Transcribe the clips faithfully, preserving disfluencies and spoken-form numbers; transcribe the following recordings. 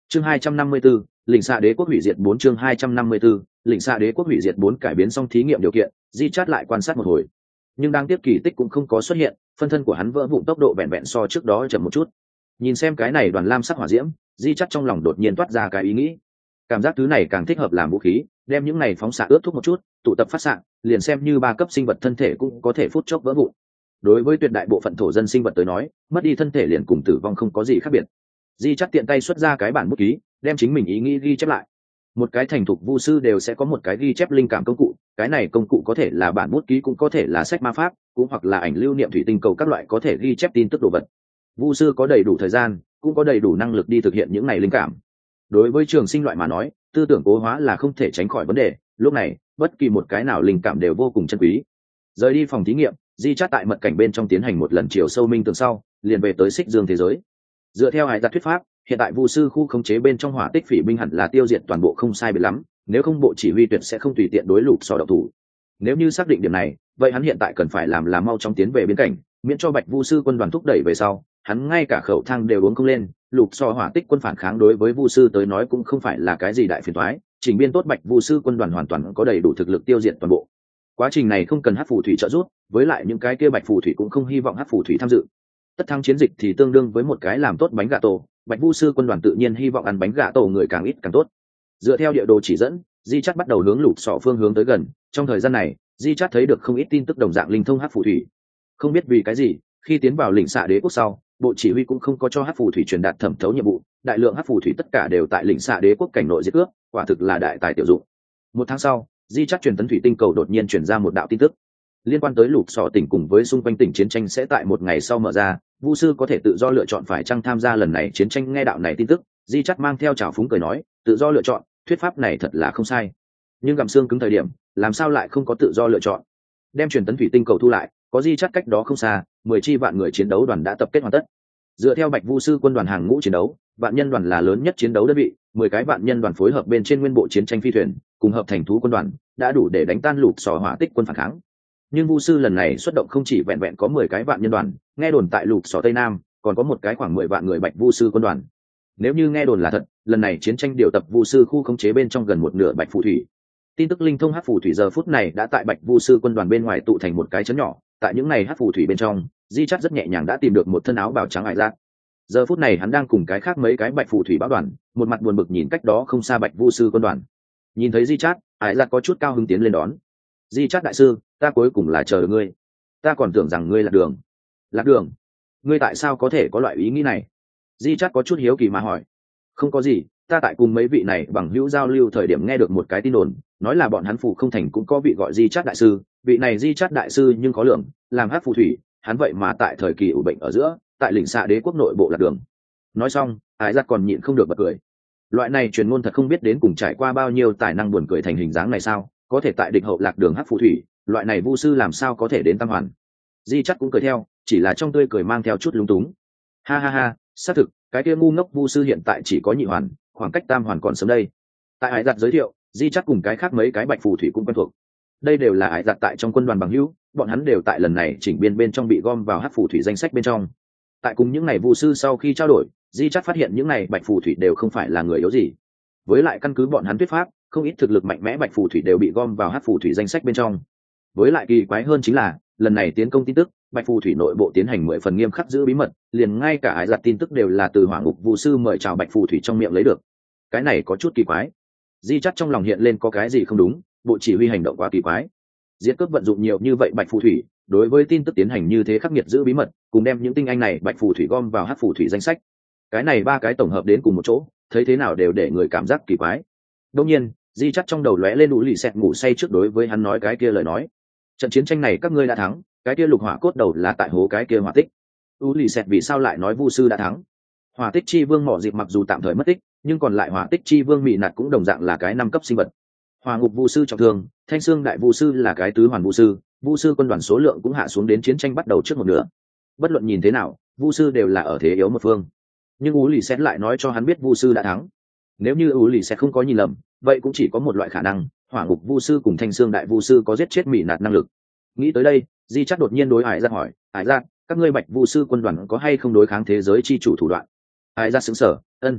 Chương hai trăm năm mươi 254, lĩnh xạ đế quốc hủy diệt bốn chương hai trăm năm mươi 254, lĩnh xạ đế quốc hủy diệt bốn cải biến xong thí nghiệm điều kiện, Di Chát lại quan sát một hồi. Nhưng đang tiếp kỳ tích cũng không có xuất hiện, phân thân của hắn vỡ vụn tốc độ vẹn vẹn so trước đó chậm một chút. Nhìn xem cái này đoàn lam sắc hỏa diễm, Di Chát trong lòng đột nhiên toát ra cái ý nghĩ. Cảm giác thứ này càng thích hợp làm vũ khí, đem những này phóng xạ ướt thuốc một chút, tụ tập phát xạ, liền xem như ba cấp sinh vật thân thể cũng có thể phút chốc vỡ vụn. Đối với tuyệt đại bộ phận thổ dân sinh vật tới nói, mất đi thân thể liền cùng tử vong không có gì khác biệt. Di Chát tiện tay xuất ra cái bản bút ký, đem chính mình ý nghĩ ghi chép lại. Một cái thành thục vu sư đều sẽ có một cái ghi chép linh cảm công cụ, cái này công cụ có thể là bản bút ký, cũng có thể là sách ma pháp, cũng hoặc là ảnh lưu niệm thủy tinh cầu các loại có thể ghi chép tin tức đồ vật. Vu sư có đầy đủ thời gian, cũng có đầy đủ năng lực đi thực hiện những này linh cảm. Đối với trường sinh loại mà nói, tư tưởng cố hóa là không thể tránh khỏi vấn đề, lúc này bất kỳ một cái nào linh cảm đều vô cùng chân quý. Rời đi phòng thí nghiệm, Di Chát tại mật cảnh bên trong tiến hành một lần chiều sâu minh tường sau, liền về tới xích dương thế giới. Dựa theo hải giặc thuyết pháp, hiện tại vu sư khu khống chế bên trong hỏa tích phỉ binh hẳn là tiêu diệt toàn bộ không sai biệt lắm, nếu không bộ chỉ huy tuyệt sẽ không tùy tiện đối lục sò độc thủ. Nếu như xác định điểm này, vậy hắn hiện tại cần phải làm là mau chóng tiến về biên cảnh, miễn cho bạch vu sư quân đoàn thúc đẩy về sau, hắn ngay cả khẩu thang đều uống không lên. Lục sò hỏa tích quân phản kháng đối với vu sư tới nói cũng không phải là cái gì đại phiền toái, chỉnh biên tốt bạch vu sư quân đoàn hoàn toàn có đầy đủ thực lực tiêu diệt toàn bộ. Quá trình này không cần hắc phù thủy trợ giúp, với lại những cái kia bạch phù thủy cũng không hy vọng hắc phù thủy tham dự. Tất thắng chiến dịch thì tương đương với một cái làm tốt bánh gà tổ, bạch vu sư quân đoàn tự nhiên hy vọng ăn bánh gà tổ người càng ít càng tốt. Dựa theo địa đồ chỉ dẫn, Di Chát bắt đầu hướng lục sọ phương hướng tới gần. Trong thời gian này, Di Chát thấy được không ít tin tức đồng dạng linh thông hắc phù thủy. Không biết vì cái gì, khi tiến vào lĩnh xạ đế quốc sau, bộ chỉ huy cũng không có cho hắc phù thủy truyền đạt thẩm thấu nhiệm vụ, đại lượng hắc phù thủy tất cả đều tại lĩnh xạ đế quốc cảnh nội diệt cướp, quả thực là đại tài tiểu dụng. Một tháng sau, Di Chát truyền tấn thủy tinh cầu đột nhiên truyền ra một đạo tin tức liên quan tới lục sọ tỉnh cùng với xung quanh tỉnh chiến tranh sẽ tại một ngày sau mở ra, vu sư có thể tự do lựa chọn phải chăng tham gia lần này chiến tranh. Nghe đạo này tin tức, Di Chát mang theo trào phúng cười nói, tự do lựa chọn, thuyết pháp này thật là không sai, nhưng gặm xương cứng thời điểm làm sao lại không có tự do lựa chọn. Đem truyền tấn thủy tinh cầu thu lại, có Di Chát cách đó không xa, mười chi vạn người chiến đấu đoàn đã tập kết hoàn tất. Dựa theo bạch vu sư quân đoàn hàng ngũ chiến đấu, vạn nhân đoàn là lớn nhất chiến đấu đơn vị, mười cái vạn nhân đoàn phối hợp bên trên nguyên bộ chiến tranh phi thuyền, cùng hợp thành thú quân đoàn, đã đủ để đánh tan lục sò hỏa tích quân phản kháng. Nhưng vu sư lần này xuất động không chỉ vẹn vẹn có mười cái vạn nhân đoàn, nghe đồn tại lục sò tây nam còn có một cái khoảng mười vạn người bạch vu sư quân đoàn. Nếu như nghe đồn là thật, lần này chiến tranh điều tập vu sư khu khống chế bên trong gần một nửa bạch phù thủy. Tin tức linh thông hắc phù thủy giờ phút này đã tại bạch vu sư quân đoàn bên ngoài tụ thành một cái chấn nhỏ. Tại những này hắc phù thủy bên trong, Di Chát rất nhẹ nhàng đã tìm được một thân áo bào trắng ải giác. Giờ phút này hắn đang cùng cái khác mấy cái bạch phù thủy báo đoàn, một mặt buồn bực nhìn cách đó không xa bạch vu sư quân đoàn. Nhìn thấy Di Chát, ải giác có chút cao hứng tiến lên đón. Di Chát đại sư, ta cuối cùng là chờ ngươi, ta còn tưởng rằng ngươi lạc đường. Lạc đường? Ngươi tại sao có thể có loại ý nghĩ này? Di Chát có chút hiếu kỳ mà hỏi. Không có gì, ta tại cùng mấy vị này bằng hữu giao lưu thời điểm nghe được một cái tin đồn, nói là bọn hắn phủ không thành cũng có vị gọi Di Chát đại sư, vị này Di Chát đại sư nhưng có lượng, làm hắc phù thủy, hắn vậy mà tại thời kỳ ủ bệnh ở giữa, tại lĩnh xạ đế quốc nội bộ lạc đường. Nói xong, ái giặc còn nhịn không được bật cười. Loại này truyền ngôn thật không biết đến cùng trải qua bao nhiêu tài năng buồn cười thành hình dáng này sao, có thể tại địch hậu lạc đường hắc phù thủy, loại này vu sư làm sao có thể đến tam hoàn. Di Chát cũng cười theo, chỉ là trong tươi cười mang theo chút lúng túng. Ha ha ha, xác thực, cái kia ngu ngốc vu sư hiện tại chỉ có nhị hoàn, khoảng cách tam hoàn còn sớm đây. Tại ải giặc giới thiệu, Di Chát cùng cái khác mấy cái bạch phù thủy cũng quen thuộc. Đây đều là ải giặc tại trong quân đoàn bằng hữu, bọn hắn đều tại lần này chỉnh biên bên trong bị gom vào hắc phù thủy danh sách bên trong. Tại cùng những này vu sư sau khi trao đổi, Di Chát phát hiện những này bạch phù thủy đều không phải là người yếu gì. Với lại căn cứ bọn hắn thuyết pháp, không ít thực lực mạnh mẽ bạch phù thủy đều bị gom vào hắc phù thủy danh sách bên trong. Với lại kỳ quái hơn chính là, lần này tiến công tin tức, bạch phù thủy nội bộ tiến hành mười phần nghiêm khắc giữ bí mật, liền ngay cả ải giặc tin tức đều là từ hỏa ngục vu sư mời chào bạch phù thủy trong miệng lấy được. Cái này có chút kỳ quái. Di Chát trong lòng hiện lên có cái gì không đúng, bộ chỉ huy hành động quá kỳ quái. Diệt cướp vận dụng nhiều như vậy bạch phù thủy, đối với tin tức tiến hành như thế khắc nghiệt giữ bí mật, cùng đem những tinh anh này bạch phù thủy gom vào hắc phù thủy danh sách. Cái này ba cái tổng hợp đến cùng một chỗ, thấy thế nào đều để người cảm giác kỳ quái. Đương nhiên, Di Chát trong đầu lóe lên đủ lì xẹt ngủ say trước đối với hắn nói cái kia lời nói. Trận chiến tranh này các ngươi đã thắng, cái kia lục hỏa cốt đầu là tại hố cái kia hỏa tích. Đủ lì xẹt vì sao lại nói vu sư đã thắng? Hỏa tích chi vương mỏ dịp mặc dù tạm thời mất tích, nhưng còn lại hỏa tích chi vương mị nạt cũng đồng dạng là cái năm cấp sinh vật. Hỏa ngục vu sư trọng thương, thanh xương đại vu sư là cái tứ hoàn vu sư, vu sư quân đoàn số lượng cũng hạ xuống đến chiến tranh bắt đầu trước một nửa. Bất luận nhìn thế nào, vu sư đều là ở thế yếu một phương. Nhưng Ú Lì Xét lại nói cho hắn biết vu sư đã thắng. Nếu như Ú Lì Xét không có nhìn lầm, vậy cũng chỉ có một loại khả năng, hỏa ngục vu sư cùng thanh xương đại vu sư có giết chết mị nạt năng lực. Nghĩ tới đây, Di Chát đột nhiên đối Hải Giặc hỏi, Hải Giặc, các ngươi bạch vu sư quân đoàn có hay không đối kháng thế giới chi chủ thủ đoạn? Hải Giặc sững sờ, ân.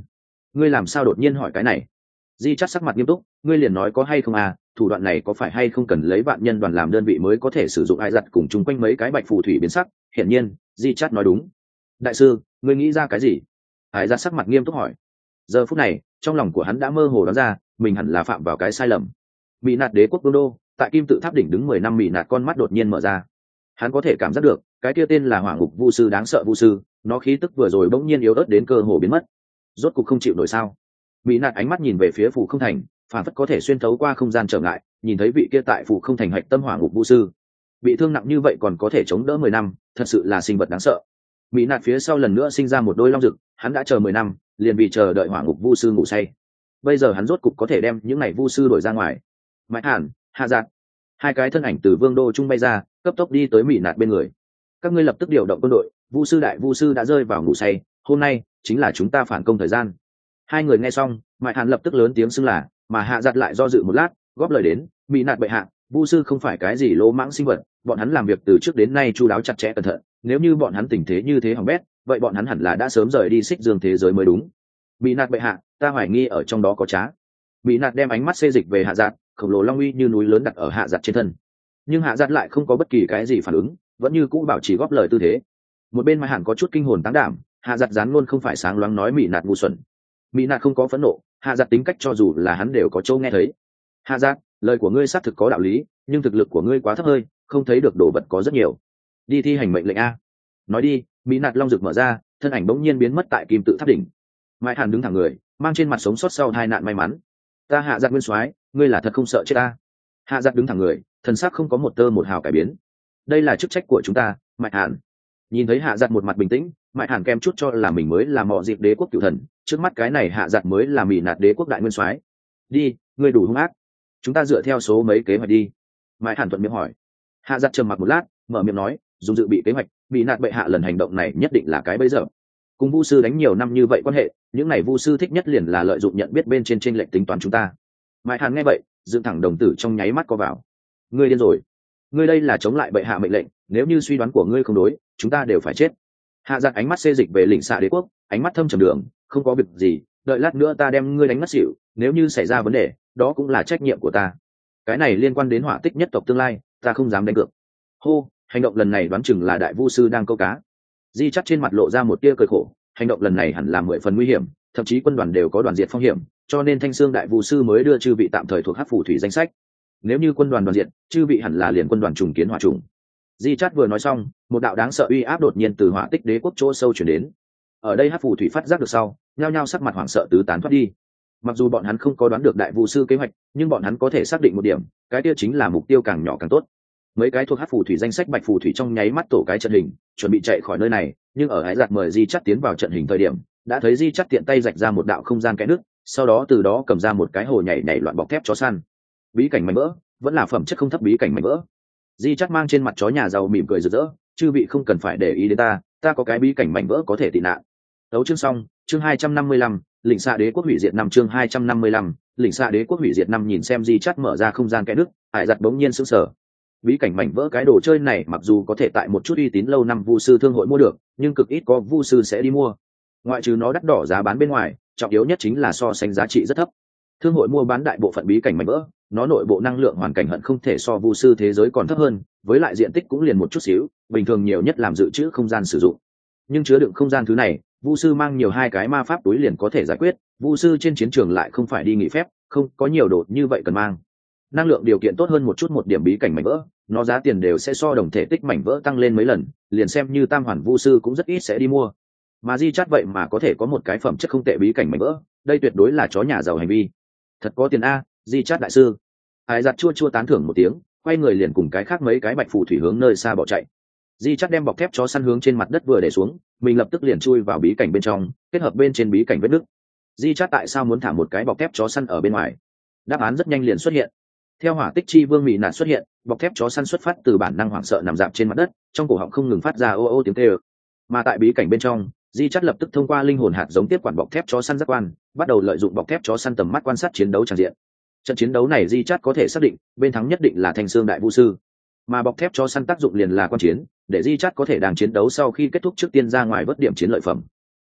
ngươi làm sao đột nhiên hỏi cái này? Di Chát sắc mặt nghiêm túc, ngươi liền nói có hay không à, thủ đoạn này có phải hay không cần lấy vạn nhân đoàn làm đơn vị mới có thể sử dụng ai giặt cùng chung quanh mấy cái bạch phù thủy biến sắc. Hiển nhiên Di Chát nói đúng. Đại sư, ngươi nghĩ ra cái gì? Ai giặt sắc mặt nghiêm túc hỏi. Giờ phút này trong lòng của hắn đã mơ hồ đoán ra mình hẳn là phạm vào cái sai lầm. Mỹ nạt đế quốc vương đô, tại kim tự tháp đỉnh đứng mười năm, Mỹ nạt con mắt đột nhiên mở ra. Hắn có thể cảm giác được cái kia tên là hỏa ngục vu sư đáng sợ vu sư, nó khí tức vừa rồi bỗng nhiên yếu ớt đến cơ hồ biến mất. Rốt cục không chịu nổi sao? Mỹ nạt ánh mắt nhìn về phía phủ không thành, phản phất có thể xuyên thấu qua không gian trở ngại, nhìn thấy vị kia tại phủ không thành hạch tâm hỏa ngục vu sư bị thương nặng như vậy còn có thể chống đỡ mười năm, thật sự là sinh vật đáng sợ. Mỹ nạt phía sau lần nữa sinh ra một đôi long rực, hắn đã chờ mười năm liền vì chờ đợi hỏa ngục vu sư ngủ say. Bây giờ hắn rốt cục có thể đem những này vu sư đổi ra ngoài. Mãi hẳn hạ giạt hai cái thân ảnh từ vương đô trung bay ra, cấp tốc đi tới Mỹ nạt bên người. Các ngươi lập tức điều động quân đội, vu sư đại vu sư đã rơi vào ngủ say, hôm nay chính là chúng ta phản công thời gian. Hai người nghe xong, Mại Hàn lập tức lớn tiếng xưng là, mà hạ giặt lại do dự một lát, góp lời đến, Mỹ nạt bệ hạ, vu sư không phải cái gì lỗ mãng sinh vật, bọn hắn làm việc từ trước đến nay chu đáo chặt chẽ cẩn thận, nếu như bọn hắn tình thế như thế hỏng bét, vậy bọn hắn hẳn là đã sớm rời đi xích dương thế giới mới đúng. Mỹ nạt bệ hạ, ta hoài nghi ở trong đó có trá. Mỹ nạt đem ánh mắt xê dịch về hạ giặt, khổng lồ long uy như núi lớn đặt ở hạ giặt trên thân, nhưng hạ giặt lại không có bất kỳ cái gì phản ứng, vẫn như cũ bảo trì góp lời tư thế. Một bên Mai Hàn có chút kinh hồn táng đảm, hạ giặt dán luôn không phải sáng loáng nói Mỹ nạt ngu xuẩn. Mỹ nạt không có phẫn nộ, hạ giặt tính cách cho dù là hắn đều có chỗ nghe thấy. Hạ giặt, lời của ngươi xác thực có đạo lý, nhưng thực lực của ngươi quá thấp hơi, không thấy được đồ vật có rất nhiều. Đi thi hành mệnh lệnh a. Nói đi, Mỹ nạt long rực mở ra, thân ảnh bỗng nhiên biến mất tại kim tự tháp đỉnh. Mai Hàn đứng thẳng người, mang trên mặt sống sót sau hai nạn may mắn. Ta hạ giặt nguyên soái, ngươi là thật không sợ chết ta? Hạ giặt đứng thẳng người, thần sắc không có một tơ một hào cải biến. Đây là chức trách của chúng ta, Mai Hàn. Nhìn thấy hạ giặt một mặt bình tĩnh, Mai Hàn kem chút cho là mình mới là mọ dịp đế quốc cửu thần, trước mắt cái này hạ giặt mới là Mỹ nạt đế quốc đại nguyên soái. Đi, ngươi đủ hung ác, chúng ta dựa theo số mấy kế hoạch đi. Mai Hàn thuận miệng hỏi. Hạ giặt trầm mặc một lát, mở miệng nói, dùng dự bị kế hoạch, Mỹ nạt bệ hạ lần hành động này nhất định là cái bẫy dập. Cùng vu sư đánh nhiều năm như vậy quan hệ, những này vu sư thích nhất liền là lợi dụng nhận biết bên trên trên lệnh tính toán chúng ta. Mai Hàn nghe vậy, dựng thẳng đồng tử trong nháy mắt co vào. Ngươi điên rồi, ngươi đây là chống lại bệ hạ mệnh lệnh, nếu như suy đoán của ngươi không đối, chúng ta đều phải chết. Hạ giặt ánh mắt xê dịch về lĩnh xạ đế quốc, ánh mắt thâm trầm đường, không có việc gì, đợi lát nữa ta đem ngươi đánh ngất xỉu, nếu như xảy ra vấn đề, đó cũng là trách nhiệm của ta. Cái này liên quan đến hỏa tích nhất tộc tương lai, ta không dám đánh cược. Hô, hành động lần này đoán chừng là đại vu sư đang câu cá. Di chắc trên mặt lộ ra một tia cười khổ, hành động lần này hẳn là mười phần nguy hiểm, thậm chí quân đoàn đều có đoàn diệt phong hiểm, cho nên Thanh Xương đại vu sư mới đưa chư vị tạm thời thuộc Hắc phù thủy danh sách. Nếu như quân đoàn đoàn diệt, chư vị hẳn là liền quân đoàn trùng kiến hỏa trùng. Di Chát vừa nói xong, một đạo đáng sợ uy áp đột nhiên từ hỏa tích đế quốc chỗ sâu chuyển đến. Ở đây Hắc phù thủy phát giác được sau, nhao nhao sắc mặt hoảng sợ tứ tán thoát đi. Mặc dù bọn hắn không có đoán được đại vu sư kế hoạch, nhưng bọn hắn có thể xác định một điểm, cái kia chính là mục tiêu càng nhỏ càng tốt. Mấy cái thuộc Hắc phù thủy danh sách bạch phù thủy trong nháy mắt tổ cái trận hình, chuẩn bị chạy khỏi nơi này, nhưng ở Hải Giặt mời Di Chát tiến vào trận hình thời điểm, đã thấy Di Chát tiện tay rạch ra một đạo không gian kẽ nước, sau đó từ đó cầm ra một cái hồ nhảy nhảy loạn bọc thép chó săn. Bí cảnh mảnh vỡ, vẫn là phẩm chất không thấp bí cảnh mảnh vỡ. Di Chát mang trên mặt chó nhà giàu mỉm cười rực rỡ, chư vị không cần phải để ý đến ta, ta có cái bí cảnh mảnh vỡ có thể tị nạn. Đấu chương xong, chương hai trăm năm mươi lăm, lĩnh xạ đế quốc hủy diệt năm chương hai trăm năm mươi lăm, lĩnh xạ đế quốc hủy diệt năm nhìn xem Di Chát mở ra không gian kẽ nước, Hải Giặt bỗng nhiên sững sờ. Bí cảnh mảnh vỡ cái đồ chơi này mặc dù có thể tại một chút uy tín lâu năm vu sư thương hội mua được, nhưng cực ít có vu sư sẽ đi mua. Ngoại trừ nó đắt đỏ giá bán bên ngoài, trọng yếu nhất chính là so sánh giá trị rất thấp. Thương hội mua bán đại bộ phận bí cảnh mảnh vỡ, nó nội bộ năng lượng hoàn cảnh hận không thể so vu sư thế giới còn thấp hơn, với lại diện tích cũng liền một chút xíu, bình thường nhiều nhất làm dự trữ không gian sử dụng. Nhưng chứa đựng không gian thứ này, vu sư mang nhiều hai cái ma pháp túi liền có thể giải quyết, vu sư trên chiến trường lại không phải đi nghỉ phép, không có nhiều đồ như vậy cần mang. Năng lượng điều kiện tốt hơn một chút một điểm bí cảnh mảnh vỡ, nó giá tiền đều sẽ so đồng thể tích mảnh vỡ tăng lên mấy lần, liền xem như tam hoàn vu sư cũng rất ít sẽ đi mua. Mà Di Chát vậy mà có thể có một cái phẩm chất không tệ bí cảnh mảnh vỡ, đây tuyệt đối là chó nhà giàu hành vi. Thật có tiền a, Di Chát đại sư. Hải Giặt chua chua tán thưởng một tiếng, quay người liền cùng cái khác mấy cái bạch phù thủy hướng nơi xa bỏ chạy. Di Chát đem bọc thép chó săn hướng trên mặt đất vừa để xuống, mình lập tức liền chui vào bí cảnh bên trong, kết hợp bên trên bí cảnh vết nứt. Di Chát tại sao muốn thả một cái bọc thép chó săn ở bên ngoài? Đáp án rất nhanh liền xuất hiện. Theo hỏa tích chi vương Mỹ nạn xuất hiện, bọc thép chó săn xuất phát từ bản năng hoảng sợ nằm dạp trên mặt đất, trong cổ họng không ngừng phát ra ô ô tiếng kêu. Mà tại bí cảnh bên trong, Di Chát lập tức thông qua linh hồn hạt giống tiếp quản bọc thép chó săn giác quan, bắt đầu lợi dụng bọc thép chó săn tầm mắt quan sát chiến đấu tràn diện. Trận chiến đấu này Di Chát có thể xác định, bên thắng nhất định là Thanh Xương đại vu sư. Mà bọc thép chó săn tác dụng liền là quan chiến, để Di Chát có thể đang chiến đấu sau khi kết thúc trước tiên ra ngoài vớt điểm chiến lợi phẩm.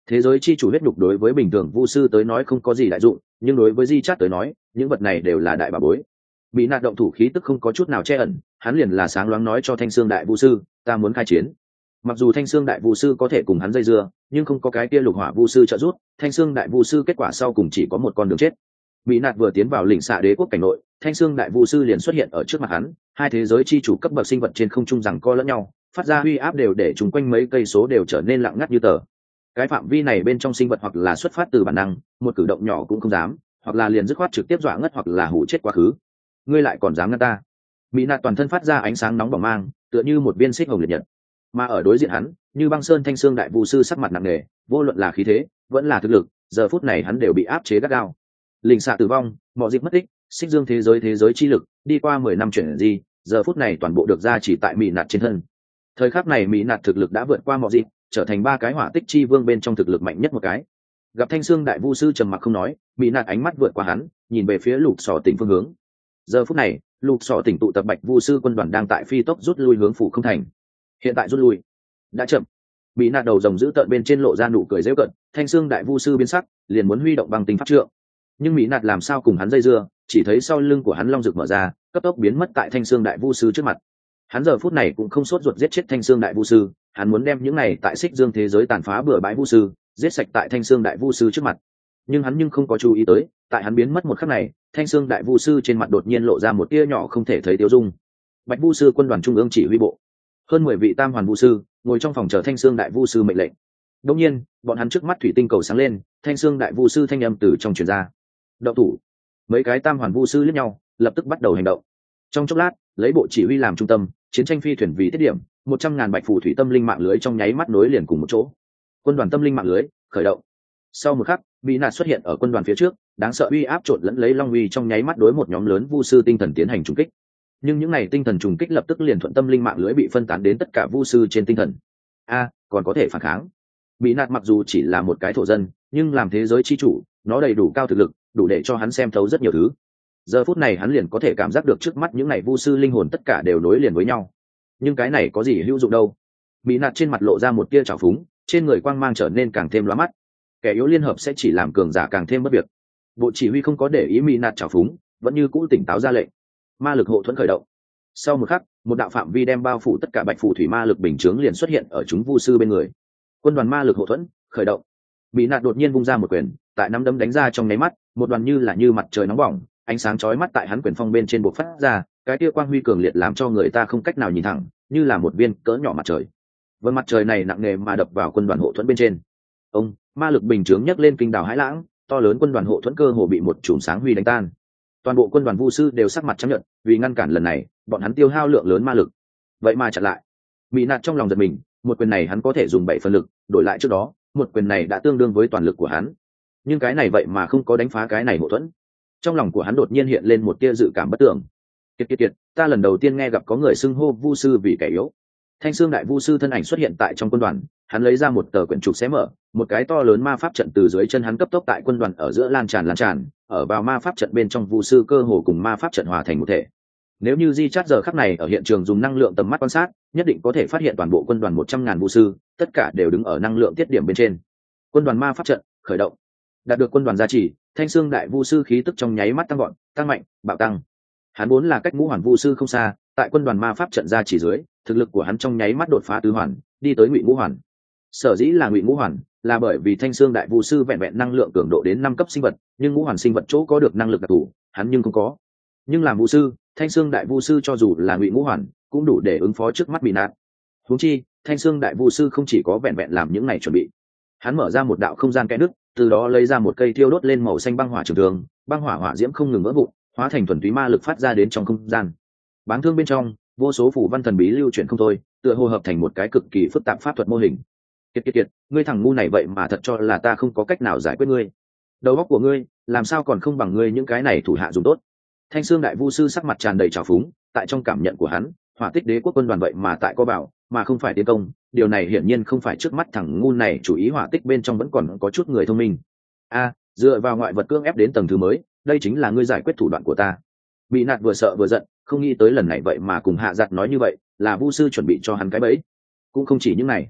Thế giới chi chủ huyết nhục đối với bình thường vu sư tới nói không có gì đại dụng, nhưng đối với di chát tới nói những vật này đều là đại bảo bối. Bị nạt động thủ khí tức không có chút nào che ẩn, hắn liền là sáng loáng nói cho Thanh Xương đại vu sư, ta muốn khai chiến. Mặc dù Thanh Xương đại vu sư có thể cùng hắn dây dưa, nhưng không có cái kia lục hỏa vu sư trợ giúp, Thanh Xương đại vu sư kết quả sau cùng chỉ có một con đường chết. Bị nạt vừa tiến vào lĩnh xạ đế quốc cảnh nội, Thanh Xương đại vu sư liền xuất hiện ở trước mặt hắn, hai thế giới chi chủ cấp bậc sinh vật trên không trung rằng co lẫn nhau, phát ra uy áp đều để chúng quanh mấy cây số đều trở nên lặng ngắt như tờ. Cái phạm vi này bên trong sinh vật hoặc là xuất phát từ bản năng, một cử động nhỏ cũng không dám, hoặc là liền dứt khoát trực tiếp dọa ngất hoặc là hủ chết quá khứ. Ngươi lại còn dám ngăn ta? Mỹ nạt toàn thân phát ra ánh sáng nóng bỏng mang, tựa như một viên xích hồng liệt nhật. Mà ở đối diện hắn, như băng sơn Thanh Xương đại vu sư sắc mặt nặng nề, vô luận là khí thế vẫn là thực lực, giờ phút này hắn đều bị áp chế gắt gao. Linh xạ tử vong, mọi dịp mất tích, xích dương thế giới thế giới chi lực đi qua mười năm chuyển gì, giờ phút này toàn bộ được ra chỉ tại Mỹ nạt trên thân. Thời khắc này Mỹ nạt thực lực đã vượt qua mọi dịp, trở thành ba cái hỏa tích chi vương bên trong thực lực mạnh nhất một cái. Gặp Thanh Xương đại vu sư trầm mặc không nói, Mỹ nạt ánh mắt vượt qua hắn, nhìn về phía lục sò tỉnh phương hướng. Giờ phút này lục sò tỉnh tụ tập bạch vu sư quân đoàn đang tại phi tốc rút lui hướng phủ không thành. Hiện tại rút lui đã chậm. Mỹ nạt đầu rồng giữ tợn bên trên lộ ra nụ cười dễ cận. Thanh Xương đại vu sư biến sắc, liền muốn huy động băng tinh pháp trượng, nhưng Mỹ nạt làm sao cùng hắn dây dưa, chỉ thấy sau lưng của hắn long rực mở ra, cấp tốc biến mất tại Thanh Xương đại vu sư trước mặt. Hắn giờ phút này cũng không sốt ruột giết chết Thanh Xương đại vu sư, hắn muốn đem những này tại xích dương thế giới tàn phá bừa bãi vu sư giết sạch tại Thanh Xương đại vu sư trước mặt. Nhưng hắn nhưng không có chú ý tới, tại hắn biến mất một khắc này, Thanh Xương đại vu sư trên mặt đột nhiên lộ ra một tia nhỏ không thể thấy tiêu dung. Bạch vu sư quân đoàn trung ương chỉ huy bộ, hơn mười vị tam hoàn vu sư ngồi trong phòng chờ Thanh Xương đại vu sư mệnh lệnh. Đột nhiên bọn hắn trước mắt thủy tinh cầu sáng lên, Thanh Xương đại vu sư thanh âm từ trong truyền ra. Động thủ. Mấy cái tam hoàn vu sư liếc nhau, lập tức bắt đầu hành động. Trong chốc lát, lấy bộ chỉ huy làm trung tâm, chiến tranh phi thuyền vì tiết điểm, một trăm ngàn bạch phù thủy tâm linh mạng lưới trong nháy mắt nối liền cùng một chỗ. Quân đoàn tâm linh mạng lưới khởi động. Sau một khắc, Mỹ nạt xuất hiện ở quân đoàn phía trước, đáng sợ uy áp trộn lẫn lấy long uy trong nháy mắt đối một nhóm lớn vu sư tinh thần tiến hành trùng kích. Nhưng những này tinh thần trùng kích lập tức liền thuận tâm linh mạng lưới bị phân tán đến tất cả vu sư trên tinh thần. A, còn có thể phản kháng. Mỹ nạt mặc dù chỉ là một cái thổ dân, nhưng làm thế giới chi chủ, nó đầy đủ cao thực lực, đủ để cho hắn xem thấu rất nhiều thứ. Giờ phút này hắn liền có thể cảm giác được trước mắt những này vu sư linh hồn tất cả đều nối liền với nhau. Nhưng cái này có gì hữu dụng đâu? Mỹ nạt trên mặt lộ ra một tia trào phúng, trên người quang mang trở nên càng thêm lóa mắt. Kẻ yếu liên hợp sẽ chỉ làm cường giả càng thêm bất việc. Bộ chỉ huy không có để ý Mỹ nạt trào phúng, vẫn như cũ tỉnh táo ra lệnh. Ma lực hộ thuẫn khởi động. Sau một khắc, một đạo phạm vi đem bao phủ tất cả bạch phù thủy ma lực bình chướng liền xuất hiện ở chúng vu sư bên người. Quân đoàn ma lực hộ thuẫn khởi động. Mỹ nạt đột nhiên vung ra một quyền, tại nắm đấm đánh ra trong nháy mắt, một đoàn như là như mặt trời nóng bỏng, ánh sáng chói mắt tại hắn quyền phong bên trên bộc phát ra, cái tia quang huy cường liệt làm cho người ta không cách nào nhìn thẳng, như là một viên cỡ nhỏ mặt trời. Vân mặt trời này nặng nề mà đập vào quân đoàn hộ thuẫn bên trên. Ông, ma lực bình chướng nhấc lên kinh đảo hãi lãng, to lớn quân đoàn hộ thuẫn cơ hồ bị một chùm sáng huy đánh tan. Toàn bộ quân đoàn vu sư đều sắc mặt trắng nhợt, vì ngăn cản lần này, bọn hắn tiêu hao lượng lớn ma lực. Vậy mà chặn lại. Mỹ nạt trong lòng giật mình, một quyền này hắn có thể dùng bảy phần lực, đổi lại trước đó, một quyền này đã tương đương với toàn lực của hắn. Nhưng cái này vậy mà không có đánh phá cái này hộ thuẫn. Trong lòng của hắn đột nhiên hiện lên một tia dự cảm bất tưởng. Kiệt kiệt kiệt, ta lần đầu tiên nghe gặp có người xưng hô vu sư vì kẻ yếu. Thanh Xương đại vu sư thân ảnh xuất hiện tại trong quân đoàn, hắn lấy ra một tờ quyển trục xé mở, một cái to lớn ma pháp trận từ dưới chân hắn cấp tốc tại quân đoàn ở giữa lan tràn lan tràn, ở vào ma pháp trận bên trong vu sư cơ hồ cùng ma pháp trận hòa thành một thể. Nếu như Di Chát giờ khắc này ở hiện trường dùng năng lượng tầm mắt quan sát, nhất định có thể phát hiện toàn bộ quân đoàn một trăm ngàn vu sư, tất cả đều đứng ở năng lượng tiết điểm bên trên. Quân đoàn ma pháp trận khởi động. Đạt được quân đoàn gia trì, Thanh Xương đại vu sư khí tức trong nháy mắt tăng gọn, tăng mạnh, bạo tăng. Hắn vốn là cách ngũ hoàn vu sư không xa, tại quân đoàn ma pháp trận gia trì dưới, thực lực của hắn trong nháy mắt đột phá tứ hoàn, đi tới ngụy ngũ hoàn. Sở dĩ là ngụy ngũ hoàn, là bởi vì Thanh Xương đại vu sư vẹn vẹn năng lượng cường độ đến năm cấp sinh vật, nhưng ngũ hoàn sinh vật chỗ có được năng lực đặc thù, hắn nhưng không có. Nhưng làm vu sư, Thanh Xương đại vu sư cho dù là ngụy ngũ hoàn, cũng đủ để ứng phó trước mắt bị nạn. Huống chi, Thanh Xương đại vu sư không chỉ có vẹn vẹn làm những này chuẩn bị, hắn mở ra một đạo không gian kẽ nứt, từ đó lấy ra một cây thiêu đốt lên màu xanh băng hỏa trường thương, băng hỏa hỏa diễm không ngừng vỡ vụn, hóa thành thuần túy ma lực phát ra đến trong không gian. Báng thương bên trong, vô số phủ văn thần bí lưu chuyển không thôi, tựa hồ hợp thành một cái cực kỳ phức tạp pháp thuật mô hình. Kiệt kiệt kiệt, ngươi thằng ngu này vậy mà thật cho là ta không có cách nào giải quyết ngươi. Đầu óc của ngươi, làm sao còn không bằng ngươi những cái này thủ hạ dùng tốt. Thanh Xương đại vu sư sắc mặt tràn đầy trào phúng, tại trong cảm nhận của hắn, Hỏa Tích đế quốc quân đoàn vậy mà tại có bảo, mà không phải tiến công, điều này hiển nhiên không phải trước mắt thằng ngu này chủ ý Hỏa Tích bên trong vẫn còn có chút người thông minh. A, dựa vào ngoại vật cưỡng ép đến tầng thứ mới, đây chính là ngươi giải quyết thủ đoạn của ta. Bị nạt vừa sợ vừa giận, không nghĩ tới lần này vậy mà cùng hạ giặt nói như vậy, là vu sư chuẩn bị cho hắn cái bẫy. Cũng không chỉ những này,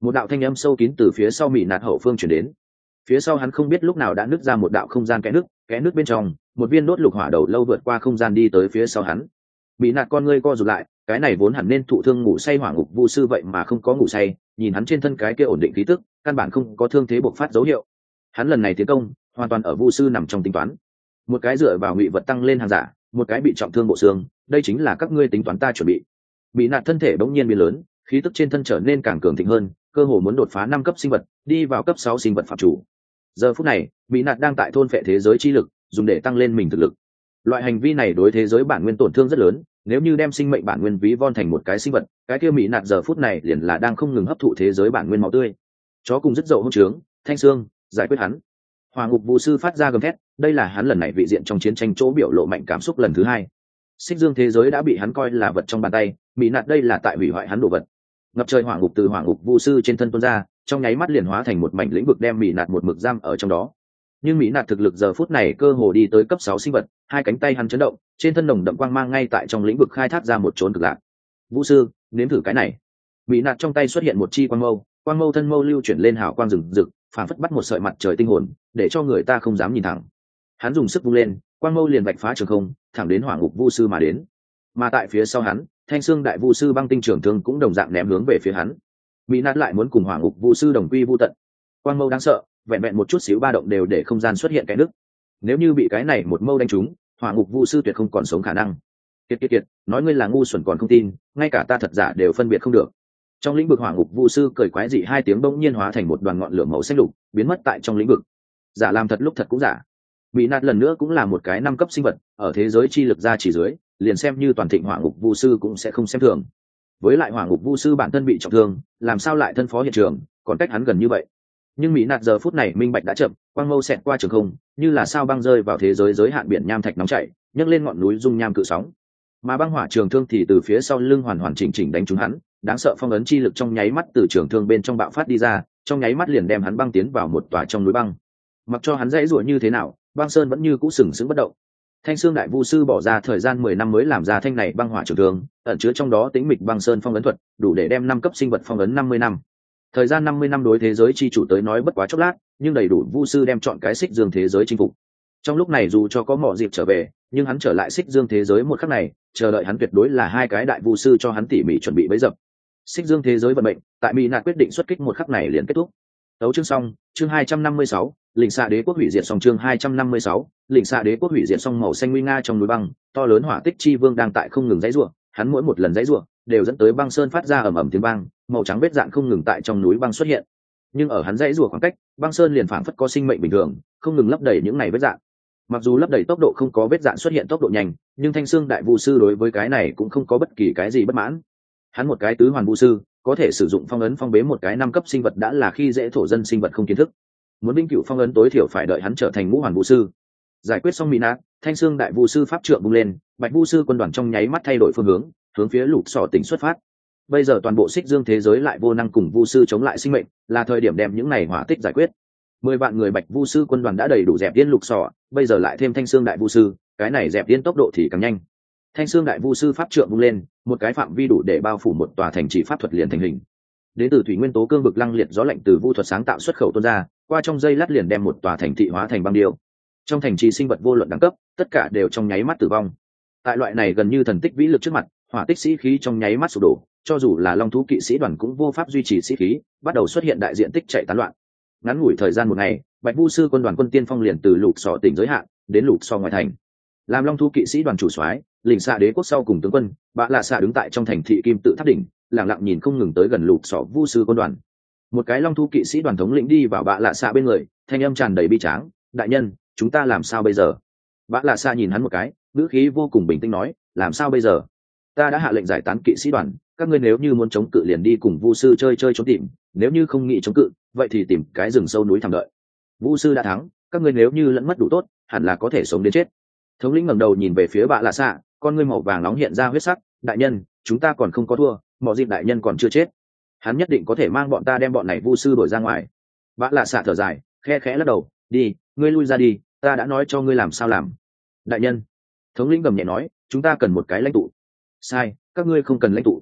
một đạo thanh âm sâu kín từ phía sau mỹ nạt hậu phương chuyển đến. Phía sau hắn không biết lúc nào đã nứt ra một đạo không gian kẽ nứt, kẽ nứt bên trong một viên đốt lục hỏa đầu lâu vượt qua không gian đi tới phía sau hắn. Mỹ nạt con ngươi co rụt lại, cái này vốn hẳn nên thụ thương ngủ say hỏa ngục vu sư vậy mà không có ngủ say, nhìn hắn trên thân cái kia ổn định khí tức, căn bản không có thương thế bộc phát dấu hiệu. Hắn lần này tiến công hoàn toàn ở vu sư nằm trong tính toán, một cái dựa vào ngụy vật tăng lên hàng giả, một cái bị trọng thương bộ xương, đây chính là các ngươi tính toán ta chuẩn bị. Mỹ nạt thân thể bỗng nhiên biến lớn, khí tức trên thân trở nên càng cường thịnh hơn, cơ hồ muốn đột phá năm cấp sinh vật, đi vào cấp sáu sinh vật phạm chủ. Giờ phút này, Mỹ nạt đang tại thôn phệ thế giới chi lực, dùng để tăng lên mình thực lực. Loại hành vi này đối thế giới bản nguyên tổn thương rất lớn, nếu như đem sinh mệnh bản nguyên ví von thành một cái sinh vật, cái kia Mỹ nạt giờ phút này liền là đang không ngừng hấp thụ thế giới bản nguyên máu tươi. Chó cùng rất dậu hỗn trướng, Thanh Xương, giải quyết hắn. Hỏa ngục vu sư phát ra gầm thét, đây là hắn lần này vị diện trong chiến tranh chỗ biểu lộ mạnh cảm xúc lần thứ hai. Xích dương thế giới đã bị hắn coi là vật trong bàn tay, Mỹ nạt đây là tại hủy hoại hắn đồ vật. Ngập trời hỏa ngục từ hỏa ngục vu sư trên thân tuôn ra, trong nháy mắt liền hóa thành một mảnh lĩnh vực đem Mỹ nạt một mực giam ở trong đó. Nhưng Mỹ nạt thực lực giờ phút này cơ hồ đi tới cấp sáu sinh vật, hai cánh tay hắn chấn động, trên thân nồng đậm quang mang ngay tại trong lĩnh vực khai thác ra một chốn cực lạc. Vũ sư, nếm thử cái này. Mỹ nạt trong tay xuất hiện một chi quang mâu, quang mâu thân mâu lưu chuyển lên hào quang rừng rực, phảng phất bắt một sợi mặt trời tinh hồn, để cho người ta không dám nhìn thẳng. Hắn dùng sức vung lên, quang mâu liền vạch phá trường không, thẳng đến hỏa ngục vu sư mà đến. Mà tại phía sau hắn, Thanh Xương đại vu sư băng tinh trường thương cũng đồng dạng ném hướng về phía hắn. Mỹ nạt lại muốn cùng hỏa ngục vu sư đồng quy vu tận. Quang mâu đáng sợ, vẹn vẹn một chút xíu ba động đều để không gian xuất hiện cái nước. Nếu như bị cái này một mâu đánh trúng, hỏa ngục vu sư tuyệt không còn sống khả năng. Kiệt kiệt kiệt, nói ngươi là ngu xuẩn còn không tin, ngay cả ta thật giả đều phân biệt không được. Trong lĩnh vực hỏa ngục vu sư cười quái dị hai tiếng bỗng nhiên hóa thành một đoàn ngọn lửa màu xanh lục, biến mất tại trong lĩnh vực. Giả làm thật lúc thật cũng giả. Mỹ nạt lần nữa cũng là một cái năm cấp sinh vật, ở thế giới chi lực ra chỉ dưới, liền xem như toàn thịnh hỏa ngục vu sư cũng sẽ không xem thường. Với lại hỏa ngục vu sư bản thân bị trọng thương, làm sao lại thân phó hiện trường, còn cách hắn gần như vậy. Nhưng Mỹ nạt giờ phút này minh bạch đã chậm, quang mâu xẹt qua trường không, như là sao băng rơi vào thế giới giới hạn biển nham thạch nóng chảy, nhấc lên ngọn núi dung nham cự sóng. Mà băng hỏa trường thương thì từ phía sau lưng hoàn hoàn chỉnh chỉnh đánh trúng hắn, đáng sợ phong ấn chi lực trong nháy mắt từ trường thương bên trong bạo phát đi ra, trong nháy mắt liền đem hắn băng tiến vào một tòa trong núi băng. Mặc cho hắn dãy rủa như thế nào, băng sơn vẫn như cũ sừng sững bất động. Thanh Xương đại vu sư bỏ ra thời gian mười năm mới làm ra thanh này băng hỏa trường thương, ẩn chứa trong đó tĩnh mịch băng sơn phong ấn thuật, đủ để đem năm cấp sinh vật phong ấn năm mươi năm. Thời gian năm mươi năm đối thế giới chi chủ tới nói bất quá chốc lát, nhưng đầy đủ vu sư đem chọn cái xích dương thế giới chinh phục. Trong lúc này dù cho có mỏ dịp trở về, nhưng hắn trở lại xích dương thế giới một khắc này, chờ đợi hắn tuyệt đối là hai cái đại vu sư cho hắn tỉ mỉ chuẩn bị bấy dập. Xích dương thế giới vận mệnh, tại Mỹ nạt quyết định xuất kích một khắc này liền kết thúc. Tấu chương xong, chương hai trăm năm mươi sáu, lĩnh xạ đế quốc hủy diệt xong chương hai trăm năm mươi sáu, lĩnh xạ đế quốc hủy diệt xong màu xanh nguy nga trong núi băng, to lớn hỏa tích chi vương đang tại không ngừng dãy rủa, hắn mỗi một lần dãy rủa đều dẫn tới băng sơn phát ra ầm ầm tiếng vang, màu trắng vết dạn không ngừng tại trong núi băng xuất hiện. Nhưng ở hắn dãy rủa khoảng cách, băng sơn liền phảng phất có sinh mệnh bình thường, không ngừng lấp đầy những này vết dạn. Mặc dù lấp đầy tốc độ không có vết dạn xuất hiện tốc độ nhanh, nhưng Thanh Xương đại vu sư đối với cái này cũng không có bất kỳ cái gì bất mãn. Hắn một cái tứ hoàn vu sư, có thể sử dụng phong ấn phong bế một cái năm cấp sinh vật đã là khi dễ thổ dân sinh vật không kiến thức. Muốn vĩnh cửu phong ấn tối thiểu phải đợi hắn trở thành ngũ hoàn vu sư. Giải quyết xong Mỹ nạt, Thanh Xương đại vu sư pháp trượng bung lên, bạch vu sư quân đoàn trong nháy mắt thay đổi phương hướng, hướng phía lục sỏ tỉnh xuất phát. Bây giờ toàn bộ xích dương thế giới lại vô năng cùng vu sư chống lại sinh mệnh, là thời điểm đem những này hỏa tích giải quyết. Mười vạn người bạch vu sư quân đoàn đã đầy đủ dẹp yên lục sỏ, bây giờ lại thêm Thanh Xương đại vu sư, cái này dẹp yên tốc độ thì càng nhanh. Thanh Xương đại vu sư pháp trượng bung lên, một cái phạm vi đủ để bao phủ một tòa thành trì pháp thuật liền thành hình. Đến từ thủy nguyên tố cương vực lăng liệt gió lạnh từ vu thuật sáng tạo xuất khẩu tuôn ra, qua trong dây lát liền đem một tòa thành thị hóa thành băng điêu. Trong thành trì sinh vật vô luận đẳng cấp, tất cả đều trong nháy mắt tử vong. Tại loại này gần như thần tích vĩ lực trước mặt, hỏa tích sĩ khí trong nháy mắt sụp đổ, cho dù là long thú kỵ sĩ đoàn cũng vô pháp duy trì sĩ khí, bắt đầu xuất hiện đại diện tích chạy tán loạn. Ngắn ngủi thời gian một ngày, bạch vu sư quân đoàn quân tiên phong liền từ lục sọ tỉnh giới hạn đến lục sọ ngoài thành. Làm long thú kỵ sĩ đoàn chủ soái, lĩnh xạ đế quốc sau cùng tướng quân, bạ lạ xạ đứng tại trong thành thị kim tự tháp đỉnh, lặng lặng nhìn không ngừng tới gần lục sọ vu sư quân đoàn. Một cái long thú kỵ sĩ đoàn thống lĩnh đi vào bạ lạ xạ bên người, thanh âm tràn đầy bi tráng, đại nhân, chúng ta làm sao bây giờ? Bạ lạ xạ nhìn hắn một cái, ngữ khí vô cùng bình tĩnh nói, làm sao bây giờ? Ta đã hạ lệnh giải tán kỵ sĩ đoàn, các ngươi nếu như muốn chống cự liền đi cùng vu sư chơi chơi trốn tìm, nếu như không nghĩ chống cự, vậy thì tìm cái rừng sâu núi thẳm đợi. Vu sư đã thắng, các ngươi nếu như lẫn mất đủ tốt, hẳn là có thể sống đến chết. Thống lĩnh ngẩng đầu nhìn về phía bạ lạ xạ, con ngươi màu vàng nóng hiện ra huyết sắc, đại nhân, chúng ta còn không có thua, mọi dịp đại nhân còn chưa chết, hắn nhất định có thể mang bọn ta đem bọn này vu sư đuổi ra ngoài. Bạ lạ xạ thở dài, khe khẽ lắc đầu, đi, ngươi lui ra đi, ta đã nói cho ngươi làm sao làm. Đại nhân, thống lĩnh gầm nhẹ nói, chúng ta cần một cái lãnh tụ. Sai, các ngươi không cần lãnh tụ.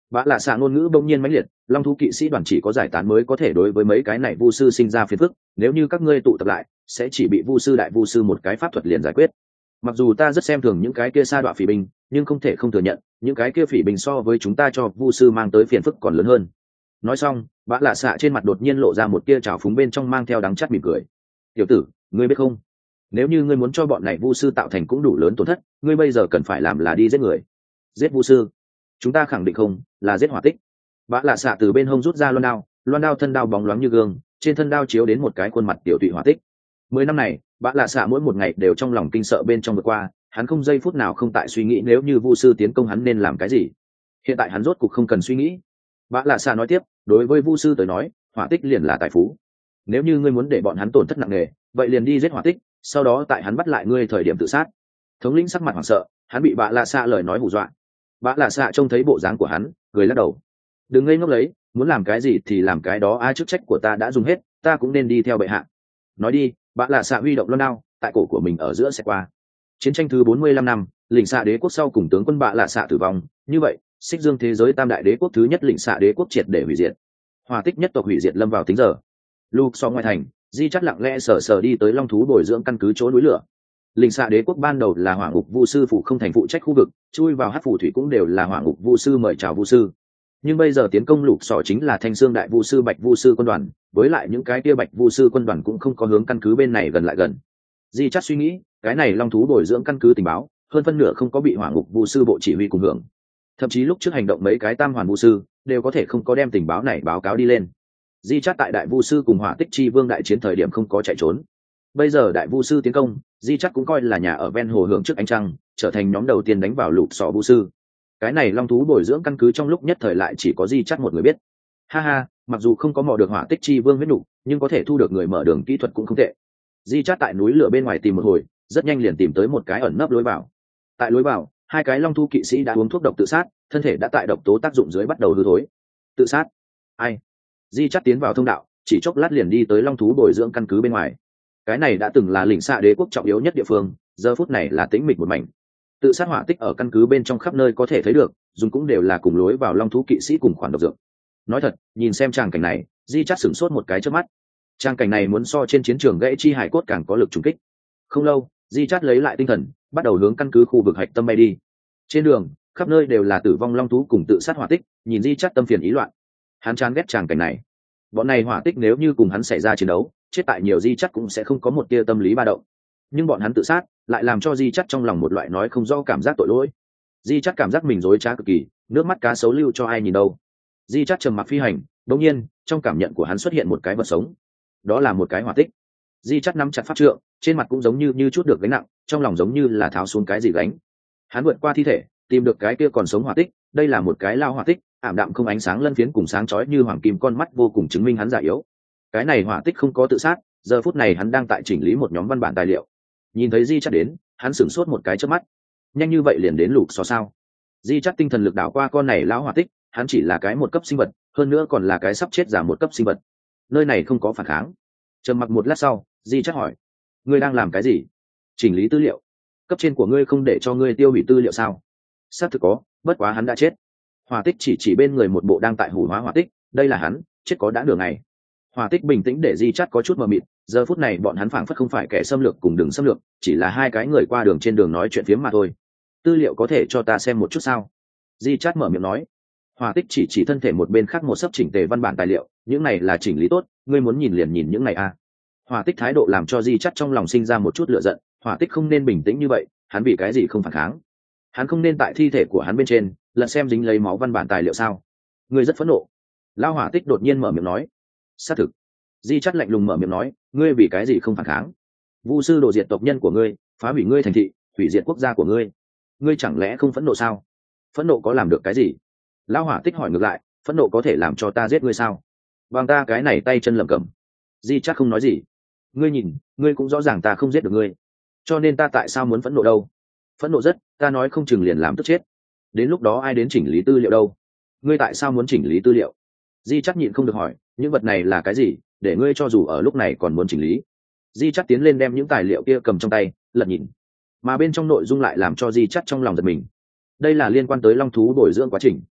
Bạ lạ xạ ngôn ngữ bỗng nhiên mãnh liệt, long thú kỵ sĩ đoàn chỉ có giải tán mới có thể đối với mấy cái này vu sư sinh ra phiền phức, nếu như các ngươi tụ tập lại sẽ chỉ bị vu sư đại vu sư một cái pháp thuật liền giải quyết. Mặc dù ta rất xem thường những cái kia sa đọa phỉ binh, nhưng không thể không thừa nhận những cái kia phỉ binh so với chúng ta cho vu sư mang tới phiền phức còn lớn hơn. Nói xong, bạ lạ xạ trên mặt đột nhiên lộ ra một tia trào phúng bên trong mang theo đắng chát mỉm cười. Tiểu tử, ngươi biết không, nếu như ngươi muốn cho bọn này vu sư tạo thành cũng đủ lớn tổn thất, ngươi bây giờ cần phải làm là đi giết người. Giết vu sư? Chúng ta khẳng định không là giết hỏa tích. Bạ lạ xạ từ bên hông rút ra loan đao, loan đao thân đao bóng loáng như gương, trên thân đao chiếu đến một cái khuôn mặt tiểu tụy hỏa tích. Mười năm này, bạ lạ xạ mỗi một ngày đều trong lòng kinh sợ bên trong vượt qua, hắn không giây phút nào không tại suy nghĩ nếu như vu sư tiến công hắn nên làm cái gì. Hiện tại hắn rốt cục không cần suy nghĩ. Bạ lạ xạ nói tiếp, đối với vu sư tới nói, hỏa tích liền là tài phú. Nếu như ngươi muốn để bọn hắn tổn thất nặng nề, vậy liền đi giết hỏa tích, sau đó tại hắn bắt lại ngươi thời điểm tự sát. Thống lĩnh sắc mặt hoảng sợ, hắn bị bạ lạ xạ lời nói hù dọa. Bạ lạ xạ trông thấy bộ dáng của hắn, cười lắc đầu. Đừng ngây ngốc lấy, muốn làm cái gì thì làm cái đó, ai chức trách của ta đã dùng hết, ta cũng nên đi theo bệ hạ. Nói đi, bạ lạ xạ huy động loan đao, tại cổ của mình ở giữa sẽ qua. Chiến tranh thứ bốn mươi lăm năm, lĩnh xạ đế quốc sau cùng tướng quân bạ lạ xạ tử vong, như vậy, xích dương thế giới tam đại đế quốc thứ nhất lĩnh xạ đế quốc triệt để hủy diệt. Hỏa tích nhất tộc hủy diệt lâm vào tính giờ. Luke so ngoài thành, di chắt lặng lẽ sờ sờ đi tới long thú bồi dưỡng căn cứ chỗ núi lửa. Lĩnh xạ đế quốc ban đầu là hỏa ngục vu sư phủ không thành phụ trách khu vực, chui vào hắc phù thủy cũng đều là hỏa ngục vu sư mời chào vu sư. Nhưng bây giờ tiến công lục sọ chính là thanh xương đại vu sư bạch vu sư quân đoàn, với lại những cái kia bạch vu sư quân đoàn cũng không có hướng căn cứ bên này gần lại gần. Di chắt suy nghĩ, cái này long thú bồi dưỡng căn cứ tình báo hơn phân nửa không có bị hỏa ngục vu sư bộ chỉ huy cùng hưởng, thậm chí lúc trước hành động mấy cái tam hoàn vu sư đều có thể không có đem tình báo này báo cáo đi lên. Di chắt tại đại vu sư cùng hỏa tích chi vương đại chiến thời điểm không có chạy trốn, bây giờ đại vu sư tiến công, di chắt cũng coi là nhà ở ven hồ hưởng trước ánh trăng, trở thành nhóm đầu tiên đánh vào lục sọ vu sư. Cái này long thú bồi dưỡng căn cứ trong lúc nhất thời lại chỉ có di chắt một người biết. Ha ha, mặc dù không có mò được hỏa tích chi vương huyết nục, nhưng có thể thu được người mở đường kỹ thuật cũng không tệ. Di chắt tại núi lửa bên ngoài tìm một hồi, rất nhanh liền tìm tới một cái ẩn nấp lối vào. Tại lối vào, hai cái long thú kỵ sĩ đã uống thuốc độc tự sát, thân thể đã tại độc tố tác dụng dưới bắt đầu hư thối. Tự sát? Ai? Di chắt tiến vào thông đạo, chỉ chốc lát liền đi tới long thú bồi dưỡng căn cứ bên ngoài. Cái này đã từng là lĩnh xạ đế quốc trọng yếu nhất địa phương, giờ phút này là tĩnh mịch một mảnh. Tự sát hỏa tích ở căn cứ bên trong khắp nơi có thể thấy được, dùng cũng đều là cùng lối vào long thú kỵ sĩ cùng khoản độc dược. Nói thật, nhìn xem tràng cảnh này, di chắt sửng sốt một cái trước mắt. Tràng cảnh này muốn so trên chiến trường gãy chi hải cốt càng có lực trùng kích. Không lâu, di chắt lấy lại tinh thần, bắt đầu hướng căn cứ khu vực hạch tâm bay đi. Trên đường, khắp nơi đều là tử vong long thú cùng tự sát hỏa tích, nhìn di chắt tâm phiền ý loạn. Hắn chán ghét tràng cảnh này. Bọn này hỏa tích nếu như cùng hắn xảy ra chiến đấu, chết tại nhiều di chắt cũng sẽ không có một tia tâm lý ba động. Nhưng bọn hắn tự sát, lại làm cho di chắt trong lòng một loại nói không rõ cảm giác tội lỗi. Di chắt cảm giác mình dối trá cực kỳ, nước mắt cá sấu lưu cho ai nhìn đâu. Di chắt trầm mặc phi hành, đột nhiên trong cảm nhận của hắn xuất hiện một cái vật sống, đó là một cái hỏa tích. Di chắt nắm chặt pháp trượng, trên mặt cũng giống như như chút được gánh nặng, trong lòng giống như là tháo xuống cái gì gánh. Hắn vượt qua thi thể, tìm được cái kia còn sống hỏa tích, đây là một cái lao hỏa tích, ảm đạm không ánh sáng lân phiến cùng sáng chói như hoàng kim con mắt vô cùng chứng minh hắn già yếu. Cái này hỏa tích không có tự sát, giờ phút này hắn đang tại chỉnh lý một nhóm văn bản tài liệu. Nhìn thấy di chắt đến, hắn sửng sốt một cái chớp mắt. Nhanh như vậy liền đến lục xò sao? Di chắt tinh thần lực đảo qua con này lão hỏa tích, hắn chỉ là cái một cấp sinh vật, hơn nữa còn là cái sắp chết giả một cấp sinh vật. Nơi này không có phản kháng. Trầm mặc một lát sau, di chắt hỏi: ngươi đang làm cái gì? Chỉnh lý tư liệu. Cấp trên của ngươi không để cho ngươi tiêu hủy tư liệu sao? Xác thực có, bất quá hắn đã chết. Hỏa tích chỉ chỉ bên người một bộ đang tại hủ hóa hỏa tích, đây là hắn, chết có đã nửa ngày. Hỏa tích bình tĩnh để di chắt có chút mờ mịt, giờ phút này bọn hắn phảng phất không phải kẻ xâm lược cùng đường xâm lược, chỉ là hai cái người qua đường trên đường nói chuyện phiếm mà thôi. Tư liệu có thể cho ta xem một chút sao? Di chắt mở miệng nói. Hỏa tích chỉ chỉ thân thể một bên khác một sấp chỉnh tề văn bản tài liệu, những này là chỉnh lý tốt, ngươi muốn nhìn liền nhìn những này a. À. Hỏa tích thái độ làm cho di chắt trong lòng sinh ra một chút lửa giận, hỏa tích không nên bình tĩnh như vậy, hắn vì cái gì không phản kháng? Hắn không nên tại thi thể của hắn bên trên lật xem dính lấy máu văn bản tài liệu sao? Ngươi rất phẫn nộ. Lao hỏa tích đột nhiên mở miệng nói. Xác thực. Di chắt lạnh lùng mở miệng nói, ngươi vì cái gì không phản kháng? Vu sư đổ diệt tộc nhân của ngươi, phá hủy ngươi thành thị, hủy diệt quốc gia của ngươi, ngươi chẳng lẽ không phẫn nộ sao? Phẫn nộ có làm được cái gì? Lao hỏa tích hỏi ngược lại, phẫn nộ có thể làm cho ta giết ngươi sao? Bằng ta cái này tay chân lẩm cẩm. Di chắc không nói gì. Ngươi nhìn, ngươi cũng rõ ràng ta không giết được ngươi, cho nên ta tại sao muốn phẫn nộ đâu? Phẫn nộ rất, ta nói không chừng liền làm tức chết. Đến lúc đó ai đến chỉnh lý tư liệu đâu? Ngươi tại sao muốn chỉnh lý tư liệu? Di chắc nhịn không được hỏi, những vật này là cái gì, để ngươi cho dù ở lúc này còn muốn chỉnh lý? Di chắc tiến lên đem những tài liệu kia cầm trong tay, lật nhìn, mà bên trong nội dung lại làm cho Di chắc trong lòng giật mình. Đây là liên quan tới long thú bồi dưỡng quá trình.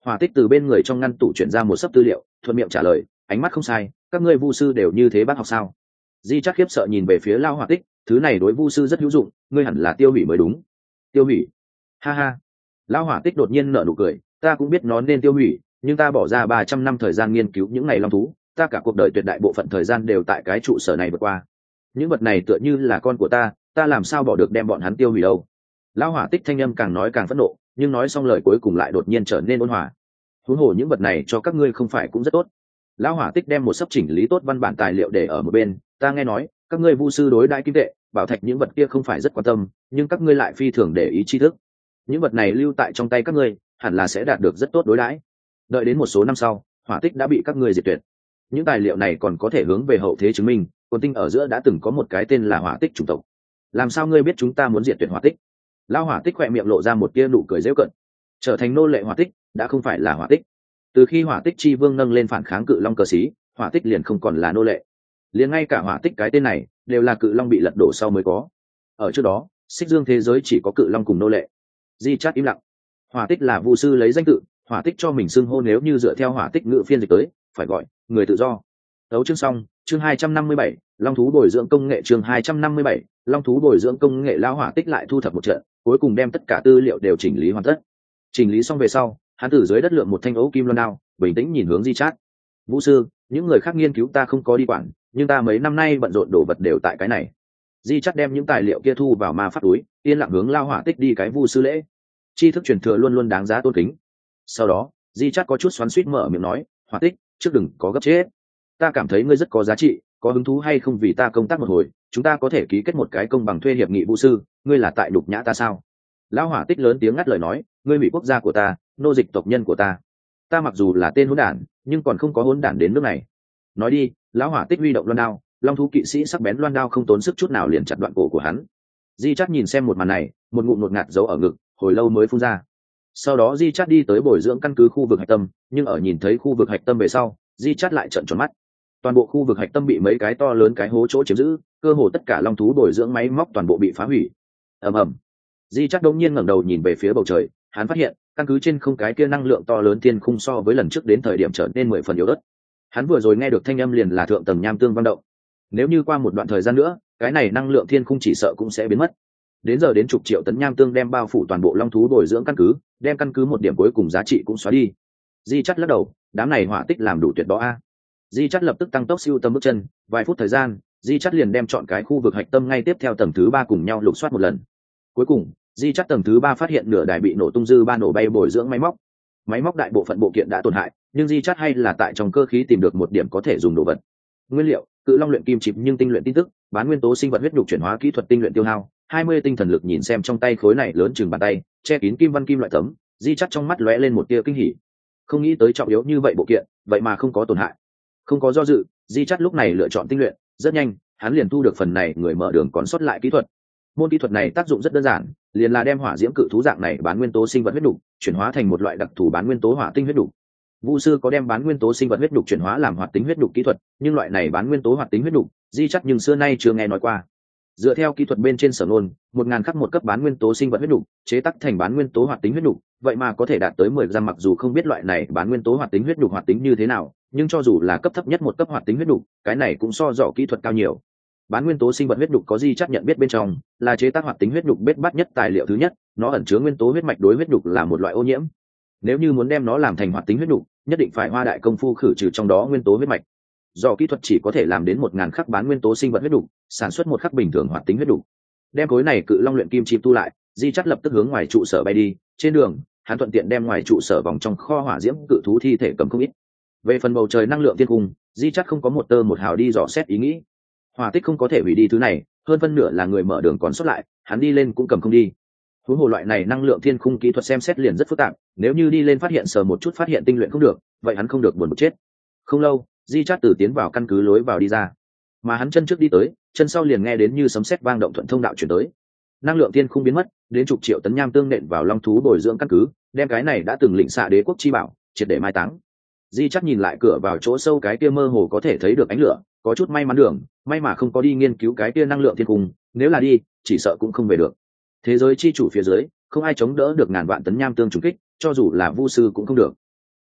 Hỏa Tích từ bên người trong ngăn tủ chuyển ra một sấp tư liệu, thuận miệng trả lời, ánh mắt không sai, các ngươi vu sư đều như thế bác học sao? Di Chát khiếp sợ nhìn về phía Lao Hỏa Tích, thứ này đối vu sư rất hữu dụng, ngươi hẳn là tiêu hủy mới đúng. Tiêu hủy? Ha ha. Lao Hỏa Tích đột nhiên nở nụ cười, ta cũng biết nó nên tiêu hủy, nhưng ta bỏ ra ba trăm năm thời gian nghiên cứu những ngày long thú, ta cả cuộc đời tuyệt đại bộ phận thời gian đều tại cái trụ sở này vượt qua. Những vật này tựa như là con của ta, ta làm sao bỏ được đem bọn hắn tiêu hủy đâu? Lao Hỏa Tích thanh âm càng nói càng phẫn nộ, nhưng nói xong lời cuối cùng lại đột nhiên trở nên ôn hòa. Huống hồ những vật này cho các ngươi không phải cũng rất tốt. Lão Hỏa Tích đem một sấp chỉnh lý tốt văn bản tài liệu để ở một bên, ta nghe nói các ngươi vu sư đối đãi kim tệ bảo thạch những vật kia không phải rất quan tâm, nhưng các ngươi lại phi thường để ý tri thức. Những vật này lưu tại trong tay các ngươi hẳn là sẽ đạt được rất tốt đối đãi. Đợi đến một số năm sau, Hỏa Tích đã bị các ngươi diệt tuyệt. Những tài liệu này còn có thể hướng về hậu thế chứng minh Côn Tinh ở giữa đã từng có một cái tên là Hỏa Tích chủng tộc. Làm sao ngươi biết chúng ta muốn diệt tuyệt Hỏa Tích? Lão Hỏa Tích khỏe miệng lộ ra một tia nụ cười giễu cợt. Trở thành nô lệ Hỏa Tích đã không phải là Hỏa Tích. Từ khi Hỏa Tích chi vương nâng lên phản kháng Cự Long cờ xí, Hỏa Tích liền không còn là nô lệ. Liền ngay cả Hỏa Tích cái tên này đều là Cự Long bị lật đổ sau mới có. Ở trước đó, Xích Dương thế giới chỉ có Cự Long cùng nô lệ. Di Chát im lặng. Hỏa Tích là vu sư lấy danh tự, Hỏa Tích cho mình xưng hô, nếu như dựa theo Hỏa Tích ngữ phiên dịch tới, phải gọi người tự do. Tấu chương xong, chương hai trăm năm mươi bảy, Long thú bồi dưỡng công nghệ, chương hai trăm năm mươi bảy, Long thú bồi dưỡng công nghệ. Lão Hỏa Tích lại thu thập một trận, cuối cùng đem tất cả tư liệu đều chỉnh lý hoàn tất. Chỉnh lý xong về sau, hắn từ dưới đất lượm một thanh ấu kim loan đao, bình tĩnh nhìn hướng Di Chát. Vũ sư, những người khác nghiên cứu ta không có đi quản, nhưng ta mấy năm nay bận rộn đồ vật đều tại cái này. Di Chát đem những tài liệu kia thu vào ma pháp túi, yên lặng hướng Lao Hỏa Tích đi cái vu sư lễ. Tri thức truyền thừa luôn luôn đáng giá tôn kính. Sau đó, Di Chát có chút xoắn xuýt mở miệng nói, Hỏa Tích, trước đừng có gấp chết. Ta cảm thấy ngươi rất có giá trị, có hứng thú hay không vì ta công tác một hồi, chúng ta có thể ký kết một cái công bằng thuê hiệp nghị vu sư, ngươi là tại đục nhã ta sao? Lão Hỏa Tích lớn tiếng ngắt lời nói, ngươi hủy quốc gia của ta, nô dịch tộc nhân của ta. Ta mặc dù là tên hỗn đản, nhưng còn không có hỗn đản đến nước này. Nói đi. Lão Hỏa Tích huy động loan đao, long thú kỵ sĩ sắc bén loan đao không tốn sức chút nào liền chặt đoạn cổ của hắn. Di Chát nhìn xem một màn này, một ngụm ngột ngạt giấu ở ngực, hồi lâu mới phun ra. Sau đó Di Chát đi tới bồi dưỡng căn cứ khu vực hạch tâm, nhưng ở nhìn thấy khu vực hạch tâm về sau, Di Chát lại trợn tròn mắt. Toàn bộ khu vực hạch tâm bị mấy cái to lớn cái hố chỗ chiếm giữ, cơ hồ tất cả long thú bồi dưỡng máy móc toàn bộ bị phá hủy. Ầm ầm. Di Chát đột nhiên ngẩng đầu nhìn về phía bầu trời, hắn phát hiện căn cứ trên không cái kia năng lượng to lớn thiên khung so với lần trước đến thời điểm trở nên mười phần yếu ớt. Hắn vừa rồi nghe được thanh âm liền là thượng tầng nham tương vang động. Nếu như qua một đoạn thời gian nữa, cái này năng lượng thiên khung chỉ sợ cũng sẽ biến mất. Đến giờ đến chục triệu tấn nham tương đem bao phủ toàn bộ long thú bồi dưỡng căn cứ, đem căn cứ một điểm cuối cùng giá trị cũng xóa đi. Di Chát lắc đầu, đám này Hỏa Tích làm đủ tuyệt đó a. Di Chát lập tức tăng tốc siêu tầm bước chân, vài phút thời gian, Di Chát liền đem chọn cái khu vực hạch tâm ngay tiếp theo tầng thứ ba cùng nhau lục soát một lần. Cuối cùng, Di Chát tầng thứ ba phát hiện nửa đài bị nổ tung dư ba nổ bay bồi dưỡng máy móc. Máy móc đại bộ phận bộ kiện đã tổn hại, nhưng Di Chát hay là tại trong cơ khí tìm được một điểm có thể dùng đồ vật. Nguyên liệu: Cự Long luyện kim chip nhưng tinh luyện tin tức, bán nguyên tố sinh vật huyết nhục chuyển hóa kỹ thuật tinh luyện tiêu hao, hai mươi tinh thần lực. Nhìn xem trong tay khối này lớn chừng bàn tay, che kín kim văn kim loại tấm, Di Chát trong mắt lóe lên một tia kinh hỉ. Không nghĩ tới trọng yếu như vậy bộ kiện, vậy mà không có tổn hại. Không có do dự, Di Chát lúc này lựa chọn tinh luyện, rất nhanh, hắn liền thu được phần này người mở đường còn sót lại kỹ thuật. Môn kỹ thuật này tác dụng rất đơn giản, liền là đem hỏa diễm cự thú dạng này bán nguyên tố sinh vật huyết đục chuyển hóa thành một loại đặc thù bán nguyên tố hỏa tinh huyết đục. Vu sư có đem bán nguyên tố sinh vật huyết đục chuyển hóa làm hoạt tính huyết đục kỹ thuật, nhưng loại này bán nguyên tố hoạt tính huyết đục, Di Chát nhưng xưa nay chưa nghe nói qua. Dựa theo kỹ thuật bên trên sở ngôn, một ngàn khắc một cấp bán nguyên tố sinh vật huyết đục chế tác thành bán nguyên tố hoạt tính huyết đục, vậy mà có thể đạt tới mười gram. Mặc dù không biết loại này bán nguyên tố hoạt tính huyết đục hoạt tính như thế nào, nhưng cho dù là cấp thấp nhất một cấp hoạt tính huyết đục, cái này cũng so dọ kỹ thuật cao nhiều. Bán nguyên tố sinh vật huyết đục có Di Chát nhận biết bên trong là chế tác hoạt tính huyết đục bết bát nhất tài liệu thứ nhất, nó ẩn chứa nguyên tố huyết mạch, đối huyết đục là một loại ô nhiễm. Nếu như muốn đem nó làm thành hoạt tính huyết đục, nhất định phải hoa đại công phu khử trừ trong đó nguyên tố huyết mạch. Do kỹ thuật chỉ có thể làm đến một ngàn khắc bán nguyên tố sinh vật huyết đục, sản xuất một khắc bình thường hoạt tính huyết đục. Đem khối này Cự Long luyện kim chip tu lại, Di Chát lập tức hướng ngoài trụ sở bay đi. Trên đường, hắn thuận tiện đem ngoài trụ sở vòng trong kho hỏa diễm cự thú thi thể cầm không ít. Về phần bầu trời năng lượng thiên cung, Di Chát không có một tơ một hào đi dò xét ý nghĩ. Hỏa Tích không có thể hủy đi thứ này, hơn phân nửa là người mở đường còn sót lại, hắn đi lên cũng cầm không đi. Huống hồ loại này năng lượng thiên khung kỹ thuật xem xét liền rất phức tạp, nếu như đi lên phát hiện sờ một chút phát hiện tinh luyện không được, vậy hắn không được buồn bực chết. Không lâu, Di Chát từ tiến vào căn cứ lối vào đi ra, mà hắn chân trước đi tới, chân sau liền nghe đến như sấm sét vang động thuận thông đạo chuyển tới. Năng lượng thiên khung biến mất, đến chục triệu tấn nham tương nện vào long thú bồi dưỡng căn cứ, đem cái này đã từng lĩnh xạ đế quốc chi bảo triệt để mai táng. Di Chát nhìn lại cửa vào chỗ sâu cái kia mơ hồ có thể thấy được ánh lửa, có chút may mắn đường, may mà không có đi nghiên cứu cái kia năng lượng thiên cung, nếu là đi, chỉ sợ cũng không về được. Thế giới chi chủ phía dưới, không ai chống đỡ được ngàn vạn tấn nham tương trùng kích, cho dù là vu sư cũng không được.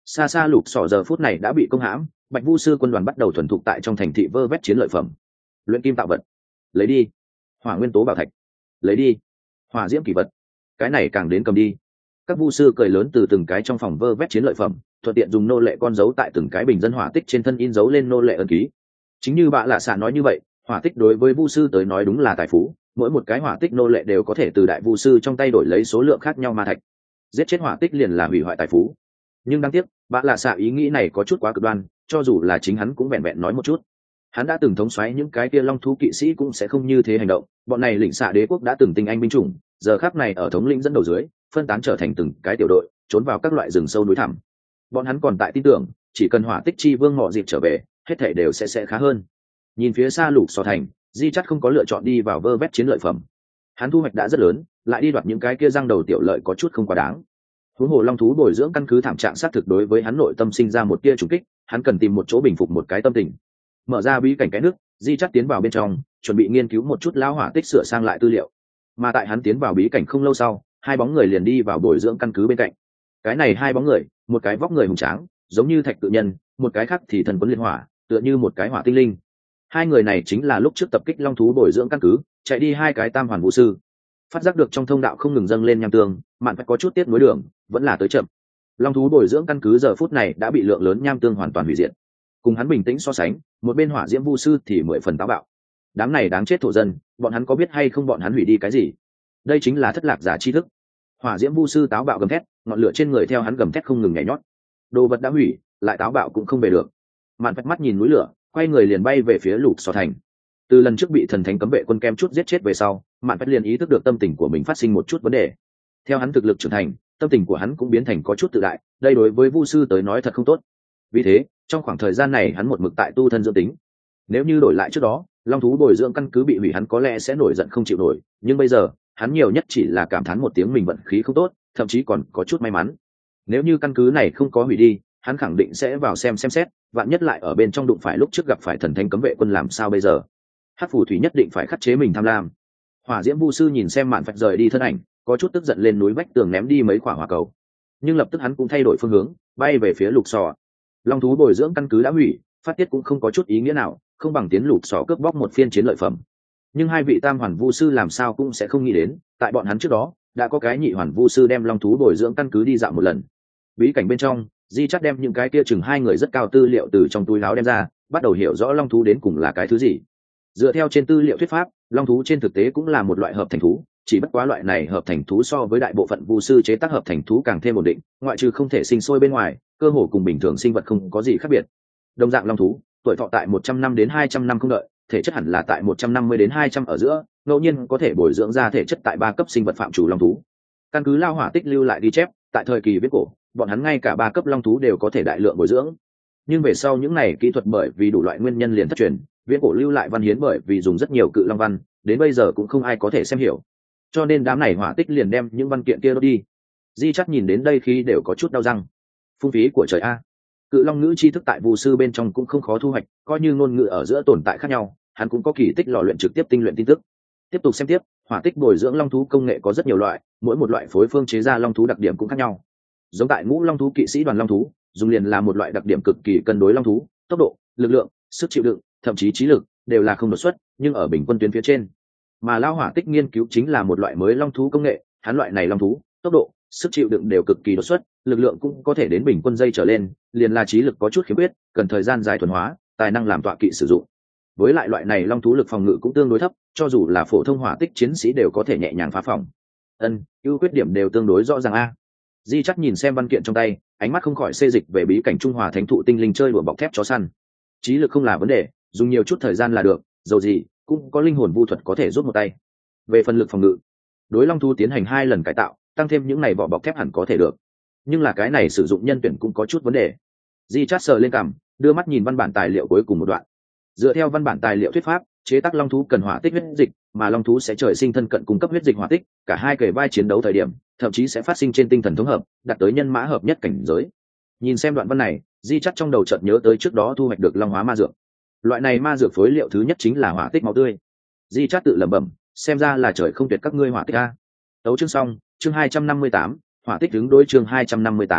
Xa xa lục sỏ giờ phút này đã bị công hãm, Bạch Vu sư quân đoàn bắt đầu thuần thục tại trong thành thị vơ vét chiến lợi phẩm. Luyện kim tạo vật, lấy đi. Hỏa nguyên tố bảo thạch, lấy đi. Hỏa diễm kỳ vật, cái này càng đến cầm đi. Các vu sư cười lớn từ từng cái trong phòng vơ vét chiến lợi phẩm, thuận tiện dùng nô lệ con dấu tại từng cái bình dân hỏa tích trên thân in dấu lên nô lệ ấn ký. Chính như bạ lạ xạ nói như vậy, hỏa tích đối với vu sư tới nói đúng là tài phú, mỗi một cái hỏa tích nô lệ đều có thể từ đại vu sư trong tay đổi lấy số lượng khác nhau ma thạch. Giết chết hỏa tích liền là hủy hoại tài phú. Nhưng đáng tiếc, bạ lạ xạ ý nghĩ này có chút quá cực đoan, cho dù là chính hắn cũng vẹn vẹn nói một chút. Hắn đã từng thống soái những cái kia long thú kỵ sĩ cũng sẽ không như thế hành động, bọn này lĩnh xạ đế quốc đã từng tinh anh binh chủng, giờ khắc này ở thống lĩnh dẫn đầu dưới, phân tán trở thành từng cái tiểu đội, trốn vào các loại rừng sâu núi thẳm. Bọn hắn còn tại tin tưởng, chỉ cần hỏa tích chi vương ngọ dịp trở về, hết thảy đều sẽ sẽ khá hơn. Nhìn phía xa lục sò thành, Di Chắt không có lựa chọn đi vào vơ vét chiến lợi phẩm. Hắn thu hoạch đã rất lớn, lại đi đoạt những cái kia răng đầu tiểu lợi có chút không quá đáng. Huống hồ long thú bồi dưỡng căn cứ thảm trạng sát thực đối với hắn nội tâm sinh ra một tia trùng kích, hắn cần tìm một chỗ bình phục một cái tâm tình. Mở ra bí cảnh cái nước, Di Chắt tiến vào bên trong, chuẩn bị nghiên cứu một chút lão hỏa tích sửa sang lại tư liệu. Mà tại hắn tiến vào bí cảnh không lâu sau, hai bóng người liền đi vào bồi dưỡng căn cứ bên cạnh. Cái này hai bóng người, một cái vóc người hùng tráng, giống như thạch tự nhân, một cái khác thì thần quấn liên hỏa, tựa như một cái hỏa tinh linh. Hai người này chính là lúc trước tập kích long thú bồi dưỡng căn cứ, chạy đi hai cái tam hoàn vũ sư. Phát giác được trong thông đạo không ngừng dâng lên nham tương, mạn phải có chút tiếp nối đường, vẫn là tới chậm. Long thú bồi dưỡng căn cứ giờ phút này đã bị lượng lớn nham tương hoàn toàn hủy diệt. Cùng hắn bình tĩnh so sánh, một bên hỏa diễm vu sư thì mười phần táo bạo. Đám này đáng chết thổ dân, bọn hắn có biết hay không bọn hắn hủy đi cái gì? Đây chính là thất lạc giả tri thức. Hỏa diễm vu sư táo bạo gầm thét, ngọn lửa trên người theo hắn gầm thét không ngừng nhảy nhót. Đồ vật đã hủy, lại táo bạo cũng không về được. Mạn phách mắt nhìn núi lửa, quay người liền bay về phía lục sò thành. Từ lần trước bị thần thánh cấm vệ quân kem chút giết chết về sau, Mạn phách liền ý thức được tâm tình của mình phát sinh một chút vấn đề. Theo hắn thực lực trưởng thành, tâm tình của hắn cũng biến thành có chút tự đại, đây đối với vu sư tới nói thật không tốt. Vì thế, trong khoảng thời gian này hắn một mực tại tu thân dưỡng tính. Nếu như đổi lại trước đó, long thú bồi dưỡng căn cứ bị hủy hắn có lẽ sẽ nổi giận không chịu nổi, nhưng bây giờ, hắn nhiều nhất chỉ là cảm thán một tiếng mình vận khí không tốt, thậm chí còn có chút may mắn. Nếu như căn cứ này không có hủy đi, hắn khẳng định sẽ vào xem xem xét, vạn nhất lại ở bên trong đụng phải lúc trước gặp phải thần thánh cấm vệ quân làm sao bây giờ. Hắc phù thủy nhất định phải khắc chế mình tham lam. Hỏa diễm vu sư nhìn xem Mạn Phách rời đi thân ảnh, có chút tức giận lên núi vách tường ném đi mấy quả hỏa cầu. Nhưng lập tức hắn cũng thay đổi phương hướng, bay về phía lục sò. Long thú bồi dưỡng căn cứ đã hủy, phát tiết cũng không có chút ý nghĩa nào, không bằng tiến lục sò cướp bóc một phiên chiến lợi phẩm. Nhưng hai vị tam hoàn vu sư làm sao cũng sẽ không nghĩ đến, tại bọn hắn trước đó đã có cái nhị hoàn vu sư đem long thú bồi dưỡng căn cứ đi dạo một lần. Bí cảnh bên trong, Di Chắt đem những cái kia chừng hai người rất cao tư liệu từ trong túi áo đem ra, bắt đầu hiểu rõ long thú đến cùng là cái thứ gì. Dựa theo trên tư liệu thuyết pháp, long thú trên thực tế cũng là một loại hợp thành thú, chỉ bất quá loại này hợp thành thú so với đại bộ phận vu sư chế tác hợp thành thú càng thêm ổn định, ngoại trừ không thể sinh sôi bên ngoài, cơ hồ cùng bình thường sinh vật không có gì khác biệt. Đồng dạng long thú, tuổi thọ tại một trăm năm đến hai trăm năm không đợi, thể chất hẳn là tại một trăm năm mươi đến hai trăm ở giữa, ngẫu nhiên có thể bồi dưỡng ra thể chất tại ba cấp sinh vật phạm chủ long thú. Căn cứ lao hỏa tích lưu lại ghi chép, tại thời kỳ viết cổ, bọn hắn ngay cả ba cấp long thú đều có thể đại lượng bồi dưỡng. Nhưng về sau những này kỹ thuật bởi vì đủ loại nguyên nhân liền thất truyền, viễn cổ lưu lại văn hiến bởi vì dùng rất nhiều cự long văn, đến bây giờ cũng không ai có thể xem hiểu. Cho nên đám này hỏa tích liền đem những văn kiện kia đốt đi. Di Chắt nhìn đến đây khi đều có chút đau răng. Phung phí của trời a. Cự long ngữ tri thức tại vu sư bên trong cũng không khó thu hoạch, coi như ngôn ngữ ở giữa tồn tại khác nhau, hắn cũng có kỳ tích lò luyện trực tiếp tinh luyện tin tức. Tiếp tục xem tiếp, hỏa tích bồi dưỡng long thú công nghệ có rất nhiều loại, mỗi một loại phối phương chế ra long thú đặc điểm cũng khác nhau. Giống tại ngũ long thú kỵ sĩ đoàn long thú, dùng liền là một loại đặc điểm cực kỳ cân đối long thú, tốc độ, lực lượng, sức chịu đựng, thậm chí trí lực đều là không đột xuất, nhưng ở bình quân tuyến phía trên. Mà lao hỏa tích nghiên cứu chính là một loại mới long thú công nghệ, hắn loại này long thú, tốc độ, sức chịu đựng đều cực kỳ đột xuất, lực lượng cũng có thể đến bình quân dây trở lên, liền là trí lực có chút khiếm khuyết, cần thời gian dài thuần hóa, tài năng làm tọa kỵ sử dụng. Với lại loại này long thú lực phòng ngự cũng tương đối thấp, cho dù là phổ thông hỏa tích chiến sĩ đều có thể nhẹ nhàng phá phòng. Ân, ưu khuyết điểm đều tương đối rõ ràng a. Di Chắt nhìn xem văn kiện trong tay, ánh mắt không khỏi xê dịch về bí cảnh Trung Hòa Thánh thụ tinh linh chơi đùa bọc thép chó săn. Trí lực không là vấn đề, dùng nhiều chút thời gian là được, dầu gì cũng có linh hồn vu thuật có thể giúp một tay. Về phần lực phòng ngự, đối long thú tiến hành hai lần cải tạo, tăng thêm những này vỏ bọc thép hẳn có thể được. Nhưng là cái này sử dụng nhân tuyển cũng có chút vấn đề. Di Chắt sờ lên cằm, đưa mắt nhìn văn bản tài liệu cuối cùng một đoạn. Dựa theo văn bản tài liệu thuyết pháp, chế tác long thú cần hỏa tích huyết dịch, mà long thú sẽ trời sinh thân cận cung cấp huyết dịch hỏa tích, cả hai kề vai chiến đấu thời điểm, thậm chí sẽ phát sinh trên tinh thần thống hợp, đạt tới nhân mã hợp nhất cảnh giới. Nhìn xem đoạn văn này, Di Chắt trong đầu chợt nhớ tới trước đó thu hoạch được long hóa ma dược. Loại này ma dược phối liệu thứ nhất chính là hỏa tích máu tươi. Di Chắt tự lẩm bẩm, xem ra là trời không tuyệt các ngươi hỏa tích a. Tấu chương xong, chương hai trăm năm mươi tám, hỏa tích đứng đối chương hai trăm năm mươi tám,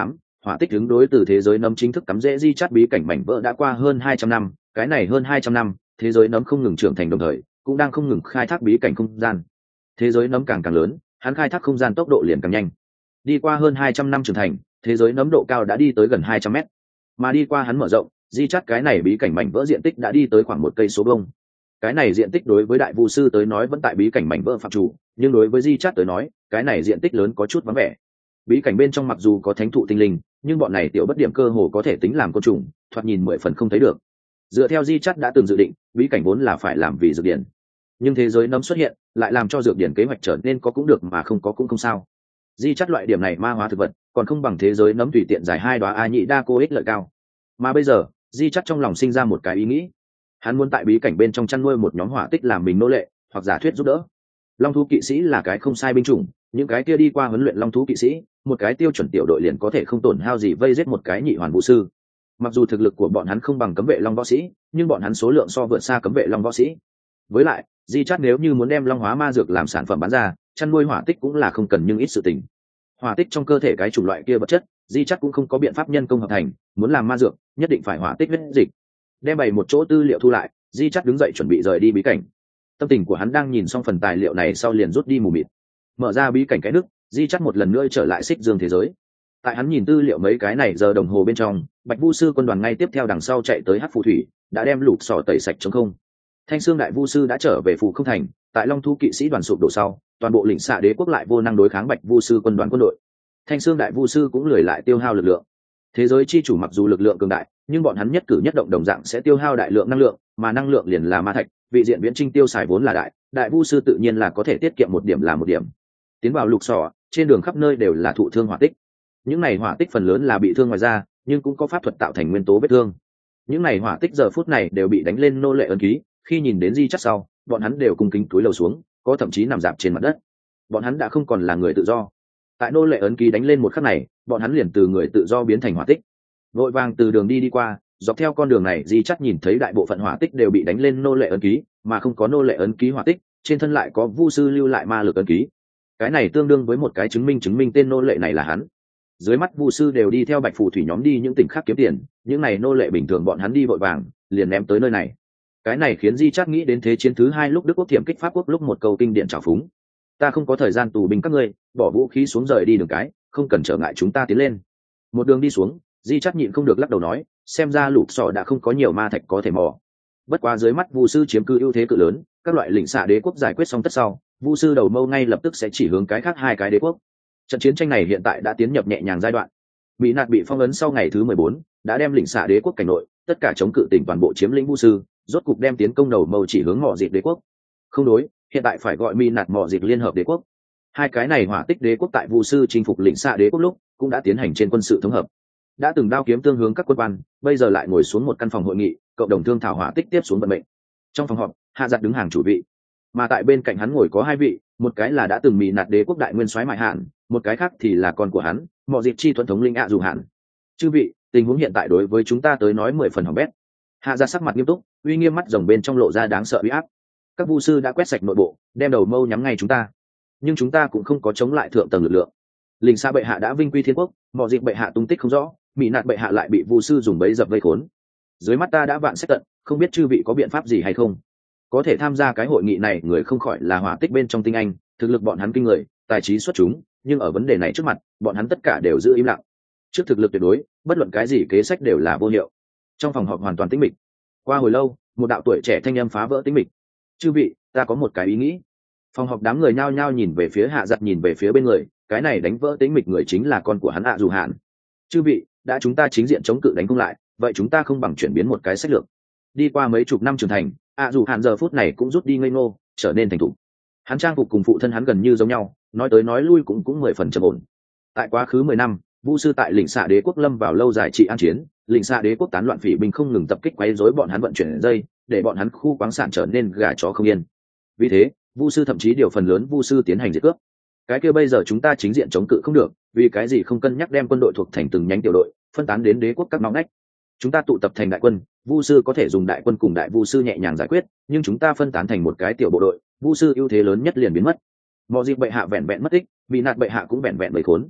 hỏa tích ứng đối từ thế giới nấm chính thức cắm rễ di chắt bí cảnh mảnh vỡ đã qua hơn hai trăm năm, cái này hơn hai trăm năm thế giới nấm không ngừng trưởng thành, đồng thời cũng đang không ngừng khai thác bí cảnh không gian. Thế giới nấm càng càng lớn, hắn khai thác không gian tốc độ liền càng nhanh. Đi qua hơn hai trăm năm trưởng thành, thế giới nấm độ cao đã đi tới gần hai trăm mét, mà đi qua hắn mở rộng, di chắt cái này bí cảnh mảnh vỡ diện tích đã đi tới khoảng một cây số vuông. Cái này diện tích đối với đại vu sư tới nói vẫn tại bí cảnh mảnh vỡ phạm chủ, nhưng đối với di chắt tới nói, cái này diện tích lớn có chút vắng vẻ. Bí cảnh bên trong mặc dù có thánh thụ tinh linh, nhưng bọn này tiểu bất điểm cơ hồ có thể tính làm côn trùng, thoạt nhìn mười phần không thấy được. Dựa theo di chắt đã từng dự định, bí cảnh vốn là phải làm vì dược điển, nhưng thế giới nấm xuất hiện lại làm cho dược điển kế hoạch trở nên có cũng được mà không có cũng không sao. Di chắt loại điểm này ma hóa thực vật còn không bằng thế giới nấm tùy tiện giải hai đoá a nhị đa cô ích lợi cao. Mà bây giờ di chắt trong lòng sinh ra một cái ý nghĩ, hắn muốn tại bí cảnh bên trong chăn nuôi một nhóm hỏa tích làm mình nô lệ hoặc giả thuyết giúp đỡ. Long thú kỵ sĩ là cái không sai binh chủng, những cái kia đi qua huấn luyện long thú kỵ sĩ, một cái tiêu chuẩn tiểu đội liền có thể không tổn hao gì vây giết một cái nhị hoàn vũ sư. Mặc dù thực lực của bọn hắn không bằng cấm vệ long võ sĩ, nhưng bọn hắn số lượng so vượt xa cấm vệ long võ sĩ. Với lại di chắt nếu như muốn đem long hóa ma dược làm sản phẩm bán ra, chăn nuôi hỏa tích cũng là không cần nhưng ít sự tình. Hỏa tích trong cơ thể cái chủng loại kia vật chất, di chắt cũng không có biện pháp nhân công hợp thành, muốn làm ma dược nhất định phải hỏa tích huyết dịch. Đem bày một chỗ tư liệu thu lại, di chắt đứng dậy chuẩn bị rời đi bí cảnh. Tâm tình của hắn đang nhìn xong phần tài liệu này sau liền rút đi mù mịt. Mở ra bí cảnh cái nước, di chắt một lần nữa trở lại xích dương thế giới. Tại hắn nhìn tư liệu mấy cái này giờ đồng hồ bên trong, bạch vu sư quân đoàn ngay tiếp theo đằng sau chạy tới hắc phù thủy, đã đem lục sỏ tẩy sạch trống không. Thanh xương đại vu sư đã trở về phù không thành, tại long thu kỵ sĩ đoàn sụp đổ sau, toàn bộ lĩnh xạ đế quốc lại vô năng đối kháng bạch vu sư quân đoàn quân đội. Thanh xương đại vu sư cũng lười lại tiêu hao lực lượng. Thế giới chi chủ mặc dù lực lượng cường đại, nhưng bọn hắn nhất cử nhất động đồng dạng sẽ tiêu hao đại lượng năng lượng, mà năng lượng liền là ma thạch, vị diện viễn trinh tiêu xài vốn là đại, đại vu sư tự nhiên là có thể tiết kiệm một điểm là một điểm. Tiến vào lục sỏ, trên đường khắp nơi đều là thụ thương hỏa tích. Những này hỏa tích phần lớn là bị thương ngoài da, nhưng cũng có pháp thuật tạo thành nguyên tố vết thương. Những này hỏa tích giờ phút này đều bị đánh lên nô lệ ấn ký, khi nhìn đến di chắt sau, bọn hắn đều cung kính túi lầu xuống, có thậm chí nằm dạp trên mặt đất. Bọn hắn đã không còn là người tự do. Tại nô lệ ấn ký đánh lên một khắc này, bọn hắn liền từ người tự do biến thành hỏa tích. Vội vàng từ đường đi đi qua, dọc theo con đường này di chắt nhìn thấy đại bộ phận hỏa tích đều bị đánh lên nô lệ ấn ký, mà không có nô lệ ấn ký hỏa tích, trên thân lại có vu sư lưu lại ma lực ấn ký. Cái này tương đương với một cái chứng minh chứng minh tên nô lệ này là hắn. Dưới mắt vu sư đều đi theo bạch phù thủy nhóm đi những tỉnh khác kiếm tiền, những này nô lệ bình thường bọn hắn đi vội vàng liền ném tới nơi này. Cái này khiến di chắt nghĩ đến thế chiến thứ hai lúc Đức quốc thiểm kích Pháp quốc lúc một câu kinh điển trào phúng: ta không có thời gian tù binh các ngươi, bỏ vũ khí xuống rời đi đường cái, không cần trở ngại chúng ta tiến lên. Một đường đi xuống, di chắt nhịn không được lắc đầu nói, xem ra lục sọ đã không có nhiều ma thạch có thể mò. Bất quá dưới mắt vu sư chiếm cư ưu thế cự lớn, các loại lĩnh xạ đế quốc giải quyết xong tất sau, vu sư đầu mâu ngay lập tức sẽ chỉ hướng cái khác hai cái đế quốc. Trận chiến tranh này hiện tại đã tiến nhập nhẹ nhàng giai đoạn. Bị nạt bị phong ấn sau ngày thứ mười bốn, đã đem lĩnh xạ đế quốc cảnh nội, tất cả chống cự tỉnh toàn bộ chiếm lĩnh vu sư, rốt cục đem tiến công đầu mâu chỉ hướng mỏ dịp đế quốc. Không đối, hiện tại phải gọi mỹ nạt mỏ dịp liên hợp đế quốc. Hai cái này hỏa tích đế quốc tại vu sư chinh phục lĩnh xạ đế quốc lúc cũng đã tiến hành trên quân sự thống hợp, đã từng đao kiếm tương hướng các quân quan, bây giờ lại ngồi xuống một căn phòng hội nghị, cộng đồng thương thảo hỏa tích tiếp xuống vận mệnh. Trong phòng họp, hạ giặt đứng hàng chủ vị, mà tại bên cạnh hắn ngồi có hai vị, một cái là đã từng mỹ nạt đế quốc đại nguyên soái mại hạn, một cái khác thì là con của hắn, mỏ dịp chi thuận thống linh ạ dù hạn. Chư vị, tình huống hiện tại đối với chúng ta tới nói mười phần hỏng bét. Hạ giặt sắc mặt nghiêm túc, uy nghiêm mắt rồng bên trong lộ ra đáng sợ uy áp. Các vu sư đã quét sạch nội bộ, đem đầu mâu nhắm ngay chúng ta, nhưng chúng ta cũng không có chống lại thượng tầng lực lượng. Linh xa bệ hạ đã vinh quy thiên quốc, mỏ dịp bệ hạ tung tích không rõ, mỹ nạt bệ hạ lại bị vu sư dùng bẫy dập vây khốn. Dưới mắt ta đã vạn xét tận, không biết chư vị có biện pháp gì hay không. Có thể tham gia cái hội nghị này người không khỏi là hỏa tích bên trong tinh anh, thực lực bọn hắn kinh người, tài trí xuất chúng, nhưng ở vấn đề này trước mặt, bọn hắn tất cả đều giữ im lặng. Trước thực lực tuyệt đối, bất luận cái gì kế sách đều là vô hiệu. Trong phòng họp hoàn toàn tĩnh mịch. Qua hồi lâu, một đạo tuổi trẻ thanh âm phá vỡ tĩnh mịch. Chư vị, ta có một cái ý nghĩ. Phòng họp đám người nhao nhao nhìn về phía hạ giặt, nhìn về phía bên người, cái này đánh vỡ tĩnh mịch người chính là con của hắn ạ dù hạn. Chư vị, đã chúng ta chính diện chống cự đánh không lại, vậy chúng ta không bằng chuyển biến một cái sách lược. Đi qua mấy chục năm trưởng thành, ạ dù hạn giờ phút này cũng rút đi ngây ngô, trở nên thành thục. Hắn trang phục cùng phụ thân hắn gần như giống nhau, nói tới nói lui cũng cũng mười phần trầm ổn. Tại quá khứ mười năm, vu sư tại lĩnh xạ đế quốc lâm vào lâu dài trị an chiến, lĩnh xạ đế quốc tán loạn phỉ binh không ngừng tập kích quấy rối bọn hắn vận chuyển dây, để bọn hắn khu khoáng sản trở nên gà chó không yên. Vì thế, vu sư thậm chí điều phần lớn vu sư tiến hành diệt cướp. Cái kia bây giờ chúng ta chính diện chống cự không được, vì cái gì không cân nhắc đem quân đội thuộc thành từng nhánh tiểu đội, phân tán đến đế quốc các ngõ ngách. Chúng ta tụ tập thành đại quân, vu sư có thể dùng đại quân cùng đại vu sư nhẹ nhàng giải quyết, nhưng chúng ta phân tán thành một cái tiểu bộ đội, vu sư ưu thế lớn nhất liền biến mất. Mọ dịp bệ hạ vẹn vẹn mất tích, bị nạt bệ hạ cũng vẹn vẹn bầy khốn.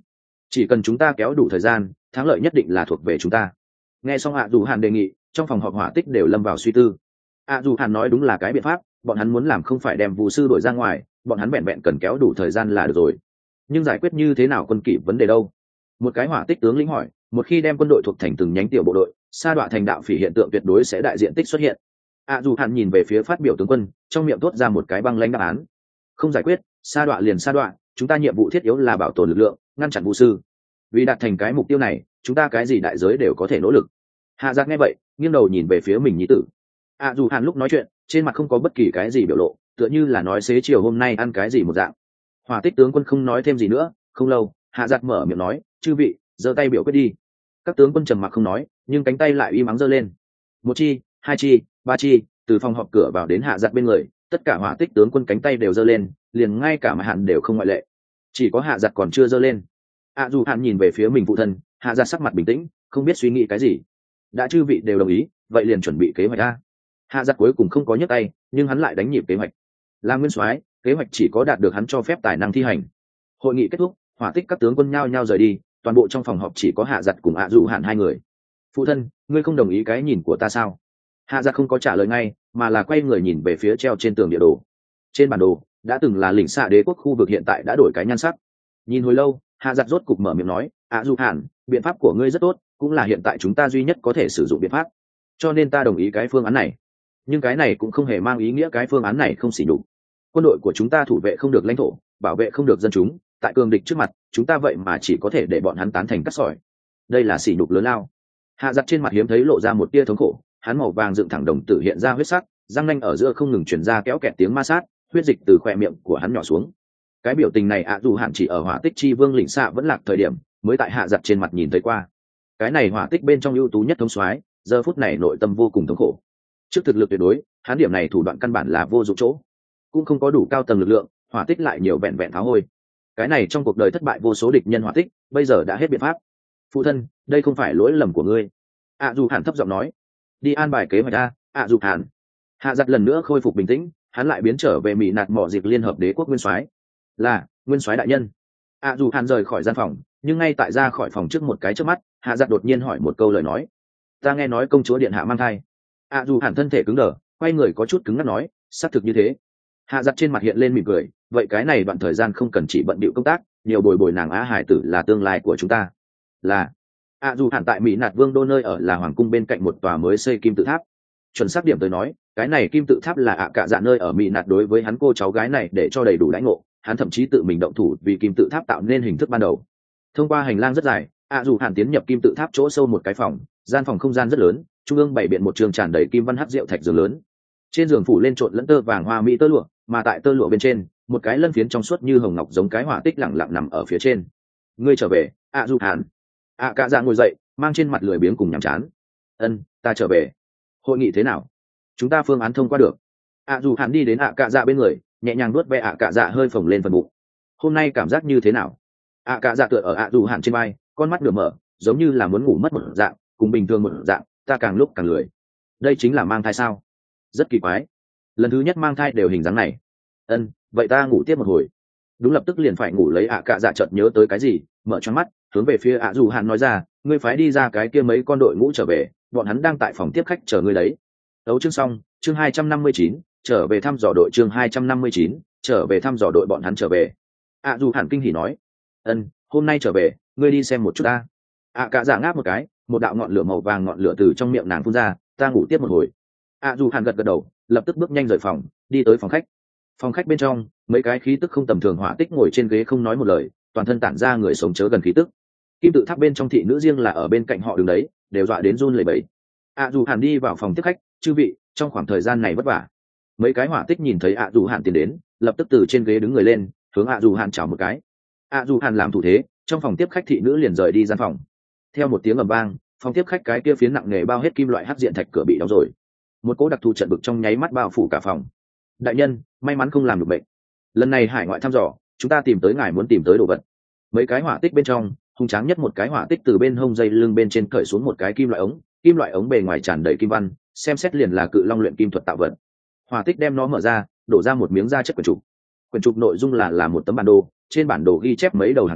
chỉ cần chúng ta kéo đủ thời gian, thắng lợi nhất định là thuộc về chúng ta. Nghe xong ạ dù hàn đề nghị, trong phòng họp hỏa tích đều lâm vào suy tư. ạ dù hàn nói đúng là cái biện pháp, bọn hắn muốn làm không phải đem vụ sư đổi ra ngoài, bọn hắn vẹn vẹn cần kéo đủ thời gian là được rồi. Nhưng giải quyết như thế nào quân kỷ vấn đề đâu? Một cái hỏa tích tướng lĩnh hỏi. Một khi đem quân đội thuộc thành từng nhánh tiểu bộ đội, sa đọa thành đạo phỉ hiện tượng tuyệt đối sẽ đại diện tích xuất hiện. ạ dù hàn nhìn về phía phát biểu tướng quân, trong miệng thốt ra một cái băng lãnh đáp án. Không giải quyết, sa đọa liền sa đọa, chúng ta nhiệm vụ thiết yếu là bảo tồn lực lượng, ngăn chặn vụ sư. Vì đạt thành cái mục tiêu này, chúng ta cái gì đại giới đều có thể nỗ lực. Hạ Giác nghe vậy, nghiêng đầu nhìn về phía mình nhi tử. ạ dù hàn lúc nói chuyện, trên mặt không có bất kỳ cái gì biểu lộ, tựa như là nói xế chiều hôm nay ăn cái gì một dạng. Hỏa tích tướng quân không nói thêm gì nữa. Không lâu, Hạ Giác mở miệng nói, chư vị, giơ tay biểu quyết đi. Các tướng quân trầm mặc không nói, nhưng cánh tay lại im ắng giơ lên. Một chi, hai chi, ba chi, từ phòng họp cửa vào đến Hạ Giác bên người, tất cả hỏa tích tướng quân cánh tay đều giơ lên, liền ngay cả mà hạn đều không ngoại lệ. Chỉ có Hạ Giác còn chưa giơ lên. ạ dù hạn nhìn về phía mình phụ thân, Hạ Giác sắc mặt bình tĩnh, không biết suy nghĩ cái gì. Đã chư vị đều đồng ý, vậy liền chuẩn bị kế hoạch a. Hạ Giác cuối cùng không có nhấc tay, nhưng hắn lại đánh nhịp kế hoạch. Là nguyên soái, kế hoạch chỉ có đạt được hắn cho phép tài năng thi hành. Hội nghị kết thúc, hỏa tích các tướng quân nhao nhao rời đi, toàn bộ trong phòng họp chỉ có Hạ Giật cùng ạ dù hạn hai người. Phụ thân, ngươi không đồng ý cái nhìn của ta sao? Hạ Giật không có trả lời ngay, mà là quay người nhìn về phía treo trên tường địa đồ. Trên bản đồ đã từng là lĩnh xạ đế quốc khu vực hiện tại đã đổi cái nhan sắc. Nhìn hồi lâu, Hạ Giật rốt cục mở miệng nói, ạ dù hạn, biện pháp của ngươi rất tốt, cũng là hiện tại chúng ta duy nhất có thể sử dụng biện pháp, cho nên ta đồng ý cái phương án này. Nhưng cái này cũng không hề mang ý nghĩa cái phương án này không xỉ nhục. Quân đội của chúng ta thủ vệ không được lãnh thổ, bảo vệ không được dân chúng, tại cường địch trước mặt chúng ta vậy mà chỉ có thể để bọn hắn tán thành cắt sỏi, đây là sỉ nhục lớn lao. Hạ Giật trên mặt hiếm thấy lộ ra một tia thống khổ, hắn màu vàng dựng thẳng đồng tử hiện ra huyết sắc, răng nanh ở giữa không ngừng truyền ra kéo kẹt tiếng ma sát, huyết dịch từ khóe miệng của hắn nhỏ xuống. Cái biểu tình này ạ dù hạn chỉ ở hỏa tích chi vương lĩnh xạ vẫn lạc thời điểm mới tại Hạ Giật trên mặt nhìn thấy qua. Cái này hỏa tích bên trong ưu tú nhất thống soái, giờ phút này nội tâm vô cùng thống khổ. Trước thực lực tuyệt đối, hắn điểm này thủ đoạn căn bản là vô dụng chỗ, cũng không có đủ cao tầng lực lượng, hỏa tích lại nhiều vẹn vẹn tháo hôi. Cái này trong cuộc đời thất bại vô số địch nhân hỏa tích, bây giờ đã hết biện pháp. Phụ thân, đây không phải lỗi lầm của ngươi. ạ dù hàn thấp giọng nói. Đi an bài kế hoạch a, ạ dù hàn. Hạ Giật lần nữa khôi phục bình tĩnh, hắn lại biến trở về mỹ nạt mỏ dịp liên hợp đế quốc nguyên soái. Là nguyên soái đại nhân. ạ dù hàn rời khỏi gian phòng, nhưng ngay tại ra khỏi phòng trước một cái trước mắt, Hạ Giật đột nhiên hỏi một câu lời nói. Ta nghe nói công chúa điện hạ mang thai. ạ dù hàn thân thể cứng đờ, quay người có chút cứng ngắc nói, xác thực như thế. Hạ Giật trên mặt hiện lên mỉm cười, vậy cái này đoạn thời gian không cần chỉ bận bịu công tác, nhiều bồi bồi nàng á hải tử là tương lai của chúng ta. Là ạ dù hàn tại mỹ nạt vương đô nơi ở là hoàng cung bên cạnh một tòa mới xây kim tự tháp. Chuẩn xác điểm tới nói, cái này kim tự tháp là ạ cả dạ nơi ở mỹ nạt đối với hắn cô cháu gái này để cho đầy đủ đãi ngộ, hắn thậm chí tự mình động thủ vì kim tự tháp tạo nên hình thức ban đầu. Thông qua hành lang rất dài, ạ dù hàn tiến nhập kim tự tháp chỗ sâu một cái phòng, gian phòng không gian rất lớn, trung ương bày biện một trường tràn đầy kim văn hắc rượu thạch giường lớn. Trên giường phủ lên trộn lẫn tơ vàng hoa mỹ tơ lụa, mà tại tơ lụa bên trên, một cái lân phiến trong suốt như hồng ngọc giống cái hỏa tích lẳng lặng nằm ở phía trên. Ngươi trở về, ạ dù hàn. ạ cả dạ ngồi dậy, mang trên mặt lười biếng cùng nhàm chán. Ân, ta trở về. Hội nghị thế nào? Chúng ta phương án thông qua được. ạ dù hàn đi đến ạ cả dạ bên người, nhẹ nhàng nuốt ve ạ cả dạ hơi phồng lên phần bụng. Hôm nay cảm giác như thế nào? ạ cả dạ tựa ở ạ dù hàn trên vai, con mắt nửa mở, giống như là muốn ngủ mất một dạng, cùng bình thường một dạng, ta càng lúc càng lười. Đây chính là mang thai sao? Rất kỳ quái, lần thứ nhất mang thai đều hình dáng này. Ân, vậy ta ngủ tiếp một hồi. Đúng lập tức liền phải ngủ lấy ạ cả dạ chợt nhớ tới cái gì, mở choáng mắt, hướng về phía ạ dù hàn nói ra, ngươi phái đi ra cái kia mấy con đội ngũ trở về, bọn hắn đang tại phòng tiếp khách chờ ngươi đấy. Đấu chương xong, chương hai trăm năm mươi chín, trở về thăm dò đội chương hai trăm năm mươi chín, trở về thăm dò đội bọn hắn trở về. ạ dù hàn kinh hỉ nói, ân, hôm nay trở về, ngươi đi xem một chút ta. ạ cả dạ ngáp một cái, một đạo ngọn lửa màu vàng ngọn lửa từ trong miệng nàng phun ra, ta ngủ tiếp một hồi. ạ dù hàn gật gật đầu, lập tức bước nhanh rời phòng, đi tới phòng khách. Phòng khách bên trong, mấy cái khí tức không tầm thường hỏa tích ngồi trên ghế không nói một lời, toàn thân tản ra người sống chớ gần khí tức. Kim tự tháp bên trong thị nữ riêng là ở bên cạnh họ đứng đấy, đều dọa đến run lẩy bẩy. ạ dù hàn đi vào phòng tiếp khách, chư vị, trong khoảng thời gian này vất vả. Mấy cái hỏa tích nhìn thấy ạ dù hàn tiến đến, lập tức từ trên ghế đứng người lên, hướng ạ dù hàn chào một cái. ạ dù hàn làm thủ thế, trong phòng tiếp khách thị nữ liền rời đi gian phòng. Theo một tiếng ầm vang, phòng tiếp khách cái kia phiến nặng nề bao hết kim loại hắc diện thạch cửa bị đóng rồi. Một cỗ đặc thù trận bực trong nháy mắt bao phủ cả phòng. Đại nhân, may mắn không làm được bệnh. Lần này hải ngoại thăm dò, chúng ta tìm tới ngài muốn tìm tới đồ vật. Mấy cái hỏa tích bên trong, hung tráng nhất một cái hỏa tích từ bên hông dây lưng bên trên cởi xuống một cái kim loại ống, kim loại ống bề ngoài tràn đầy kim văn, xem xét liền là cự long luyện kim thuật tạo vật. Hỏa tích đem nó mở ra, đổ ra một miếng da chất quyển trục. Quyển trục nội dung là là một tấm bản đồ, trên bản đồ ghi chép mấy đầu hàng tuyến,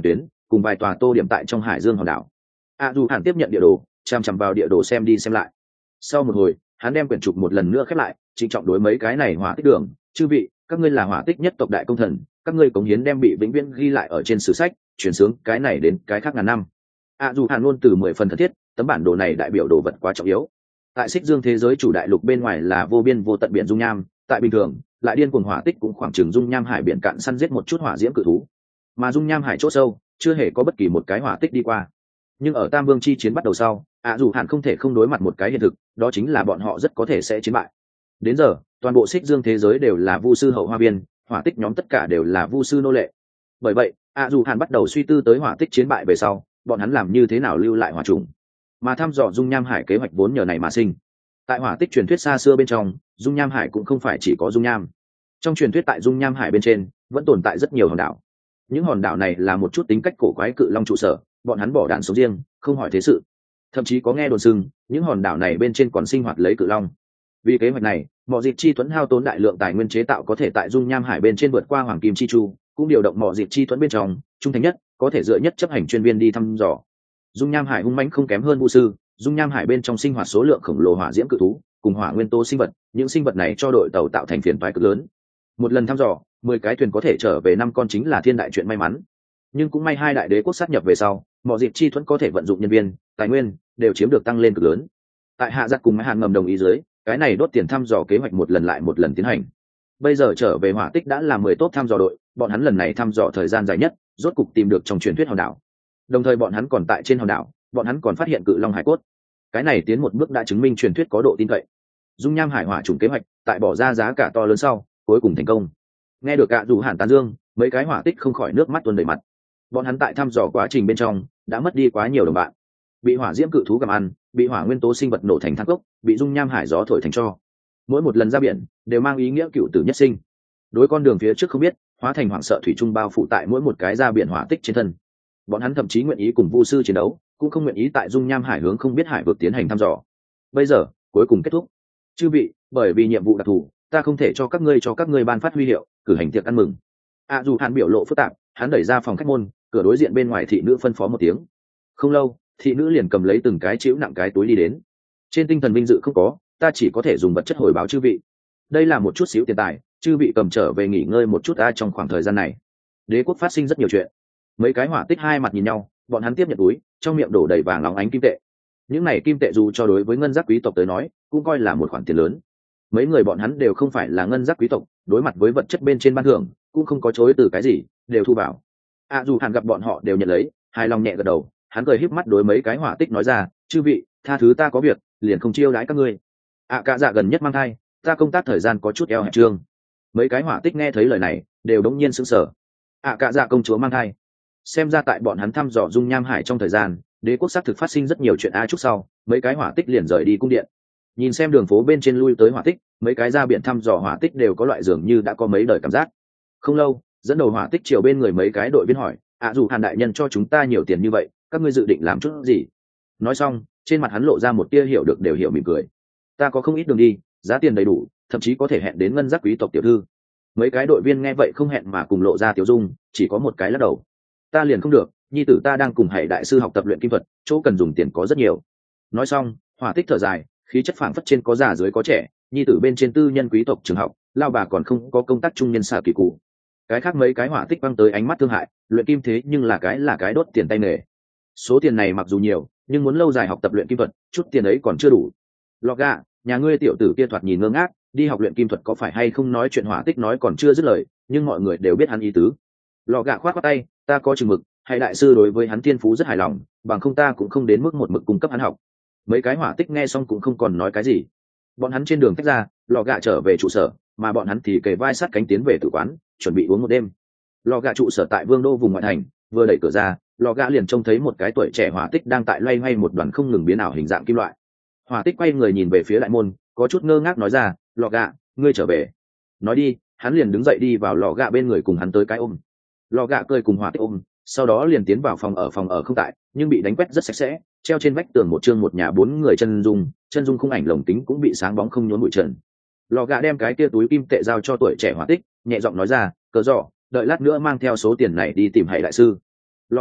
cùng vài tòa tô điểm tại trong hải dương hòn đảo. A dù hàn tiếp nhận địa đồ, chằm chằm vào địa đồ xem đi xem lại. Sau một hồi, hắn đem quyển trục một lần nữa khép lại, trịnh trọng đối mấy cái này hỏa tích đường, chư vị, các ngươi là hỏa tích nhất tộc đại công thần, các ngươi cống hiến đem bị vĩnh viễn ghi lại ở trên sử sách, chuyển sướng cái này đến cái khác ngàn năm. A dù hàn luôn từ mười phần thân thiết, tấm bản đồ này đại biểu đồ vật quá trọng yếu. Tại xích dương thế giới chủ đại lục bên ngoài là vô biên vô tận biển dung nham, tại bình thường lại điên cuồng hỏa tích cũng khoảng chừng dung nham hải biển cạn săn giết một chút hỏa diễm cự thú, mà dung nham hải chỗ sâu chưa hề có bất kỳ một cái hỏa tích đi qua. Nhưng ở tam vương chi chiến bắt đầu sau, ạ dù hạn không thể không đối mặt một cái hiện thực, đó chính là bọn họ rất có thể sẽ chiến bại. Đến giờ toàn bộ xích dương thế giới đều là vu sư hậu hoa viên, hỏa tích nhóm tất cả đều là vu sư nô lệ. Bởi vậy ạ dù hạn bắt đầu suy tư tới hỏa tích chiến bại về sau bọn hắn làm như thế nào lưu lại hỏa trùng, mà thăm dò dung nham hải kế hoạch vốn nhờ này mà sinh. Tại hỏa tích truyền thuyết xa xưa bên trong, dung nham hải cũng không phải chỉ có dung nham. Trong truyền thuyết tại dung nham hải bên trên vẫn tồn tại rất nhiều hòn đảo. Những hòn đảo này là một chút tính cách cổ quái cự long trụ sở, bọn hắn bỏ đạn sống riêng, không hỏi thế sự. Thậm chí có nghe đồn sưng những hòn đảo này bên trên còn sinh hoạt lấy cự long. Vì kế hoạch này, mỏ dịp chi thuẫn hao tốn đại lượng tài nguyên chế tạo có thể tại dung nham hải bên trên vượt qua hoàng kim chi chu, cũng điều động mỏ dịp chi thuẫn bên trong trung thành nhất, có thể dựa nhất chấp hành chuyên viên đi thăm dò. Dung nham hải hung mãnh không kém hơn vu sư, dung nham hải bên trong sinh hoạt số lượng khổng lồ hỏa diễm cự thú cùng hỏa nguyên tố sinh vật, những sinh vật này cho đội tàu tạo thành phiền toái cực lớn. Một lần thăm dò mười cái thuyền có thể trở về năm con chính là thiên đại chuyện may mắn. Nhưng cũng may hai đại đế quốc sát nhập về sau, mỏ dịp chi thuẫn có thể vận dụng nhân viên tài nguyên đều chiếm được tăng lên cực lớn. Tại hạ giặc cùng mấy hàn ngầm đồng ý dưới, cái này đốt tiền thăm dò kế hoạch một lần lại một lần tiến hành. Bây giờ trở về hỏa tích đã là mười tốt thăm dò đội, bọn hắn lần này thăm dò thời gian dài nhất, rốt cục tìm được trong truyền thuyết hòn đảo. Đồng thời bọn hắn còn tại trên hòn đảo, bọn hắn còn phát hiện cự long hải cốt. Cái này tiến một bước đã chứng minh truyền thuyết có độ tin cậy. Dung nham hải hỏa trùng kế hoạch tại bỏ ra giá cả to lớn sau cuối cùng thành công. Nghe được cả dù hàn tán dương, mấy cái hỏa tích không khỏi nước mắt tuôn đầy mặt. Bọn hắn tại thăm dò quá trình bên trong đã mất đi quá nhiều đồng bạn, bị hỏa diễm cự thú gặm ăn, bị hỏa nguyên tố sinh vật nổ thành than cốc, bị dung nham hải gió thổi thành tro. Mỗi một lần ra biển đều mang ý nghĩa cựu tử nhất sinh. Đối con đường phía trước không biết, hóa thành hoảng sợ thủy trung bao phủ tại mỗi một cái ra biển hỏa tích trên thân. Bọn hắn thậm chí nguyện ý cùng vu sư chiến đấu, cũng không nguyện ý tại dung nham hải hướng không biết hải vực tiến hành thăm dò. Bây giờ cuối cùng kết thúc. Chư vị, bởi vì nhiệm vụ đặc thù, ta không thể cho các ngươi cho các ngươi ban phát huy hiệu, cử hành tiệc ăn mừng. À dù hàn biểu lộ phức tạp, hắn đẩy ra phòng khách môn, cửa đối diện bên ngoài thị nữ phân phó một tiếng. Không lâu, thị nữ liền cầm lấy từng cái chịu nặng cái túi đi đến. Trên tinh thần vinh dự không có, ta chỉ có thể dùng vật chất hồi báo chư vị. Đây là một chút xíu tiền tài, chư vị cầm trở về nghỉ ngơi một chút ta trong khoảng thời gian này. Đế quốc phát sinh rất nhiều chuyện. Mấy cái hỏa tích hai mặt nhìn nhau, bọn hắn tiếp nhận túi, trong miệng đổ đầy vàng óng ánh kim tệ. Những này kim tệ dù cho đối với ngân giác quý tộc tới nói, cũng coi là một khoản tiền lớn. Mấy người bọn hắn đều không phải là ngân giác quý tộc, đối mặt với vật chất bên trên ban thưởng, cũng không có chối từ cái gì, đều thu vào. À dù hàn gặp bọn họ đều nhận lấy, hài lòng nhẹ gật đầu, hắn cười híp mắt đối mấy cái hỏa tích nói ra, chư vị, tha thứ ta có việc, liền không chiêu đãi các ngươi. À cả dạ gần nhất mang thai, ta công tác thời gian có chút eo hẹp trương. Mấy cái hỏa tích nghe thấy lời này, đều đống nhiên sững sờ. À cả dạ công chúa mang thai. Xem ra tại bọn hắn thăm dò dung nham hải trong thời gian, đế quốc xác thực phát sinh rất nhiều chuyện a. Chút sau mấy cái hỏa tích liền rời đi cung điện. Nhìn xem đường phố bên trên lui tới hỏa tích, mấy cái ra biển thăm dò hỏa tích đều có loại dường như đã có mấy đời cảm giác. Không lâu, dẫn đầu hỏa tích chiều bên người mấy cái đội viên hỏi, ạ dù hàn đại nhân cho chúng ta nhiều tiền như vậy, các ngươi dự định làm chút gì? Nói xong, trên mặt hắn lộ ra một tia hiểu được đều hiểu mỉm cười. Ta có không ít đường đi, giá tiền đầy đủ, thậm chí có thể hẹn đến ngân giác quý tộc tiểu thư. Mấy cái đội viên nghe vậy không hẹn mà cùng lộ ra tiểu dung, chỉ có một cái lắc đầu. Ta liền không được, nhi tử ta đang cùng hải đại sư học tập luyện kim thuật, chỗ cần dùng tiền có rất nhiều. Nói xong, hỏa tích thở dài, khí chất phảng phất trên có già dưới có trẻ, nhi tử bên trên tư nhân quý tộc trường học, lao bà còn không có công tác trung nhân xà kỳ cụ. Cái khác mấy cái hỏa tích băng tới ánh mắt thương hại, luyện kim thế nhưng là cái là cái đốt tiền tay nghề. Số tiền này mặc dù nhiều, nhưng muốn lâu dài học tập luyện kim thuật, chút tiền ấy còn chưa đủ. Lọ gà, nhà ngươi tiểu tử kia thoạt nhìn ngơ ngác, đi học luyện kim thuật có phải hay không? Nói chuyện hỏa tích nói còn chưa dứt lời, nhưng mọi người đều biết hắn ý tứ. Lọ gà khoát khoát tay, ta có chừng mực, hay đại sư đối với hắn thiên phú rất hài lòng, bằng không ta cũng không đến mức một mực cung cấp hắn học. Mấy cái hỏa tích nghe xong cũng không còn nói cái gì. Bọn hắn trên đường tách ra, lò gà trở về trụ sở, mà bọn hắn thì kề vai sát cánh tiến về tử quán, chuẩn bị uống một đêm. Lò gà trụ sở tại vương đô vùng ngoại thành, vừa đẩy cửa ra, lò gà liền trông thấy một cái tuổi trẻ hỏa tích đang tại loay hoay một đoàn không ngừng biến ảo hình dạng kim loại. Hỏa tích quay người nhìn về phía đại môn, có chút ngơ ngác nói ra, lò gà, ngươi trở về. Nói đi, hắn liền đứng dậy đi vào lò gà bên người cùng hắn tới cái ôm. Lò gà cười cùng hỏa tích ôm, sau đó liền tiến vào phòng ở phòng ở không tại, nhưng bị đánh quét rất sạch sẽ, treo trên vách tường một chương một nhà bốn người chân dung, chân dung khung ảnh lồng kính cũng bị sáng bóng không nhốn bụi trần. Lò gà đem cái kia túi kim tệ giao cho tuổi trẻ hỏa tích, nhẹ giọng nói ra, cờ rõ, đợi lát nữa mang theo số tiền này đi tìm Hải đại sư. Lò gà,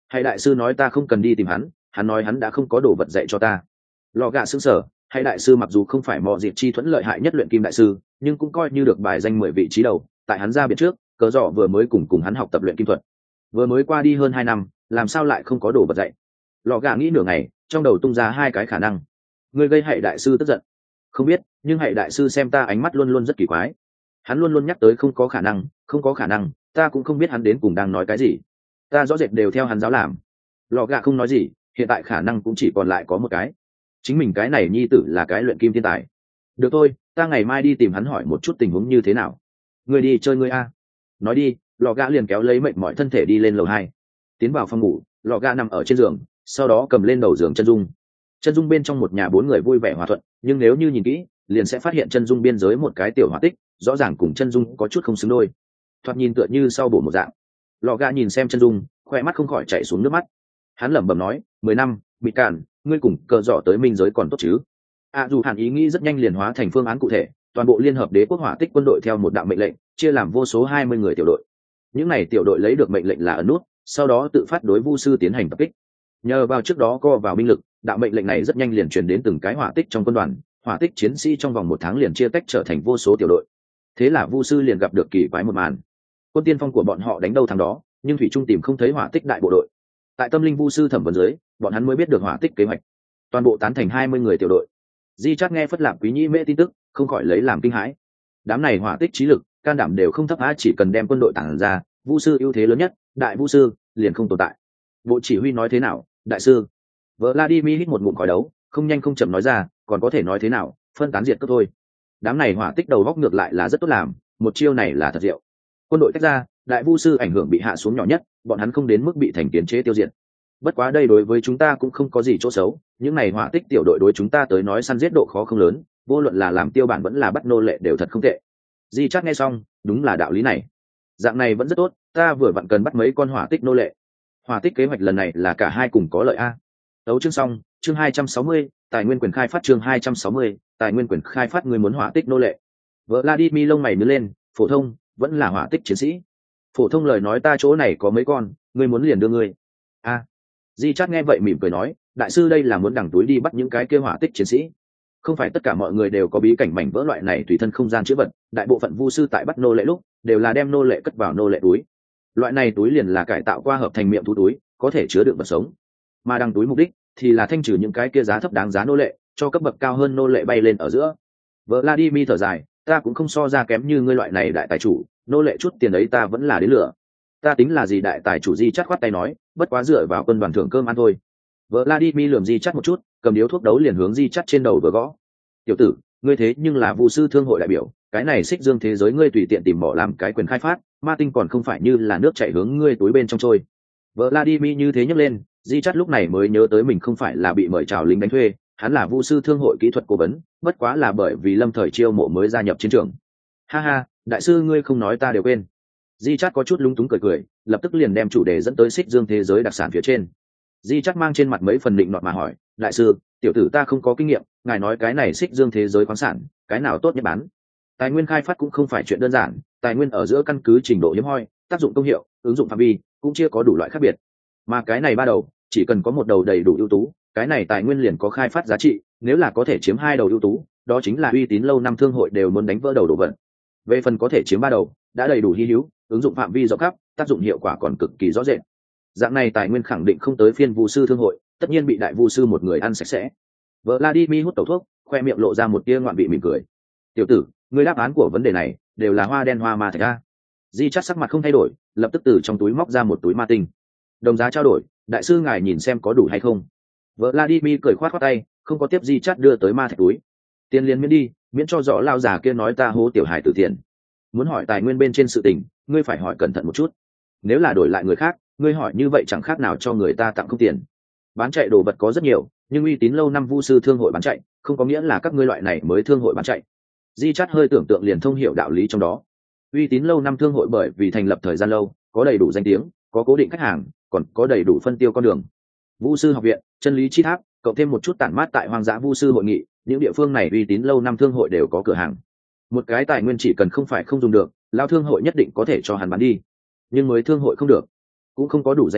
Hay đại sư nói ta không cần đi tìm hắn, hắn nói hắn đã không có đồ vật dạy cho ta. Lò gà sững sờ. Hay đại sư mặc dù không phải mọ dịp chi thuẫn lợi hại nhất luyện kim đại sư, nhưng cũng coi như được bài danh mười vị trí đầu. Tại hắn ra biệt trước, cờ dọ vừa mới cùng cùng hắn học tập luyện kim thuật, vừa mới qua đi hơn hai năm, làm sao lại không có đồ vật dạy? Lò gà nghĩ nửa ngày, trong đầu tung ra hai cái khả năng. Người gây Hay đại sư tức giận, không biết, nhưng Hay đại sư xem ta ánh mắt luôn luôn rất kỳ quái. Hắn luôn luôn nhắc tới không có khả năng, không có khả năng, ta cũng không biết hắn đến cùng đang nói cái gì. Ta rõ rệt đều theo hắn giáo làm. Lò gà không nói gì, hiện tại khả năng cũng chỉ còn lại có một cái. Chính mình cái này nhi tử là cái luyện kim thiên tài. Được thôi, ta ngày mai đi tìm hắn hỏi một chút tình huống như thế nào. Người đi chơi ngươi a. Nói đi, lò gà liền kéo lấy mệnh mọi thân thể đi lên lầu hai. Tiến vào phòng ngủ, lò gà nằm ở trên giường, sau đó cầm lên đầu giường chân dung. Chân dung bên trong một nhà bốn người vui vẻ hòa thuận, nhưng nếu như nhìn kỹ, liền sẽ phát hiện chân dung biên giới một cái tiểu hỏa tích, rõ ràng cùng chân dung có chút không xứng đôi. Thoạt nhìn tựa như sau bổ một dạng. Lò gà nhìn xem chân dung, khoe mắt không khỏi chảy xuống nước mắt. Hắn lẩm bẩm nói, mười năm, bị cản, ngươi cùng cờ dọ tới minh giới còn tốt chứ? À dù hẳn ý nghĩ rất nhanh liền hóa thành phương án cụ thể, toàn bộ liên hợp đế quốc hỏa tích quân đội theo một đạo mệnh lệnh, chia làm vô số hai mươi người tiểu đội. Những này tiểu đội lấy được mệnh lệnh là ẩn nút, sau đó tự phát đối vu sư tiến hành tập kích. Nhờ vào trước đó co vào binh lực, đạo mệnh lệnh này rất nhanh liền truyền đến từng cái hỏa tích trong quân đoàn, hỏa tích chiến sĩ trong vòng một tháng liền chia tách trở thành vô số tiểu đội. Thế là vu sư liền gặp được kỳ quái một màn. Quân tiên phong của bọn họ đánh đâu thắng đó, nhưng thủy trung tìm không thấy hỏa tích đại bộ đội. Tại tâm linh vu sư thẩm vấn dưới, bọn hắn mới biết được hỏa tích kế hoạch. Toàn bộ tán thành hai mươi người tiểu đội. Di Chát nghe Phất Lạp Quý Nhĩ Mễ tin tức, không khỏi lấy làm kinh hãi. Đám này hỏa tích trí lực, can đảm đều không thấp á, chỉ cần đem quân đội tản ra, vu sư ưu thế lớn nhất, đại vu sư liền không tồn tại. Bộ chỉ huy nói thế nào, đại sư? Vladimir hít một ngụm khói đấu, không nhanh không chậm nói ra, còn có thể nói thế nào, phân tán diệt cướp thôi. Đám này hỏa tích đầu góc ngược lại là rất tốt làm, một chiêu này là thật diệu. Quân đội tách ra, đại vu sư ảnh hưởng bị hạ xuống nhỏ nhất, bọn hắn không đến mức bị thành kiến chế tiêu diệt. Bất quá đây đối với chúng ta cũng không có gì chỗ xấu, những này hỏa tích tiểu đội đối chúng ta tới nói săn giết độ khó không lớn, vô luận là làm tiêu bản vẫn là bắt nô lệ đều thật không tệ. Di Chát nghe xong, đúng là đạo lý này. Dạng này vẫn rất tốt, ta vừa vặn cần bắt mấy con hỏa tích nô lệ. Hỏa tích kế hoạch lần này là cả hai cùng có lợi a. Đấu chương xong, chương hai trăm sáu mươi, tài nguyên quyền khai phát chương hai trăm sáu mươi, tài nguyên quyền khai phát người muốn hỏa tích nô lệ. Vladimir lông mày nhướng lên, phổ thông, vẫn là hỏa tích chiến sĩ. Phổ thông lời nói ta chỗ này có mấy con, ngươi muốn liền đưa ngươi. A. Di Chát nghe vậy mỉm cười nói, đại sư đây là muốn đằng túi đi bắt những cái kia hỏa tích chiến sĩ. Không phải tất cả mọi người đều có bí cảnh mảnh vỡ loại này tùy thân không gian chứa vật, đại bộ phận vu sư tại bắt nô lệ lúc đều là đem nô lệ cất vào nô lệ túi. Loại này túi liền là cải tạo qua hợp thành miệng thú túi, có thể chứa đựng vật sống. Mà đằng túi mục đích thì là thanh trừ những cái kia giá thấp đáng giá nô lệ, cho cấp bậc cao hơn nô lệ bay lên ở giữa. Vladimir thở dài, ta cũng không so ra kém như ngươi loại này đại tài chủ, nô lệ chút tiền ấy ta vẫn là đến lửa. Ta tính là gì đại tài chủ? Di Chát khoát tay nói, bất quá dựa vào quân đoàn thưởng cơm ăn thôi. Vladimir lườm Di Chát một chút, cầm điếu thuốc đấu liền hướng Di Chát trên đầu vừa gõ. Tiểu tử, ngươi thế nhưng là vu sư thương hội đại biểu, cái này xích dương thế giới ngươi tùy tiện tìm mỏ làm cái quyền khai phát, ma tinh còn không phải như là nước chảy hướng ngươi túi bên trong trôi. Vladimir như thế nhấc lên, Di Chát lúc này mới nhớ tới mình không phải là bị mời chào lính đánh thuê, hắn là vu sư thương hội kỹ thuật cố vấn, bất quá là bởi vì lâm thời chiêu mộ mới gia nhập chiến trường. Ha ha, đại sư ngươi không nói ta đều quên. Di Chát có chút lúng túng cười cười, lập tức liền đem chủ đề dẫn tới xích dương thế giới đặc sản phía trên. Di Chát mang trên mặt mấy phần định nọt mà hỏi, đại sư, tiểu tử ta không có kinh nghiệm, ngài nói cái này xích dương thế giới khoáng sản, cái nào tốt nhất bán? Tài nguyên khai phát cũng không phải chuyện đơn giản, tài nguyên ở giữa căn cứ trình độ hiếm hoi, tác dụng công hiệu, ứng dụng phạm vi cũng chia có đủ loại khác biệt. Mà cái này ba đầu, chỉ cần có một đầu đầy đủ ưu tú, cái này tài nguyên liền có khai phát giá trị, nếu là có thể chiếm hai đầu ưu tú, đó chính là uy tín lâu năm thương hội đều muốn đánh vỡ đầu đổ vận. Về phần có thể chiếm ba đầu, đã đầy đủ hi hữu, ứng dụng phạm vi rộng khắp, tác dụng hiệu quả còn cực kỳ rõ rệt. Dạng này tài nguyên khẳng định không tới phiên vu sư thương hội, tất nhiên bị đại vu sư một người ăn sạch sẽ. Vladimir hút tẩu thuốc, khoe miệng lộ ra một tia ngoạn vị mỉm cười. Tiểu tử, người đáp án của vấn đề này đều là hoa đen hoa ma thạch a. Di Chát sắc mặt không thay đổi, lập tức từ trong túi móc ra một túi ma tinh. Đồng giá trao đổi, đại sư ngài nhìn xem có đủ hay không. Vladimir cười khoát khoát tay, không có tiếp Di Chát đưa tới ma thạch túi. Tiền liền miễn đi, miễn cho rõ lao già kia nói ta hố tiểu hài tử tiền. Muốn hỏi tài nguyên bên trên sự tình, ngươi phải hỏi cẩn thận một chút. Nếu là đổi lại người khác, ngươi hỏi như vậy chẳng khác nào cho người ta tặng không tiền. Bán chạy đồ vật có rất nhiều, nhưng uy tín lâu năm vu sư thương hội bán chạy, không có nghĩa là các ngươi loại này mới thương hội bán chạy. Di Chát hơi tưởng tượng liền thông hiểu đạo lý trong đó. Uy tín lâu năm thương hội bởi vì thành lập thời gian lâu, có đầy đủ danh tiếng, có cố định khách hàng, còn có đầy đủ phân tiêu con đường. Vu sư học viện, chân lý chi tháp, cộng thêm một chút tản mát tại hoang dã vu sư hội nghị, những địa phương này uy tín lâu năm thương hội đều có cửa hàng. Một cái tài nguyên chỉ cần không phải không dùng được, lao thương hội nhất định có thể cho hắn bán đi. Nhưng mới thương hội không được, cũng không có đủ danh tiếng,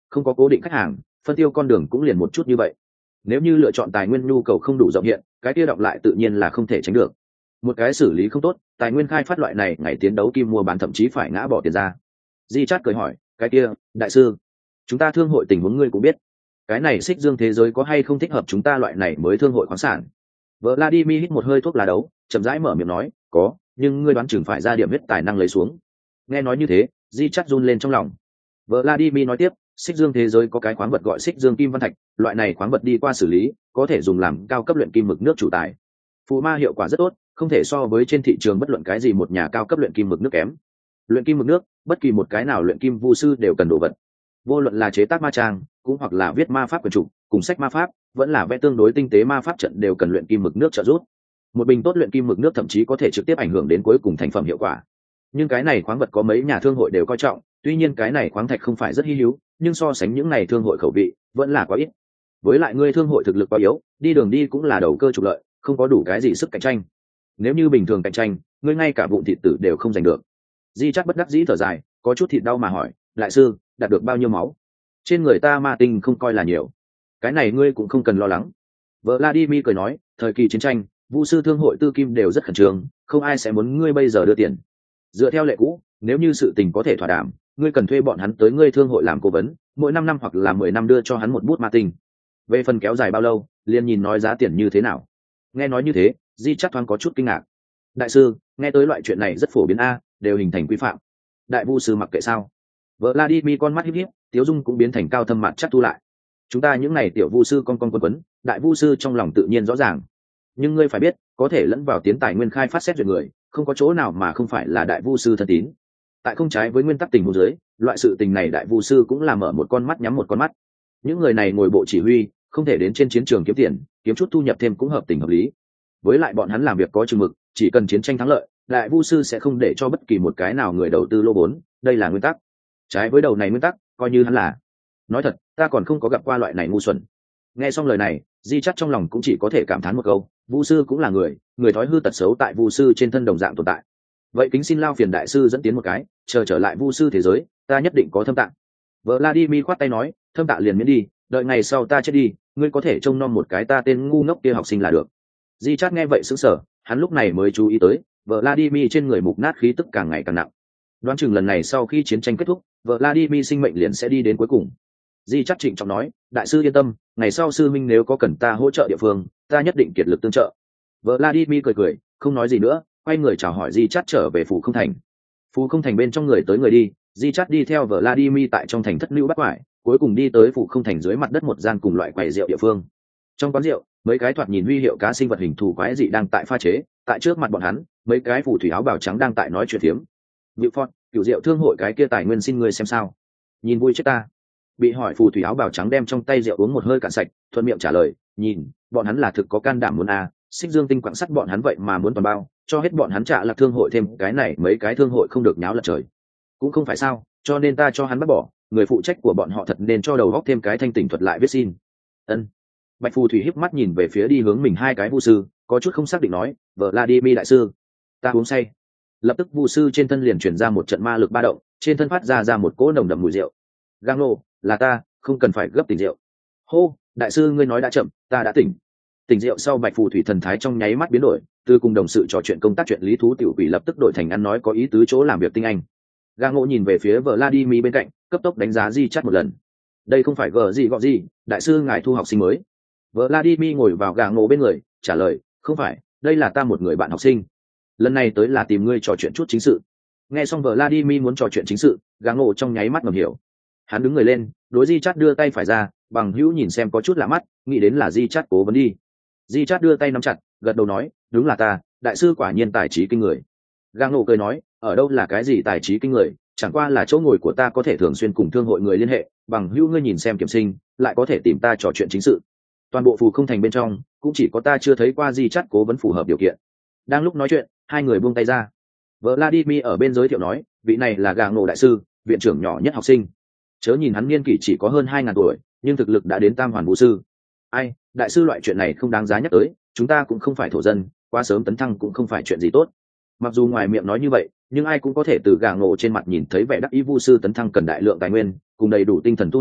không có cố định khách hàng, phân tiêu con đường cũng liền một chút như vậy. Nếu như lựa chọn tài nguyên nhu cầu không đủ rộng hiện, cái kia đọng lại tự nhiên là không thể tránh được. Một cái xử lý không tốt, tài nguyên khai phát loại này ngày tiến đấu kim mua bán thậm chí phải ngã bỏ tiền ra. Di Chát cười hỏi, cái kia, đại sư, chúng ta thương hội tình huống ngươi cũng biết, cái này xích dương thế giới có hay không thích hợp chúng ta loại này mới thương hội khoáng sản? Vladimir hít một hơi thuốc lá đấu, chậm rãi mở miệng nói, có, nhưng ngươi đoán chừng phải ra điểm huyết tài năng lấy xuống. Nghe nói như thế, Di Chát run lên trong lòng. Vladimir nói tiếp, xích dương thế giới có cái khoáng vật gọi xích dương kim văn thạch, loại này khoáng vật đi qua xử lý, có thể dùng làm cao cấp luyện kim mực nước chủ tài. Phù ma hiệu quả rất tốt, không thể so với trên thị trường bất luận cái gì một nhà cao cấp luyện kim mực nước kém. Luyện kim mực nước, bất kỳ một cái nào luyện kim vu sư đều cần đồ vật. Vô luận là chế tác ma trang, cũng hoặc là viết ma pháp quyển trục, cùng sách ma pháp, vẫn là vẽ tương đối tinh tế ma pháp trận đều cần luyện kim mực nước trợ giúp. Một bình tốt luyện kim mực nước thậm chí có thể trực tiếp ảnh hưởng đến cuối cùng thành phẩm hiệu quả. Nhưng cái này khoáng vật có mấy nhà thương hội đều coi trọng, tuy nhiên cái này khoáng thạch không phải rất hi hữu, nhưng so sánh những này thương hội khẩu vị, vẫn là quá ít. Với lại ngươi thương hội thực lực quá yếu, đi đường đi cũng là đầu cơ trục lợi, không có đủ cái gì sức cạnh tranh. Nếu như bình thường cạnh tranh, ngươi ngay cả vụn thịt tử đều không giành được. Di Chát bất đắc dĩ thở dài, có chút thịt đau mà hỏi, đại sư, đạt được bao nhiêu máu? Trên người ta ma tinh không coi là nhiều, cái này ngươi cũng không cần lo lắng. Vladimir cười nói, thời kỳ chiến tranh, vu sư thương hội tư kim đều rất khẩn trương, không ai sẽ muốn ngươi bây giờ đưa tiền. Dựa theo lệ cũ, nếu như sự tình có thể thỏa đảm, ngươi cần thuê bọn hắn tới ngươi thương hội làm cố vấn, mỗi năm năm hoặc là mười năm đưa cho hắn một bút ma tinh. Về phần kéo dài bao lâu, liền nhìn nói giá tiền như thế nào. Nghe nói như thế, Di Chát thoáng có chút kinh ngạc. Đại sư, nghe tới loại chuyện này rất phổ biến a, đều hình thành quy phạm. Đại vu sư mặc kệ sao? Vladimir con mắt híp híp, tiếu dung cũng biến thành cao thâm mặt chắc thu lại. Chúng ta những này tiểu vu sư con con quấn quấn, đại vu sư trong lòng tự nhiên rõ ràng. Nhưng ngươi phải biết, có thể lẫn vào tiến tài nguyên khai phát xét duyệt người, không có chỗ nào mà không phải là đại vu sư thân tín. Tại không trái với nguyên tắc tình huống dưới, loại sự tình này đại vu sư cũng là mở một con mắt nhắm một con mắt. Những người này ngồi bộ chỉ huy, không thể đến trên chiến trường kiếm tiền, kiếm chút thu nhập thêm cũng hợp tình hợp lý. Với lại bọn hắn làm việc có chừng mực, chỉ cần chiến tranh thắng lợi, đại vu sư sẽ không để cho bất kỳ một cái nào người đầu tư lô vốn, đây là nguyên tắc. Trái với đầu này nguyên tắc, coi như hắn là. Nói thật, ta còn không có gặp qua loại này ngu xuẩn. Nghe xong lời này, Di Chát trong lòng cũng chỉ có thể cảm thán một câu, vu sư cũng là người, người thói hư tật xấu tại vu sư trên thân đồng dạng tồn tại. Vậy kính xin lao phiền đại sư dẫn tiến một cái, chờ trở lại vu sư thế giới, ta nhất định có thâm tạng. Vladimir khoát tay nói, thâm tạ liền miễn đi, đợi ngày sau ta chết đi, ngươi có thể trông nom một cái ta tên ngu ngốc kia học sinh là được. Di Chát nghe vậy sững sờ, hắn lúc này mới chú ý tới, Vladimir trên người mục nát khí tức càng ngày càng nặng. Đoán chừng lần này sau khi chiến tranh kết thúc, Vladimir sinh mệnh liền sẽ đi đến cuối cùng. Di Chát trịnh trọng nói, đại sư yên tâm, ngày sau sư minh nếu có cần ta hỗ trợ địa phương, ta nhất định kiệt lực tương trợ. Vladimir cười cười, không nói gì nữa, quay người chào hỏi Di Chát trở về phủ không thành. Phủ không thành bên trong người tới người đi, Di Chát đi theo Vladimir tại trong thành thất lưu bắt quải, cuối cùng đi tới phủ không thành dưới mặt đất một gian cùng loại quầy rượu địa phương. Trong quán rượu, mấy cái thoạt nhìn huy hiệu cá sinh vật hình thù quái dị đang tại pha chế, tại trước mặt bọn hắn, mấy cái phù thủy áo bào trắng đang tại nói chuyện phiếm. Diệu Phật, cửu rượu thương hội cái kia tài nguyên xin ngươi xem sao? Nhìn vui chết ta. Bị hỏi phù thủy áo bào trắng đem trong tay rượu uống một hơi cạn sạch, thuận miệng trả lời, nhìn, bọn hắn là thực có can đảm muốn à, xích dương tinh quặng sắt bọn hắn vậy mà muốn toàn bao, cho hết bọn hắn trả lạc thương hội thêm cái này mấy cái thương hội không được nháo lật trời. Cũng không phải sao, cho nên ta cho hắn bắt bỏ, người phụ trách của bọn họ thật nên cho đầu góc thêm cái thanh tỉnh thuật lại viết xin. Ân. Bạch phù thủy híp mắt nhìn về phía đi hướng mình hai cái vu sư, có chút không xác định nói, Vladimir đại sư, ta uống say. Lập tức vu sư trên thân liền chuyển ra một trận ma lực ba động, trên thân phát ra ra một cỗ nồng đậm mùi rượu. Gang nô, là ta, không cần phải gấp tỉnh rượu. Hô, đại sư ngươi nói đã chậm, ta đã tỉnh. Tỉnh rượu sau bạch phù thủy thần thái trong nháy mắt biến đổi, từ cùng đồng sự trò chuyện công tác chuyện lý thú tiểu quỷ lập tức đổi thành ăn nói có ý tứ chỗ làm việc tinh anh. Gang nô nhìn về phía Vladimir bên cạnh, cấp tốc đánh giá Di Chát một lần. Đây không phải gờ gì gọi gì, đại sư ngài thu học sinh mới. Vladimir ngồi vào gang nô bên người, trả lời, không phải, đây là ta một người bạn học sinh. Lần này tới là tìm ngươi trò chuyện chút chính sự. Nghe xong Vladimir muốn trò chuyện chính sự, gang nô trong nháy mắt ngầm hiểu. Hắn đứng người lên, đối Di Chát đưa tay phải ra, bằng hữu nhìn xem có chút lạ mắt, nghĩ đến là Di Chát cố vấn đi. Di Chát đưa tay nắm chặt, gật đầu nói, đúng là ta, đại sư quả nhiên tài trí kinh người. Gang nô cười nói, ở đâu là cái gì tài trí kinh người, chẳng qua là chỗ ngồi của ta có thể thường xuyên cùng thương hội người liên hệ, bằng hữu ngươi nhìn xem kiểm sinh, lại có thể tìm ta trò chuyện chính sự. Toàn bộ phù không thành bên trong, cũng chỉ có ta chưa thấy qua Di Chát cố vấn phù hợp điều kiện. Đang lúc nói chuyện, hai người buông tay ra. Vladimir ở bên giới thiệu nói, vị này là Gang nô đại sư, viện trưởng nhỏ nhất học sinh. Chớ nhìn hắn niên kỷ chỉ có hơn hai ngàn tuổi, nhưng thực lực đã đến tam hoàn vũ sư. Ai, đại sư loại chuyện này không đáng giá nhắc tới, chúng ta cũng không phải thổ dân, quá sớm tấn thăng cũng không phải chuyện gì tốt. Mặc dù ngoài miệng nói như vậy, nhưng ai cũng có thể từ Gang nô trên mặt nhìn thấy vẻ đắc ý vu sư tấn thăng cần đại lượng tài nguyên, cùng đầy đủ tinh thần tu hành,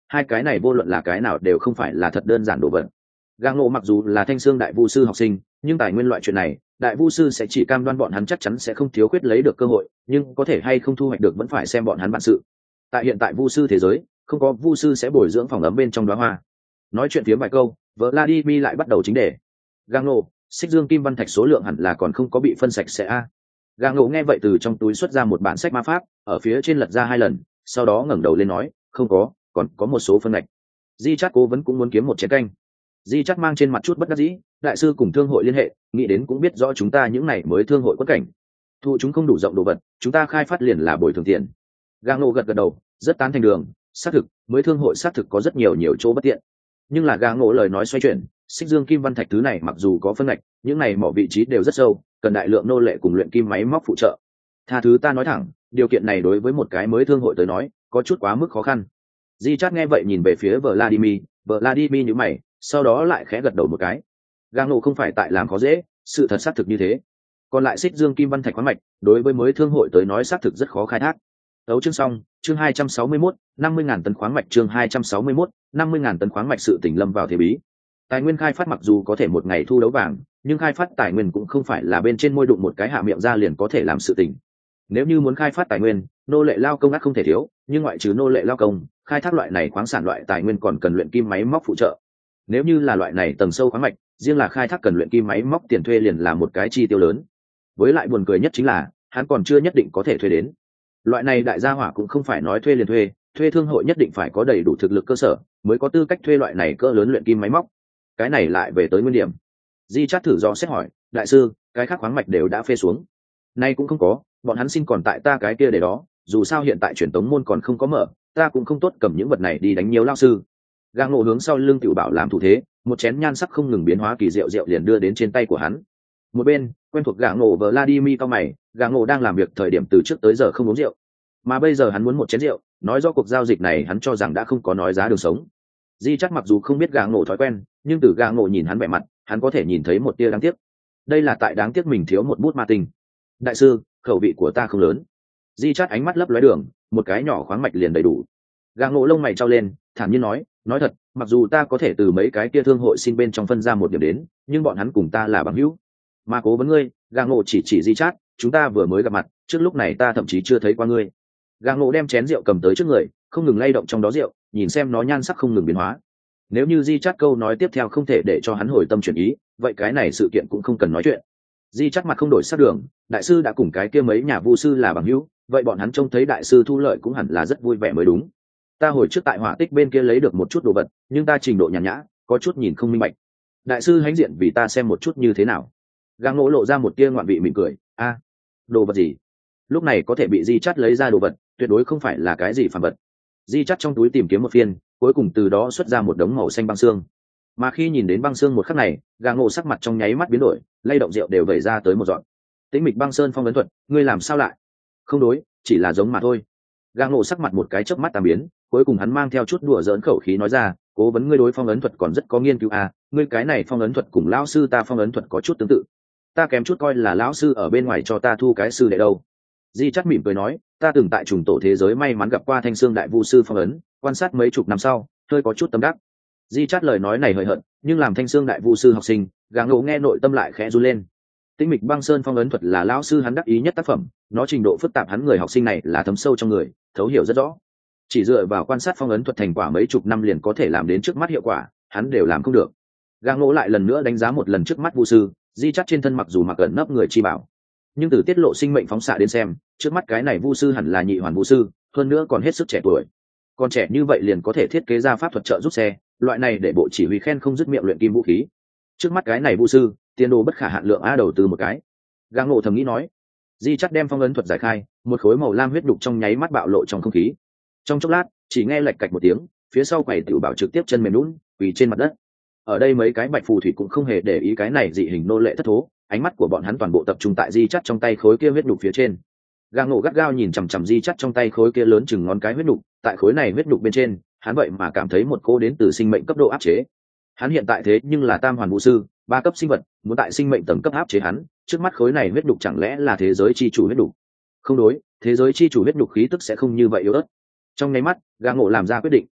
hai cái này vô luận là cái nào đều không phải là thật đơn giản đồ vật. Gà ngộ mặc dù là thanh xương đại vu sư học sinh, nhưng tài nguyên loại chuyện này đại vu sư sẽ chỉ cam đoan bọn hắn chắc chắn sẽ không thiếu khuyết lấy được cơ hội, nhưng có thể hay không thu hoạch được vẫn phải xem bọn hắn bản sự. Tại hiện tại vu sư thế giới, không có vu sư sẽ bồi dưỡng phòng ấm bên trong đóa hoa. Nói chuyện phiếm vài câu, Vladimir lại bắt đầu chính đề. Gà ngộ, xích dương kim văn thạch số lượng hẳn là còn không có bị phân sạch sẽ a. Gà ngộ nghe vậy từ trong túi xuất ra một bản sách ma pháp, ở phía trên lật ra hai lần, sau đó ngẩng đầu lên nói, không có, còn có một số phân ngạch. Di Chát cố vấn cũng muốn kiếm một chén canh. Di Chát mang trên mặt chút bất đắc dĩ, đại sư cùng thương hội liên hệ, nghĩ đến cũng biết rõ chúng ta những này mới thương hội quất cảnh. Thu chúng không đủ rộng đồ vật, chúng ta khai phát liền là bồi thường tiền. Gà ngộ gật gật đầu, rất tán thành đường, xác thực, mới thương hội xác thực có rất nhiều nhiều chỗ bất tiện. Nhưng là gà ngộ lời nói xoay chuyển, xích dương kim văn thạch thứ này mặc dù có phân ngạch, những này mỏ vị trí đều rất sâu, cần đại lượng nô lệ cùng luyện kim máy móc phụ trợ. Tha thứ ta nói thẳng, điều kiện này đối với một cái mới thương hội tới nói, có chút quá mức khó khăn. Di Chát nghe vậy nhìn về phía Vladimir, Vladimir nhíu mày, sau đó lại khẽ gật đầu một cái. Gà ngộ không phải tại làm khó dễ, sự thật xác thực như thế. Còn lại xích dương kim văn thạch khoáng mạch, đối với mới thương hội tới nói xác thực rất khó khai thác. Đấu chương xong, chương hai trăm sáu mươi mốt, năm mươi ngàn tấn khoáng mạch chương hai trăm sáu mươi mốt, năm mươi ngàn tấn khoáng mạch sự tỉnh lâm vào thế bí. Tài nguyên khai phát mặc dù có thể một ngày thu đấu vàng, nhưng khai phát tài nguyên cũng không phải là bên trên môi đụng một cái hạ miệng ra liền có thể làm sự tỉnh. Nếu như muốn khai phát tài nguyên, nô lệ lao công ác không thể thiếu, nhưng ngoại trừ nô lệ lao công, khai thác loại này khoáng sản loại tài nguyên còn cần luyện kim máy móc phụ trợ. Nếu như là loại này tầng sâu khoáng mạch, riêng là khai thác cần luyện kim máy móc tiền thuê liền là một cái chi tiêu lớn. Với lại buồn cười nhất chính là, hắn còn chưa nhất định có thể thuê đến. Loại này đại gia hỏa cũng không phải nói thuê liền thuê, thuê thương hội nhất định phải có đầy đủ thực lực cơ sở, mới có tư cách thuê loại này cỡ lớn luyện kim máy móc. Cái này lại về tới nguyên điểm. Di Chát thử do xét hỏi, đại sư, cái khác khoáng mạch đều đã phê xuống. Nay cũng không có, bọn hắn xin còn tại ta cái kia để đó, dù sao hiện tại truyền tống môn còn không có mở, ta cũng không tốt cầm những vật này đi đánh nhiều lao sư. Gà ngộ hướng sau lưng tiểu bảo làm thủ thế, một chén nhan sắc không ngừng biến hóa kỳ diệu diệu liền đưa đến trên tay của hắn. Một bên, quen thuộc gà ngộ Vladimir cao mày, gà ngộ đang làm việc thời điểm từ trước tới giờ không uống rượu, mà bây giờ hắn muốn một chén rượu, nói rõ cuộc giao dịch này hắn cho rằng đã không có nói giá đường sống. Di Chát mặc dù không biết gà ngộ thói quen, nhưng từ gà ngộ nhìn hắn vẻ mặt, hắn có thể nhìn thấy một tia đáng tiếc. Đây là tại đáng tiếc mình thiếu một bút ma tinh. Đại sư, khẩu vị của ta không lớn. Di Chát ánh mắt lấp lóe đường, một cái nhỏ khoáng mạch liền đầy đủ. Gà ngộ lông mày trao lên, thản nhiên nói, nói thật, mặc dù ta có thể từ mấy cái kia thương hội xin bên trong phân ra một điểm đến, nhưng bọn hắn cùng ta là bằng hữu. Mà cố vấn ngươi, gà ngộ chỉ chỉ Di Chát, chúng ta vừa mới gặp mặt, trước lúc này ta thậm chí chưa thấy qua ngươi. Gà ngộ đem chén rượu cầm tới trước người, không ngừng lay động trong đó rượu, nhìn xem nó nhan sắc không ngừng biến hóa. Nếu như Di Chát câu nói tiếp theo không thể để cho hắn hồi tâm chuyển ý, vậy cái này sự kiện cũng không cần nói chuyện. Di Chát mặt không đổi sắc đường, đại sư đã cùng cái kia mấy nhà vu sư là bằng hữu, vậy bọn hắn trông thấy đại sư thu lợi cũng hẳn là rất vui vẻ mới đúng. Ta hồi trước tại hỏa tích bên kia lấy được một chút đồ vật, nhưng ta trình độ nhàn nhã, có chút nhìn không minh bạch. Đại sư hãnh diện vì ta xem một chút như thế nào. Gà ngộ lộ ra một tia ngoạn vị mỉm cười, a, đồ vật gì? Lúc này có thể bị Di Chát lấy ra đồ vật, tuyệt đối không phải là cái gì phàm vật. Di Chát trong túi tìm kiếm một phiên, cuối cùng từ đó xuất ra một đống màu xanh băng xương. Mà khi nhìn đến băng xương một khắc này, gà ngộ sắc mặt trong nháy mắt biến đổi, lay động rượu đều vẩy ra tới một dọn. Tĩnh mịch băng sơn phong ấn thuật, ngươi làm sao lại? Không đối, chỉ là giống mà thôi. Gà ngộ sắc mặt một cái chớp mắt tam biến, cuối cùng hắn mang theo chút đùa giỡn khẩu khí nói ra, cố vấn ngươi đối phong ấn thuật còn rất có nghiên cứu à, ngươi cái này phong ấn thuật cùng lão sư ta phong ấn thuật có chút tương tự. Ta kém chút coi là lão sư ở bên ngoài cho ta thu cái sư đệ đâu. Di Chát mỉm cười nói, ta từng tại trùng tổ thế giới may mắn gặp qua thanh xương đại vu sư phong ấn, quan sát mấy chục năm sau, hơi có chút tâm đắc. Di Chát lời nói này hời hợt, nhưng làm thanh xương đại vu sư học sinh, gà ngộ nghe nội tâm lại khẽ run lên. Tĩnh mịch băng sơn phong ấn thuật là lão sư hắn đắc ý nhất tác phẩm, nó trình độ phức tạp hắn người học sinh này là thấm sâu trong người, thấu hiểu rất rõ. Chỉ dựa vào quan sát phong ấn thuật thành quả mấy chục năm liền có thể làm đến trước mắt hiệu quả, hắn đều làm không được. Gà ngộ lại lần nữa đánh giá một lần trước mắt vu sư, Di Chát trên thân mặc dù mặc ẩn nấp người chi bảo, nhưng từ tiết lộ sinh mệnh phóng xạ đến xem, trước mắt cái này vu sư hẳn là nhị hoàn vu sư, hơn nữa còn hết sức trẻ tuổi. Còn trẻ như vậy liền có thể thiết kế ra pháp thuật trợ giúp xe, loại này để bộ chỉ huy khen không dứt miệng luyện kim vũ khí. Trước mắt cái này vu sư, tiền đồ bất khả hạn lượng a đầu tư một cái. Gà ngộ thầm nghĩ nói. Di Chát đem phong ấn thuật giải khai, một khối màu lam huyết đục trong nháy mắt bạo lộ trong không khí. Trong chốc lát, chỉ nghe lạch cạch một tiếng, phía sau quầy tiểu bảo trực tiếp chân mềm nhũn, quỳ trên mặt đất. Ở đây mấy cái bạch phù thủy cũng không hề để ý cái này dị hình nô lệ thất thố, ánh mắt của bọn hắn toàn bộ tập trung tại Di Chát trong tay khối kia huyết đục phía trên. Gà ngộ gắt gao nhìn chằm chằm Di Chát trong tay khối kia lớn chừng ngón cái huyết đục, tại khối này huyết đục bên trên, hắn vậy mà cảm thấy một cô đến từ sinh mệnh cấp độ áp chế. Hắn hiện tại thế nhưng là tam hoàn vũ sư, ba cấp sinh vật, muốn tại sinh mệnh tầng cấp áp chế hắn, trước mắt khối này huyết đục chẳng lẽ là thế giới chi chủ huyết đục? Không đối, thế giới chi chủ huyết đục khí tức sẽ không như vậy yếu ớt. Trong nháy mắt, gà ngộ làm ra quyết định.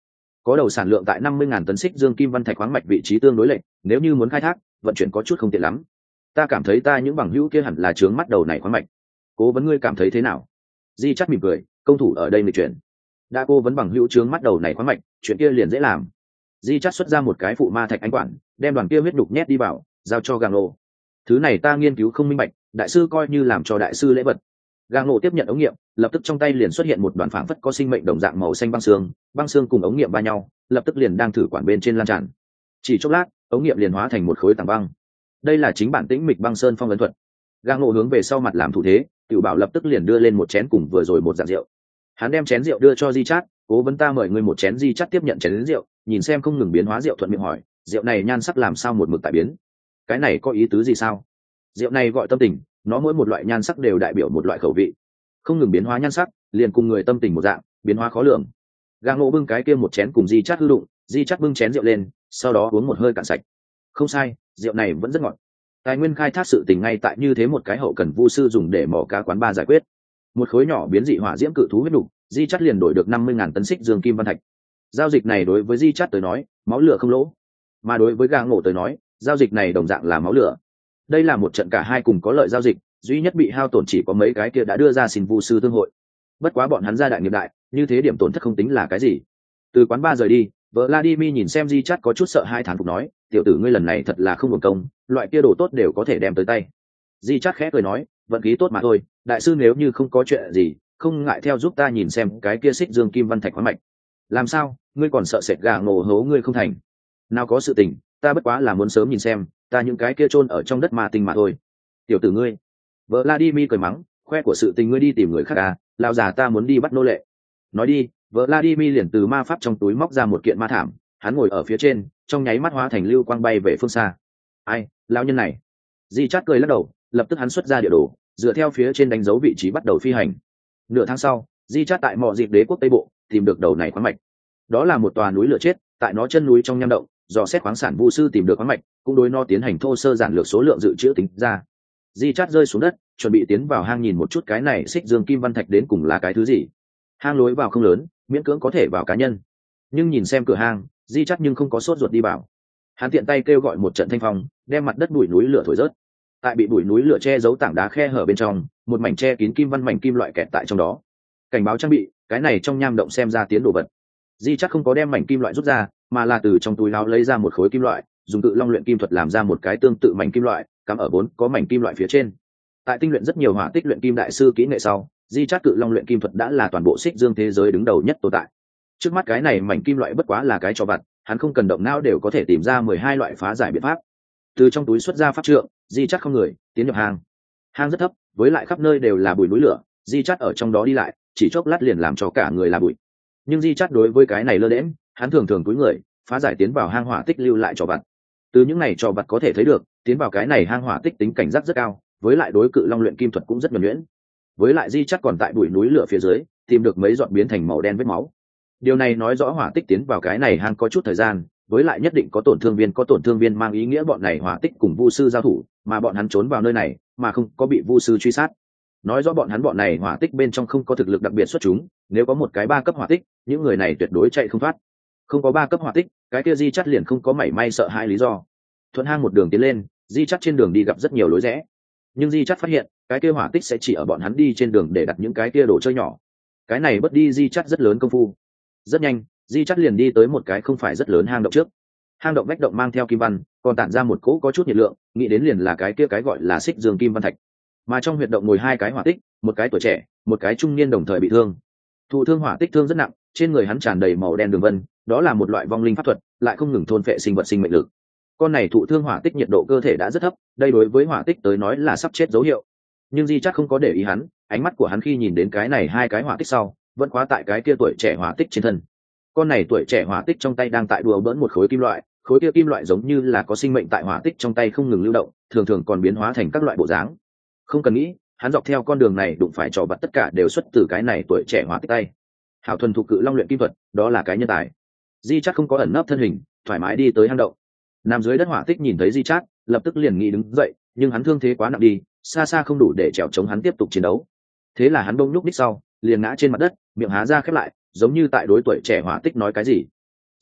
có đầu sản lượng tại năm mươi ngàn tấn xích dương kim văn thạch khoáng mạch vị trí tương đối lệch, nếu như muốn khai thác vận chuyển có chút không tiện lắm. Ta cảm thấy ta những bằng hữu kia hẳn là trướng mắt đầu này khoáng mạch. Cố vấn ngươi cảm thấy thế nào? Di Chắt mỉm cười, công thủ ở đây nghịch chuyển. Đã cô vấn bằng hữu trướng mắt đầu này khoáng mạch, chuyện kia liền dễ làm. Di Chắt xuất ra một cái phụ ma thạch ánh quản, đem đoàn kia huyết đục nhét đi vào, giao cho Gang Lô. Thứ này ta nghiên cứu không minh bạch, đại sư coi như làm cho đại sư lễ vật. Gang Lô tiếp nhận ống nghiệm, lập tức trong tay liền xuất hiện một đoàn phảng phất có sinh mệnh đồng dạng màu xanh băng xương, băng xương cùng ống nghiệm va nhau, lập tức liền đang thử quản bên trên lan tràn. Chỉ chốc lát, ống nghiệm liền hóa thành một khối tảng băng. Đây là chính bản tĩnh mịch băng sơn phong ấn thuật. Gang Lô hướng về sau mặt làm thủ thế, Tiểu Bảo lập tức liền đưa lên một chén cùng vừa rồi một dạng rượu. Hắn đem chén rượu đưa cho Di Chát, cố vấn ta mời ngươi một chén. Di Chát tiếp nhận chén rượu, nhìn xem không ngừng biến hóa rượu thuận miệng hỏi, rượu này nhan sắc làm sao một mực tại biến? Cái này có ý tứ gì sao? Rượu này gọi tâm tình, nó mỗi một loại nhan sắc đều đại biểu một loại khẩu vị, không ngừng biến hóa nhan sắc, liền cùng người tâm tình một dạng, biến hóa khó lường. Gang Ngộ bưng cái kia một chén cùng Di Chát hư đụng, Di Chát bưng chén rượu lên, sau đó uống một hơi cạn sạch. Không sai, rượu này vẫn rất ngọt. Tài nguyên khai thác sự tình ngay tại như thế một cái hậu cần vu sư dùng để mỏ cá quán ba giải quyết. Một khối nhỏ biến dị hỏa diễm cự thú huyết đục, Di Chát liền đổi được năm mươi ngàn tấn xích dương kim văn thạch. Giao dịch này đối với Di Chát tới nói, máu lửa không lỗ, mà đối với Gang Ngộ tới nói, giao dịch này đồng dạng là máu lửa. Đây là một trận cả hai cùng có lợi giao dịch, duy nhất bị hao tổn chỉ có mấy cái kia đã đưa ra xin vu sư thương hội. Bất quá bọn hắn gia đại nghiệp đại, như thế điểm tổn thất không tính là cái gì. Từ quán ba rời đi, Vladimir nhìn xem Di Chát có chút sợ hai, thán phục nói, tiểu tử ngươi lần này thật là không hưởng công, loại kia đồ tốt đều có thể đem tới tay. Di Chát khẽ cười nói, vận khí tốt mà thôi, đại sư nếu như không có chuyện gì, không ngại theo giúp ta nhìn xem cái kia xích dương kim văn thạch khoáng mạch. Làm sao, ngươi còn sợ sệt gà ngổ hố ngươi không thành? Nào có sự tình, ta bất quá là muốn sớm nhìn xem, ta những cái kia chôn ở trong đất ma tinh mà thôi. Tiểu tử ngươi, Vladimir cười mắng, khoe của sự tình ngươi đi tìm người khác à, lão già ta muốn đi bắt nô lệ. Nói đi, Vladimir liền từ ma pháp trong túi móc ra một kiện ma thảm, hắn ngồi ở phía trên, trong nháy mắt hóa thành lưu quang bay về phương xa. Ai, lão nhân này? Di Chát cười lắc đầu, lập tức hắn xuất ra địa đồ, dựa theo phía trên đánh dấu vị trí bắt đầu phi hành. Nửa tháng sau, Di Chát tại mỏ dịp đế quốc Tây Bộ tìm được đầu này khoáng mạch. Đó là một tòa núi lửa chết, tại nó chân núi trong nham động, dò xét khoáng sản vu sư tìm được khoáng mạch, cũng đối nó tiến hành thô sơ giản lược số lượng dự trữ tính ra. Di Chát rơi xuống đất, chuẩn bị tiến vào hang nhìn một chút cái này xích dương kim văn thạch đến cùng là cái thứ gì. Hang lối vào không lớn, miễn cưỡng có thể vào cá nhân, nhưng nhìn xem cửa hang, Di Chát nhưng không có sốt ruột đi vào. Hắn tiện tay kêu gọi một trận thanh phong, đem mặt đất bụi núi lửa thổi rớt. Tại bị bụi núi lửa che giấu tảng đá khe hở bên trong, một mảnh che kín kim văn mảnh kim loại kẹt tại trong đó. Cảnh báo trang bị, cái này trong nham động xem ra tiến đồ vật. Di Chát không có đem mảnh kim loại rút ra, mà là từ trong túi áo lấy ra một khối kim loại, dùng tự long luyện kim thuật làm ra một cái tương tự mảnh kim loại, cắm ở bốn có mảnh kim loại phía trên. Tại tinh luyện rất nhiều hỏa tích luyện kim đại sư kỹ nghệ sau, Di Chát cự long luyện kim thuật đã là toàn bộ xích dương thế giới đứng đầu nhất tồn tại. Trước mắt cái này mảnh kim loại bất quá là cái trò vặt, hắn không cần động não đều có thể tìm ra mười hai loại phá giải biện pháp. Từ trong túi xuất ra pháp trượng, Di Chát không người tiến nhập hang. Hang rất thấp, với lại khắp nơi đều là bụi núi lửa, Di Chát ở trong đó đi lại, chỉ chốc lát liền làm cho cả người là bụi. Nhưng Di Chát đối với cái này lơ đễnh, hắn thường thường túi người, phá giải tiến vào hang hỏa tích lưu lại trò vặt. Từ những này trò vặt có thể thấy được, tiến vào cái này hang hỏa tích tính cảnh giác rất cao, với lại đối cự long luyện kim thuật cũng rất nhuần nhuyễn. Với lại Di Chát còn tại bụi núi lửa phía dưới tìm được mấy giọt biến thành màu đen vết máu. Điều này nói rõ hỏa tích tiến vào cái này hang có chút thời gian, với lại nhất định có tổn thương viên, có tổn thương viên mang ý nghĩa bọn này hỏa tích cùng vu sư giao thủ, mà bọn hắn trốn vào nơi này mà không có bị vu sư truy sát, nói rõ bọn hắn bọn này hỏa tích bên trong không có thực lực đặc biệt xuất chúng. Nếu có một cái ba cấp hỏa tích, những người này tuyệt đối chạy không thoát. Không có ba cấp hỏa tích, cái kia Di Chát liền không có mảy may sợ hãi lý do. Thuận hang một đường tiến lên, Di Chát trên đường đi gặp rất nhiều lối rẽ, nhưng Di Chát phát hiện cái kia hỏa tích sẽ chỉ ở bọn hắn đi trên đường để đặt những cái kia đồ chơi nhỏ. Cái này bất đi Di Chát rất lớn công phu. Rất nhanh, Di Chát liền đi tới một cái không phải rất lớn hang động trước. Hang động vách động mang theo kim văn, còn tản ra một cỗ có chút nhiệt lượng, nghĩ đến liền là cái kia cái gọi là xích dương kim văn thạch. Mà trong huyệt động ngồi hai cái hỏa tích, một cái tuổi trẻ, một cái trung niên đồng thời bị thương. Thụ thương hỏa tích thương rất nặng, trên người hắn tràn đầy màu đen đường vân, đó là một loại vong linh pháp thuật, lại không ngừng thôn phệ sinh vật sinh mệnh lực. Con này thụ thương hỏa tích nhiệt độ cơ thể đã rất thấp, đây đối với hỏa tích tới nói là sắp chết dấu hiệu. Nhưng Di Chát không có để ý hắn, ánh mắt của hắn khi nhìn đến cái này hai cái hỏa tích sau, vẫn khóa tại cái kia tuổi trẻ hỏa tích trên thân. Con này tuổi trẻ hỏa tích trong tay đang tại đùa bỡn một khối kim loại, khối kia kim loại giống như là có sinh mệnh tại hỏa tích trong tay không ngừng lưu động, thường thường còn biến hóa thành các loại bộ dáng. Không cần nghĩ, hắn dọc theo con đường này đụng phải trò vặt tất cả đều xuất từ cái này tuổi trẻ hỏa tích tay. Hảo thuần thục cự long luyện kim thuật, đó là cái nhân tài. Di Chát không có ẩn nấp thân hình, thoải mái đi tới hang động. Nằm dưới đất hỏa tích nhìn thấy Di Chát, lập tức liền nghĩ đứng dậy, nhưng hắn thương thế quá nặng đi, xa xa không đủ để trèo chống hắn tiếp tục chiến đấu. Thế là hắn bông nhúc đích sau, liền ngã trên mặt đất, miệng há ra khép lại, giống như tại đối tuổi trẻ hỏa tích nói cái gì.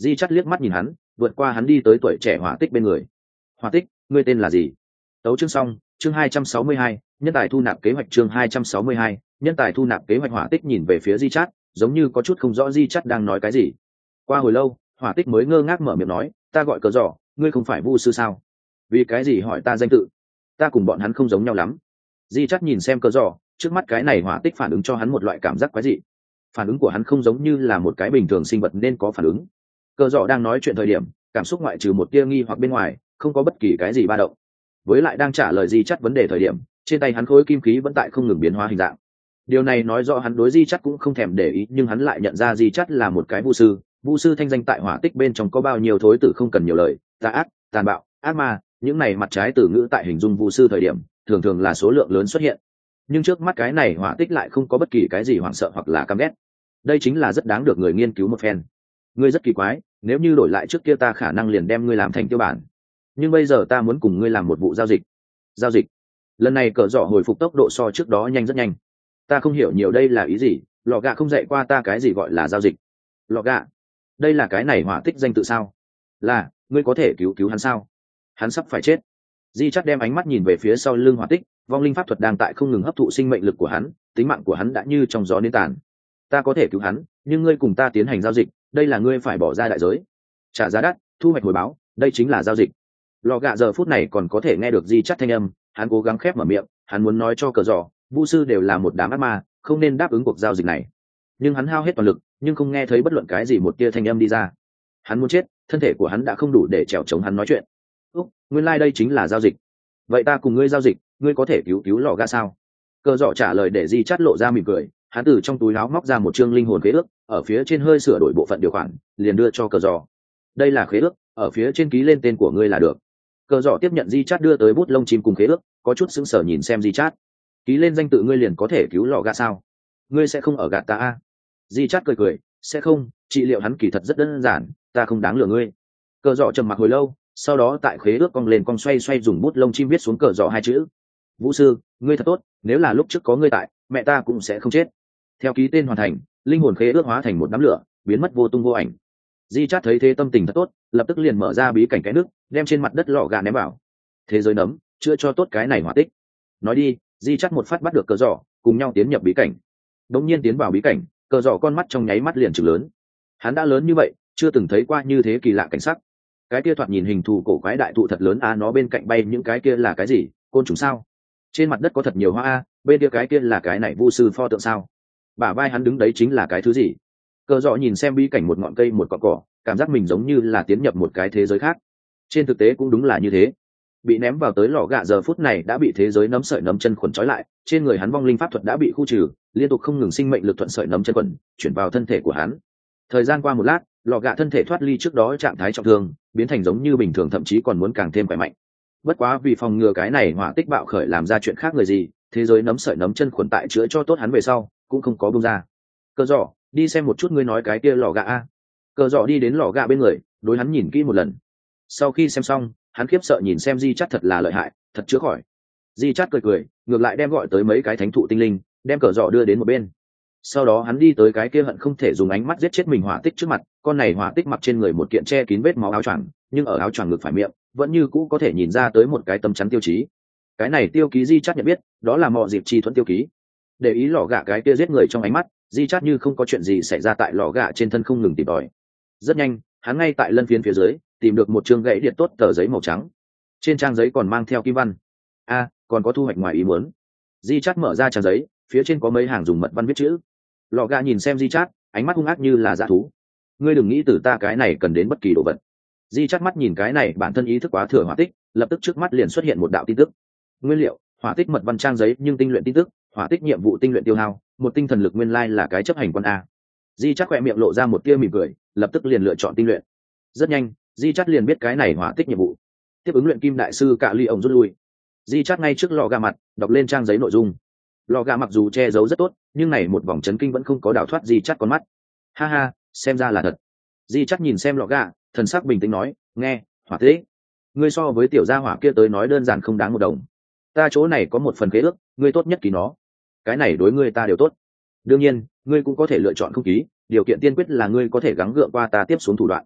Di Chắt liếc mắt nhìn hắn, vượt qua hắn đi tới tuổi trẻ Hỏa Tích bên người. Hỏa Tích, ngươi tên là gì? Tấu chương xong, chương hai trăm sáu mươi hai, nhân tài thu nạp kế hoạch chương hai trăm sáu mươi hai, nhân tài thu nạp kế hoạch. Hỏa Tích nhìn về phía Di Chát, giống như có chút không rõ Di Chát đang nói cái gì. Qua hồi lâu, Hỏa Tích mới ngơ ngác mở miệng nói, ta gọi Cờ Giỏ, ngươi không phải Vu sư sao? Vì cái gì hỏi ta danh tự? Ta cùng bọn hắn không giống nhau lắm. Di Chát nhìn xem Cờ Giỏ, trước mắt cái này Hỏa Tích phản ứng cho hắn một loại cảm giác quái dị. Phản ứng của hắn không giống như là một cái bình thường sinh vật nên có phản ứng. Cờ Giỏ đang nói chuyện thời điểm, cảm xúc ngoại trừ một tia nghi hoặc bên ngoài, không có bất kỳ cái gì ba động. Với lại đang trả lời Di Chắt vấn đề thời điểm, trên tay hắn khối kim khí vẫn tại không ngừng biến hóa hình dạng. Điều này nói rõ hắn đối Di Chắt cũng không thèm để ý, nhưng hắn lại nhận ra Di Chắt là một cái vu sư. Vu sư thanh danh tại Hỏa Tích bên trong có bao nhiêu thối tử không cần nhiều lời, tà ác, tàn bạo, ác ma, những này mặt trái từ ngữ tại hình dung vu sư thời điểm, thường thường là số lượng lớn xuất hiện. Nhưng trước mắt cái này Hỏa Tích lại không có bất kỳ cái gì hoảng sợ hoặc là căm ghét. Đây chính là rất đáng được người nghiên cứu một phen. Ngươi rất kỳ quái, nếu như đổi lại trước kia ta khả năng liền đem ngươi làm thành tiêu bản, nhưng bây giờ ta muốn cùng ngươi làm một vụ giao dịch. Giao dịch? Lần này Cờ Giỏ hồi phục tốc độ so trước đó nhanh rất nhanh. Ta không hiểu nhiều đây là ý gì, lọ gạ không dạy qua ta cái gì gọi là giao dịch. Lọ gạ? Đây là cái này Hỏa Tích danh tự sao? Là, ngươi có thể cứu cứu hắn sao? Hắn sắp phải chết. Di Chắt đem ánh mắt nhìn về phía sau lưng Hỏa Tích, vong linh pháp thuật đang tại không ngừng hấp thụ sinh mệnh lực của hắn, tính mạng của hắn đã như trong gió nến tàn. Ta có thể cứu hắn, nhưng ngươi cùng ta tiến hành giao dịch, đây là ngươi phải bỏ ra đại giới, trả giá đắt, thu hoạch hồi báo, đây chính là giao dịch. Lò gạ giờ phút này còn có thể nghe được Di Chắt thanh âm, hắn cố gắng khép mở miệng, hắn muốn nói cho Cờ Giỏ, vu sư đều là một đám ác ma, không nên đáp ứng cuộc giao dịch này. Nhưng hắn hao hết toàn lực, nhưng không nghe thấy bất luận cái gì một tia thanh âm đi ra. Hắn muốn chết, thân thể của hắn đã không đủ để trèo chống hắn nói chuyện. Úc, nguyên lai like đây chính là giao dịch. Vậy ta cùng ngươi giao dịch, ngươi có thể cứu cứu lò gạ sao? Cờ Giỏ trả lời để Di Chắt lộ ra mỉm cười, hắn từ trong túi áo móc ra một chương linh hồn khế ước, ở phía trên hơi sửa đổi bộ phận điều khoản, liền đưa cho Cờ Giỏ. Đây là khế ước, ở phía trên ký lên tên của ngươi là được. Cờ Giỏ tiếp nhận Di Chát đưa tới bút lông chim cùng khế ước, có chút sững sờ nhìn xem Di Chát. Ký lên danh tự ngươi liền có thể cứu lọ gạ sao? Ngươi sẽ không ở gạt ta a? Di Chát cười cười, sẽ không, trị liệu hắn kỳ thật rất đơn giản, ta không đáng lừa ngươi. Cờ Giỏ trầm mặc hồi lâu, sau đó tại khế ước cong lên cong xoay xoay dùng bút lông chim viết xuống Cờ Giỏ hai chữ. Vũ sư, ngươi thật tốt, nếu là lúc trước có ngươi tại, mẹ ta cũng sẽ không chết. Theo ký tên hoàn thành, linh hồn khế ước hóa thành một đám lửa, biến mất vô tung vô ảnh. Di Chát thấy thế tâm tình thật tốt, lập tức liền mở ra bí cảnh cái nước, đem trên mặt đất lọ gà ném vào. Thế giới nấm, chữa cho tốt cái này Hỏa Tích. Nói đi, Di Chát một phát bắt được Cờ Giỏ, cùng nhau tiến nhập bí cảnh. Đống nhiên tiến vào bí cảnh, Cờ Giỏ con mắt trong nháy mắt liền trừng lớn. Hắn đã lớn như vậy, chưa từng thấy qua như thế kỳ lạ cảnh sắc. Cái kia thoạt nhìn hình thù cổ quái đại thụ thật lớn a, à, nó bên cạnh bay những cái kia là cái gì? Côn trùng sao? Trên mặt đất có thật nhiều hoa a, bên kia cái kia là cái này vu sư pho tượng sao? Bả vai hắn đứng đấy chính là cái thứ gì? Cờ Giỏ nhìn xem bí cảnh một ngọn cây một cọn cỏ, cảm giác mình giống như là tiến nhập một cái thế giới khác. Trên thực tế cũng đúng là như thế. Bị ném vào tới lò gạ giờ phút này đã bị thế giới nấm sợi nấm chân khuẩn trói lại, trên người hắn vong linh pháp thuật đã bị khu trừ, liên tục không ngừng sinh mệnh lực thuận sợi nấm chân khuẩn chuyển vào thân thể của hắn. Thời gian qua một lát, lò gạ thân thể thoát ly trước đó trạng thái trọng thương, biến thành giống như bình thường, thậm chí còn muốn càng thêm khỏe mạnh. Bất quá vì phòng ngừa cái này Hỏa Tích bạo khởi làm ra chuyện khác người gì, thế giới nấm sợi nấm chân khuẩn tại chữa cho tốt hắn về sau cũng không có buông ra. Cờ Giỏ, đi xem một chút ngươi nói cái kia lò gạ a. Cờ Giỏ đi đến lò gạ bên người, đối hắn nhìn kỹ một lần. Sau khi xem xong, hắn khiếp sợ nhìn xem Di Chát thật là lợi hại, thật chữa khỏi. Di Chát cười cười, ngược lại đem gọi tới mấy cái thánh thụ tinh linh, đem Cờ Giỏ đưa đến một bên. Sau đó hắn đi tới cái kia hận không thể dùng ánh mắt giết chết mình Hỏa Tích trước mặt. Con này Hỏa Tích mặc trên người một kiện che kín vết máu áo choàng, nhưng ở áo choàng ngực phải miệng vẫn như cũ có thể nhìn ra tới một cái tấm chắn tiêu chí. Cái này tiêu ký Di Chát nhận biết, đó là mọ dịp chi thuẫn tiêu ký. Để ý lò gạ cái kia giết người trong ánh mắt, Di Chát như không có chuyện gì xảy ra tại lò gạ trên thân không ngừng tìm tòi. Rất nhanh, hắn ngay tại lân phiến phía dưới tìm được một chương gãy điện tốt tờ giấy màu trắng. Trên trang giấy còn mang theo kim văn. A, còn có thu hoạch ngoài ý muốn. Di Chát mở ra trang giấy, phía trên có mấy hàng dùng mật văn viết chữ. Lò gạ nhìn xem Di Chát, ánh mắt hung ác như là dã thú. Ngươi đừng nghĩ từ ta cái này cần đến bất kỳ đồ vật. Di Chát mắt nhìn cái này, bản thân ý thức quá thừa Hỏa Tích, lập tức trước mắt liền xuất hiện một đạo tin tức. Nguyên liệu: Hỏa Tích mật văn trang giấy nhưng tinh luyện tin tức, Hỏa Tích nhiệm vụ tinh luyện tiêu hao, một tinh thần lực nguyên lai là cái chấp hành quan a. Di Chát khỏe miệng lộ ra một tia mỉm cười, lập tức liền lựa chọn tinh luyện. Rất nhanh, Di Chát liền biết cái này Hỏa Tích nhiệm vụ. Tiếp ứng luyện kim đại sư Cạ Ly ông rút lui. Di Chát ngay trước lò gà mặt, đọc lên trang giấy nội dung. Lò gà mặc dù che giấu rất tốt, nhưng này một vòng chấn kinh vẫn không có đào thoát Di Chát con mắt. Ha ha, xem ra là thật. Di Chát nhìn xem lò gà, thần sắc bình tĩnh nói, nghe, Hỏa Tích, ngươi so với tiểu gia hỏa kia tới nói đơn giản không đáng một đồng. Ta chỗ này có một phần khế ước, ngươi tốt nhất ký nó. Cái này đối ngươi ta đều tốt. Đương nhiên, ngươi cũng có thể lựa chọn không ký, điều kiện tiên quyết là ngươi có thể gắng gượng qua ta tiếp xuống thủ đoạn.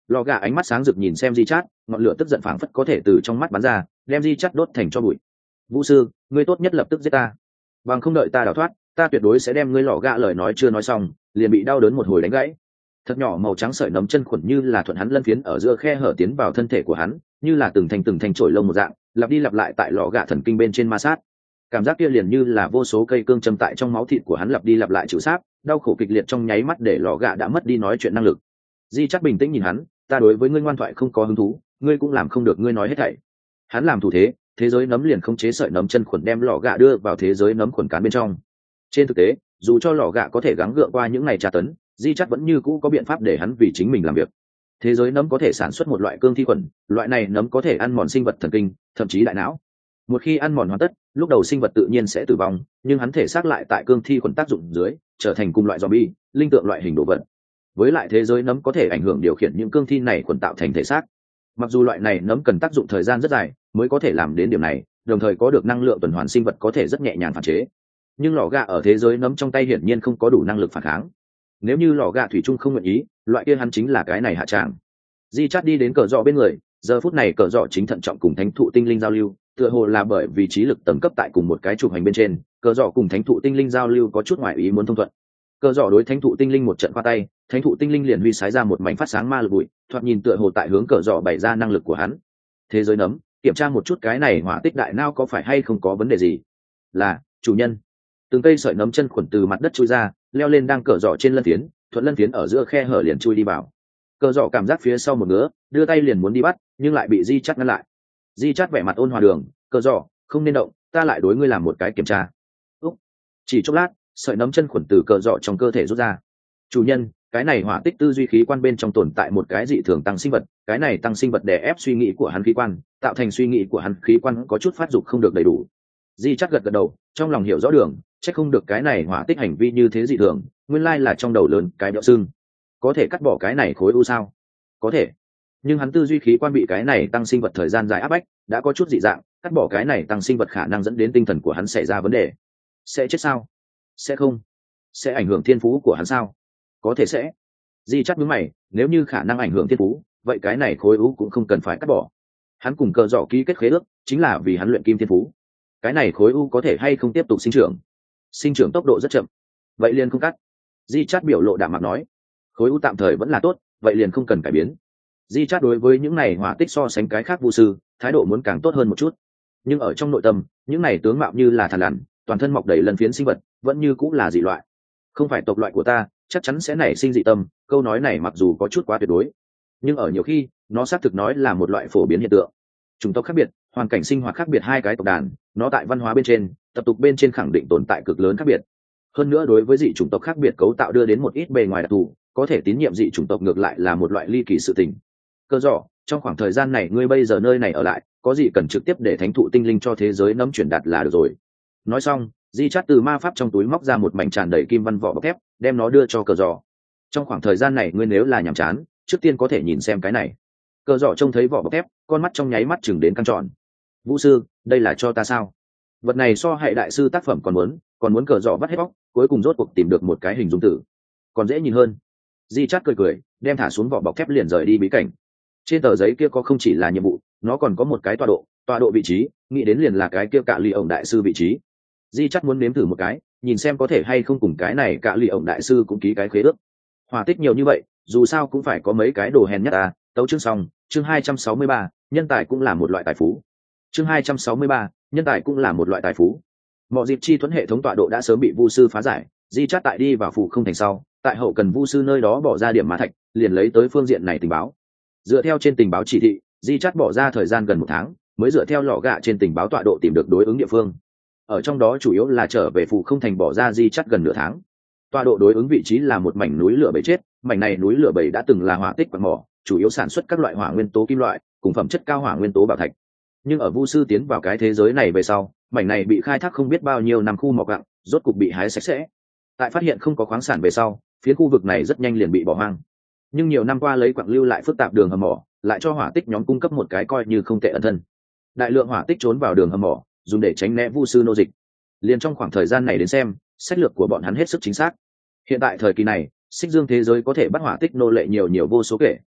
Lò gà ánh mắt sáng rực nhìn xem di chát, ngọn lửa tức giận phảng phất có thể từ trong mắt bắn ra, đem di chát đốt thành cho bụi. Vũ sư, ngươi tốt nhất lập tức giết ta, bằng không đợi ta đào thoát, ta tuyệt đối sẽ đem ngươi lò gà. Lời nói chưa nói xong, liền bị đau đớn một hồi đánh gãy. Thật nhỏ màu trắng sợi nấm chân khuẩn như là thuận hắn lân phiến ở giữa khe hở tiến vào thân thể của hắn, như là từng thành từng thành trổi lông một dạng, lặp đi lặp lại tại lò gà thần kinh bên trên ma sát. Cảm giác kia liền như là vô số cây cương châm tại trong máu thịt của hắn lặp đi lặp lại chịu sát, đau khổ kịch liệt trong nháy mắt để lò gà đã mất đi nói chuyện năng lực. Di chắc bình tĩnh nhìn hắn, ta đối với ngươi ngoan thoại không có hứng thú, ngươi cũng làm không được ngươi nói hết thảy. Hắn làm thủ thế, thế giới nấm liền không chế sợi nấm chân khuẩn đem lò gà đưa vào thế giới nấm khuẩn cán bên trong. Trên thực tế, dù cho lò gà có thể gắng gượng qua những ngày tra tấn, di chắc vẫn như cũ có biện pháp để hắn vì chính mình làm việc. Thế giới nấm có thể sản xuất một loại cương thi khuẩn, loại này nấm có thể ăn mòn sinh vật thần kinh, thậm chí đại não. Một khi ăn mòn hoàn tất, lúc đầu sinh vật tự nhiên sẽ tử vong, nhưng hắn thể xác lại tại cương thi khuẩn tác dụng dưới, trở thành cùng loại zombie, linh tượng loại hình đồ vật. Với lại thế giới nấm có thể ảnh hưởng điều khiển những cương thi này khuẩn tạo thành thể xác. Mặc dù loại này nấm cần tác dụng thời gian rất dài mới có thể làm đến điểm này, đồng thời có được năng lượng tuần hoàn sinh vật có thể rất nhẹ nhàng phản chế. Nhưng lò gà ở thế giới nấm trong tay hiển nhiên không có đủ năng lực phản kháng. Nếu như lò gà thủy chung không nguyện ý, loại kia hắn chính là cái này hạ tràng. Di chát đi đến cờ dọ bên người, giờ phút này cờ dọ chính thận trọng cùng thánh thụ tinh linh giao lưu, tựa hồ là bởi vì trí lực tầng cấp tại cùng một cái trục hành bên trên, cờ dọ cùng thánh thụ tinh linh giao lưu có chút ngoại ý muốn thông thuận. Cờ dọ đối thánh thụ tinh linh một trận qua tay, thánh thụ tinh linh liền huy sái ra một mảnh phát sáng ma lực bụi, thoạt nhìn tựa hồ tại hướng cờ dọ bày ra năng lực của hắn. Thế giới nấm, kiểm tra một chút cái này hỏa tích đại não có phải hay không có vấn đề gì. Là chủ nhân. Từng cây sợi nấm chân khuẩn từ mặt đất chui ra, leo lên đang cờ dọ trên lân phiến, thuận lân phiến ở giữa khe hở liền chui đi vào. Cờ dọ cảm giác phía sau một ngứa, đưa tay liền muốn đi bắt, nhưng lại bị di chắt ngăn lại. Di chắt vẻ mặt ôn hòa đường, cờ dọ không nên động, ta lại đối ngươi làm một cái kiểm tra. Úc. Chỉ chốc lát, sợi nấm chân khuẩn từ cờ dọ trong cơ thể rút ra. Chủ nhân, cái này hỏa tích tư duy khí quan bên trong tồn tại một cái dị thường tăng sinh vật, cái này tăng sinh vật đè ép suy nghĩ của hắn khí quan, tạo thành suy nghĩ của hắn khí quan có chút phát dục không được đầy đủ. Di chắc gật gật đầu, trong lòng hiểu rõ đường, chắc không được cái này hỏa tích hành vi như thế dị thường, nguyên lai là trong đầu lớn cái đậu xương. Có thể cắt bỏ cái này khối u sao? Có thể. Nhưng hắn tư duy khí quan bị cái này tăng sinh vật thời gian dài áp bách, đã có chút dị dạng, cắt bỏ cái này tăng sinh vật khả năng dẫn đến tinh thần của hắn xảy ra vấn đề. Sẽ chết sao? Sẽ không. Sẽ ảnh hưởng thiên phú của hắn sao? Có thể sẽ. Di chắc nhướng mày, nếu như khả năng ảnh hưởng thiên phú, vậy cái này khối u cũng không cần phải cắt bỏ. Hắn cùng cờ dọ ký kết khế ước, chính là vì hắn luyện kim thiên phú. Cái này khối u có thể hay không tiếp tục sinh trưởng? Sinh trưởng tốc độ rất chậm. Vậy liền không cắt. Di chát biểu lộ đạm mạc nói, khối u tạm thời vẫn là tốt, vậy liền không cần cải biến. Di chát đối với những này hỏa tích so sánh cái khác vu sư, thái độ muốn càng tốt hơn một chút. Nhưng ở trong nội tâm, những này tướng mạo như là thằn lằn, toàn thân mọc đầy lần phiến sinh vật, vẫn như cũng là dị loại. Không phải tộc loại của ta, chắc chắn sẽ nảy sinh dị tâm. Câu nói này mặc dù có chút quá tuyệt đối, nhưng ở nhiều khi, nó xác thực nói là một loại phổ biến hiện tượng. Chủng tộc khác biệt, hoàn cảnh sinh hoạt khác biệt hai cái tộc đàn, nó tại văn hóa bên trên, tập tục bên trên khẳng định tồn tại cực lớn khác biệt. Hơn nữa đối với dị chủng tộc khác biệt cấu tạo đưa đến một ít bề ngoài đặc thù, có thể tín nhiệm dị chủng tộc ngược lại là một loại ly kỳ sự tình. Cơ dọ, trong khoảng thời gian này ngươi bây giờ nơi này ở lại, có gì cần trực tiếp để thánh thụ tinh linh cho thế giới nấm truyền đạt là được rồi. Nói xong, Di chát từ ma pháp trong túi móc ra một mảnh tràn đầy kim văn vỏ bọc thép, đem nó đưa cho cờ dọ. Trong khoảng thời gian này ngươi nếu là nhàm chán, trước tiên có thể nhìn xem cái này. Cờ dọ trông thấy vỏ bọc thép, con mắt trong nháy mắt chừng đến căng tròn. Vũ sư, đây là cho ta sao? Vật này so hệ đại sư tác phẩm còn muốn, còn muốn cờ dọ vắt hết bóc, cuối cùng rốt cuộc tìm được một cái hình dung tử, còn dễ nhìn hơn. Di chát cười cười, đem thả xuống vỏ bọc thép liền rời đi bí cảnh. Trên tờ giấy kia có không chỉ là nhiệm vụ, nó còn có một cái tọa độ, tọa độ vị trí, nghĩ đến liền là cái kia cạ lì ổng đại sư vị trí. Di chát muốn nếm thử một cái, nhìn xem có thể hay không cùng cái này cạ lì ổng đại sư cũng ký cái khế ước. Hỏa tích nhiều như vậy, dù sao cũng phải có mấy cái đồ hèn nhất à. Tấu chương xong, chương hai trăm sáu mươi ba, nhân tài cũng là một loại tài phú. Chương hai trăm sáu mươi ba, nhân tài cũng là một loại tài phú. Mọi dịp chi thuẫn hệ thống tọa độ đã sớm bị vu sư phá giải. Di chát tại đi vào phủ không thành sau, tại hậu cần vu sư nơi đó bỏ ra điểm mã thạch, liền lấy tới phương diện này tình báo. Dựa theo trên tình báo chỉ thị, Di chát bỏ ra thời gian gần một tháng, mới dựa theo lọ gạ trên tình báo tọa độ tìm được đối ứng địa phương. Ở trong đó chủ yếu là trở về phủ không thành bỏ ra Di chát gần nửa tháng. Tọa độ đối ứng vị trí là một mảnh núi lửa bầy chết, mảnh này núi lửa bầy đã từng là hỏa tích quặng mỏ, chủ yếu sản xuất các loại hỏa nguyên tố kim loại, cùng phẩm chất cao hỏa nguyên tố bảo thạch. Nhưng ở vu sư tiến vào cái thế giới này về sau, mảnh này bị khai thác không biết bao nhiêu năm khu mỏ quặng, rốt cục bị hái sạch sẽ. Tại phát hiện không có khoáng sản về sau, phiến khu vực này rất nhanh liền bị bỏ hoang. Nhưng nhiều năm qua lấy quặng lưu lại phức tạp đường hầm mỏ, lại cho hỏa tích nhóm cung cấp một cái coi như không tệ ẩn thân. Đại lượng hỏa tích trốn vào đường hầm mỏ, dùng để tránh né vu sư nô dịch. Liền trong khoảng thời gian này đến xem, sách lược của bọn hắn hết sức chính xác. Hiện tại thời kỳ này, xích dương thế giới có thể bắt hỏa tích nô lệ nhiều nhiều vô số kể,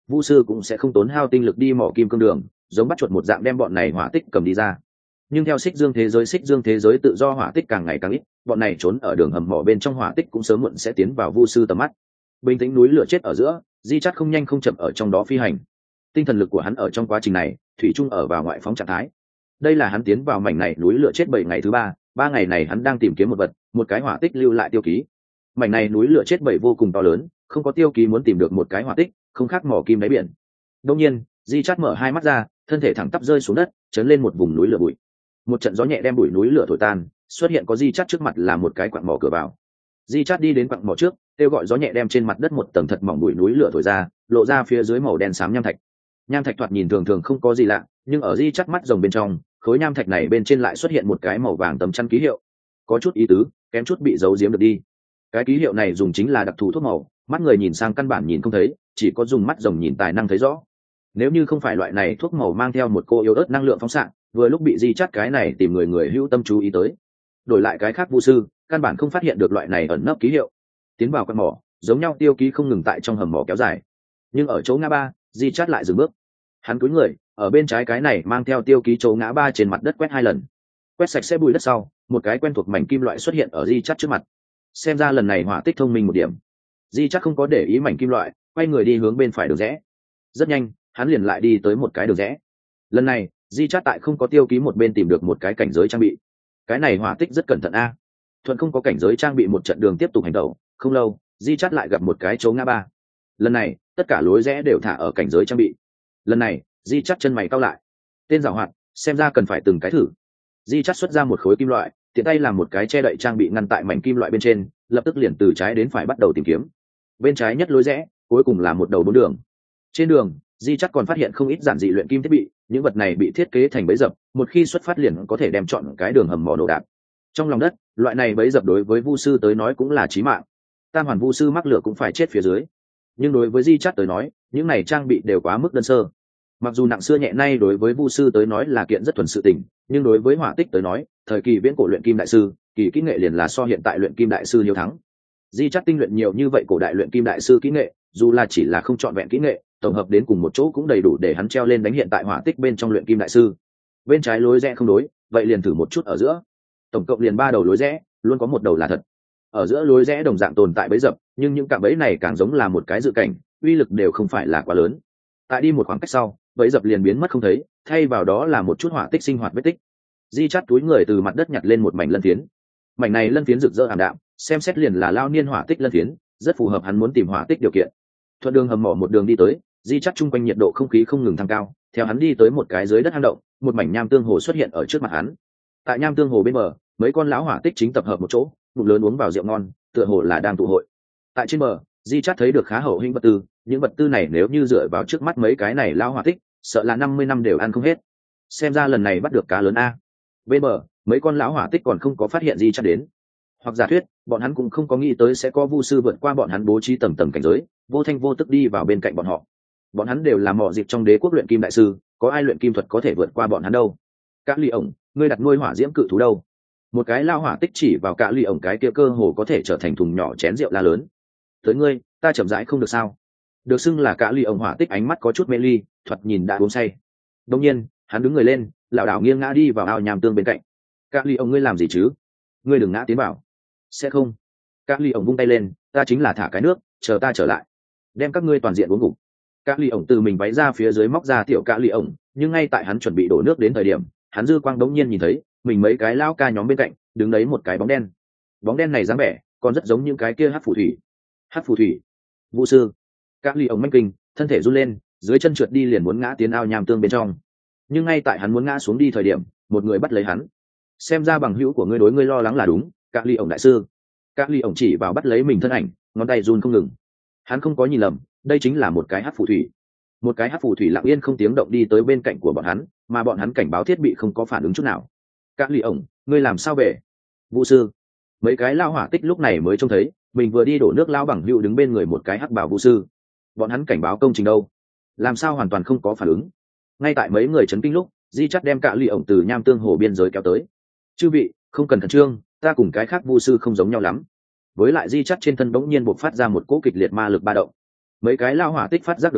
vu sư cũng sẽ không tốn hao tinh lực đi mỏ kim cương đường, giống bắt chuột một dạng đem bọn này hỏa tích cầm đi ra. Nhưng theo xích dương thế giới xích dương thế giới tự do hỏa tích càng ngày càng ít, bọn này trốn ở đường hầm mỏ bên trong hỏa tích cũng sớm muộn sẽ tiến vào vu sư tầm mắt. Bình tĩnh núi lửa chết ở giữa, di chắt không nhanh không chậm ở trong đó phi hành. Tinh thần lực của hắn ở trong quá trình này thủy chung ở vào ngoại phóng trạng thái. Đây là hắn tiến vào mảnh này núi lửa chết bảy ngày thứ ba, ba ngày này hắn đang tìm kiếm một vật, một cái hỏa tích lưu lại tiêu ký. Mảnh này núi lửa chết bảy vô cùng to lớn, không có tiêu ký muốn tìm được một cái hỏa tích, không khác mỏ kim đáy biển. Đương nhiên, di chắt mở hai mắt ra, thân thể thẳng tắp rơi xuống đất, chấn lên một vùng núi lửa bụi. Một trận gió nhẹ đem bụi núi lửa thổi tan, xuất hiện có di chắt trước mặt là một cái quặng mỏ cửa vào. Di chắt đi đến quặng mỏ trước, kêu gọi gió nhẹ đem trên mặt đất một tầng thật mỏng bụi núi lửa thổi ra, lộ ra phía dưới màu đen xám nham thạch. Nham thạch thoạt nhìn thường thường không có gì lạ, nhưng ở di chắt mắt rồng bên trong, khối nham thạch này bên trên lại xuất hiện một cái màu vàng tấm chắn ký hiệu, có chút ý tứ, kém chút bị giấu giếm được đi. Cái ký hiệu này dùng chính là đặc thù thuốc màu, mắt người nhìn sang căn bản nhìn không thấy, chỉ có dùng mắt rồng nhìn tài năng thấy rõ. Nếu như không phải loại này thuốc màu mang theo một cô yếu ớt năng lượng phóng xạ, vừa lúc bị di chắt cái này tìm người người hữu tâm chú ý tới. Đổi lại cái khác vu sư, căn bản không phát hiện được loại này ẩn nấp ký hiệu. Tiến vào con mỏ, giống nhau tiêu ký không ngừng tại trong hầm mỏ kéo dài. Nhưng ở chỗ ngã ba, di chắt lại dừng bước. Hắn cúi người, ở bên trái cái này mang theo tiêu ký chỗ ngã ba trên mặt đất quét hai lần. Quét sạch sẽ bụi đất sau, một cái quen thuộc mảnh kim loại xuất hiện ở di chắt trước mặt. Xem ra lần này hỏa tích thông minh một điểm. Di chắt không có để ý mảnh kim loại, quay người đi hướng bên phải đường rẽ. Rất nhanh, hắn liền lại đi tới một cái đường rẽ. Lần này, di chắt tại không có tiêu ký một bên tìm được một cái cảnh giới trang bị. Cái này hỏa tích rất cẩn thận a. Thuận không có cảnh giới trang bị một trận đường tiếp tục hành động, không lâu, di chắt lại gặp một cái chỗ ngã ba. Lần này, tất cả lối rẽ đều thả ở cảnh giới trang bị. Lần này, di chắt chân mày cau lại. Tên giàu hoạt, xem ra cần phải từng cái thử. Di chắt xuất ra một khối kim loại, tiện tay làm một cái che đậy trang bị ngăn tại mảnh kim loại bên trên, lập tức liền từ trái đến phải bắt đầu tìm kiếm. Bên trái nhất lối rẽ, cuối cùng là một đầu bốn đường. Trên đường, di chắt còn phát hiện không ít giản dị luyện kim thiết bị, những vật này bị thiết kế thành bẫy dập, một khi xuất phát liền có thể đem chọn cái đường hầm mỏ nổ đạn. Trong lòng đất, loại này bẫy dập đối với vu sư tới nói cũng là chí mạng. Tam hoàn vu sư mắc lửa cũng phải chết phía dưới. Nhưng đối với di chắt tới nói, những này trang bị đều quá mức đơn sơ. Mặc dù nặng xưa nhẹ nay đối với vu sư tới nói là kiện rất thuần sự tình, nhưng đối với hỏa tích tới nói, thời kỳ viễn cổ luyện kim đại sư, kỳ kỹ nghệ liền là so hiện tại luyện kim đại sư hiếu thắng. Di chắt tinh luyện nhiều như vậy cổ đại luyện kim đại sư kỹ nghệ, dù là chỉ là không chọn vẹn kỹ nghệ, tổng hợp đến cùng một chỗ cũng đầy đủ để hắn treo lên đánh hiện tại hỏa tích bên trong luyện kim đại sư. Bên trái lối rẽ không đối, vậy liền thử một chút ở giữa. Tổng cộng liền ba đầu lối rẽ, luôn có một đầu là thật. Ở giữa lối rẽ đồng dạng tồn tại bẫy dập, nhưng những cạm bẫy này càng giống là một cái dự cảnh, uy lực đều không phải là quá lớn. Tại đi một khoảng cách sau, bẫy dập liền biến mất không thấy, thay vào đó là một chút hỏa tích sinh hoạt vết tích. Di chắt túi người từ mặt đất nhặt lên một mảnh lân phiến. Mảnh này lân phiến rực rỡ ảm đạm, xem xét liền là lao niên hỏa tích lân phiến, rất phù hợp hắn muốn tìm hỏa tích điều kiện. Thuận đường hầm mỏ một đường đi tới, di chắt chung quanh nhiệt độ không khí không ngừng tăng cao, theo hắn đi tới một cái dưới đất hang động, một mảnh nham tương hồ xuất hiện ở trước mặt hắn. Tại nham tương hồ bên bờ, mấy con lão hỏa tích chính tập hợp một chỗ, ngụm lớn uống vào rượu ngon, tựa hồ là đang tụ hội. Tại trên bờ, di chắt thấy được khá hậu hĩnh vật tư, những vật tư này nếu như dựa vào trước mắt mấy cái này lão hỏa tích, sợ là năm mươi năm đều ăn không hết. Xem ra lần này bắt được cá lớn a. Bên bờ, mấy con lão hỏa tích còn không có phát hiện di chắt đến. Hoặc giả thuyết, bọn hắn cũng không có nghĩ tới sẽ có vu sư vượt qua bọn hắn bố trí tầng tầng cảnh giới, vô thanh vô tức đi vào bên cạnh bọn họ. Bọn hắn đều là mỏ dịp trong đế quốc luyện kim đại sư, có ai luyện kim thuật có thể vượt qua bọn hắn đâu? Các ly ổng, ngươi đặt nuôi hỏa diễm cự thú đâu? Một cái lao hỏa tích chỉ vào cả ly ổng cái kia cơ hồ có thể trở thành thùng nhỏ chén rượu la lớn. Tới ngươi, ta chậm rãi không được sao? Được xưng là cả ly ổng hỏa tích ánh mắt có chút mê ly, thoạt nhìn đã uống say. Đương nhiên, hắn đứng người lên, lảo đảo nghiêng ngã đi vào ao nham tương bên cạnh. Cả ly ổng, ngươi làm gì chứ? Ngươi đừng ngã tiến vào. Sẽ không. Các ly ổng vung tay lên, ta chính là thả cái nước, chờ ta trở lại, đem các ngươi toàn diện uống ngủ. Các ly ổng từ mình váy ra phía dưới móc ra tiểu cả ly ổng, nhưng ngay tại hắn chuẩn bị đổ nước đến thời điểm, hắn dư quang đống nhiên nhìn thấy mình mấy cái lao ca nhóm bên cạnh đứng đấy một cái bóng đen. Bóng đen này dáng vẻ còn rất giống những cái kia hắc phù thủy. Hắc phù thủy, vũ sư. Các ly ổng manh kinh, thân thể run lên, dưới chân trượt đi liền muốn ngã tiến ao nham tương bên trong. Nhưng ngay tại hắn muốn ngã xuống đi thời điểm, một người bắt lấy hắn. Xem ra bằng hữu của ngươi đối ngươi lo lắng là đúng, Các ly ổng đại sư. Các ly ổng chỉ vào bắt lấy mình thân ảnh, ngón tay run không ngừng. Hắn không có nhìn lầm, đây chính là một cái hắc phù thủy. Một cái hắc phù thủy lặng yên không tiếng động đi tới bên cạnh của bọn hắn, mà bọn hắn cảnh báo thiết bị không có phản ứng chút nào. Các ly ổng, ngươi làm sao về? Vũ sư. Mấy cái lao hỏa tích lúc này mới trông thấy mình vừa đi đổ nước lao bằng hữu đứng bên người một cái hắc bảo vũ sư. Bọn hắn cảnh báo công trình đâu? Làm sao hoàn toàn không có phản ứng? Ngay tại mấy người chấn kinh lúc, di chắt đem Các ly ổng từ nham tương hồ biên giới kéo tới. Chư vị, không cần khẩn trương, ta cùng cái khác vu sư không giống nhau lắm. Với lại di chắt trên thân bỗng nhiên bộc phát ra một cỗ kịch liệt ma lực ba động. Mấy cái lao hỏa tích phát giác được sau,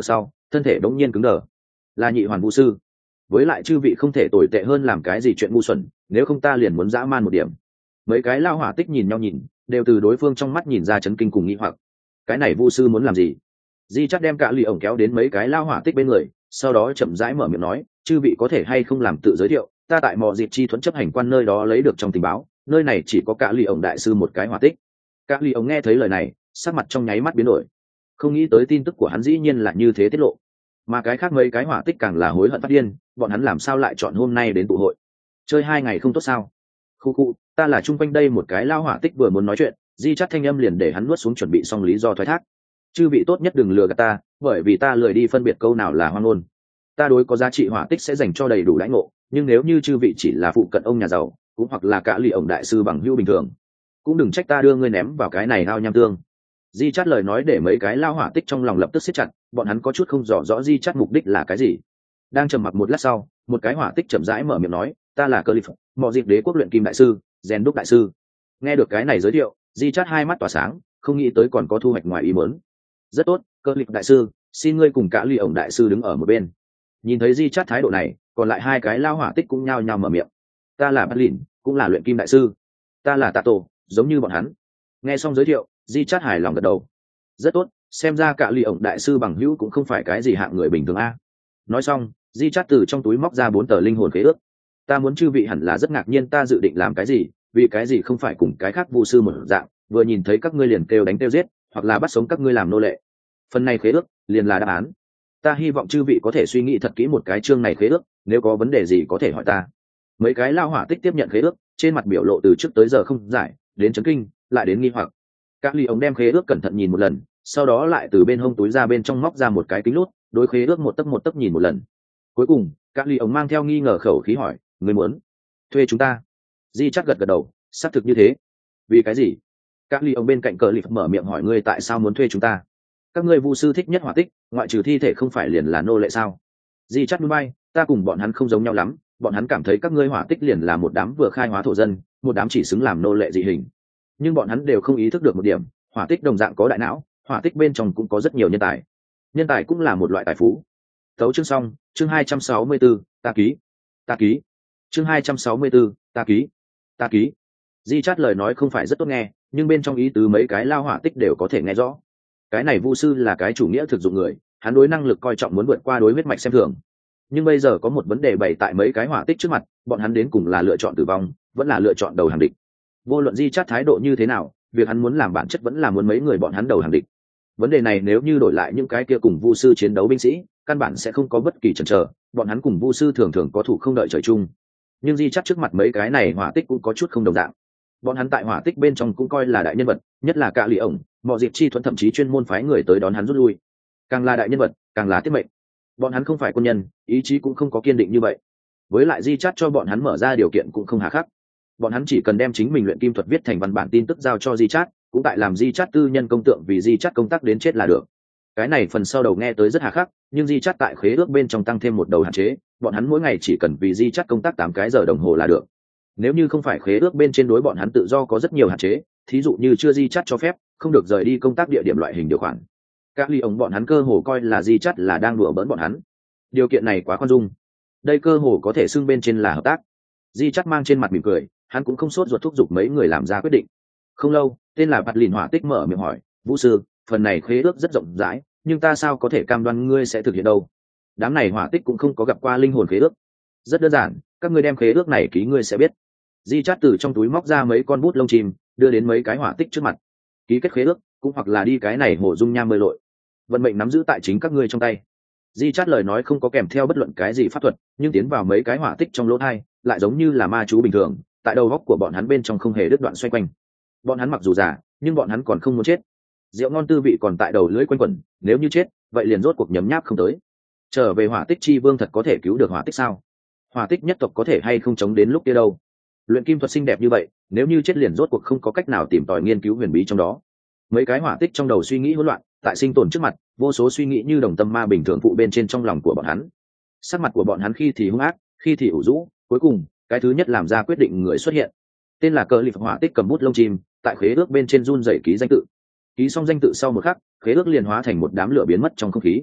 thân thể đống nhiên cứng đờ. Là nhị hoàn vũ sư, với lại chư vị không thể tồi tệ hơn làm cái gì chuyện ngu xuẩn, nếu không ta liền muốn dã man một điểm. Mấy cái lao hỏa tích nhìn nhau nhìn, đều từ đối phương trong mắt nhìn ra chấn kinh cùng nghi hoặc. Cái này vũ sư muốn làm gì? Di chắc đem cả lì ổng kéo đến mấy cái lao hỏa tích bên người, sau đó chậm rãi mở miệng nói, chư vị có thể hay không làm tự giới thiệu, ta tại mò dịp chi thuẫn chấp hành quan nơi đó lấy được trong tình báo, nơi này chỉ có cả lì ổng đại sư một cái hỏa tích. Cả lì ổng nghe thấy lời này, sắc mặt trong nháy mắt biến đổi, không nghĩ tới tin tức của hắn dĩ nhiên là như thế tiết lộ, mà cái khác mấy cái hỏa tích càng là hối hận phát điên, bọn hắn làm sao lại chọn hôm nay đến tụ hội, chơi hai ngày không tốt sao? Khu khu, ta là chung quanh đây một cái lao hỏa tích vừa muốn nói chuyện, Di chắc thanh âm liền để hắn nuốt xuống chuẩn bị xong lý do thoái thác. Chư vị tốt nhất đừng lừa gạt ta, bởi vì ta lười đi phân biệt câu nào là hoang ngôn. Ta đối có giá trị hỏa tích sẽ dành cho đầy đủ lãnh ngộ, nhưng nếu như chư vị chỉ là phụ cận ông nhà giàu, cũng hoặc là cả lì ổng đại sư bằng hữu bình thường, cũng đừng trách ta đưa ngươi ném vào cái này ao nham tương. Di chát lời nói để mấy cái lao hỏa tích trong lòng lập tức siết chặt, bọn hắn có chút không rõ rõ Di chát mục đích là cái gì. Đang trầm mặc một lát sau, một cái hỏa tích chậm rãi mở miệng nói, ta là Cơ Lip, mọ dịp đế quốc luyện kim đại sư, rèn đúc đại sư. Nghe được cái này giới thiệu, Di chát hai mắt tỏa sáng, không nghĩ tới còn có thu hoạch ngoài ý muốn. Rất tốt, Cơ Lip đại sư, xin ngươi cùng cả ly ổng đại sư đứng ở một bên. Nhìn thấy Di chát thái độ này, còn lại hai cái lao hỏa tích cũng nhao nhao mở miệng. Ta là Bát Lìn, cũng là luyện kim đại sư. Ta là Tạ Tổ, giống như bọn hắn. Nghe xong giới thiệu, Di chát hài lòng gật đầu. Rất tốt, xem ra cả ly ổng đại sư bằng hữu cũng không phải cái gì hạng người bình thường a. Nói xong, Di chát từ trong túi móc ra bốn tờ linh hồn khế ước. Ta muốn chư vị hẳn là rất ngạc nhiên ta dự định làm cái gì, vì cái gì không phải cùng cái khác vu sư một dạng, vừa nhìn thấy các ngươi liền kêu đánh kêu giết, hoặc là bắt sống các ngươi làm nô lệ. Phần này khế ước liền là đáp án. Ta hy vọng chư vị có thể suy nghĩ thật kỹ một cái chương này khế ước, nếu có vấn đề gì có thể hỏi ta. Mấy cái lao hỏa tích tiếp nhận khế ước, trên mặt biểu lộ từ trước tới giờ không giải, đến chấn kinh, lại đến nghi hoặc. Các ly ống đem khế ước cẩn thận nhìn một lần, sau đó lại từ bên hông túi ra bên trong móc ra một cái kính lút, đối khế ước một tấc một tấc nhìn một lần. Cuối cùng, các ly ống mang theo nghi ngờ khẩu khí hỏi, người muốn thuê chúng ta? Di chắc gật gật đầu, xác thực như thế. Vì cái gì? Các ly ống bên cạnh cờ lip mở miệng hỏi, ngươi tại sao muốn thuê chúng ta? Các ngươi vu sư thích nhất hỏa tích, ngoại trừ thi thể không phải liền là nô lệ sao? Di chắc núi bay, ta cùng bọn hắn không giống nhau lắm, bọn hắn cảm thấy các ngươi hỏa tích liền là một đám vừa khai hóa thổ dân, một đám chỉ xứng làm nô lệ dị hình. Nhưng bọn hắn đều không ý thức được một điểm, hỏa tích đồng dạng có đại não, hỏa tích bên trong cũng có rất nhiều nhân tài. Nhân tài cũng là một loại tài phú. Tấu chương xong, chương hai trăm sáu mươi 4, ta ký. Ta ký. Chương hai trăm sáu mươi 4, ta ký. Ta ký. Di chát lời nói không phải rất tốt nghe, nhưng bên trong ý tứ mấy cái lao hỏa tích đều có thể nghe rõ. Cái này vu sư là cái chủ nghĩa thực dụng người, hắn đối năng lực coi trọng muốn vượt qua đối huyết mạch xem thường. Nhưng bây giờ có một vấn đề bày tại mấy cái hỏa tích trước mặt, bọn hắn đến cùng là lựa chọn tử vong, vẫn là lựa chọn đầu hàng địch. Vô luận Di chát thái độ như thế nào, việc hắn muốn làm bản chất vẫn là muốn mấy người bọn hắn đầu hàng địch. Vấn đề này nếu như đổi lại những cái kia cùng vu sư chiến đấu binh sĩ, căn bản sẽ không có bất kỳ chần chờ, bọn hắn cùng vu sư thường thường có thủ không đợi trời chung. Nhưng Di chát trước mặt mấy cái này hỏa tích cũng có chút không đồng dạng. Bọn hắn tại hỏa tích bên trong cũng coi là đại nhân vật, nhất là cả lì ổng, mọi dịp chi thuẫn thậm chí chuyên môn phái người tới đón hắn rút lui. Càng là đại nhân vật, càng là tiết mệnh. Bọn hắn không phải quân nhân, ý chí cũng không có kiên định như vậy. Với lại Di chát cho bọn hắn mở ra điều kiện cũng không hà khắc. Bọn hắn chỉ cần đem chính mình luyện kim thuật viết thành văn bản tin tức giao cho Di chát, cũng tại làm Di chát tư nhân công tượng vì Di chát công tác đến chết là được. Cái này phần sau đầu nghe tới rất hà khắc, nhưng Di chát tại khế ước bên trong tăng thêm một đầu hạn chế, bọn hắn mỗi ngày chỉ cần vì Di chát công tác tám cái giờ đồng hồ là được. Nếu như không phải khế ước bên trên đối bọn hắn tự do có rất nhiều hạn chế, thí dụ như chưa Di chát cho phép, không được rời đi công tác địa điểm loại hình điều khoản. Các ly ống bọn hắn cơ hồ coi là Di chát là đang đùa bỡn bọn hắn. Điều kiện này quá khoan dung. Đây cơ hồ có thể xưng bên trên là hợp tác. Di chát mang trên mặt mỉm cười, hắn cũng không sốt ruột thúc giục mấy người làm ra quyết định. Không lâu, tên là Bạt Lìn hỏa tích mở miệng hỏi, vũ sư, phần này khế ước rất rộng rãi, nhưng ta sao có thể cam đoan ngươi sẽ thực hiện đâu? Đám này hỏa tích cũng không có gặp qua linh hồn khế ước. Rất đơn giản, các ngươi đem khế ước này ký ngươi sẽ biết. Di chát từ trong túi móc ra mấy con bút lông chim, đưa đến mấy cái hỏa tích trước mặt. Ký kết khế ước, cũng hoặc là đi cái này hồ dung nham bơi lội. Vận mệnh nắm giữ tại chính các ngươi trong tay. Di chát lời nói không có kèm theo bất luận cái gì pháp thuật, nhưng tiến vào mấy cái hỏa tích trong lỗ tai, lại giống như là ma chú bình thường, tại đầu góc của bọn hắn bên trong không hề đứt đoạn xoay quanh. Bọn hắn mặc dù già, nhưng bọn hắn còn không muốn chết. Rượu ngon tư vị còn tại đầu lưỡi quanh quẩn, nếu như chết, vậy liền rốt cuộc nhấm nháp không tới. Trở về hỏa tích chi vương thật có thể cứu được hỏa tích sao? Hỏa tích nhất tộc có thể hay không chống đến lúc kia đâu? Luyện kim thuật xinh đẹp như vậy, nếu như chết liền rốt cuộc không có cách nào tìm tòi nghiên cứu huyền bí trong đó. Mấy cái hỏa tích trong đầu suy nghĩ hỗn loạn, tại sinh tồn trước mặt, vô số suy nghĩ như đồng tâm ma bình thường phụ bên trên trong lòng của bọn hắn. Sắc mặt của bọn hắn khi thì hung ác, khi thì ủ rũ, cuối cùng, cái thứ nhất làm ra quyết định người xuất hiện. Tên là Cờ Lip hỏa tích cầm bút lông chim, tại khế ước bên trên run rẩy ký danh tự. Ký xong danh tự sau một khắc, khế ước liền hóa thành một đám lửa biến mất trong không khí.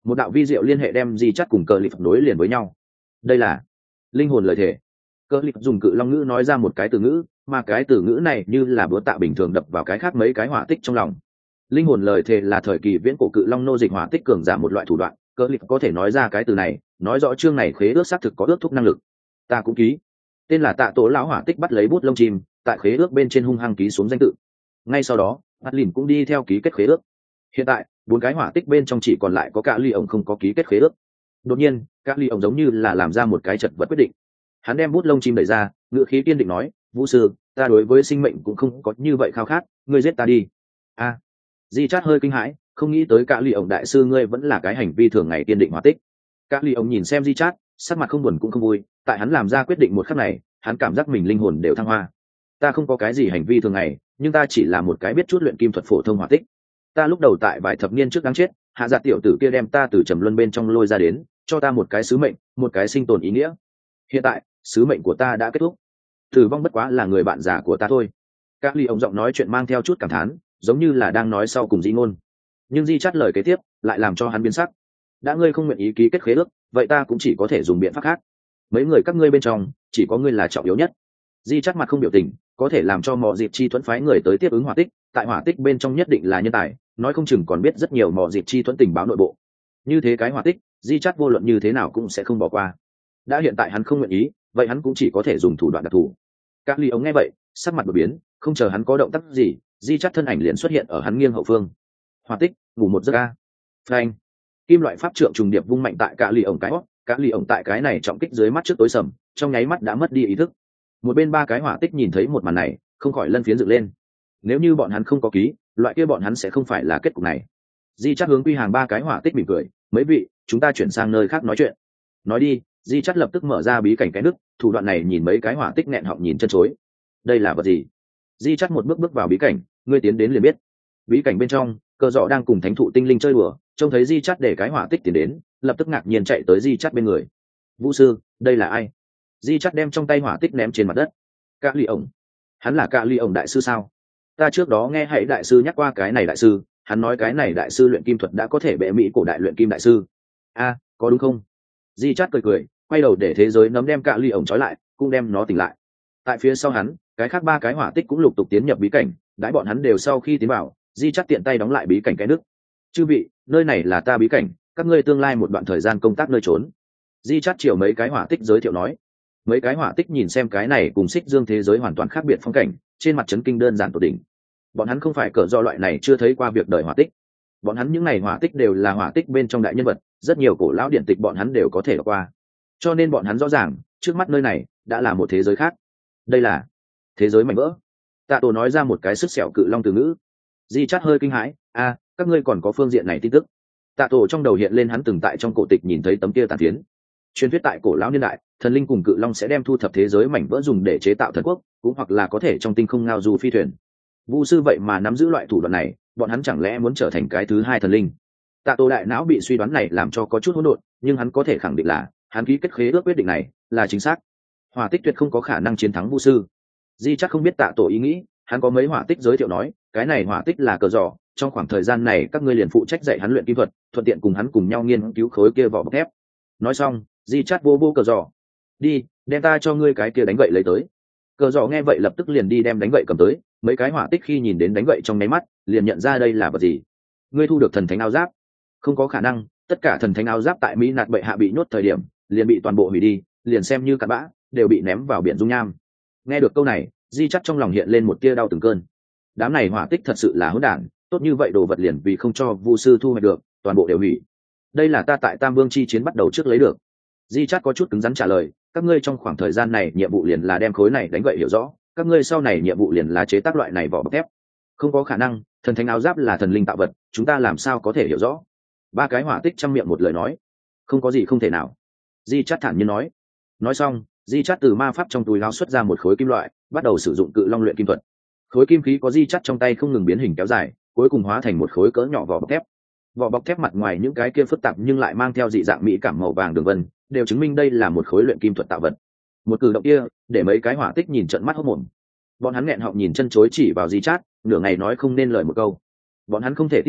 một đạo vi diệu liên hệ đem di chắt cùng cờ lip nối liền với nhau. Đây là linh hồn lời thể. Cờ lip dùng cự long ngữ nói ra một cái từ ngữ, mà cái từ ngữ này như là búa tạ bình thường đập vào cái khác mấy cái hỏa tích trong lòng. Linh hồn lời thề là thời kỳ viễn cổ cự long nô dịch hỏa tích cường giảm một loại thủ đoạn, cờ lip có thể nói ra cái từ này, nói rõ chương này khế ước xác thực có ước thúc năng lực. Ta cũng ký. Tên là Tạ Tổ lão hỏa tích bắt lấy bút lông chim, tại khế ước bên trên hung hăng ký xuống danh tự. Ngay sau đó, Atlin cũng đi theo ký kết khế ước. Hiện tại, bốn cái hỏa tích bên trong chỉ còn lại có cả ly ổng không có ký kết khế ước. Đột nhiên, cả ly ổng giống như là làm ra một cái chật vật quyết định. Hắn đem bút lông chim đẩy ra, ngữ khí kiên định nói, "Vũ sư, ta đối với sinh mệnh cũng không có như vậy khao khát, ngươi giết ta đi." A. Di Chát hơi kinh hãi, không nghĩ tới cả ly ổng đại sư ngươi vẫn là cái hành vi thường ngày kiên định hỏa tích. Cả ly ổng nhìn xem Di Chát, sắc mặt không buồn cũng không vui, tại hắn làm ra quyết định một khắc này, hắn cảm giác mình linh hồn đều thăng hoa. Ta không có cái gì hành vi thường ngày, nhưng ta chỉ là một cái biết chút luyện kim thuật phổ thông hỏa tích. Ta lúc đầu tại vài thập niên trước đáng chết, hạ dạ tiểu tử kia đem ta từ trầm luân bên trong lôi ra đến, cho ta một cái sứ mệnh, một cái sinh tồn ý nghĩa. Hiện tại, sứ mệnh của ta đã kết thúc. Tử vong bất quá là người bạn già của ta thôi. Các ly ông giọng nói chuyện mang theo chút cảm thán, giống như là đang nói sau cùng dĩ ngôn. Nhưng Di Chát lời kế tiếp lại làm cho hắn biến sắc. Đã ngươi không nguyện ý ký kết khế ước, vậy ta cũng chỉ có thể dùng biện pháp khác. Mấy người các ngươi bên trong, chỉ có ngươi là trọng yếu nhất. Di Chát mặt không biểu tình, có thể làm cho mọ dịp chi thuẫn phái người tới tiếp ứng hỏa tích, tại hỏa tích bên trong nhất định là nhân tài, nói không chừng còn biết rất nhiều mọ dịp chi thuẫn tình báo nội bộ. Như thế cái hỏa tích, Di Chát vô luận như thế nào cũng sẽ không bỏ qua. Đã hiện tại hắn không nguyện ý, vậy hắn cũng chỉ có thể dùng thủ đoạn đặc thù. Các ly ống nghe vậy, sắc mặt đột biến, không chờ hắn có động tác gì, Di Chát thân ảnh liền xuất hiện ở hắn nghiêng hậu phương. Hỏa tích, ngủ một giấc a. Phanh. Kim loại pháp trượng trùng điệp vung mạnh tại cả ly ống cái hót, cả ly ống tại cái này trọng kích dưới mắt trước tối sầm, trong nháy mắt đã mất đi ý thức. Một bên ba cái hỏa tích nhìn thấy một màn này, không khỏi lân phiến dựng lên. Nếu như bọn hắn không có ký, loại kia bọn hắn sẽ không phải là kết cục này. Di Chát hướng quy hàng ba cái hỏa tích mỉm cười, mấy vị, chúng ta chuyển sang nơi khác nói chuyện. Nói đi, Di Chát lập tức mở ra bí cảnh cái nước, thủ đoạn này nhìn mấy cái hỏa tích nghẹn họng nhìn chân chối. Đây là vật gì? Di Chát một bước bước vào bí cảnh, ngươi tiến đến liền biết. Bí cảnh bên trong, Cờ Dọ đang cùng thánh thụ tinh linh chơi đùa, trông thấy Di Chát để cái hỏa tích tiến đến, lập tức ngạc nhiên chạy tới Di Chát bên người. Vũ sư, đây là ai? Di Chát đem trong tay hỏa tích ném trên mặt đất. Cả ly ổng. Hắn là Cả ly ổng đại sư sao? Ta trước đó nghe hãy đại sư nhắc qua cái này đại sư, hắn nói cái này đại sư luyện kim thuật đã có thể bệ mỹ cổ đại luyện kim đại sư. A, có đúng không? Di Chát cười cười, quay đầu để thế giới nấm đem Cả ly ổng trói lại, cũng đem nó tỉnh lại. Tại phía sau hắn, cái khác ba cái hỏa tích cũng lục tục tiến nhập bí cảnh, đãi bọn hắn đều sau khi tiến vào, Di Chát tiện tay đóng lại bí cảnh cái nước. Chư vị, nơi này là ta bí cảnh, các ngươi tương lai một đoạn thời gian công tác nơi trốn. Di Chát chiều mấy cái hỏa tích giới thiệu nói. Mấy cái hỏa tích nhìn xem cái này cùng Xích Dương thế giới hoàn toàn khác biệt phong cảnh, trên mặt chấn kinh đơn giản tột đỉnh. Bọn hắn không phải cỡ do loại này chưa thấy qua việc đời hỏa tích. Bọn hắn những này hỏa tích đều là hỏa tích bên trong đại nhân vật, rất nhiều cổ lão điện tịch bọn hắn đều có thể đọc qua. Cho nên bọn hắn rõ ràng, trước mắt nơi này đã là một thế giới khác. Đây là thế giới mảnh vỡ. Tạ Tổ nói ra một cái sức sẹo cự long từ ngữ. Di Chát hơi kinh hãi, a, các ngươi còn có phương diện này tin tức. Tạ Tổ trong đầu hiện lên hắn từng tại trong cổ tịch nhìn thấy tấm kia tàn phiến. Truyền thuyết tại cổ lão niên đại, thần linh cùng cự long sẽ đem thu thập thế giới mảnh vỡ dùng để chế tạo thần quốc, cũng hoặc là có thể trong tinh không ngao du phi thuyền. Vu sư vậy mà nắm giữ loại thủ đoạn này, bọn hắn chẳng lẽ muốn trở thành cái thứ hai thần linh? Tạ Tổ đại não bị suy đoán này làm cho có chút hỗn độn, nhưng hắn có thể khẳng định là, hắn ký kết khế ước quyết định này là chính xác. Hỏa tích tuyệt không có khả năng chiến thắng Vu sư. Di chắc không biết Tạ Tổ ý nghĩ, hắn có mấy hỏa tích giới thiệu nói, cái này hỏa tích là cờ giỏ, trong khoảng thời gian này các ngươi liền phụ trách dạy hắn luyện kim thuật, thuận tiện cùng hắn cùng nhau nghiên cứu khối kia vỏ bọc thép. Nói xong, Di chát vô vô cờ giỏ, đi, đem ta cho ngươi cái kia đánh gậy lấy tới. Cờ giỏ nghe vậy lập tức liền đi đem đánh gậy cầm tới, mấy cái hỏa tích khi nhìn đến đánh gậy trong nháy mắt, liền nhận ra đây là vật gì. Ngươi thu được thần thánh áo giáp? Không có khả năng, tất cả thần thánh áo giáp tại Mỹ nạt bệ hạ bị nhốt thời điểm, liền bị toàn bộ hủy đi, liền xem như cặn bã, đều bị ném vào biển dung nham. Nghe được câu này, Di chắt trong lòng hiện lên một tia đau từng cơn. Đám này hỏa tích thật sự là hỗn đản, tốt như vậy đồ vật liền vì không cho Vu sư thu hoạch được, toàn bộ đều hủy. Đây là ta tại Tam Vương chi chiến bắt đầu trước lấy được. Di chắt có chút cứng rắn trả lời, các ngươi trong khoảng thời gian này nhiệm vụ liền là đem khối này đánh gậy hiểu rõ, các ngươi sau này nhiệm vụ liền là chế tác loại này vỏ bọc thép. Không có khả năng, thần thánh áo giáp là thần linh tạo vật, chúng ta làm sao có thể hiểu rõ? Ba cái hỏa tích trong miệng một lời nói, không có gì không thể nào. Di chắt thản nhiên nói. Nói xong, Di chắt từ ma pháp trong túi áo xuất ra một khối kim loại, bắt đầu sử dụng cự long luyện kim thuật. Khối kim khí có Di chắt trong tay không ngừng biến hình kéo dài, cuối cùng hóa thành một khối cỡ nhỏ vỏ bọc thép. Vỏ bọc thép mặt ngoài những cái kia phức tạp nhưng lại mang theo dị dạng mỹ cảm màu vàng đường vân, đều chứng minh đây là một khối luyện kim thuật tạo vật. Một cử động kia, để mấy cái hỏa tích nhìn trợn mắt hốt mồm. Bọn hắn nghẹn họng nhìn chân chối chỉ vào Di chát, nửa ngày nói không nên lời một câu. Bọn hắn không thể tin được,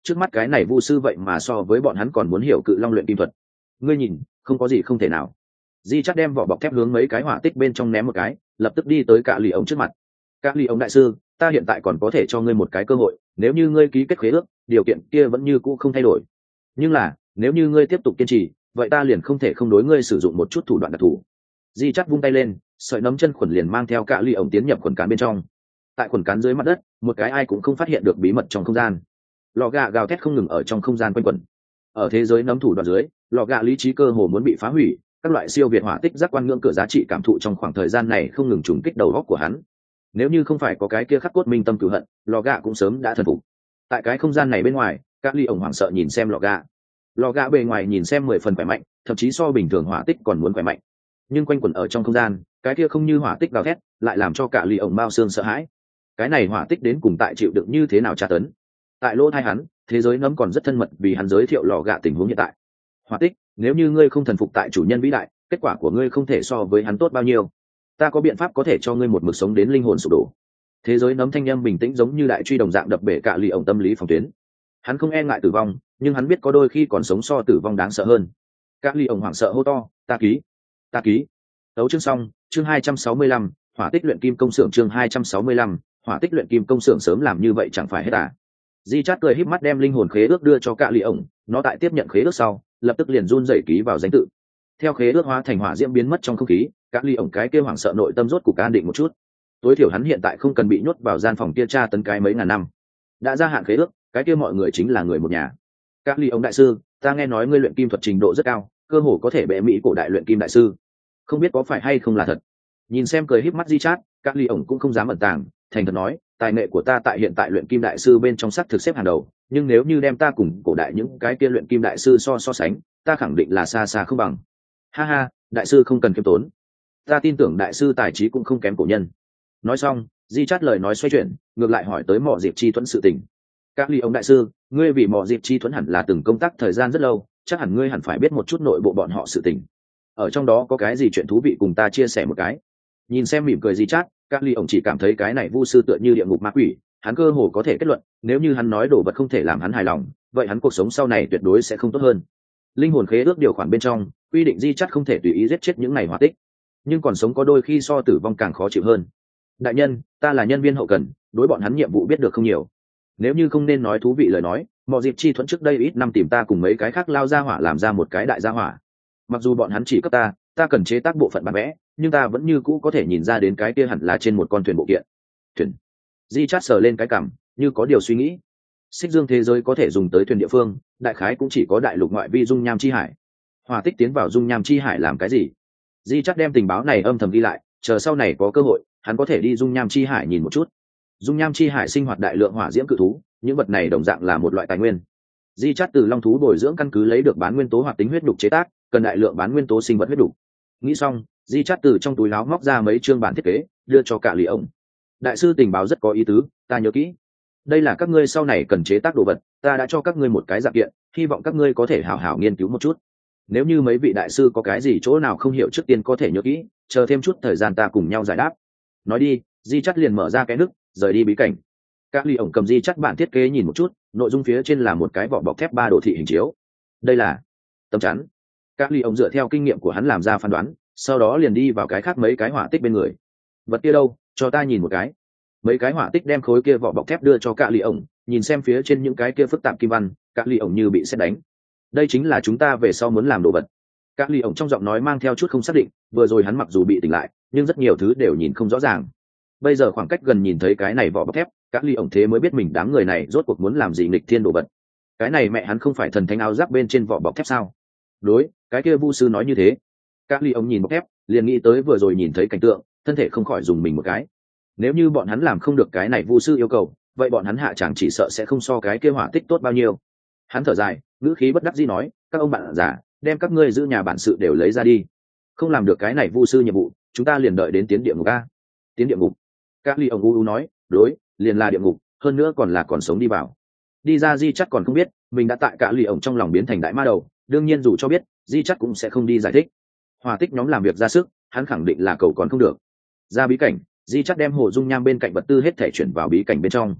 trước mắt cái này vu sư vậy mà so với bọn hắn còn muốn hiểu cự long luyện kim thuật. Ngươi nhìn, không có gì không thể nào. Di chắc đem vỏ bọc thép hướng mấy cái hỏa tích bên trong ném một cái, lập tức đi tới cả lì ổng trước mặt. Cả lì ổng đại sư, ta hiện tại còn có thể cho ngươi một cái cơ hội, nếu như ngươi ký kết khế ước, điều kiện kia vẫn như cũ không thay đổi. Nhưng là, nếu như ngươi tiếp tục kiên trì, vậy ta liền không thể không đối ngươi sử dụng một chút thủ đoạn đặc thù. Di chắc vung tay lên, sợi nấm chân khuẩn liền mang theo cả lì ổng tiến nhập khuẩn cán bên trong. Tại khuẩn cán dưới mặt đất, một cái ai cũng không phát hiện được bí mật trong không gian. Lò gà gào thét không ngừng ở trong không gian quanh quẩn. Ở thế giới nấm thủ đoạn dưới, lò gà lý trí cơ hồ muốn bị phá hủy, các loại siêu việt hỏa tích giác quan ngưỡng cửa giá trị cảm thụ trong khoảng thời gian này không ngừng trùng kích đầu óc của hắn. Nếu như không phải có cái kia khắc cốt minh tâm cửu hận, lò gà cũng sớm đã thần phục. Tại cái không gian này bên ngoài, các ly ổng hoảng sợ nhìn xem lò gà. Lò gà bề ngoài nhìn xem mười phần khỏe mạnh, thậm chí so bình thường hỏa tích còn muốn khỏe mạnh. Nhưng quanh quẩn ở trong không gian, cái kia không như hỏa tích gào thét, lại làm cho cả ly ổng bao xương sợ hãi. Cái này hỏa tích đến cùng tại chịu đựng như thế nào tra tấn? Tại lỗ thai hắn, thế giới nấm còn rất thân mật vì hắn giới thiệu lò gà tình huống hiện tại. Hỏa tích, nếu như ngươi không thần phục tại chủ nhân vĩ đại, kết quả của ngươi không thể so với hắn tốt bao nhiêu. Ta có biện pháp có thể cho ngươi một mực sống đến linh hồn sụp đổ. Thế giới nấm thanh âm bình tĩnh giống như đại truy đồng dạng đập bể cả lì ổng tâm lý phòng tuyến. Hắn không e ngại tử vong, nhưng hắn biết có đôi khi còn sống so tử vong đáng sợ hơn. Cả lì ổng hoảng sợ hô to, ta ký, ta ký. Tấu chương xong, chương hai trăm sáu mươi lăm, hỏa tích luyện kim công xưởng chương hai trăm sáu mươi lăm, hỏa tích luyện kim công xưởng sớm làm như vậy chẳng phải hết à? Di Chát cười híp mắt đem linh hồn khế ước đưa cho cả lì ổng, nó tại tiếp nhận khế ước sau, lập tức liền run rẩy ký vào danh tự. Theo khế ước hóa thành hỏa diễm biến mất trong không khí, cả lì ổng cái kia hoảng sợ nội tâm rốt cục an định một chút. Tối thiểu hắn hiện tại không cần bị nhốt vào gian phòng kia tra tấn cái mấy ngàn năm. Đã gia hạn khế ước, cái kia mọi người chính là người một nhà. Các ly ổng đại sư, ta nghe nói ngươi luyện kim thuật trình độ rất cao, cơ hồ có thể bệ mỹ cổ đại luyện kim đại sư. Không biết có phải hay không là thật. Nhìn xem cười híp mắt Di Chát, các ly ổng cũng không dám ẩn tàng, thành thật nói, tài nghệ của ta tại hiện tại luyện kim đại sư bên trong sắc thực xếp hàng đầu, nhưng nếu như đem ta cùng cổ đại những cái kia luyện kim đại sư so so sánh, ta khẳng định là xa xa không bằng. Ha ha, đại sư không cần kiêm tốn, ta tin tưởng đại sư tài trí cũng không kém cổ nhân. Nói xong, Di Chát lời nói xoay chuyển, ngược lại hỏi tới Mộ Diệp Chi Thuẫn sự tình. Các ly ông đại sư, ngươi vì Mộ Diệp Chi Thuẫn hẳn là từng công tác thời gian rất lâu, chắc hẳn ngươi hẳn phải biết một chút nội bộ bọn họ sự tình. Ở trong đó có cái gì chuyện thú vị cùng ta chia sẻ một cái. Nhìn xem mỉm cười Di Chát, các ly ông chỉ cảm thấy cái này vu sư tựa như địa ngục ma quỷ, hắn cơ hồ có thể kết luận, nếu như hắn nói đồ vật không thể làm hắn hài lòng, vậy hắn cuộc sống sau này tuyệt đối sẽ không tốt hơn. Linh hồn khế ước điều khoản bên trong quy định Di Chát không thể tùy ý giết chết những này hỏa tích, nhưng còn sống có đôi khi so tử vong càng khó chịu hơn. Đại nhân, ta là nhân viên hậu cần, đối bọn hắn nhiệm vụ biết được không nhiều. Nếu như không nên nói thú vị lời nói, Mộ Diệp Chi Thuẫn trước đây ít năm tìm ta cùng mấy cái khác lao ra hỏa làm ra một cái đại gia hỏa. Mặc dù bọn hắn chỉ cấp ta, ta cần chế tác bộ phận bản vẽ, nhưng ta vẫn như cũ có thể nhìn ra đến cái kia hẳn là trên một con thuyền bộ kiện. Thuyền. Di Chát sờ lên cái cằm, như có điều suy nghĩ. Xích dương thế giới có thể dùng tới thuyền địa phương, đại khái cũng chỉ có đại lục ngoại vi dung nham chi hải. Hỏa tích tiến vào dung nham chi hải làm cái gì? Di Chát đem tình báo này âm thầm ghi lại, chờ sau này có cơ hội, hắn có thể đi dung nham chi hải nhìn một chút. Dung nham chi hải sinh hoạt đại lượng hỏa diễm cự thú, những vật này đồng dạng là một loại tài nguyên. Di Chát từ long thú bồi dưỡng căn cứ lấy được bán nguyên tố hoạt tính huyết đục chế tác, cần đại lượng bán nguyên tố sinh vật huyết đục. Nghĩ xong, Di Chát từ trong túi áo móc ra mấy chương bản thiết kế, đưa cho cả lì ông. Đại sư tình báo rất có ý tứ, ta nhớ kỹ. Đây là các ngươi sau này cần chế tác đồ vật, ta đã cho các ngươi một cái dạng kiện, hy vọng các ngươi có thể hảo hảo nghiên cứu một chút. Nếu như mấy vị đại sư có cái gì chỗ nào không hiểu trước tiên có thể nhớ kỹ, chờ thêm chút thời gian ta cùng nhau giải đáp. Nói đi, Di Chát liền mở ra cái nức, rời đi bí cảnh. Các ly ổng cầm Di Chát bản thiết kế nhìn một chút, nội dung phía trên là một cái vỏ bọc thép ba đồ thị hình chiếu. Đây là tấm chắn. Các ly ổng dựa theo kinh nghiệm của hắn làm ra phán đoán, sau đó liền đi vào cái khác mấy cái hỏa tích bên người. Vật kia đâu, cho ta nhìn một cái. Mấy cái hỏa tích đem khối kia vỏ bọc thép đưa cho cả ly ổng, nhìn xem phía trên những cái kia phức tạp kim văn, các ly ổng như bị sét đánh. Đây chính là chúng ta về sau muốn làm đồ vật. Các ly ổng trong giọng nói mang theo chút không xác định, vừa rồi hắn mặc dù bị tỉnh lại, nhưng rất nhiều thứ đều nhìn không rõ ràng. Bây giờ khoảng cách gần nhìn thấy cái này vỏ bọc thép, các ly ổng thế mới biết mình đám người này rốt cuộc muốn làm gì nghịch thiên đồ vật. Cái này mẹ hắn không phải thần thánh áo giáp bên trên vỏ bọc thép sao? Đối, cái kia vu sư nói như thế. Các ly ổng nhìn bọc thép, liền nghĩ tới vừa rồi nhìn thấy cảnh tượng, thân thể không khỏi dùng mình một cái. Nếu như bọn hắn làm không được cái này vu sư yêu cầu, vậy bọn hắn hạ chẳng chỉ sợ sẽ không so cái kia hỏa tích tốt bao nhiêu. Hắn thở dài, ngữ khí bất đắc dĩ nói, các ông bạn già, đem các ngươi giữ nhà bản sự đều lấy ra đi. Không làm được cái này vu sư nhiệm vụ, chúng ta liền đợi đến tiến địa ngục a. Tiến địa ngục. Các ly ông u u nói, đối, liền là địa ngục, hơn nữa còn là còn sống đi vào. Đi ra Di Chát còn không biết, mình đã tại cả ly ông trong lòng biến thành đại ma đầu, đương nhiên dù cho biết, Di Chát cũng sẽ không đi giải thích. Hỏa tích nhóm làm việc ra sức, hắn khẳng định là cầu còn không được. Ra bí cảnh, Di Chát đem hồ dung nham bên cạnh vật tư hết thể chuyển vào bí cảnh bên trong.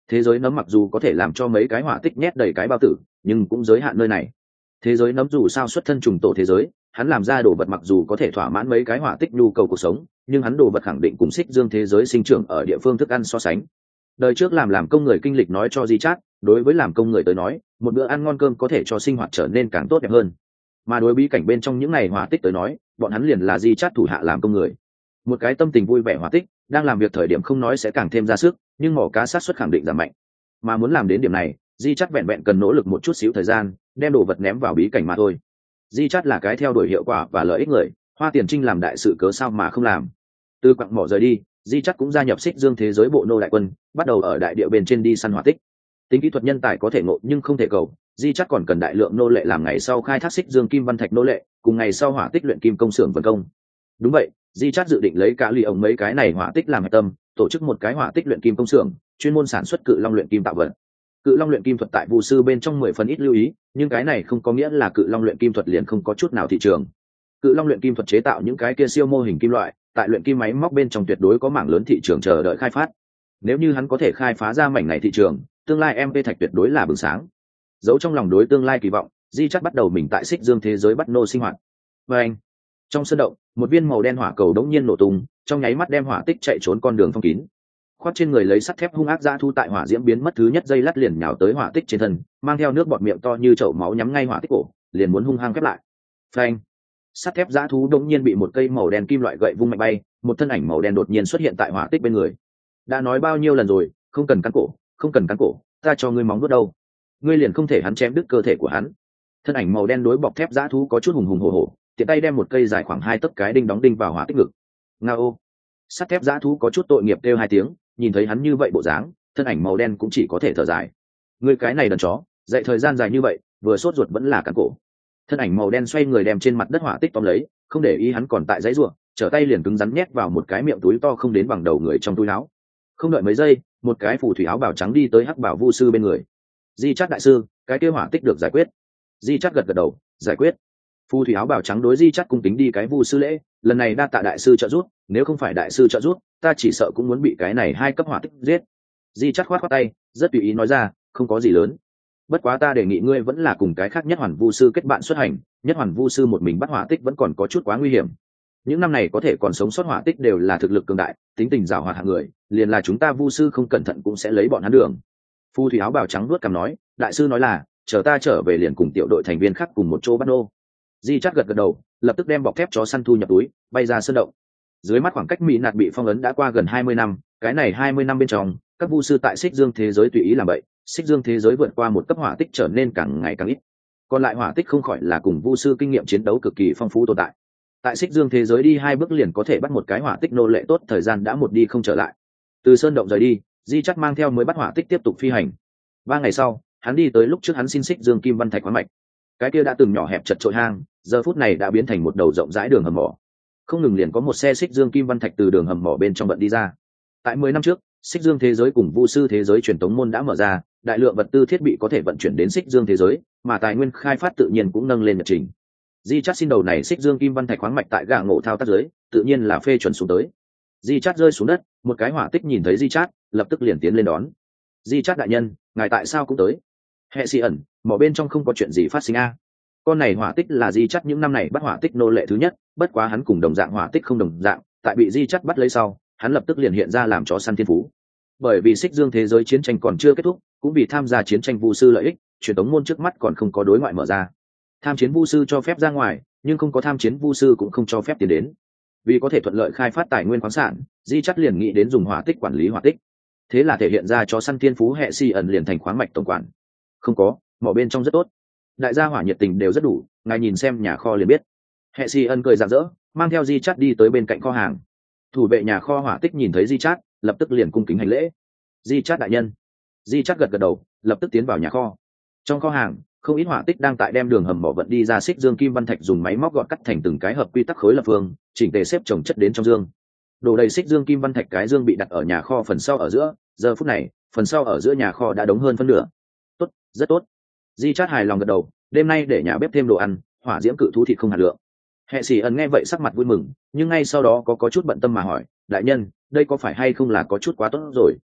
Thế giới nấm mặc dù có thể làm cho mấy cái hỏa tích nhét đầy cái bao tử, nhưng cũng giới hạn nơi này. Thế giới nấm dù sao xuất thân trùng tổ thế giới, hắn làm ra đồ vật mặc dù có thể thỏa mãn mấy cái hỏa tích nhu cầu cuộc sống, nhưng hắn đồ vật khẳng định cùng xích dương thế giới sinh trưởng ở địa phương thức ăn so sánh. Đời trước làm làm công người kinh lịch nói cho Di Chát, đối với làm công người tới nói, một bữa ăn ngon cơm có thể cho sinh hoạt trở nên càng tốt đẹp hơn. Mà đối bí cảnh bên trong những ngày hỏa tích tới nói, bọn hắn liền là Di Chát thủ hạ làm công người. Một cái tâm tình vui vẻ hỏa tích, đang làm việc thời điểm không nói sẽ càng thêm ra sức, nhưng mỏ cá sát suất khẳng định giảm mạnh. Mà muốn làm đến điểm này, Di Chát vẹn vẹn cần nỗ lực một chút xíu thời gian, đem đồ vật ném vào bí cảnh mà thôi. Di Chát là cái theo đuổi hiệu quả và lợi ích người, hoa tiền trinh làm đại sự cớ sao mà không làm. Từ quặng mỏ rời đi, Di Chát cũng gia nhập xích dương thế giới bộ nô đại quân, bắt đầu ở đại địa bên trên đi săn hỏa tích. Tính kỹ thuật nhân tài có thể ngộ nhưng không thể cầu, Di Chát còn cần đại lượng nô lệ làm ngày sau khai thác xích dương kim văn thạch nô lệ, cùng ngày sau hỏa tích luyện kim công xưởng vân công. Đúng vậy, Di Chát dự định lấy cả lì ổng mấy cái này hỏa tích làm hạch tâm, tổ chức một cái hỏa tích luyện kim công xưởng, chuyên môn sản xuất cự long luyện kim tạo vật. Cự long luyện kim thuật tại Vu sư bên trong mười phần ít lưu ý, nhưng cái này không có nghĩa là cự long luyện kim thuật liền không có chút nào thị trường. Cự long luyện kim thuật chế tạo những cái kia siêu mô hình kim loại, tại luyện kim máy móc bên trong tuyệt đối có mảng lớn thị trường chờ đợi khai phát. Nếu như hắn có thể khai phá ra mảnh này thị trường, tương lai em pê thạch tuyệt đối là bừng sáng. Giấu trong lòng đối tương lai kỳ vọng, Di Chát bắt đầu mình tại xích dương thế giới bắt nô sinh hoạt. Và anh, trong sân động, một viên màu đen hỏa cầu đống nhiên nổ tung, trong nháy mắt đem hỏa tích chạy trốn con đường phong kín. Khoác trên người lấy sắt thép hung ác dã thu tại hỏa diễm biến mất thứ nhất giây lát liền nhào tới hỏa tích trên thân, mang theo nước bọt miệng to như chậu máu nhắm ngay hỏa tích cổ, liền muốn hung hăng khép lại. Phanh! Sắt thép dã thú đống nhiên bị một cây màu đen kim loại gậy vung mạnh bay, một thân ảnh màu đen đột nhiên xuất hiện tại hỏa tích bên người. Đã nói bao nhiêu lần rồi, không cần cắn cổ, không cần cắn cổ, ta cho ngươi móng vuốt đâu. Ngươi liền không thể hắn chém đứt cơ thể của hắn. Thân ảnh màu đen đối bọc thép dã thú có chút hùng hùng hổ hổ, tiện tay đem một cây dài khoảng hai tấc cái đinh đóng đinh vào hỏa tích ngực. Ngao! Sắt thép dã thú có chút tội nghiệp kêu hai tiếng, nhìn thấy hắn như vậy bộ dáng, thân ảnh màu đen cũng chỉ có thể thở dài. Ngươi cái này đần chó, dậy thời gian dài như vậy, vừa sốt ruột vẫn là cắn cổ. Thân ảnh màu đen xoay người đem trên mặt đất hỏa tích tóm lấy, không để ý hắn còn tại dãy ruộng, trở tay liền cứng rắn nhét vào một cái miệng túi to không đến bằng đầu người trong túi áo. Không đợi mấy giây, một cái phù thủy áo bào trắng đi tới hắc bảo vu sư bên người. Di Chát đại sư, cái kia hỏa tích được giải quyết. Di Chát gật gật đầu, giải quyết. Phù thủy áo bào trắng đối Di Chát cung kính đi cái vu sư lễ, lần này đa tạ đại sư trợ giúp, nếu không phải đại sư trợ giúp, ta chỉ sợ cũng muốn bị cái này hai cấp hỏa tích giết. Di Chát khoát khoát tay, rất tùy ý nói ra, không có gì lớn. Bất quá ta đề nghị ngươi vẫn là cùng cái khác nhất hoàn vu sư kết bạn xuất hành, nhất hoàn vu sư một mình bắt hỏa tích vẫn còn có chút quá nguy hiểm. Những năm này có thể còn sống sót hỏa tích đều là thực lực cường đại, tính tình giàu hoạt hạng người, liền là chúng ta vu sư không cẩn thận cũng sẽ lấy bọn hắn đường. Phù thủy áo bào trắng nuốt cằm nói, đại sư nói là, chờ ta trở về liền cùng tiểu đội thành viên khác cùng một chỗ bắt nô. Di Chát gật gật đầu, lập tức đem bọc thép chó săn thu nhập túi, bay ra sơn động. Dưới mắt khoảng cách Mỹ Nạt bị phong ấn đã qua gần hai mươi năm, cái này hai mươi năm bên trong, các vu sư tại xích dương thế giới tùy ý làm vậy, xích dương thế giới vượt qua một cấp hỏa tích trở nên càng ngày càng ít. Còn lại hỏa tích không khỏi là cùng vu sư kinh nghiệm chiến đấu cực kỳ phong phú tồn tại. Tại xích dương thế giới đi hai bước liền có thể bắt một cái hỏa tích nô lệ tốt, thời gian đã một đi không trở lại. Từ sơn động rời đi, Di Chát mang theo mới bắt hỏa tích tiếp tục phi hành. Ba ngày sau, hắn đi tới lúc trước hắn xin xích dương kim văn thạch khoáng mạch. Cái kia đã từng nhỏ hẹp chật chội hang, giờ phút này đã biến thành một đầu rộng rãi đường hầm mỏ. Không ngừng liền có một xe xích dương kim văn thạch từ đường hầm mỏ bên trong vận đi ra. Tại mười năm trước, xích dương thế giới cùng vu sư thế giới truyền tống môn đã mở ra, đại lượng vật tư thiết bị có thể vận chuyển đến xích dương thế giới, mà tài nguyên khai phát tự nhiên cũng nâng lên nhật trình. Di Chát xin đầu này xích dương kim văn thạch khoáng mạch tại gà ngộ thao tác giới, tự nhiên là phê chuẩn xuống tới. Di Chát rơi xuống đất, một cái hỏa tích nhìn thấy Di Chát, lập tức liền tiến lên đón. Di Chát đại nhân, ngài tại sao cũng tới? Hệ xì ẩn, mỏ bên trong không có chuyện gì phát sinh a. Con này hỏa tích là Di Chát những năm này bắt hỏa tích nô lệ thứ nhất, bất quá hắn cùng đồng dạng hỏa tích không đồng dạng, tại bị Di Chát bắt lấy sau, hắn lập tức liền hiện ra làm chó săn thiên phú. Bởi vì xích dương thế giới chiến tranh còn chưa kết thúc, cũng vì tham gia chiến tranh vu sư lợi ích, truyền tống môn trước mắt còn không có đối ngoại mở ra. Tham chiến vu sư cho phép ra ngoài, nhưng không có tham chiến vu sư cũng không cho phép tiến đến. Vì có thể thuận lợi khai phát tài nguyên khoáng sản, Di Chát liền nghĩ đến dùng hỏa tích quản lý hỏa tích. Thế là thể hiện ra cho săn thiên phú hệ si ẩn liền thành khoáng mạch tổng quản. Không có, mỏ bên trong rất tốt. Đại gia hỏa nhiệt tình đều rất đủ, ngài nhìn xem nhà kho liền biết. Hệ si ẩn cười rạng rỡ, mang theo Di Chát đi tới bên cạnh kho hàng. Thủ vệ nhà kho hỏa tích nhìn thấy Di Chát, lập tức liền cung kính hành lễ. Di Chát đại nhân. Di Chát gật gật đầu, lập tức tiến vào nhà kho. Trong kho hàng, không ít hỏa tích đang tại đem đường hầm mỏ vận đi ra xích dương kim văn thạch dùng máy móc gọt cắt thành từng cái hợp quy tắc khối lập phương, chỉnh tề xếp chồng chất đến trong dương. Đổ đầy xích dương kim văn thạch cái dương bị đặt ở nhà kho phần sau ở giữa, giờ phút này, phần sau ở giữa nhà kho đã đống hơn phân nửa. Tốt, rất tốt. Di Chát hài lòng gật đầu, đêm nay để nhà bếp thêm đồ ăn, hỏa diễm cự thú thịt không hạt lượng. Hệ sĩ ẩn nghe vậy sắc mặt vui mừng, nhưng ngay sau đó có có chút bận tâm mà hỏi, đại nhân, đây có phải hay không là có chút quá tốt rồi?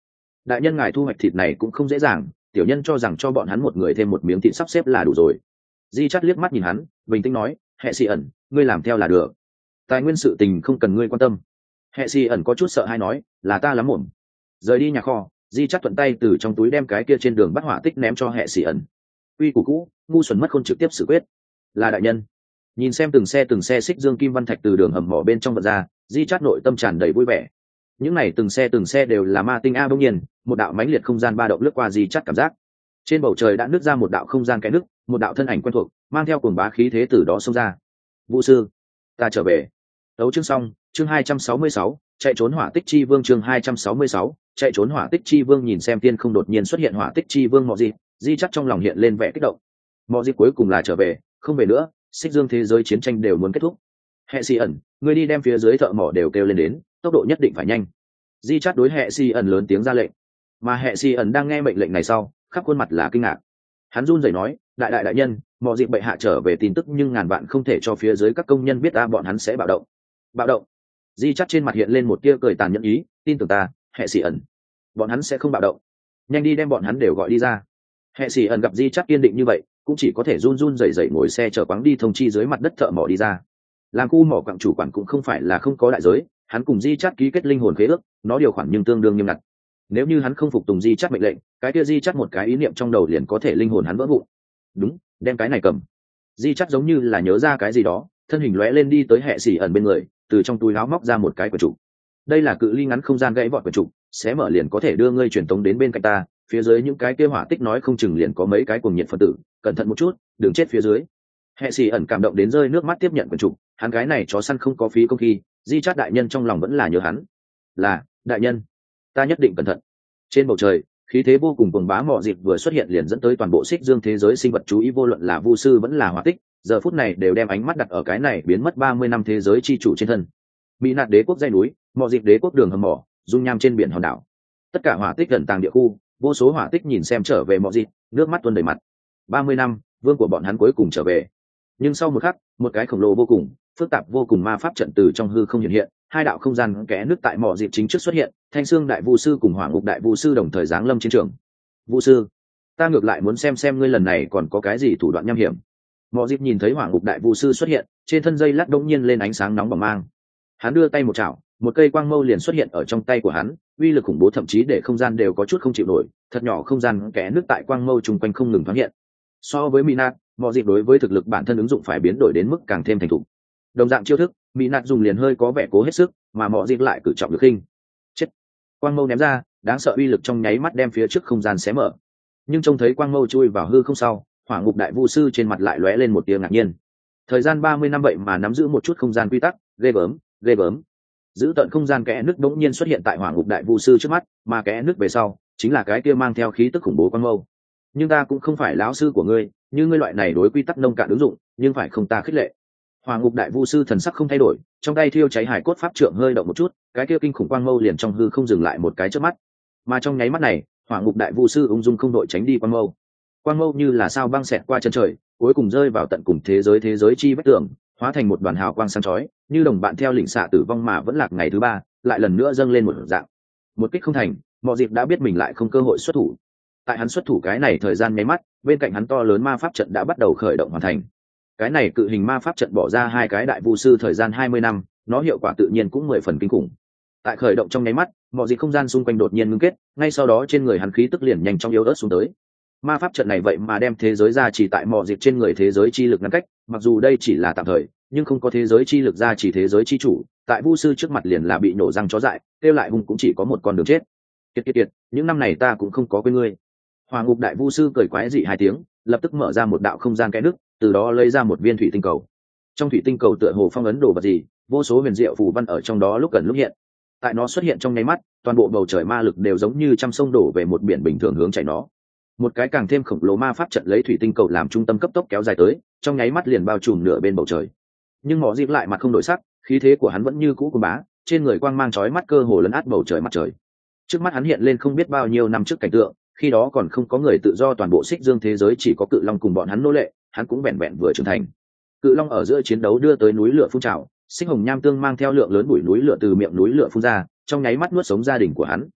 đại nhân ngài thu hoạch thịt này cũng không dễ dàng, tiểu nhân cho rằng cho bọn hắn một người thêm một miếng thịt sắp xếp là đủ rồi. Di Chát liếc mắt nhìn hắn, bình tĩnh nói, hệ xì ẩn, ngươi làm theo là được, tài nguyên sự tình không cần ngươi quan tâm. Hệ xì ẩn có chút sợ hay nói, là ta lắm mồm. Rời đi nhà kho, Di Chát thuận tay từ trong túi đem cái kia trên đường bắt hỏa tích ném cho hệ xì ẩn. Uy củ cũ, ngu xuẩn mất khôn trực tiếp xử quyết. Là đại nhân. Nhìn xem từng xe từng xe xích dương kim văn thạch từ đường hầm mỏ bên trong vật ra, Di Chát nội tâm tràn đầy vui vẻ. Những này từng xe từng xe đều là ma tinh a. Bỗng nhiên một đạo mãnh liệt không gian ba động lướt qua Di Chát cảm giác trên bầu trời đã nứt ra một đạo không gian cái nứt, một đạo thân ảnh quen thuộc mang theo cuồng bá khí thế từ đó xông ra. Vũ sư, ta trở về. Đấu chương xong. Chương hai trăm sáu mươi sáu, chạy trốn hỏa tích chi vương. Chương hai trăm sáu mươi sáu, chạy trốn hỏa tích chi vương. Nhìn xem tiên không đột nhiên xuất hiện hỏa tích chi vương Mọ Dịp, Di Chát trong lòng hiện lên vẻ kích động. Mọ Dịp cuối cùng là trở về, không về nữa, xích dương thế giới chiến tranh đều muốn kết thúc. Hệ xì ẩn, ngươi đi đem phía dưới thợ mỏ đều kêu lên đến, tốc độ nhất định phải nhanh. Di Chát đối hệ xì ẩn lớn tiếng ra lệnh, mà hệ xì ẩn đang nghe mệnh lệnh này sau khắp khuôn mặt là kinh ngạc. Hắn run rẩy nói, đại đại đại nhân, Mọ Dịp bệ hạ trở về tin tức nhưng ngàn vạn không thể cho phía dưới các công nhân biết ta, bọn hắn sẽ bạo động. Bạo động? Di Chát trên mặt hiện lên một tia cười tàn nhẫn ý, tin tưởng ta, hệ xì ẩn, bọn hắn sẽ không bạo động. Nhanh đi đem bọn hắn đều gọi đi ra. Hệ xì ẩn gặp Di Chát kiên định như vậy, cũng chỉ có thể run run rẩy rẩy ngồi xe chở quáng đi thông chi dưới mặt đất thợ mỏ đi ra. Làm khu mỏ quặng chủ quản cũng không phải là không có đại giới, hắn cùng Di Chát ký kết linh hồn khế ước, nó điều khoản nhưng tương đương nghiêm ngặt. Nếu như hắn không phục tùng Di Chát mệnh lệnh, cái kia Di Chát một cái ý niệm trong đầu liền có thể linh hồn hắn vỡ vụn. Đúng, đem cái này cầm. Di Chát giống như là nhớ ra cái gì đó, thân hình lóe lên đi tới hệ xì ẩn bên người, từ trong túi áo móc ra một cái quyển trục. Đây là cự ly ngắn không gian gãy vọt quyển trục, xé mở liền có thể đưa ngươi truyền tống đến bên cạnh ta, phía dưới những cái kia hỏa tích nói không chừng liền có mấy cái cuồng nhiệt phân tử, cẩn thận một chút, đừng chết phía dưới. Hệ xì ẩn cảm động đến rơi nước mắt tiếp nhận quyển trục, hắn cái này chó săn không có phí công khi, Di Chát đại nhân trong lòng vẫn là nhớ hắn. Là, đại nhân, ta nhất định cẩn thận. Trên bầu trời, khí thế vô cùng cuồng bá Mọ Dịp vừa xuất hiện liền dẫn tới toàn bộ xích dương thế giới sinh vật chú ý, vô luận là vu sư vẫn là hỏa tích, giờ phút này đều đem ánh mắt đặt ở cái này biến mất ba mươi năm thế giới chi chủ trên thân. Mỹ Nạt đế quốc dãy núi, Mọ Dịp đế quốc đường hầm mỏ, dung nham trên biển hòn đảo. Tất cả hỏa tích gần tàng địa khu, vô số hỏa tích nhìn xem trở về Mọ Dịp, nước mắt tuôn đầy mặt. ba mươi năm, vương của bọn hắn cuối cùng trở về. Nhưng sau một khắc, một cái khổng lồ vô cùng, phức tạp vô cùng ma pháp trận từ trong hư không hiện hiện, hai đạo không gian kẽ nước tại Mọ Dịp chính trước xuất hiện, Thanh Xương đại vu sư cùng Hỏa Ngục đại vu sư đồng thời giáng lâm chiến trường. Vu sư, ta ngược lại muốn xem xem ngươi lần này còn có cái gì thủ đoạn nham hiểm. Mọ Dịp nhìn thấy Hỏa Ngục đại vu sư xuất hiện, trên thân dây lát đống nhiên lên ánh sáng nóng bỏng mang. Hắn đưa tay một chảo, một cây quang mâu liền xuất hiện ở trong tay của hắn, uy lực khủng bố thậm chí để không gian đều có chút không chịu nổi, thật nhỏ không gian kẽ nước tại quang mâu trùng quanh không ngừng thoáng hiện. So với Mỹ Nạt, Mọ Dịp đối với thực lực bản thân ứng dụng phải biến đổi đến mức càng thêm thành thục. Đồng dạng chiêu thức, Mỹ Nạt dùng liền hơi có vẻ cố hết sức, mà Mọ Dịp lại cử trọng lực khinh. Chết! Quang mâu ném ra, đáng sợ uy lực trong nháy mắt đem phía trước không gian xé mở. Nhưng trông thấy quang mâu chui vào hư không sau, Hỏa Ngục đại vu sư trên mặt lại lóe lên một tia ngạc nhiên. Thời gian ba mươi năm vậy mà nắm giữ một chút không gian quy tắc, ghê gớm, ghê gớm. Giữ tận không gian kẽ nước đống nhiên xuất hiện tại Hỏa Ngục đại vu sư trước mắt, mà kẽ nước về sau chính là cái kia mang theo khí tức khủng bố quang mâu. Nhưng ta cũng không phải lão sư của ngươi, như ngươi loại này đối quy tắc nông cạn ứng dụng, nhưng phải không ta khích lệ. Hỏa Ngục đại vu sư thần sắc không thay đổi, trong tay thiêu cháy hải cốt pháp trượng hơi động một chút, cái kia kinh khủng quang mâu liền trong hư không dừng lại một cái chớp mắt. Mà trong nháy mắt này, Hỏa Ngục đại vu sư ung dung không đội tránh đi quang mâu. Quang mâu như là sao băng xẹt qua chân trời, cuối cùng rơi vào tận cùng thế giới thế giới chi vách tường, hóa thành một đoàn hào quang sáng chói, như đồng bạn theo lĩnh xạ tử vong mà vẫn lạc ngày thứ ba, lại lần nữa dâng lên một dạng. Một kích không thành, Mọ Dịp đã biết mình lại không cơ hội xuất thủ. Tại hắn xuất thủ cái này thời gian nháy mắt, bên cạnh hắn to lớn ma pháp trận đã bắt đầu khởi động hoàn thành. Cái này cự hình ma pháp trận bỏ ra hai cái đại vu sư thời gian hai mươi năm, nó hiệu quả tự nhiên cũng mười phần kinh khủng. Tại khởi động trong nháy mắt, Mọ Dịp không gian xung quanh đột nhiên ngưng kết, ngay sau đó trên người hắn khí tức liền nhanh chóng yếu ớt xuống tới. Ma pháp trận này vậy mà đem thế giới ra chỉ tại Mọ Dịp trên người thế giới chi lực ngăn cách, mặc dù đây chỉ là tạm thời, nhưng không có thế giới chi lực ra chỉ thế giới chi chủ, tại vu sư trước mặt liền là bị nổ răng chó dại, kêu lại hung cũng chỉ có một con đường chết. Kiệt kiệt kiệt, những năm này ta cũng không có quên ngươi. Hỏa Ngục đại vu sư cười quái dị hai tiếng, lập tức mở ra một đạo không gian kẽ nước, từ đó lấy ra một viên thủy tinh cầu. Trong thủy tinh cầu tựa hồ phong ấn đồ vật gì, vô số huyền diệu phù văn ở trong đó lúc gần lúc hiện. Tại nó xuất hiện trong nháy mắt, toàn bộ bầu trời ma lực đều giống như trăm sông đổ về một biển bình thường hướng chảy nó. Một cái càng thêm khổng lồ ma pháp trận lấy thủy tinh cầu làm trung tâm cấp tốc kéo dài tới, trong nháy mắt liền bao trùm nửa bên bầu trời. Nhưng Mọ Dịp lại mặt không đổi sắc, khí thế của hắn vẫn như cũ cuồng bá, trên người quang mang chói mắt cơ hồ lấn át bầu trời mặt trời. Trước mắt hắn hiện lên không biết bao nhiêu năm trước cảnh tượng, khi đó còn không có người tự do, toàn bộ xích dương thế giới chỉ có cự long cùng bọn hắn nô lệ, hắn cũng vẹn vẹn vừa trưởng thành. Cự long ở giữa chiến đấu đưa tới núi lửa phun trào, xích hồng nham tương mang theo lượng lớn bụi núi lửa từ miệng núi lửa phun ra, trong nháy mắt nuốt sống gia đình của hắn.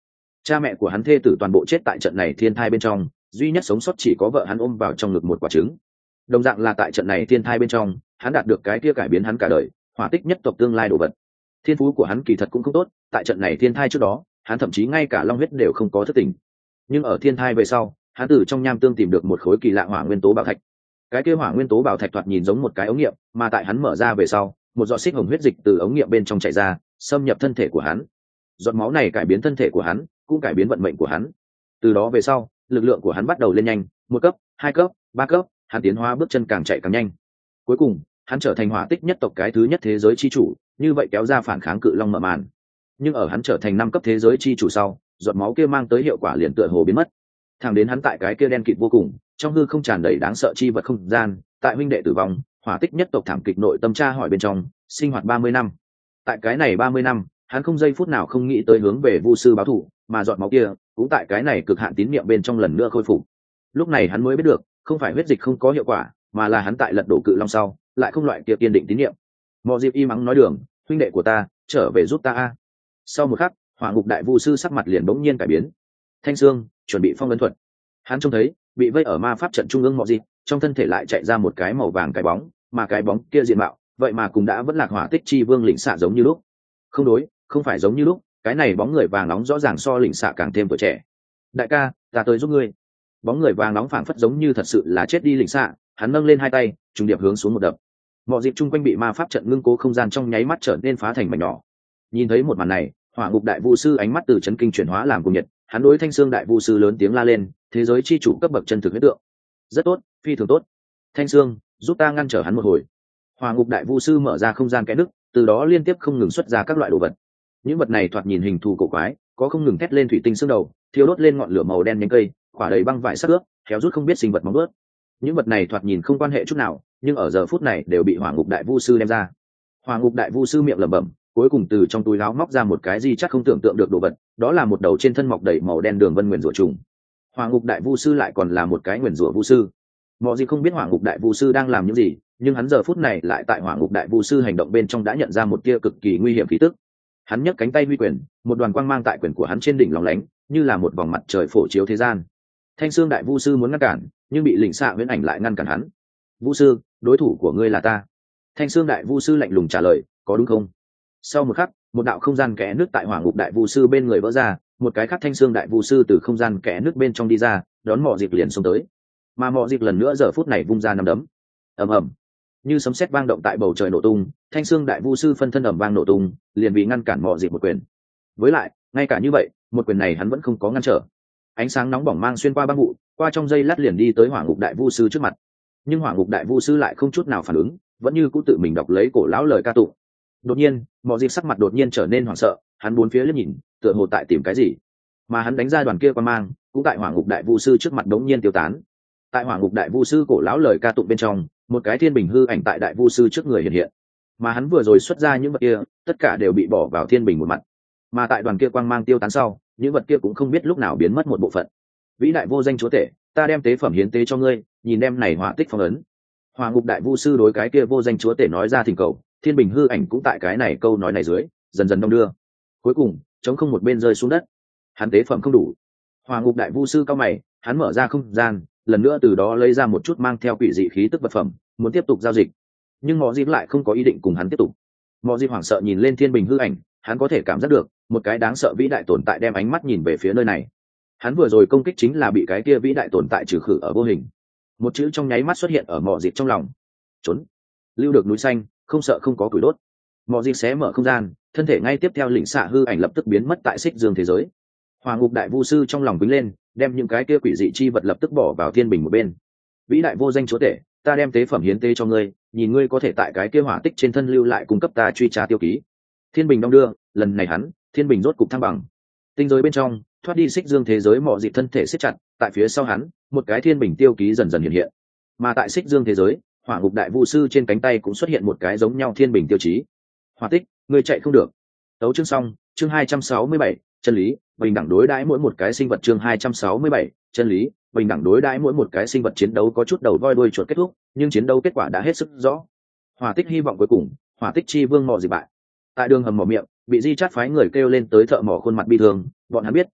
Cha mẹ của hắn thê tử toàn bộ chết tại trận này thiên thai bên trong, duy nhất sống sót chỉ có vợ hắn ôm vào trong ngực một quả trứng. Đồng dạng là tại trận này thiên thai bên trong, hắn đạt được cái kia cải biến hắn cả đời, hỏa tích nhất tộc tương lai đồ vật. Thiên phú của hắn kỳ thật cũng không tốt, tại trận này thiên thai trước đó, hắn thậm chí ngay cả long huyết đều không có thức tỉnh. Nhưng ở thiên thai về sau, hắn từ trong nham tương tìm được một khối kỳ lạ hỏa nguyên tố bảo thạch. Cái kia hỏa nguyên tố bảo thạch thoạt nhìn giống một cái ống nghiệm, mà tại hắn mở ra về sau, một giọt xích hồng huyết dịch từ ống nghiệm bên trong chảy ra, xâm nhập thân thể của hắn. Giọt máu này cải biến thân thể của hắn, cũng cải biến vận mệnh của hắn. Từ đó về sau, lực lượng của hắn bắt đầu lên nhanh, một cấp, hai cấp, ba cấp, hắn tiến hóa bước chân càng chạy càng nhanh. Cuối cùng, hắn trở thành hỏa tích nhất tộc cái thứ nhất thế giới chi chủ, như vậy kéo ra phản kháng cự long mở màn. Nhưng ở hắn trở thành năm cấp thế giới chi chủ sau, giọt máu kia mang tới hiệu quả liền tựa hồ biến mất. Thẳng đến hắn tại cái kia đen kịt vô cùng, trong hư không tràn đầy đáng sợ chi vật không gian, tại huynh đệ tử vong, hỏa tích nhất tộc thảm kịch nội tâm tra hỏi bên trong, sinh hoạt ba mươi năm. Tại cái này ba mươi năm, hắn không giây phút nào không nghĩ tới hướng về Vu sư báo thù, mà giọt máu kia cũng tại cái này cực hạn tín niệm bên trong lần nữa khôi phục. Lúc này hắn mới biết được, không phải huyết dịch không có hiệu quả, mà là hắn tại lật đổ cự long sau, lại không loại kia kiên định tín niệm. Mọ Diệp y mắng nói đường, huynh đệ của ta, trở về giúp ta a. Sau một khắc, hỏa ngục đại vu sư sắc mặt liền bỗng nhiên cải biến. Thanh xương chuẩn bị phong ấn thuật. Hắn trông thấy bị vây ở ma pháp trận trung ương Mọ Diệp, trong thân thể lại chạy ra một cái màu vàng cái bóng, mà cái bóng kia diện mạo, vậy mà cũng đã vẫn lạc hỏa tích chi vương lĩnh xạ giống như lúc. Không đối, không phải giống như lúc, cái này bóng người vàng nóng rõ ràng so lĩnh xạ càng thêm tuổi trẻ. Đại ca, ta tới giúp ngươi. Bóng người vàng nóng phảng phất giống như thật sự là chết đi lĩnh xạ, hắn nâng lên hai tay, trùng điệp hướng xuống một đập. Mọ Diệp chung quanh bị ma pháp trận ngưng cố không gian trong nháy mắt trở nên phá thành mảnh nhỏ. Nhìn thấy một màn này, hỏa ngục đại vu sư ánh mắt từ chấn kinh chuyển hóa làm cùng nhiệt, hắn đối thanh xương đại vu sư lớn tiếng la lên, thế giới chi chủ cấp bậc chân thực huyết tượng. Rất tốt, phi thường tốt. Thanh xương, giúp ta ngăn trở hắn một hồi. Hỏa ngục đại vu sư mở ra không gian kẽ nứt, từ đó liên tiếp không ngừng xuất ra các loại đồ vật. Những vật này thoạt nhìn hình thù cổ quái, có không ngừng thét lên thủy tinh xương đầu, thiêu đốt lên ngọn lửa màu đen nhánh cây, khỏa đầy băng vải sắc ướp, kéo rút không biết sinh vật móng ướt. Những vật này thoạt nhìn không quan hệ chút nào, nhưng ở giờ phút này đều bị hỏa ngục đại vu sư đem ra. Hỏa ngục đại vu sư miệng lẩm bẩm, cuối cùng từ trong túi áo móc ra một cái gì chắc không tưởng tượng được đồ vật, đó là một đầu trên thân mọc đầy màu đen đường vân nguyền rủa trùng. Hỏa ngục đại vu sư lại còn là một cái nguyền rủa vu sư. Mọi gì không biết hỏa ngục đại vu sư đang làm những gì, nhưng hắn giờ phút này lại tại hỏa ngục đại vu sư hành động bên trong đã nhận ra một tia cực kỳ nguy hiểm khí tức. Hắn nhấc cánh tay huy quyền, một đoàn quang mang tại quyền của hắn trên đỉnh lóng lánh, như là một vòng mặt trời phổ chiếu thế gian. Thanh xương đại vu sư muốn ngăn cản, nhưng bị lĩnh xạ huyễn ảnh lại ngăn cản hắn. Vu sư, đối thủ của ngươi là ta. Thanh xương đại vu sư lạnh lùng trả lời, có đúng không? Sau một khắc, một đạo không gian kẽ nước tại hỏa ngục đại vu sư bên người vỡ ra, một cái khác thanh xương đại vu sư từ không gian kẽ nước bên trong đi ra, đón Mọ Diệp liền xông tới. Mà Mọ Diệp lần nữa giờ phút này vung ra năm đấm. Ầm ầm, như sấm sét vang động tại bầu trời nổ tung, thanh xương đại vu sư phân thân ầm vang nổ tung, liền bị ngăn cản Mọ Diệp một quyền. Với lại, ngay cả như vậy, một quyền này hắn vẫn không có ngăn trở. Ánh sáng nóng bỏng mang xuyên qua băng vụ, qua trong giây lát liền đi tới hỏa ngục đại vu sư trước mặt. Nhưng hỏa ngục đại vu sư lại không chút nào phản ứng, vẫn như cũ tự mình đọc lấy cổ lão lời ca tụng. Đột nhiên, Mọ Diệp sắc mặt đột nhiên trở nên hoảng sợ, hắn bốn phía liếc nhìn, tựa hồ tại tìm cái gì. Mà hắn đánh ra đoàn kia qua mang, cũng tại hỏa ngục đại vu sư trước mặt đống nhiên tiêu tán. Tại hỏa ngục đại vu sư cổ lão lời ca tụng bên trong, một cái thiên bình hư ảnh tại đại vu sư trước người hiện hiện. Mà hắn vừa rồi xuất ra những vật kia, tất cả đều bị bỏ vào thiên bình một mặt. Mà tại đoàn kia quang mang tiêu tán sau, những vật kia cũng không biết lúc nào biến mất một bộ phận. Vĩ đại vô danh chúa tể, ta đem tế phẩm hiến tế cho ngươi, nhìn đem này hỏa tích phong ấn. Hỏa ngục đại vu sư đối cái kia vô danh chúa tể nói ra thỉnh cầu, thiên bình hư ảnh cũng tại cái này câu nói này dưới dần dần đông đưa. Cuối cùng, chống không một bên rơi xuống đất. Hắn tế phẩm không đủ. Hỏa ngục đại vu sư cao mày, hắn mở ra không gian, lần nữa từ đó lấy ra một chút mang theo quỷ dị khí tức vật phẩm, muốn tiếp tục giao dịch. Nhưng Mọ Diệp lại không có ý định cùng hắn tiếp tục. Mọ Diệp hoảng sợ nhìn lên thiên bình hư ảnh, hắn có thể cảm giác được một cái đáng sợ vĩ đại tồn tại đem ánh mắt nhìn về phía nơi này. Hắn vừa rồi công kích chính là bị cái kia vĩ đại tồn tại trừ khử ở vô hình. Một chữ trong nháy mắt xuất hiện ở Mọ Diệp trong lòng. Trốn. Lưu được núi xanh, không sợ không có củi đốt. Mọ Diệp xé mở không gian, thân thể ngay tiếp theo lĩnh xạ hư ảnh lập tức biến mất tại xích dương thế giới. Hỏa ngục đại vu sư trong lòng vĩnh lên, đem những cái kia quỷ dị chi vật lập tức bỏ vào thiên bình một bên. Vĩ đại vô danh chúa tể, ta đem tế phẩm hiến tế cho ngươi, nhìn ngươi có thể tại cái kia hỏa tích trên thân lưu lại cung cấp ta truy tra tiêu ký. Thiên bình đong đưa, lần này hắn, thiên bình rốt cục thăng bằng. Tinh giới bên trong, thoát đi xích dương thế giới Mọ Diệp thân thể siết chặt, tại phía sau hắn, một cái thiên bình tiêu ký dần dần hiện hiện. Mà tại xích dương thế giới, hỏa ngục đại vu sư trên cánh tay cũng xuất hiện một cái giống nhau thiên bình tiêu chí. Hỏa tích, ngươi chạy không được. Tấu chương xong, chương hai trăm sáu mươi bảy, chân lý, bình đẳng đối đãi mỗi một cái sinh vật. Chương hai trăm sáu mươi bảy, chân lý, bình đẳng đối đãi mỗi một cái sinh vật. Chiến đấu có chút đầu voi đuôi chuột kết thúc, nhưng chiến đấu kết quả đã hết sức rõ. Hỏa tích hy vọng cuối cùng, hỏa tích chi vương Mọ Diệp bại. Tại đường hầm mỏ miệng, bị Di Chát phái người kêu lên tới thợ mỏ khuôn mặt bi thương, bọn hắn biết,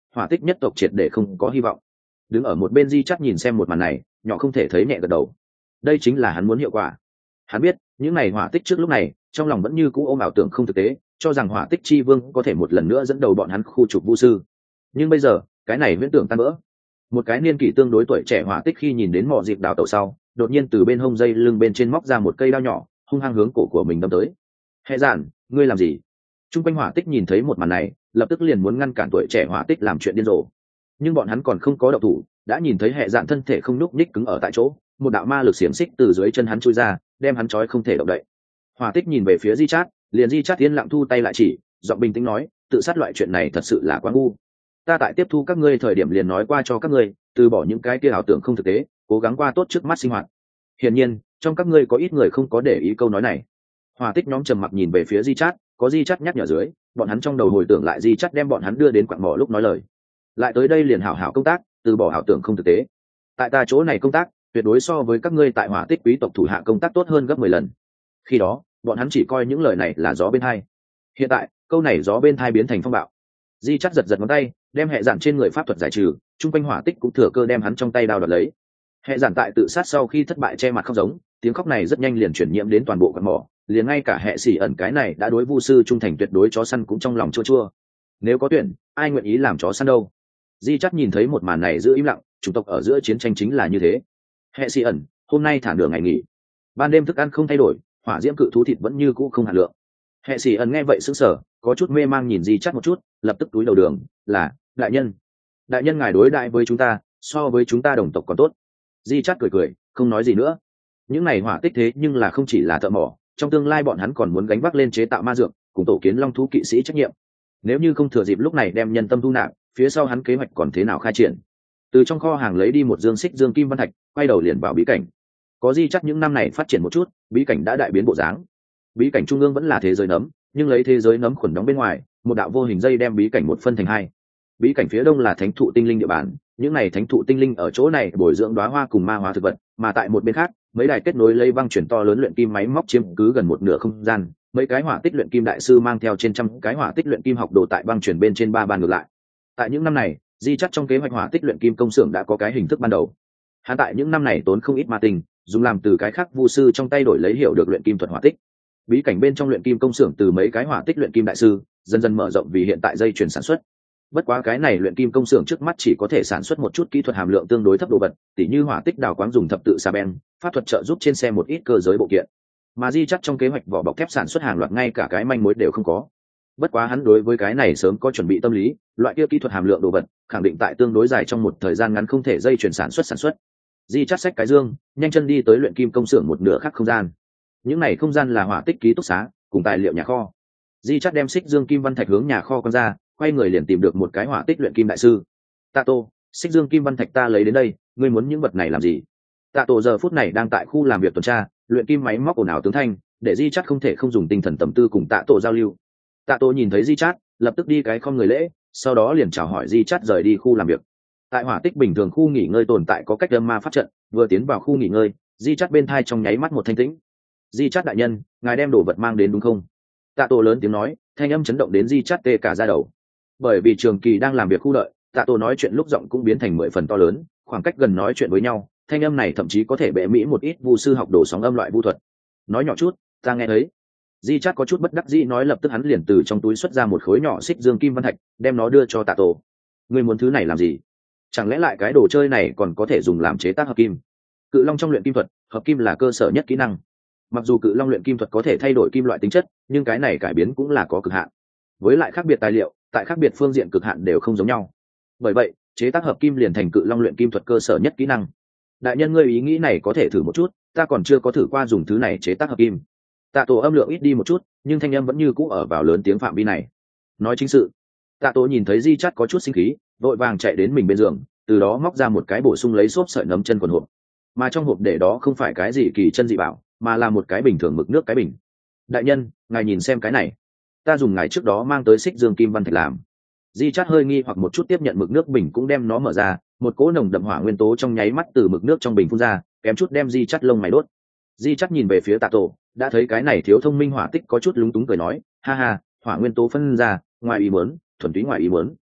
hỏa tích nhất tộc triệt để không có hy vọng. Đứng ở một bên Di Chắt nhìn xem một màn này, nhỏ không thể thấy nhẹ gật đầu. Đây chính là hắn muốn hiệu quả. Hắn biết những này hỏa tích trước lúc này trong lòng vẫn như cũ ôm ảo tưởng không thực tế, cho rằng hỏa tích chi vương có thể một lần nữa dẫn đầu bọn hắn khu trục vu sư. Nhưng bây giờ cái này viễn tưởng tan vỡ. Một cái niên kỷ tương đối tuổi trẻ hỏa tích khi nhìn đến mỏ dịp đào tẩu sau, đột nhiên từ bên hông dây lưng bên trên móc ra một cây đao nhỏ, hung hăng hướng cổ của mình đâm tới. Hệ giản, ngươi làm gì? Trung quanh hỏa tích nhìn thấy một màn này, lập tức liền muốn ngăn cản tuổi trẻ hỏa tích làm chuyện điên rồ. Nhưng bọn hắn còn không có động thủ, đã nhìn thấy hệ giản thân thể không nhúc nhích cứng ở tại chỗ, một đạo ma lực xiềng xích từ dưới chân hắn chui ra, đem hắn trói không thể động đậy. Hỏa tích nhìn về phía Di Chát, liền Di Chát yên lặng thu tay lại chỉ, giọng bình tĩnh nói, tự sát loại chuyện này thật sự là quá ngu. Ta tại tiếp thu các ngươi thời điểm liền nói qua cho các ngươi, từ bỏ những cái kia ảo tưởng không thực tế, cố gắng qua tốt trước mắt sinh hoạt. Hiển nhiên, trong các ngươi có ít người không có để ý câu nói này. Hỏa tích nhóm trầm mặc nhìn về phía Di Chát, có Di Chát nhắc nhở dưới, bọn hắn trong đầu hồi tưởng lại Di Chát đem bọn hắn đưa đến quặng mỏ lúc nói lời. Lại tới đây liền hảo hảo công tác, từ bỏ ảo tưởng không thực tế. Tại ta chỗ này công tác, tuyệt đối so với các ngươi tại hỏa tích quý tộc thủ hạ công tác tốt hơn gấp mười lần. Khi đó, bọn hắn chỉ coi những lời này là gió bên hai. Hiện tại, câu này gió bên thai biến thành phong bạo. Di Chát giật giật ngón tay, đem hệ giản trên người pháp thuật giải trừ, trung quanh hỏa tích cũng thừa cơ đem hắn trong tay đao đoạt lấy. Hệ giản tại tự sát sau khi thất bại che mặt khóc giống, tiếng khóc này rất nhanh liền chuyển nhiễm đến toàn bộ quặng mỏ, liền ngay cả hệ sĩ ẩn cái này đã đối vu sư trung thành tuyệt đối chó săn cũng trong lòng chua chua. Nếu có tuyển, ai nguyện ý làm chó săn đâu? Di Chát nhìn thấy một màn này giữ im lặng, chủng tộc ở giữa chiến tranh chính là như thế. Hệ sĩ ẩn, hôm nay thả nửa ngày nghỉ, ban đêm thức ăn không thay đổi, hỏa diễm cự thú thịt vẫn như cũ không hạt lượng. Hệ sĩ ẩn nghe vậy sững sờ, có chút mê mang nhìn Di Chát một chút, lập tức túi đầu đường, là đại nhân, đại nhân ngài đối đại với chúng ta so với chúng ta đồng tộc còn tốt. Di Chát cười cười, không nói gì nữa. Những này hỏa tích thế nhưng là không chỉ là thợ mỏ, trong tương lai bọn hắn còn muốn gánh vác lên chế tạo ma dược, cùng tổ kiến long thú kỵ sĩ trách nhiệm. Nếu như không thừa dịp lúc này đem nhân tâm thu nạp, phía sau hắn kế hoạch còn thế nào khai triển? Từ trong kho hàng lấy đi một dương xích dương kim văn thạch, quay đầu liền vào bí cảnh. Có Di Chát những năm này phát triển một chút, bí cảnh đã đại biến bộ dáng. Bí cảnh trung ương vẫn là thế giới nấm, nhưng lấy thế giới nấm khuẩn đóng bên ngoài, một đạo vô hình dây đem bí cảnh một phân thành hai. Bí cảnh phía đông là thánh thụ tinh linh địa bàn, những này thánh thụ tinh linh ở chỗ này bồi dưỡng đóa hoa cùng ma hóa thực vật, mà tại một bên khác, mấy đài kết nối lấy băng chuyển to lớn luyện kim máy móc chiếm cứ gần một nửa không gian, mấy cái hỏa tích luyện kim đại sư mang theo trên trăm cái hỏa tích luyện kim học đồ tại băng chuyển bên trên ba ban ngược lại. Tại những năm này, Di Chát trong kế hoạch hỏa tích luyện kim công xưởng đã có cái hình thức ban đầu. Hắn tại những năm này tốn không ít ma tinh, dùng làm từ cái khác vu sư trong tay đổi lấy hiểu được luyện kim thuật hỏa tích. Bí cảnh bên trong luyện kim công xưởng từ mấy cái hỏa tích luyện kim đại sư dần dần mở rộng vì hiện tại dây chuyển sản xuất. Bất quá cái này luyện kim công xưởng trước mắt chỉ có thể sản xuất một chút kỹ thuật hàm lượng tương đối thấp đồ vật, tỉ như hỏa tích đào quáng dùng thập tự sa ben, pháp thuật trợ giúp trên xe một ít cơ giới bộ kiện. Mà Di Chát trong kế hoạch vỏ bọc thép sản xuất hàng loạt ngay cả cái manh mối đều không có. Bất quá hắn đối với cái này sớm có chuẩn bị tâm lý, loại kia kỹ thuật hàm lượng đồ vật, khẳng định tại tương đối dài trong một thời gian ngắn không thể dây chuyển sản xuất sản xuất. Di Chát xách cái dương, nhanh chân đi tới luyện kim công xưởng một nửa khác không gian. Những này không gian là hỏa tích ký túc xá, cùng tài liệu nhà kho. Di Chát đem xích dương kim văn thạch hướng nhà kho con ra, quay người liền tìm được một cái hỏa tích luyện kim đại sư. Tạ Tô, xích dương kim văn thạch ta lấy đến đây, ngươi muốn những vật này làm gì? Tạ Tô giờ phút này đang tại khu làm việc tuần tra, luyện kim máy móc ồn ào tướng thanh, để Di Chát không thể không dùng tinh thần tầm tư cùng Tạ Tô giao lưu. Tạ Tô nhìn thấy Di Chát, lập tức đi cái không người lễ, sau đó liền chào hỏi Di Chát rời đi khu làm việc. Tại hỏa tích bình thường khu nghỉ ngơi tồn tại có cách âm ma pháp trận, vừa tiến vào khu nghỉ ngơi, Di Chát bên thai trong nháy mắt một thanh tĩnh. Di Chát đại nhân, ngài đem đồ vật mang đến đúng không? Tạ Tô lớn tiếng nói, thanh âm chấn động đến Di Chát tê cả da đầu. Bởi vì trường kỳ đang làm việc khu đợi, Tạ Tô nói chuyện lúc giọng cũng biến thành mười phần to lớn, khoảng cách gần nói chuyện với nhau, thanh âm này thậm chí có thể bẽ mỹ một ít vu sư học đồ sóng âm loại vu thuật. Nói nhỏ chút, ta nghe thấy. Di Chát có chút bất đắc dĩ nói, lập tức hắn liền từ trong túi xuất ra một khối nhỏ xích dương kim văn thạch, đem nó đưa cho Tạ Tô. Ngươi muốn thứ này làm gì? Chẳng lẽ lại cái đồ chơi này còn có thể dùng làm chế tác hợp kim? Cự long trong luyện kim thuật, hợp kim là cơ sở nhất kỹ năng. Mặc dù cự long luyện kim thuật có thể thay đổi kim loại tính chất, nhưng cái này cải biến cũng là có cực hạn. Với lại khác biệt tài liệu, tại khác biệt phương diện cực hạn đều không giống nhau. Bởi vậy, chế tác hợp kim liền thành cự long luyện kim thuật cơ sở nhất kỹ năng. Đại nhân ngươi ý nghĩ này có thể thử một chút, ta còn chưa có thử qua dùng thứ này chế tác hợp kim. Tạ Tổ âm lượng ít đi một chút, nhưng thanh âm vẫn như cũ ở vào lớn tiếng phạm vi này. Nói chính sự. Tạ Tổ nhìn thấy Di Chát có chút sinh khí, vội vàng chạy đến mình bên giường, từ đó móc ra một cái bổ sung lấy xốp sợi nấm chân quần hộp. Mà trong hộp để đó không phải cái gì kỳ chân dị bảo, mà là một cái bình thường mực nước cái bình. Đại nhân, ngài nhìn xem cái này, ta dùng ngài trước đó mang tới xích dương kim văn thạch làm. Di Chát hơi nghi hoặc một chút tiếp nhận mực nước bình cũng đem nó mở ra, một cỗ nồng đậm hỏa nguyên tố trong nháy mắt từ mực nước trong bình phun ra, kém chút đem Di Chát lông mày đốt. Di Chát nhìn về phía Tạ Tổ, đã thấy cái này thiếu thông minh hỏa tích có chút lúng túng cười nói, ha ha, hỏa nguyên tố phân ra, ngoài ý muốn, thuần túy ngoài ý muốn.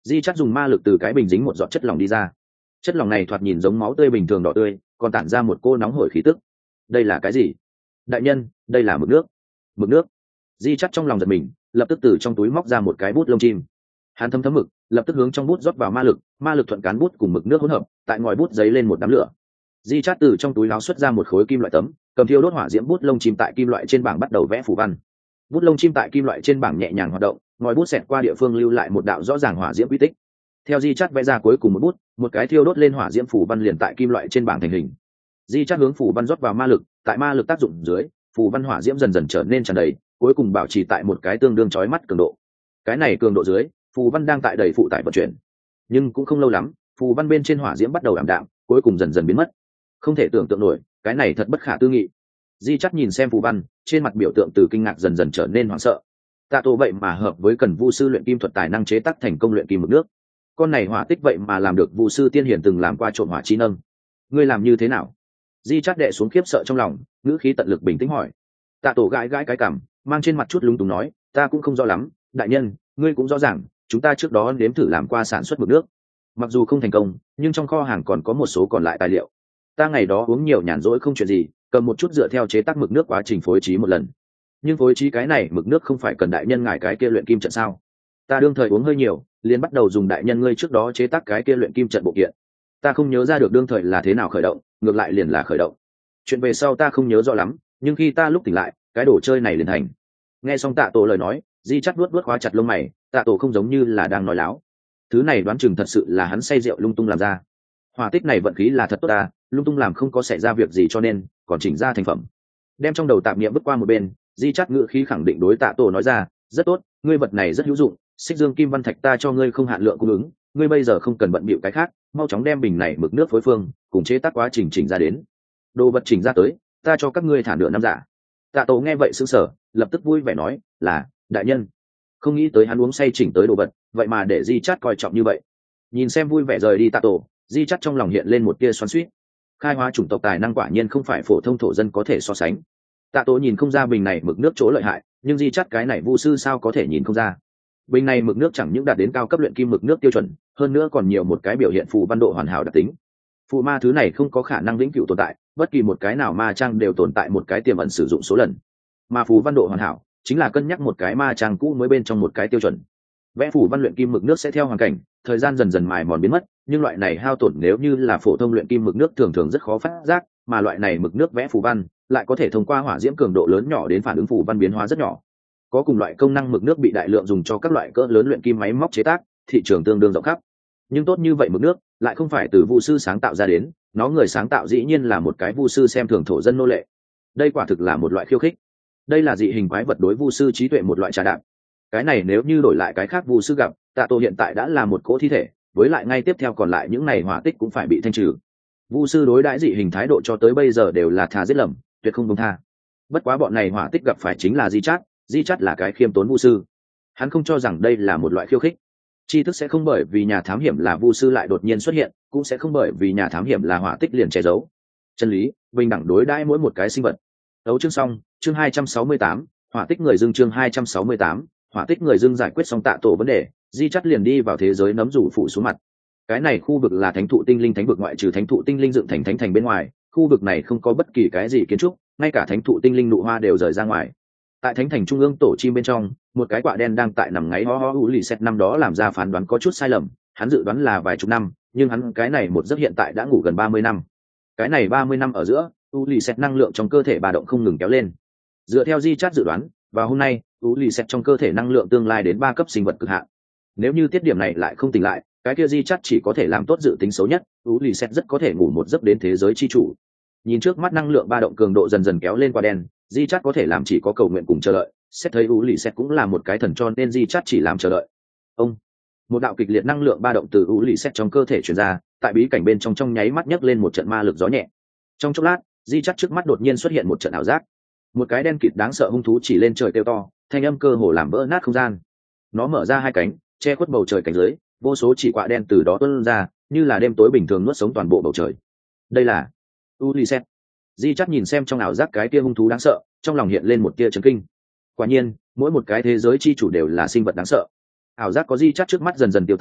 Di Chát dùng ma lực từ cái bình dính một giọt chất lỏng đi ra. Chất lỏng này thoạt nhìn giống máu tươi bình thường đỏ tươi, còn tản ra một cô nóng hổi khí tức. Đây là cái gì? Đại nhân, đây là mực nước. Mực nước. Di Chát trong lòng giật mình, lập tức từ trong túi móc ra một cái bút lông chim. Hắn thấm thấm mực, lập tức hướng trong bút rót vào ma lực, ma lực thuận cán bút cùng mực nước hỗn hợp, tại ngòi bút giấy lên một đám lửa. Di Chát từ trong túi áo xuất ra một khối kim loại tấm, cầm thiêu đốt hỏa diễm bút lông chim tại kim loại trên bảng bắt đầu vẽ phù văn. Bút lông chim tại kim loại trên bảng nhẹ nhàng hoạt động, ngòi bút xẹt qua địa phương lưu lại một đạo rõ ràng hỏa diễm quy tích. Theo Di Chát vẽ ra cuối cùng một bút, một cái thiêu đốt lên hỏa diễm phù văn liền tại kim loại trên bảng thành hình. Di Chát hướng phù văn rót vào ma lực, tại ma lực tác dụng dưới, phù văn hỏa diễm dần dần trở nên tràn đầy, cuối cùng bảo trì tại một cái tương đương chói mắt cường độ. Cái này cường độ dưới, phù văn đang tại đầy phụ tải vận chuyển, nhưng cũng không lâu lắm, phù văn bên trên hỏa diễm bắt đầu ảm đạm, cuối cùng dần dần biến mất. Không thể tưởng tượng nổi, cái này thật bất khả tư nghị. Di Chát nhìn xem phù văn, trên mặt biểu tượng từ kinh ngạc dần dần trở nên hoảng sợ. Tạ Tổ vậy mà hợp với cần vu sư luyện kim thuật tài năng chế tác thành công luyện kim mực nước. Con này hỏa tích vậy mà làm được vu sư tiên hiển từng làm qua trộm hỏa chi nâng. Ngươi làm như thế nào? Di Chát đệ xuống khiếp sợ trong lòng, ngữ khí tận lực bình tĩnh hỏi. Tạ Tổ gãi gãi cái cằm, mang trên mặt chút lúng túng nói, ta cũng không rõ lắm, đại nhân, ngươi cũng rõ ràng, chúng ta trước đó nếm thử làm qua sản xuất mực nước, mặc dù không thành công, nhưng trong kho hàng còn có một số còn lại tài liệu. Ta ngày đó uống nhiều nhàn rỗi không chuyện gì, cầm một chút dựa theo chế tác mực nước quá trình phối trí một lần. Nhưng phối trí cái này mực nước không phải cần đại nhân ngài cái kia luyện kim trận sao? Ta đương thời uống hơi nhiều, liền bắt đầu dùng đại nhân ngươi trước đó chế tác cái kia luyện kim trận bộ kiện. Ta không nhớ ra được đương thời là thế nào khởi động, ngược lại liền là khởi động. Chuyện về sau ta không nhớ rõ lắm, nhưng khi ta lúc tỉnh lại, cái đồ chơi này liền thành. Nghe xong Tạ Tổ lời nói, Di Chát vuốt vuốt khóa chặt lông mày, Tạ Tổ không giống như là đang nói láo. Thứ này đoán chừng thật sự là hắn say rượu lung tung làm ra. Hỏa tích này vận khí là thật tốt ta, lung tung làm không có xảy ra việc gì cho nên còn chỉnh ra thành phẩm. Đem trong đầu tạp niệm bước qua một bên, Di Chát ngữ khí khẳng định đối Tạ Tổ nói ra, rất tốt, ngươi vật này rất hữu dụng, xích dương kim văn thạch ta cho ngươi không hạn lượng cung ứng, ngươi bây giờ không cần bận bịu cái khác, mau chóng đem bình này mực nước phối phương cùng chế tác quá trình chỉnh ra đến. Đồ vật chỉnh ra tới, ta cho các ngươi thả nửa năm giả. Tạ Tổ nghe vậy sững sờ, lập tức vui vẻ nói, là đại nhân. Không nghĩ tới hắn uống say chỉnh tới đồ vật, vậy mà để Di Chát coi trọng như vậy. Nhìn xem vui vẻ rời đi Tạ Tổ, Di Chát trong lòng hiện lên một tia xoắn xuýt. Khai hóa chủng tộc tài năng quả nhiên không phải phổ thông thổ dân có thể so sánh. Tạ Tổ nhìn không ra bình này mực nước chỗ lợi hại, nhưng Di Chát cái này vu sư sao có thể nhìn không ra. Bình này mực nước chẳng những đạt đến cao cấp luyện kim mực nước tiêu chuẩn, hơn nữa còn nhiều một cái biểu hiện phù văn độ hoàn hảo đặc tính. Phù ma thứ này không có khả năng vĩnh cửu tồn tại, bất kỳ một cái nào ma trang đều tồn tại một cái tiềm ẩn sử dụng số lần. Mà phù văn độ hoàn hảo chính là cân nhắc một cái ma trang cũ mới bên trong một cái tiêu chuẩn. Vẽ phù văn luyện kim mực nước sẽ theo hoàn cảnh, thời gian dần dần mài mòn biến mất, nhưng loại này hao tổn nếu như là phổ thông luyện kim mực nước thường thường rất khó phát giác, mà loại này mực nước vẽ phù văn lại có thể thông qua hỏa diễm cường độ lớn nhỏ đến phản ứng phù văn biến hóa rất nhỏ. Có cùng loại công năng mực nước bị đại lượng dùng cho các loại cỡ lớn luyện kim máy móc chế tác, thị trường tương đương rộng khắp. Nhưng tốt như vậy mực nước lại không phải từ vu sư sáng tạo ra đến, nó người sáng tạo dĩ nhiên là một cái vu sư xem thường thổ dân nô lệ. Đây quả thực là một loại khiêu khích. Đây là dị hình quái vật đối vu sư trí tuệ một loại trà đạp. Cái này nếu như đổi lại cái khác vu sư gặp, Tạ Tổ hiện tại đã là một cỗ thi thể, với lại ngay tiếp theo còn lại những này hỏa tích cũng phải bị thanh trừ. Vu sư đối đãi dị hình thái độ cho tới bây giờ đều là thà giết lầm, tuyệt không buông tha. Bất quá bọn này hỏa tích gặp phải chính là Di Chát, Di Chát là cái khiêm tốn vu sư. Hắn không cho rằng đây là một loại khiêu khích. Tri thức sẽ không bởi vì nhà thám hiểm là vu sư lại đột nhiên xuất hiện, cũng sẽ không bởi vì nhà thám hiểm là hỏa tích liền che giấu. Chân lý, bình đẳng đối đãi mỗi một cái sinh vật. Đấu chương xong, chương hai trăm sáu mươi tám, hỏa tích người dưng chương hai trăm sáu mươi tám, hỏa tích người dưng giải quyết xong Tạ Tổ vấn đề, Di Chát liền đi vào thế giới nấm rủ phụ xuống mặt. Cái này khu vực là thánh thụ tinh linh thánh vực ngoại trừ thánh thụ tinh linh dựng thành thánh thành bên ngoài, khu vực này không có bất kỳ cái gì kiến trúc, ngay cả thánh thụ tinh linh nụ hoa đều rời ra ngoài. Tại thánh thành trung ương tổ chim bên trong, một cái quạ đen đang tại nằm ngáy ho ho u lì xét năm đó làm ra phán đoán có chút sai lầm, hắn dự đoán là vài chục năm, nhưng hắn cái này một giấc hiện tại đã ngủ gần ba mươi năm. Cái này ba mươi năm ở giữa, u lì xét năng lượng trong cơ thể bà động không ngừng kéo lên. Dựa theo Di Chát dự đoán, vào hôm nay, u lì xét trong cơ thể năng lượng tương lai đến ba cấp sinh vật cực hạn. Nếu như tiết điểm này lại không tỉnh lại, cái kia Di Chát chỉ có thể làm tốt dự tính xấu nhất, u lì xét rất có thể ngủ một giấc đến thế giới chi chủ. Nhìn trước mắt năng lượng ba động cường độ dần dần kéo lên qua đen, Di Chát có thể làm chỉ có cầu nguyện cùng chờ đợi. Xét thấy u lì xét cũng là một cái thần cho nên Di Chát chỉ làm chờ đợi. Ông, một đạo kịch liệt năng lượng ba động từ u lì xét trong cơ thể truyền ra, tại bí cảnh bên trong trong nháy mắt nhấc lên một trận ma lực gió nhẹ. Trong chốc lát, Di Chát trước mắt đột nhiên xuất hiện một trận ảo giác. Một cái đen kịt đáng sợ hung thú chỉ lên trời kêu to, thanh âm cơ hồ làm vỡ nát không gian. Nó mở ra hai cánh, che khuất bầu trời cánh dưới, vô số chỉ quạ đen từ đó tuôn ra, như là đêm tối bình thường nuốt sống toàn bộ bầu trời. Đây là Ulysses. Di Chát nhìn xem trong ảo giác cái kia hung thú đáng sợ, trong lòng hiện lên một tia chấn kinh. Quả nhiên, mỗi một cái thế giới chi chủ đều là sinh vật đáng sợ. Ảo giác có Di Chát trước mắt dần dần tiêu tán,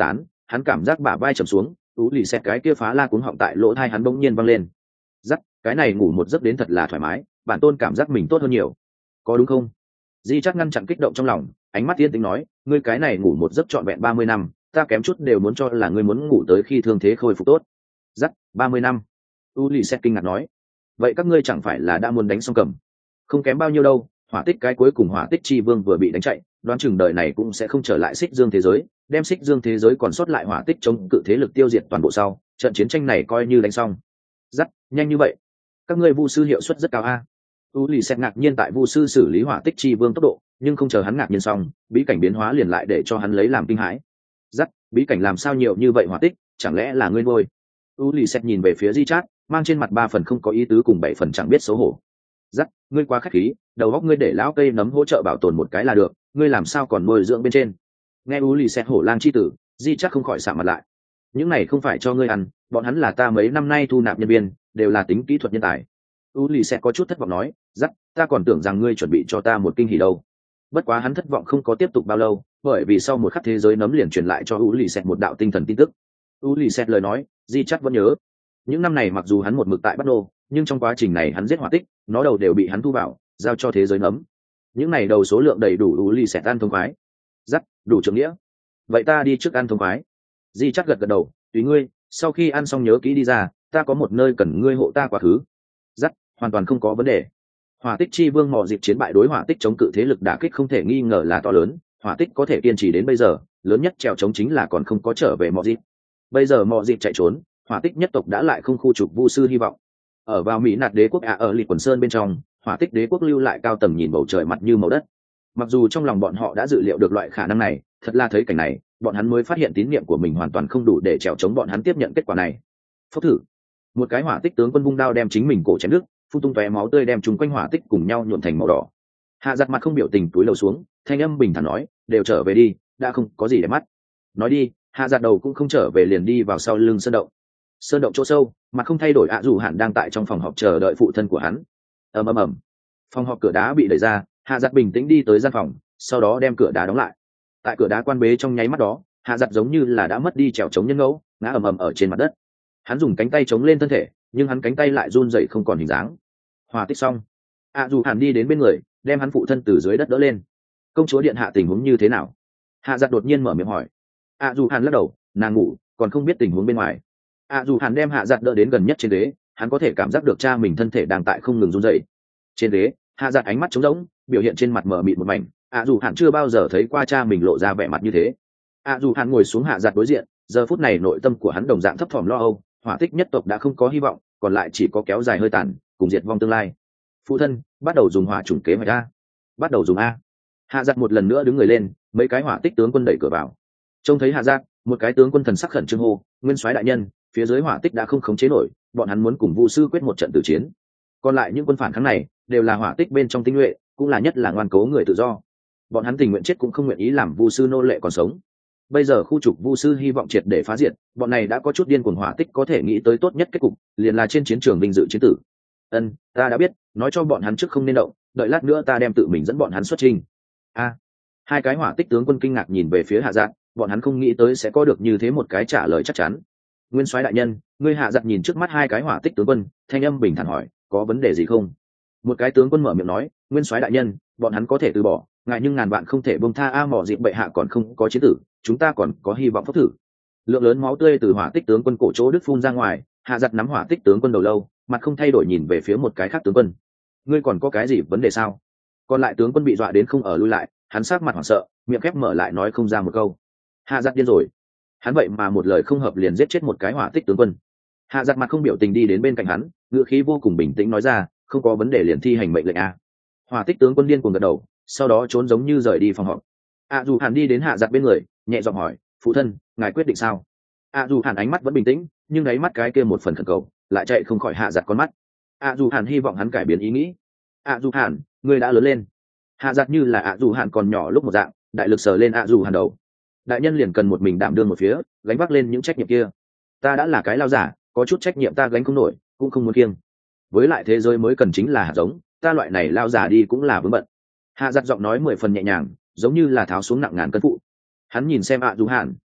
hắn cảm giác bả vai trầm xuống, ú lì xẹt cái kia phá la cuống họng tại lỗ tai hắn bỗng nhiên văng lên. Dắt, cái này ngủ một giấc đến thật là thoải mái, bản tôn cảm giác mình tốt hơn nhiều, có đúng không? Di chắc ngăn chặn kích động trong lòng, ánh mắt tiên tính nói, ngươi cái này ngủ một giấc trọn vẹn ba mươi năm, ta kém chút đều muốn cho là ngươi muốn ngủ tới khi thương thế khôi phục tốt. Dắt, ba mươi năm. U lì xét kinh ngạc nói, vậy các ngươi chẳng phải là đã muốn đánh xong cầm? Không kém bao nhiêu đâu, hỏa tích cái cuối cùng hỏa tích chi vương vừa bị đánh chạy, đoán chừng đời này cũng sẽ không trở lại xích dương thế giới, đem xích dương thế giới còn sót lại hỏa tích chống cự thế lực tiêu diệt toàn bộ sau, trận chiến tranh này coi như đánh xong. Dắt, nhanh như vậy, các ngươi vu sư hiệu suất rất cao a. U lì xét ngạc nhiên tại vu sư xử lý hỏa tích chi vương tốc độ, nhưng không chờ hắn ngạc nhiên xong, bí cảnh biến hóa liền lại để cho hắn lấy làm kinh hãi. Dắt, bí cảnh làm sao nhiều như vậy hỏa tích, chẳng lẽ là ngươi nuôi? U lì xét nhìn về phía Di Chát, mang trên mặt ba phần không có ý tứ cùng bảy phần chẳng biết xấu hổ. Dắt, ngươi quá khách khí, đầu óc ngươi để lão cây nấm hỗ trợ bảo tồn một cái là được, ngươi làm sao còn nuôi dưỡng bên trên? Nghe U lì xét hổ lang chi tử, Di Chát không khỏi sạm mặt lại. Những này không phải cho ngươi ăn, bọn hắn là ta mấy năm nay thu nạp nhân viên, đều là tính kỹ thuật nhân tài. U lì sẽ có chút thất vọng nói, dắt, ta còn tưởng rằng ngươi chuẩn bị cho ta một kinh hỉ đâu. Bất quá hắn thất vọng không có tiếp tục bao lâu, bởi vì sau một khắc thế giới nấm liền truyền lại cho U lì sẽ một đạo tinh thần tin tức. U lì sẽ lời nói, Di chắc vẫn nhớ. Những năm này mặc dù hắn một mực tại Bắc Đô, nhưng trong quá trình này hắn giết hỏa tích, nó đầu đều bị hắn thu vào, giao cho thế giới nấm. Những này đầu số lượng đầy đủ U lì sẽ ăn thông khoái. Dắt, đủ trưởng nghĩa. Vậy ta đi trước ăn thông khoái. Di chắc gật gật đầu, tùy ngươi, sau khi ăn xong nhớ kỹ đi ra, ta có một nơi cần ngươi hộ ta quá khứ. Dắt, hoàn toàn không có vấn đề. Hỏa tích chi vương mò dịp chiến bại đối hỏa tích chống cự thế lực đả kích không thể nghi ngờ là to lớn, hỏa tích có thể kiên trì đến bây giờ, lớn nhất trèo chống chính là còn không có trở về mò dịp. Bây giờ mò dịp chạy trốn, hỏa tích nhất tộc đã lại không khu trục vu sư hy vọng. Ở vào mỹ nạt đế quốc ạ ở lì quần sơn bên trong, hỏa tích đế quốc lưu lại cao tầng nhìn bầu trời mặt như màu đất. Mặc dù trong lòng bọn họ đã dự liệu được loại khả năng này, thật là thấy cảnh này, bọn hắn mới phát hiện tín nhiệm của mình hoàn toàn không đủ để trèo chống bọn hắn tiếp nhận kết quả này. Phốc thử, một cái hỏa tích tướng quân vung đao đem chính mình cổ chém đứt, phun tung tóe máu tươi đem chúng quanh hỏa tích cùng nhau nhuộm thành màu đỏ. Hạ giặt mặt không biểu tình túi lầu xuống, thanh âm bình thản nói, đều trở về đi, đã không có gì để mắt. Nói đi, hạ giặt đầu cũng không trở về liền đi vào sau lưng sơn động. Sơn động chỗ sâu, mặt không thay đổi ạ dù hẳn đang tại trong phòng họp chờ đợi phụ thân của hắn. ầm ầm ầm, phòng họp cửa đá bị đẩy ra, hạ giặt bình tĩnh đi tới gian phòng, sau đó đem cửa đá đóng lại. Tại cửa đá quan bế trong nháy mắt đó, hạ giặt giống như là đã mất đi trèo chống nhân ngẫu, ngã ầm ầm ở trên mặt đất. Hắn dùng cánh tay chống lên thân thể, nhưng hắn cánh tay lại run rẩy không còn hình dáng. Hòa tích xong, ạ dù hàn đi đến bên người, đem hắn phụ thân từ dưới đất đỡ lên. Công chúa điện hạ tình huống như thế nào? Hạ giặt đột nhiên mở miệng hỏi. ạ dù hàn lắc đầu, nàng ngủ, còn không biết tình huống bên ngoài. ạ dù hàn đem hạ giặt đỡ đến gần nhất trên ghế, hắn có thể cảm giác được cha mình thân thể đang tại không ngừng run rẩy. Trên ghế, hạ giặt ánh mắt trống rỗng, biểu hiện trên mặt mờ mịt một mảnh. ạ dù hàn chưa bao giờ thấy qua cha mình lộ ra vẻ mặt như thế. ạ dù hàn ngồi xuống hạ giặt đối diện, giờ phút này nội tâm của hắn đồng dạng thấp thỏm lo âu, hỏa tích nhất tộc đã không có hy vọng, còn lại chỉ có kéo dài hơi tàn, cùng diệt vong tương lai. Phụ thân, bắt đầu dùng hỏa chủng kế hoạch a. Bắt đầu dùng a. Hạ giặt một lần nữa đứng người lên, mấy cái hỏa tích tướng quân đẩy cửa vào. Trông thấy hạ giặt, một cái tướng quân thần sắc khẩn trương hô, nguyên soái đại nhân, phía dưới hỏa tích đã không khống chế nổi, bọn hắn muốn cùng vu sư quyết một trận tử chiến. Còn lại những quân phản kháng này đều là hỏa tích bên trong tinh nhuệ, cũng là nhất là ngoan cố người tự do. Bọn hắn tình nguyện chết cũng không nguyện ý làm vu sư nô lệ còn sống. Bây giờ khu trục vu sư hy vọng triệt để phá diệt, bọn này đã có chút điên cuồng hỏa tích có thể nghĩ tới tốt nhất kết cục, liền là trên chiến trường vinh dự chiến tử. Ân, ta đã biết, nói cho bọn hắn trước không nên động, đợi lát nữa ta đem tự mình dẫn bọn hắn xuất trình. A, hai cái hỏa tích tướng quân kinh ngạc nhìn về phía Hạ Giật, bọn hắn không nghĩ tới sẽ có được như thế một cái trả lời chắc chắn. Nguyên soái đại nhân, ngươi Hạ Giật nhìn trước mắt hai cái hỏa tích tướng quân, thanh âm bình thản hỏi, có vấn đề gì không? Một cái tướng quân mở miệng nói, nguyên soái đại nhân, bọn hắn có thể từ bỏ, ngại nhưng ngàn vạn không thể buông tha a mỏ dịp bệ hạ còn không có chiến tử, chúng ta còn có hy vọng phốc thử. Lượng lớn máu tươi từ hỏa tích tướng quân cổ chỗ đứt phun ra ngoài, Hạ Giật nắm hỏa tích tướng quân đầu lâu, mặt không thay đổi nhìn về phía một cái khác tướng quân. Ngươi còn có cái gì vấn đề sao? Còn lại tướng quân bị dọa đến không ở lui lại, hắn sắc mặt hoảng sợ, miệng khép mở lại nói không ra một câu. Hạ Giật điên rồi, hắn vậy mà một lời không hợp liền giết chết một cái hỏa tích tướng quân. Hạ Giật mặt không biểu tình đi đến bên cạnh hắn, ngữ khí vô cùng bình tĩnh nói ra, không có vấn đề liền thi hành mệnh lệnh a. Hỏa tích tướng quân điên cuồng gật đầu, sau đó trốn giống như rời đi phòng họp. A dù hàn đi đến Hạ Giật bên người, nhẹ giọng hỏi, phụ thân, ngài quyết định sao? A dù hàn ánh mắt vẫn bình tĩnh, nhưng đáy mắt cái kia một phần khẩn cầu lại chạy không khỏi Hạ Giật con mắt. A dù hàn hy vọng hắn cải biến ý nghĩ. A dù hàn, ngươi đã lớn lên. Hạ Giật như là A dù hàn còn nhỏ lúc một dạng, đại lực sờ lên A dù hàn đầu. Đại nhân liền cần một mình đảm đương một phía, gánh vác lên những trách nhiệm kia. Ta đã là cái lao giả, có chút trách nhiệm ta gánh không nổi, cũng không muốn kiêng. Với lại thế giới mới cần chính là hạt giống, ta loại này lao giả đi cũng là vướng bận. Hạ Giật giọng nói mười phần nhẹ nhàng, giống như là tháo xuống nặng ngàn cân phụ. Hắn nhìn xem ạ dù hàn,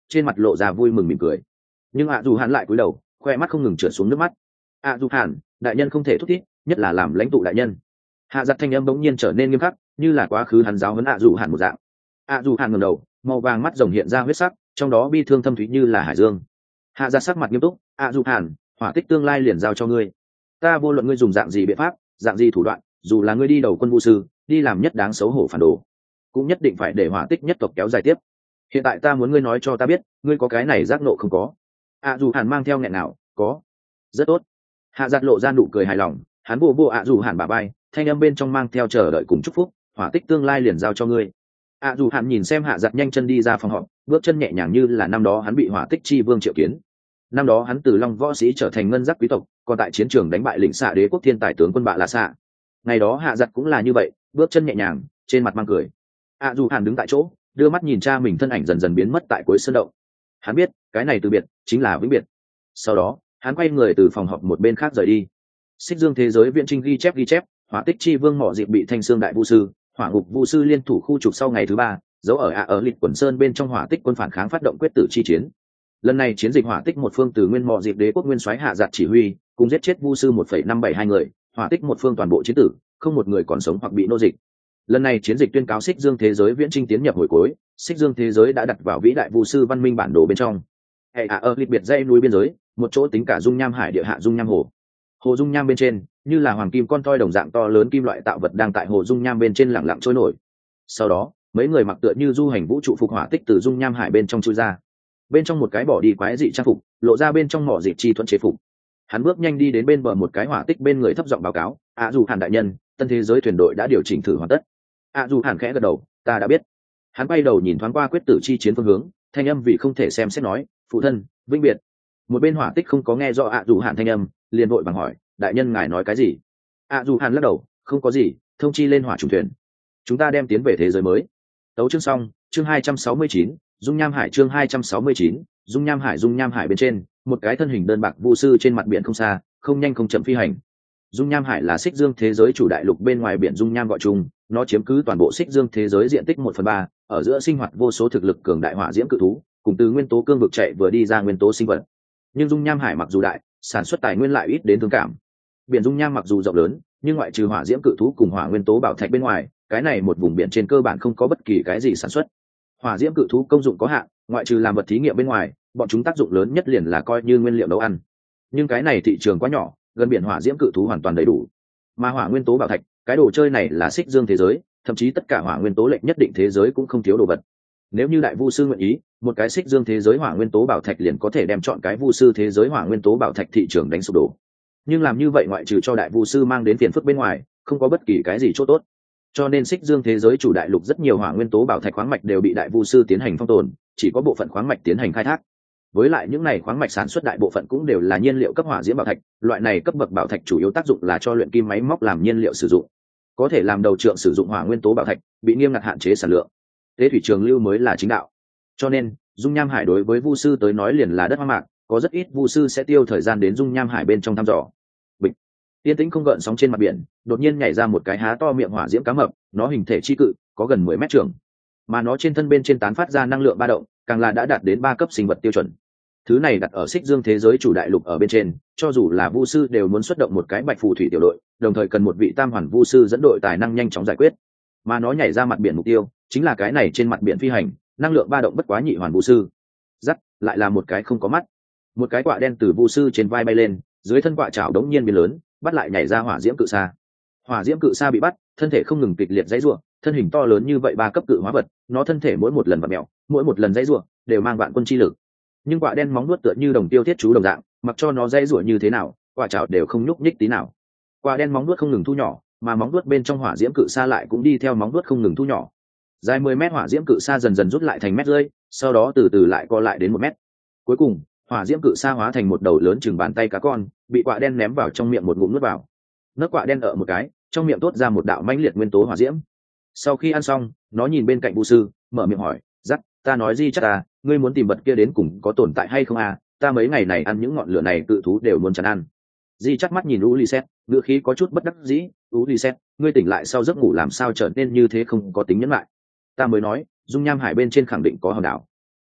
trên mặt lộ ra vui mừng mỉm cười. Nhưng ạ dù hàn lại cúi đầu, khoe mắt không ngừng trượt xuống nước mắt. ạ dù hàn đại nhân không thể thúc thiết, nhất là làm lãnh tụ đại nhân. Hạ giặt thanh âm bỗng nhiên trở nên nghiêm khắc, như là quá khứ hắn giáo huấn ạ dù hàn một dạng. ạ dù hàn ngẩng đầu, màu vàng mắt rồng hiện ra huyết sắc, trong đó bi thương thâm thúy như là hải dương. Hạ giặt sắc mặt nghiêm túc, ạ dù hàn, hỏa tích tương lai liền giao cho ngươi. Ta vô luận ngươi dùng dạng gì biện pháp, dạng gì thủ đoạn, dù là ngươi đi đầu quân vũ sư, đi làm nhất đáng xấu hổ phản đồ, cũng nhất định phải để hỏa tích nhất tộc kéo dài tiếp. Hiện tại ta muốn ngươi nói cho ta biết, ngươi có cái này giác nộ không có? ạ dù hàn mang theo nghẹn nào, có. Rất tốt. Hạ giặt lộ ra nụ cười hài lòng, hắn vô vô ạ dù hàn bả vai, thanh âm bên trong mang theo chờ đợi cùng chúc phúc, hỏa tích tương lai liền giao cho ngươi. ạ dù hàn nhìn xem hạ giặt nhanh chân đi ra phòng họp, bước chân nhẹ nhàng như là năm đó hắn bị hỏa tích chi vương triệu kiến. Năm đó hắn từ long võ sĩ trở thành ngân giác quý tộc, còn tại chiến trường đánh bại lĩnh xạ đế quốc thiên tài tướng quân bạ lạ xạ. Ngày đó hạ giặt cũng là như vậy, bước chân nhẹ nhàng, trên mặt mang cười. ạ dù hàn đứng tại chỗ, đưa mắt nhìn cha mình thân ảnh dần dần biến mất tại cuối sân động. Hắn biết cái này từ biệt chính là vĩnh biệt. Sau đó hắn quay người từ phòng họp một bên khác rời đi. Xích Dương thế giới viễn trinh ghi chép ghi chép, hỏa tích chi vương mỏ dịp bị thanh xương đại vu sư, hỏa ngục vu sư liên thủ khu trục sau ngày thứ ba, giấu ở ạ ở lịch quần sơn bên trong hỏa tích quân phản kháng phát động quyết tử chi chiến. Lần này chiến dịch hỏa tích một phương từ nguyên mỏ dịp đế quốc nguyên soái hạ giặt chỉ huy, cùng giết chết vu sư một phẩy năm bảy hai người, hỏa tích một phương toàn bộ chiến tử, không một người còn sống hoặc bị nô dịch. Lần này chiến dịch tuyên cáo Xích Dương thế giới viễn trinh tiến nhập hồi cuối, Xích Dương thế giới đã đặt vào vĩ đại vu sư văn minh bản đồ bên trong. Hệ ạ ở lịch biệt dãy núi biên giới, một chỗ tính cả dung nham hải địa hạ dung nham hồ. Hồ dung nham bên trên, như là hoàng kim con toi đồng dạng to lớn kim loại tạo vật đang tại hồ dung nham bên trên lặng lặng trôi nổi. Sau đó, mấy người mặc tựa như du hành vũ trụ phục hỏa tích từ dung nham hải bên trong chui ra. Bên trong một cái bỏ đi quái dị trang phục, lộ ra bên trong mỏ dịp chi thuẫn chế phục. Hắn bước nhanh đi đến bên bờ một cái hỏa tích bên người thấp giọng báo cáo, ạ dù hàn đại nhân, tân thế giới thuyền đội đã điều chỉnh thử hoàn tất. ạ dù hàn khẽ gật đầu, ta đã biết. Hắn quay đầu nhìn thoáng qua quyết tử chi chiến phương hướng, thanh âm vì không thể xem xét nói, phụ thân, vĩnh biệt. Một bên hỏa tích không có nghe rõ ạ dù hàn thanh âm, liền vội vàng hỏi, đại nhân ngài nói cái gì? ạ dù hàn lắc đầu, không có gì, thông chi lên hỏa trùng thuyền, chúng ta đem tiến về thế giới mới. Tấu chương xong, chương hai trăm sáu mươi chín, dung nham hải chương hai trăm sáu mươi chín, dung nham hải dung nham hải bên trên, một cái thân hình đơn bạc vu sư trên mặt biển không xa, không nhanh không chậm phi hành. Dung nham hải là Xích Dương thế giới chủ đại lục bên ngoài biển dung nham gọi chung, nó chiếm cứ toàn bộ Xích Dương thế giới diện tích một phần ba, ở giữa sinh hoạt vô số thực lực cường đại hỏa diễm cự thú, cùng từ nguyên tố cương vực chạy vừa đi ra nguyên tố sinh vật. Nhưng dung nham hải mặc dù đại, sản xuất tài nguyên lại ít đến thương cảm. Biển dung nham mặc dù rộng lớn, nhưng ngoại trừ hỏa diễm cự thú cùng hỏa nguyên tố bảo thạch bên ngoài, cái này một vùng biển trên cơ bản không có bất kỳ cái gì sản xuất. Hỏa diễm cự thú công dụng có hạn, ngoại trừ làm vật thí nghiệm bên ngoài, bọn chúng tác dụng lớn nhất liền là coi như nguyên liệu nấu ăn. Nhưng cái này thị trường quá nhỏ, gần biển hỏa diễm cự thú hoàn toàn đầy đủ. Mà hỏa nguyên tố bảo thạch, cái đồ chơi này là Xích Dương thế giới, thậm chí tất cả hỏa nguyên tố lệnh nhất định thế giới cũng không thiếu đồ vật. Nếu như đại vu sư nguyện ý, một cái Xích Dương thế giới hỏa nguyên tố bảo thạch liền có thể đem chọn cái vu sư thế giới hỏa nguyên tố bảo thạch thị trường đánh sụp đổ. Nhưng làm như vậy ngoại trừ cho đại vu sư mang đến phiền phức bên ngoài, không có bất kỳ cái gì chỗ tốt. Cho nên Xích Dương thế giới chủ đại lục rất nhiều hỏa nguyên tố bảo thạch khoáng mạch đều bị đại vu sư tiến hành phong tồn, chỉ có bộ phận khoáng mạch tiến hành khai thác. Với lại những này khoáng mạch sản xuất đại bộ phận cũng đều là nhiên liệu cấp hỏa diễm bảo thạch, loại này cấp bậc bảo thạch chủ yếu tác dụng là cho luyện kim máy móc làm nhiên liệu sử dụng. Có thể làm đầu trượng sử dụng hỏa nguyên tố bảo thạch, bị nghiêm ngặt hạn chế sản lượng. Tế thủy trường lưu mới là chính đạo. Cho nên, dung nham hải đối với vu sư tới nói liền là đất hoang mạc, có rất ít vu sư sẽ tiêu thời gian đến dung nham hải bên trong thăm dò. Bịch. Yên tĩnh không gợn sóng trên mặt biển, đột nhiên nhảy ra một cái há to miệng hỏa diễm cá mập, nó hình thể chi cự, có gần mười mét trường. Mà nó trên thân bên trên tán phát ra năng lượng ba động, càng là đã đạt đến ba cấp sinh vật tiêu chuẩn. Thứ này đặt ở Xích Dương thế giới chủ đại lục ở bên trên, cho dù là vu sư đều muốn xuất động một cái bạch phù thủy tiểu đội, đồng thời cần một vị tam hoàn vu sư dẫn đội tài năng nhanh chóng giải quyết. Mà nó nhảy ra mặt biển mục tiêu, chính là cái này trên mặt biển phi hành, năng lượng ba động bất quá nhị hoàn vu sư. Dắt, lại là một cái không có mắt. Một cái quạ đen từ vu sư trên vai bay lên, dưới thân quạ chảo đống nhiên biến lớn, bắt lại nhảy ra hỏa diễm cự sa. Hỏa diễm cự sa bị bắt, thân thể không ngừng kịch liệt dãy rủa, thân hình to lớn như vậy ba cấp cự hóa vật, nó thân thể mỗi một lần vặn mèo, mỗi một lần dãy rủa đều mang vạn quân chi lực. Nhưng quạ đen móng nuốt tựa như đồng tiêu thiết chú đồng dạng, mặc cho nó dãy rủa như thế nào, quạ chảo đều không nhúc nhích tí nào. Quạ đen móng nuốt không ngừng thu nhỏ, mà móng nuốt bên trong hỏa diễm cự sa lại cũng đi theo móng nuốt không ngừng thu nhỏ. Dài mười mét hỏa diễm cự sa dần dần rút lại thành mét rơi, sau đó từ từ lại co lại đến một mét. Cuối cùng, hỏa diễm cự sa hóa thành một đầu lớn chừng bàn tay cá con, bị quạ đen ném vào trong miệng một ngụm nuốt vào. Nấc quạ đen ở một cái, trong miệng toát ra một đạo mãnh liệt nguyên tố hỏa diễm. Sau khi ăn xong, nó nhìn bên cạnh vu sư, mở miệng hỏi, "Dắt, ta nói gì chắc ta, ngươi muốn tìm vật kia đến cùng có tồn tại hay không à? Ta mấy ngày này ăn những ngọn lửa này cự thú đều muốn chán ăn." Di chắc mắt nhìn Ulysses, ngựa khí có chút bất đắc dĩ, "Ulysses, ngươi tỉnh lại sau giấc ngủ làm sao trở nên như thế không có tính nhẫn lại? Ta mới nói, dung nham hải bên trên khẳng định có hòn đảo."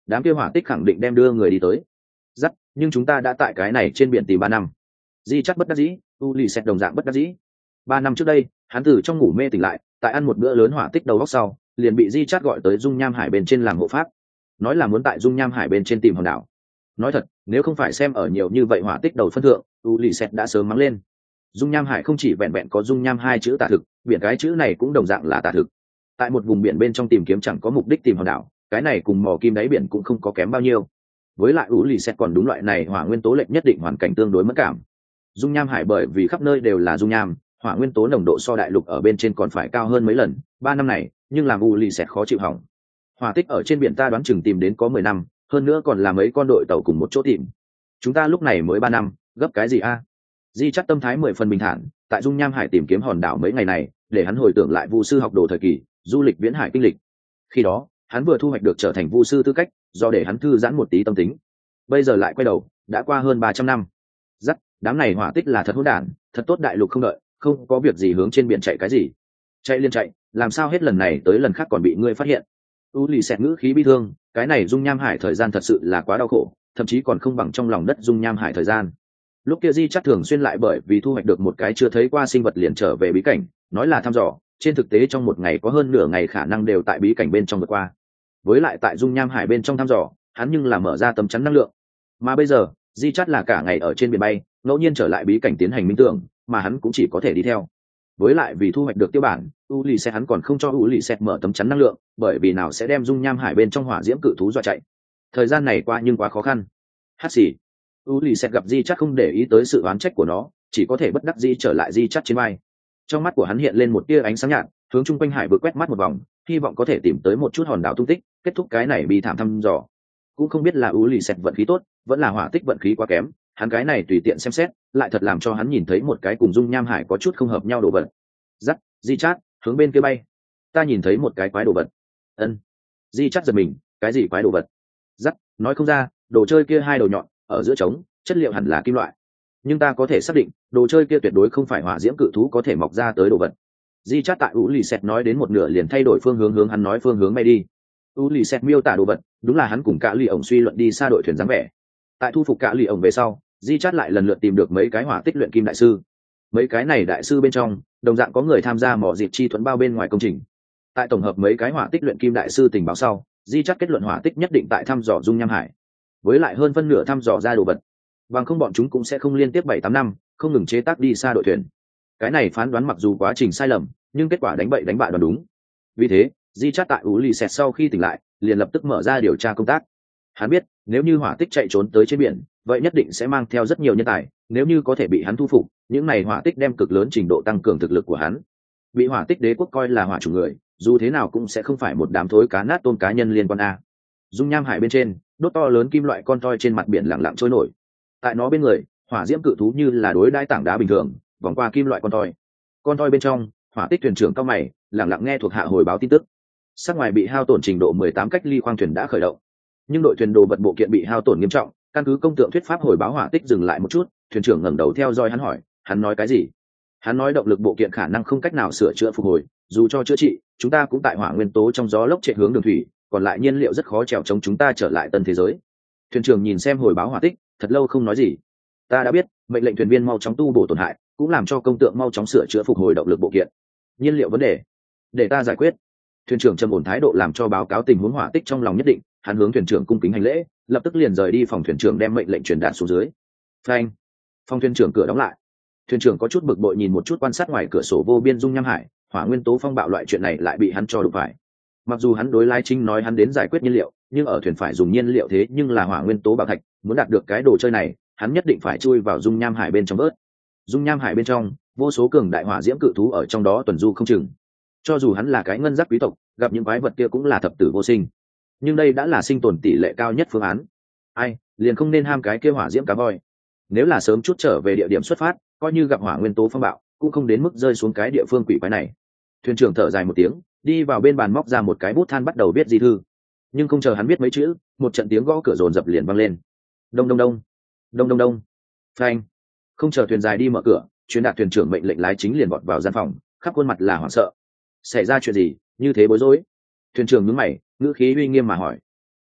đám kia hỏa tích khẳng định đem đưa người đi tới. Dắt, nhưng chúng ta đã tại cái này trên biển tìm ba năm. Di chắc bất đắc dĩ, u lì xẹt đồng dạng bất đắc dĩ. Ba năm trước đây, hắn từ trong ngủ mê tỉnh lại, tại ăn một bữa lớn hỏa tích đầu góc sau, liền bị Di chát gọi tới dung nham hải bên trên làm hộ pháp, nói là muốn tại dung nham hải bên trên tìm hòn đảo. Nói thật, nếu không phải xem ở nhiều như vậy hỏa tích đầu phân thượng, u lì xẹt đã sớm mắng lên. Dung nham hải không chỉ vẹn vẹn có dung nham hai chữ tả thực, biển cái chữ này cũng đồng dạng là tả thực. Tại một vùng biển bên trong tìm kiếm chẳng có mục đích tìm hòn đảo, cái này cùng mò kim đáy biển cũng không có kém bao nhiêu. Với lại u lì xẹt còn đúng loại này hỏa nguyên tố lệnh nhất định hoàn cảnh tương đối mất cảm. Dung nham hải bởi vì khắp nơi đều là dung nham, hỏa nguyên tố nồng độ so đại lục ở bên trên còn phải cao hơn mấy lần. Ba năm này nhưng làm u lì xẹt khó chịu hỏng. Hỏa tích ở trên biển ta đoán chừng tìm đến có mười năm, hơn nữa còn là mấy con đội tàu cùng một chỗ tìm. Chúng ta lúc này mới ba năm, gấp cái gì a? Di chắc tâm thái mười phần bình thản, tại dung nham hải tìm kiếm hòn đảo mấy ngày này, để hắn hồi tưởng lại vu sư học đồ thời kỳ, du lịch viễn hải kinh lịch. Khi đó hắn vừa thu hoạch được trở thành vu sư tư cách, do để hắn thư giãn một tí tâm tính. Bây giờ lại quay đầu, đã qua hơn ba trăm năm. Dắt, đám này hỏa tích là thật hỗn đản, thật tốt đại lục không đợi, không có việc gì hướng trên biển chạy cái gì, chạy liên chạy, làm sao hết lần này tới lần khác còn bị ngươi phát hiện. U lì xẹt ngữ khí bi thương, cái này dung nham hải thời gian thật sự là quá đau khổ, thậm chí còn không bằng trong lòng đất dung nham hải thời gian. Lúc kia Di chắc thường xuyên lại bởi vì thu hoạch được một cái chưa thấy qua sinh vật liền trở về bí cảnh, nói là thăm dò, trên thực tế trong một ngày có hơn nửa ngày khả năng đều tại bí cảnh bên trong vượt qua. Với lại tại dung nham hải bên trong thăm dò, hắn nhưng là mở ra tấm chắn năng lượng. Mà bây giờ, Di chắc là cả ngày ở trên biển bay, ngẫu nhiên trở lại bí cảnh tiến hành minh tưởng, mà hắn cũng chỉ có thể đi theo. Với lại vì thu hoạch được tiêu bản, u lì xẹt hắn còn không cho u lì xẹt mở tấm chắn năng lượng, bởi vì nào sẽ đem dung nham hải bên trong hỏa diễm cự thú dọa chạy. Thời gian này qua nhưng quá khó khăn. Hát xì, u lì xẹt gặp Di chắc không để ý tới sự oán trách của nó, chỉ có thể bất đắc dĩ trở lại Di chắc trên vai. Trong mắt của hắn hiện lên một tia ánh sáng nhạt, hướng chung quanh hải vực quét mắt một vòng, hy vọng có thể tìm tới một chút hòn đảo tung tích, kết thúc cái này bi thảm thăm dò. Cũng không biết là u lì xẹt vận khí tốt, vẫn là hỏa tích vận khí quá kém, hắn cái này tùy tiện xem xét, lại thật làm cho hắn nhìn thấy một cái cùng dung nham hải có chút không hợp nhau đồ vật. Dắt, Di chát, hướng bên kia bay. Ta nhìn thấy một cái quái đồ vật. Ân. Di chát giật mình, cái gì quái đồ vật? Dắt, nói không ra, đồ chơi kia hai đầu nhọn, ở giữa trống, chất liệu hẳn là kim loại. Nhưng ta có thể xác định, đồ chơi kia tuyệt đối không phải hỏa diễm cự thú có thể mọc ra tới đồ vật. Di chát tại u lì xẹt nói đến một nửa liền thay đổi phương hướng, hướng hắn nói phương hướng bay đi. U lì xẹt miêu tả đồ vật, đúng là hắn cùng cả lì ổng suy luận đi xa đội thuyền dáng vẻ. Tại thu phục cả lì ổng về sau, Di chát lại lần lượt tìm được mấy cái hỏa tích luyện kim đại sư. Mấy cái này đại sư bên trong, đồng dạng có người tham gia mỏ dịp chi thuẫn bao bên ngoài công trình. Tại tổng hợp mấy cái hỏa tích luyện kim đại sư tình báo sau, Di chát kết luận hỏa tích nhất định tại thăm dò dung nham hải. Với lại hơn phân nửa thăm dò ra đồ vật, bằng không bọn chúng cũng sẽ không liên tiếp bảy tám năm không ngừng chế tác đi xa đội thuyền. Cái này phán đoán mặc dù quá trình sai lầm, nhưng kết quả đánh bậy đánh bạ đoán đúng. Vì thế, Di chát tại u lì xẹt sau khi tỉnh lại, liền lập tức mở ra điều tra công tác. Hắn biết, nếu như hỏa tích chạy trốn tới trên biển, vậy nhất định sẽ mang theo rất nhiều nhân tài, nếu như có thể bị hắn thu phục, những này hỏa tích đem cực lớn trình độ tăng cường thực lực của hắn. Bị hỏa tích đế quốc coi là hỏa chủ người, dù thế nào cũng sẽ không phải một đám thối cá nát tôm cá nhân liên quan a. Dung nham hải bên trên, đốt to lớn kim loại con toi trên mặt biển lặng lặng trôi nổi. Tại nó bên người, hỏa diễm cự thú như là đối đãi tảng đá bình thường, vòng qua kim loại con toi. Con toi bên trong, hỏa tích thuyền trưởng cao mày, lặng lặng nghe thuộc hạ hồi báo tin tức. Sát ngoài bị hao tổn trình độ mười tám cách ly khoang thuyền đã khởi động, nhưng đội thuyền đồ vật bộ kiện bị hao tổn nghiêm trọng. Căn cứ công tượng thuyết pháp hồi báo hỏa tích dừng lại một chút, thuyền trưởng ngẩng đầu theo dõi hắn hỏi, hắn nói cái gì? Hắn nói động lực bộ kiện khả năng không cách nào sửa chữa phục hồi, dù cho chữa trị, chúng ta cũng tại hỏa nguyên tố trong gió lốc chạy hướng đường thủy, còn lại nhiên liệu rất khó trèo chống chúng ta trở lại tân thế giới. Thuyền trưởng nhìn xem hồi báo hỏa tích, thật lâu không nói gì. Ta đã biết, mệnh lệnh thuyền viên mau chóng tu bổ tổn hại, cũng làm cho công tượng mau chóng sửa chữa phục hồi động lực bộ kiện. Nhiên liệu vấn đề, để ta giải quyết. Thuyền trưởng trầm ổn thái độ làm cho báo cáo tình huống hỏa tích trong lòng nhất định, hắn hướng thuyền trưởng cung kính hành lễ, lập tức liền rời đi phòng thuyền trưởng đem mệnh lệnh truyền đạt xuống dưới. Phanh, phòng thuyền trưởng cửa đóng lại. Thuyền trưởng có chút bực bội nhìn một chút quan sát ngoài cửa sổ vô biên dung nham hải, hỏa nguyên tố phong bạo loại chuyện này lại bị hắn cho đụng phải. Mặc dù hắn đối Lai Trinh nói hắn đến giải quyết nhiên liệu, nhưng ở thuyền phải dùng nhiên liệu thế nhưng là hỏa nguyên tố bảo thạch, muốn đạt được cái đồ chơi này, hắn nhất định phải chui vào dung nham hải bên trong bớt. Dung nham hải bên trong, vô số cường đại hỏa diễm cự thú ở trong đó tuần du không chừng. Cho dù hắn là cái ngân giác quý tộc, gặp những quái vật kia cũng là thập tử vô sinh. Nhưng đây đã là sinh tồn tỷ lệ cao nhất phương án. Ai, liền không nên ham cái kia hỏa diễm cá voi. Nếu là sớm chút trở về địa điểm xuất phát, coi như gặp hỏa nguyên tố phong bạo, cũng không đến mức rơi xuống cái địa phương quỷ quái này. Thuyền trưởng thở dài một tiếng, đi vào bên bàn móc ra một cái bút than bắt đầu viết di thư. Nhưng không chờ hắn viết mấy chữ, một trận tiếng gõ cửa rồn rập liền vang lên. Đông đông đông, đông đông đông. Phanh. Không chờ thuyền dài đi mở cửa, truyền đạt thuyền trưởng mệnh lệnh lái chính liền vọt vào gian phòng, khắp khuôn mặt là hoảng sợ. Xảy ra chuyện gì, như thế bối rối? Thuyền trưởng nhướng mày, ngữ khí uy nghiêm mà hỏi.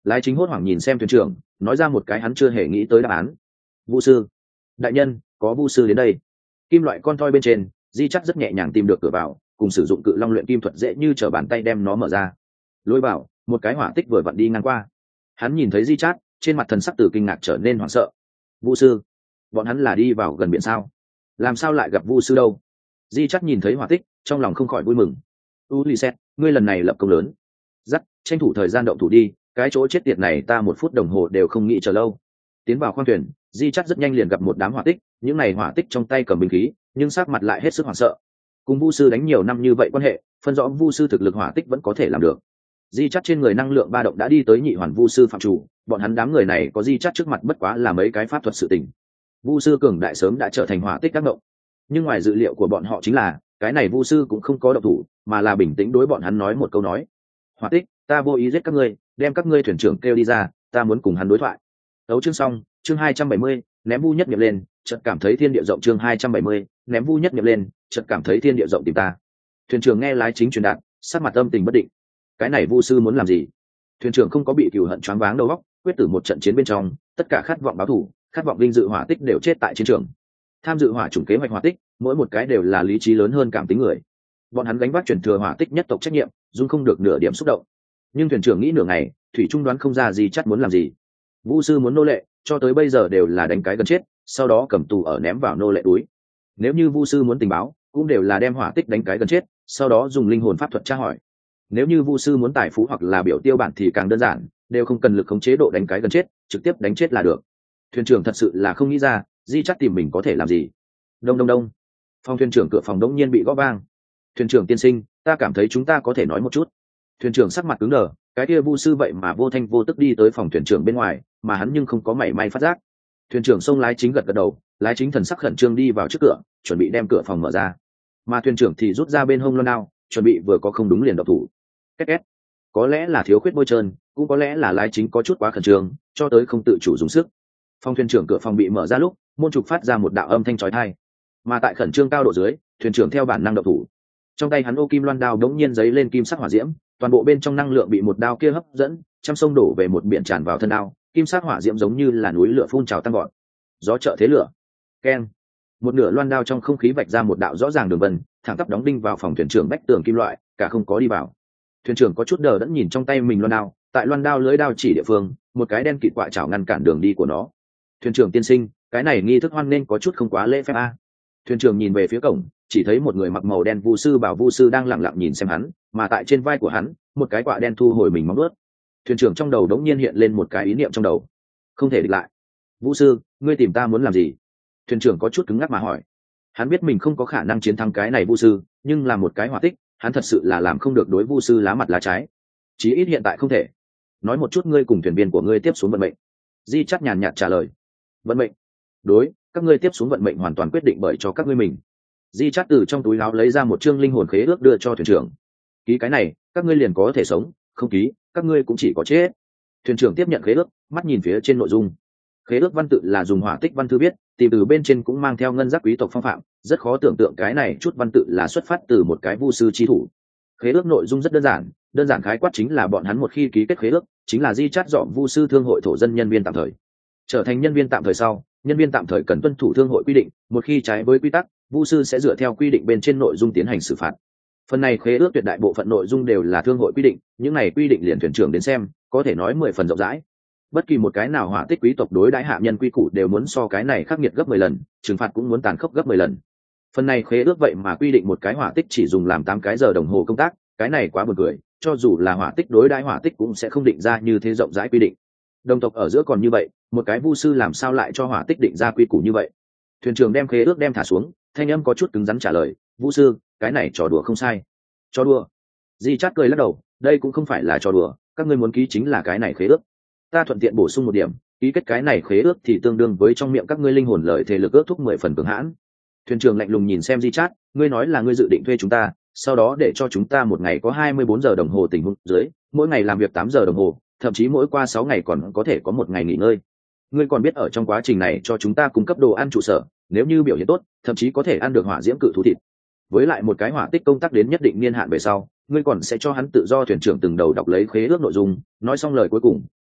Lái chính hốt hoảng nhìn xem thuyền trưởng, nói ra một cái hắn chưa hề nghĩ tới đáp án. Vu sư đại nhân, có vu sư đến đây. Kim loại con thoi bên trên, Di chắc rất nhẹ nhàng tìm được cửa vào, cùng sử dụng cự long luyện kim thuật dễ như trở bàn tay đem nó mở ra. Lối vào, một cái hỏa tích vừa vặn đi ngang qua. Hắn nhìn thấy Di chắc, trên mặt thần sắc từ kinh ngạc trở nên hoảng sợ. Vu sư? Bọn hắn là đi vào gần biển sao? Làm sao lại gặp vu sư đâu? Di chắc nhìn thấy hỏa tích, trong lòng không khỏi vui mừng. Ulysses, ngươi lần này lập công lớn. Dắt, tranh thủ thời gian động thủ đi, cái chỗ chết tiệt này ta một phút đồng hồ đều không nghĩ chờ lâu. Tiến vào khoang thuyền, Di chắc rất nhanh liền gặp một đám hỏa tích, những này hỏa tích trong tay cầm binh khí, nhưng sắc mặt lại hết sức hoảng sợ. Cùng vu sư đánh nhiều năm như vậy quan hệ, phân rõ vu sư thực lực hỏa tích vẫn có thể làm được. Di chắc trên người năng lượng ba động đã đi tới nhị hoàn vu sư phạm chủ, bọn hắn đám người này có Di chắc trước mặt bất quá là mấy cái pháp thuật sự tình. Vu sư cường đại sớm đã trở thành hỏa tích các động, nhưng ngoài dự liệu của bọn họ chính là cái này vu sư cũng không có động thủ, mà là bình tĩnh đối bọn hắn nói một câu nói: hỏa tích, ta vô ý giết các ngươi, đem các ngươi thuyền trưởng kêu đi ra, ta muốn cùng hắn đối thoại. Tấu chương xong, chương hai trăm bảy mươi, ném vu nhất nhập lên, chợt cảm thấy thiên địa rộng. Chương hai trăm bảy mươi, ném vu nhất nhập lên, chợt cảm thấy thiên địa rộng tìm ta. Thuyền trưởng nghe lái chính truyền đạt, sắc mặt âm tình bất định. Cái này vu sư muốn làm gì? Thuyền trưởng không có bị cừu hận choáng váng đầu óc, quyết tử một trận chiến bên trong, tất cả khát vọng báo thù, khát vọng vinh dự hỏa tích đều chết tại chiến trường. Tham dự hỏa chủng kế hoạch hỏa tích, mỗi một cái đều là lý trí lớn hơn cảm tính người. Bọn hắn gánh vác truyền thừa hỏa tích nhất tộc trách nhiệm, dung không được nửa điểm xúc động. Nhưng thuyền trưởng nghĩ nửa ngày, thủy trung đoán không ra gì chắc muốn làm gì. Vu sư muốn nô lệ, cho tới bây giờ đều là đánh cái gần chết, sau đó cầm tù ở ném vào nô lệ túi. Nếu như vu sư muốn tình báo, cũng đều là đem hỏa tích đánh cái gần chết, sau đó dùng linh hồn pháp thuật tra hỏi. Nếu như vu sư muốn tài phú hoặc là biểu tiêu bản thì càng đơn giản, đều không cần lực khống chế độ đánh cái gần chết, trực tiếp đánh chết là được. Thuyền trưởng thật sự là không nghĩ ra, Di chắc tìm mình có thể làm gì. Đông đông đông, phòng thuyền trưởng cửa phòng đống nhiên bị gõ vang. Thuyền trưởng tiên sinh, ta cảm thấy chúng ta có thể nói một chút. Thuyền trưởng sắc mặt cứng đờ, cái kia vu sư vậy mà vô thanh vô tức đi tới phòng thuyền trưởng bên ngoài, mà hắn nhưng không có mảy may phát giác. Thuyền trưởng xông lái chính gật gật đầu, lái chính thần sắc khẩn trương đi vào trước cửa, chuẩn bị đem cửa phòng mở ra. Mà thuyền trưởng thì rút ra bên hông loan đao, chuẩn bị vừa có không đúng liền độc thủ. Két két. Có lẽ là thiếu khuyết bôi trơn, cũng có lẽ là lái chính có chút quá khẩn trương, cho tới không tự chủ dùng sức. Phòng thuyền trưởng cửa phòng bị mở ra lúc, môn trục phát ra một đạo âm thanh chói tai. Mà tại khẩn trương cao độ dưới, thuyền trưởng theo bản năng độc thủ. Trong tay hắn ô kim loan đao đống nhiên giấy lên kim sắc hỏa diễm, toàn bộ bên trong năng lượng bị một đao kia hấp dẫn, trăm sông đổ về một biển tràn vào thân đao, kim sắc hỏa diễm giống như là núi lửa phun trào tăng gọn. Gió trợ thế lửa. Keng. Một nửa loan đao trong không khí vạch ra một đạo rõ ràng đường vân, thẳng tắp đóng đinh vào phòng thuyền trưởng bách tường kim loại, cả không có đi vào. Thuyền trưởng có chút đờ đẫn nhìn trong tay mình loan đao, tại loan đao lưới đao chỉ địa phương, một cái đen kịt quạ chảo ngăn cản đường đi của nó. Thuyền trưởng tiên sinh, cái này nghi thức hoan nên có chút không quá lễ phép a. Thuyền trưởng nhìn về phía cổng, chỉ thấy một người mặc màu đen vu sư bảo vu sư đang lặng lặng nhìn xem hắn, mà tại trên vai của hắn, một cái quạ đen thu hồi mình móng vuốt. Thuyền trưởng trong đầu đống nhiên hiện lên một cái ý niệm trong đầu, không thể địch lại. Vu sư, ngươi tìm ta muốn làm gì? Thuyền trưởng có chút cứng ngắc mà hỏi. Hắn biết mình không có khả năng chiến thắng cái này vu sư, nhưng là một cái hỏa tích, hắn thật sự là làm không được đối vu sư lá mặt lá trái. Chí ít hiện tại không thể. Nói một chút ngươi cùng thuyền viên của ngươi tiếp xuống vận mệnh. Di chắc nhàn nhạt trả lời. Vận mệnh? Đối, các ngươi tiếp xuống vận mệnh hoàn toàn quyết định bởi cho các ngươi mình. Di chắc từ trong túi áo lấy ra một chương linh hồn khế ước đưa cho thuyền trưởng. Ký cái này, các ngươi liền có thể sống, không ký, các ngươi cũng chỉ có chết. Thuyền trưởng tiếp nhận khế ước, mắt nhìn phía trên nội dung. Khế ước văn tự là dùng hỏa tích văn thư viết, tìm từ bên trên cũng mang theo ngân giác quý tộc phong phạm, rất khó tưởng tượng cái này chút văn tự là xuất phát từ một cái vu sư chi thủ. Khế ước nội dung rất đơn giản, đơn giản khái quát chính là bọn hắn một khi ký kết khế ước, chính là di chát dọn vu sư thương hội thổ dân nhân viên tạm thời. Trở thành nhân viên tạm thời sau, nhân viên tạm thời cần tuân thủ thương hội quy định, một khi trái với quy tắc, vu sư sẽ dựa theo quy định bên trên nội dung tiến hành xử phạt. Phần này khế ước tuyệt đại bộ phận nội dung đều là thương hội quy định, những này quy định liền thuyền trưởng đến xem, có thể nói mười phần rộng rãi. Bất kỳ một cái nào hỏa tích quý tộc đối đãi hạ nhân quy củ đều muốn so cái này khắc nghiệt gấp mười lần, trừng phạt cũng muốn tàn khốc gấp mười lần. Phần này khế ước vậy mà quy định một cái hỏa tích chỉ dùng làm tám cái giờ đồng hồ công tác, cái này quá buồn cười, cho dù là hỏa tích đối đãi hỏa tích cũng sẽ không định ra như thế rộng rãi quy định. Đồng tộc ở giữa còn như vậy, một cái vu sư làm sao lại cho hỏa tích định ra quy củ như vậy? Thuyền trưởng đem khế ước đem thả xuống, thanh âm có chút cứng rắn trả lời, "Vu sư, cái này trò đùa không sai." "Trò đùa?" Di Chát cười lắc đầu, "Đây cũng không phải là trò đùa, các ngươi muốn ký chính là cái này khế ước. Ta thuận tiện bổ sung một điểm, ký kết cái này khế ước thì tương đương với trong miệng các ngươi linh hồn lợi thể lực ước thúc mười phần cường hãn." Thuyền trưởng lạnh lùng nhìn xem Di Chát, "Ngươi nói là ngươi dự định thuê chúng ta, sau đó để cho chúng ta một ngày có hai mươi bốn giờ đồng hồ tình huống dưới, mỗi ngày làm việc tám giờ đồng hồ, thậm chí mỗi qua sáu ngày còn có thể có một ngày nghỉ ngơi. Ngươi còn biết ở trong quá trình này cho chúng ta cung cấp đồ ăn trụ sở, nếu như biểu hiện tốt, thậm chí có thể ăn được hỏa diễm cự thú thịt. Với lại một cái hỏa tích công tác đến nhất định niên hạn về sau, ngươi còn sẽ cho hắn tự do." Thuyền trưởng từng đầu đọc lấy khế ước nội dung, nói xong lời cuối cùng,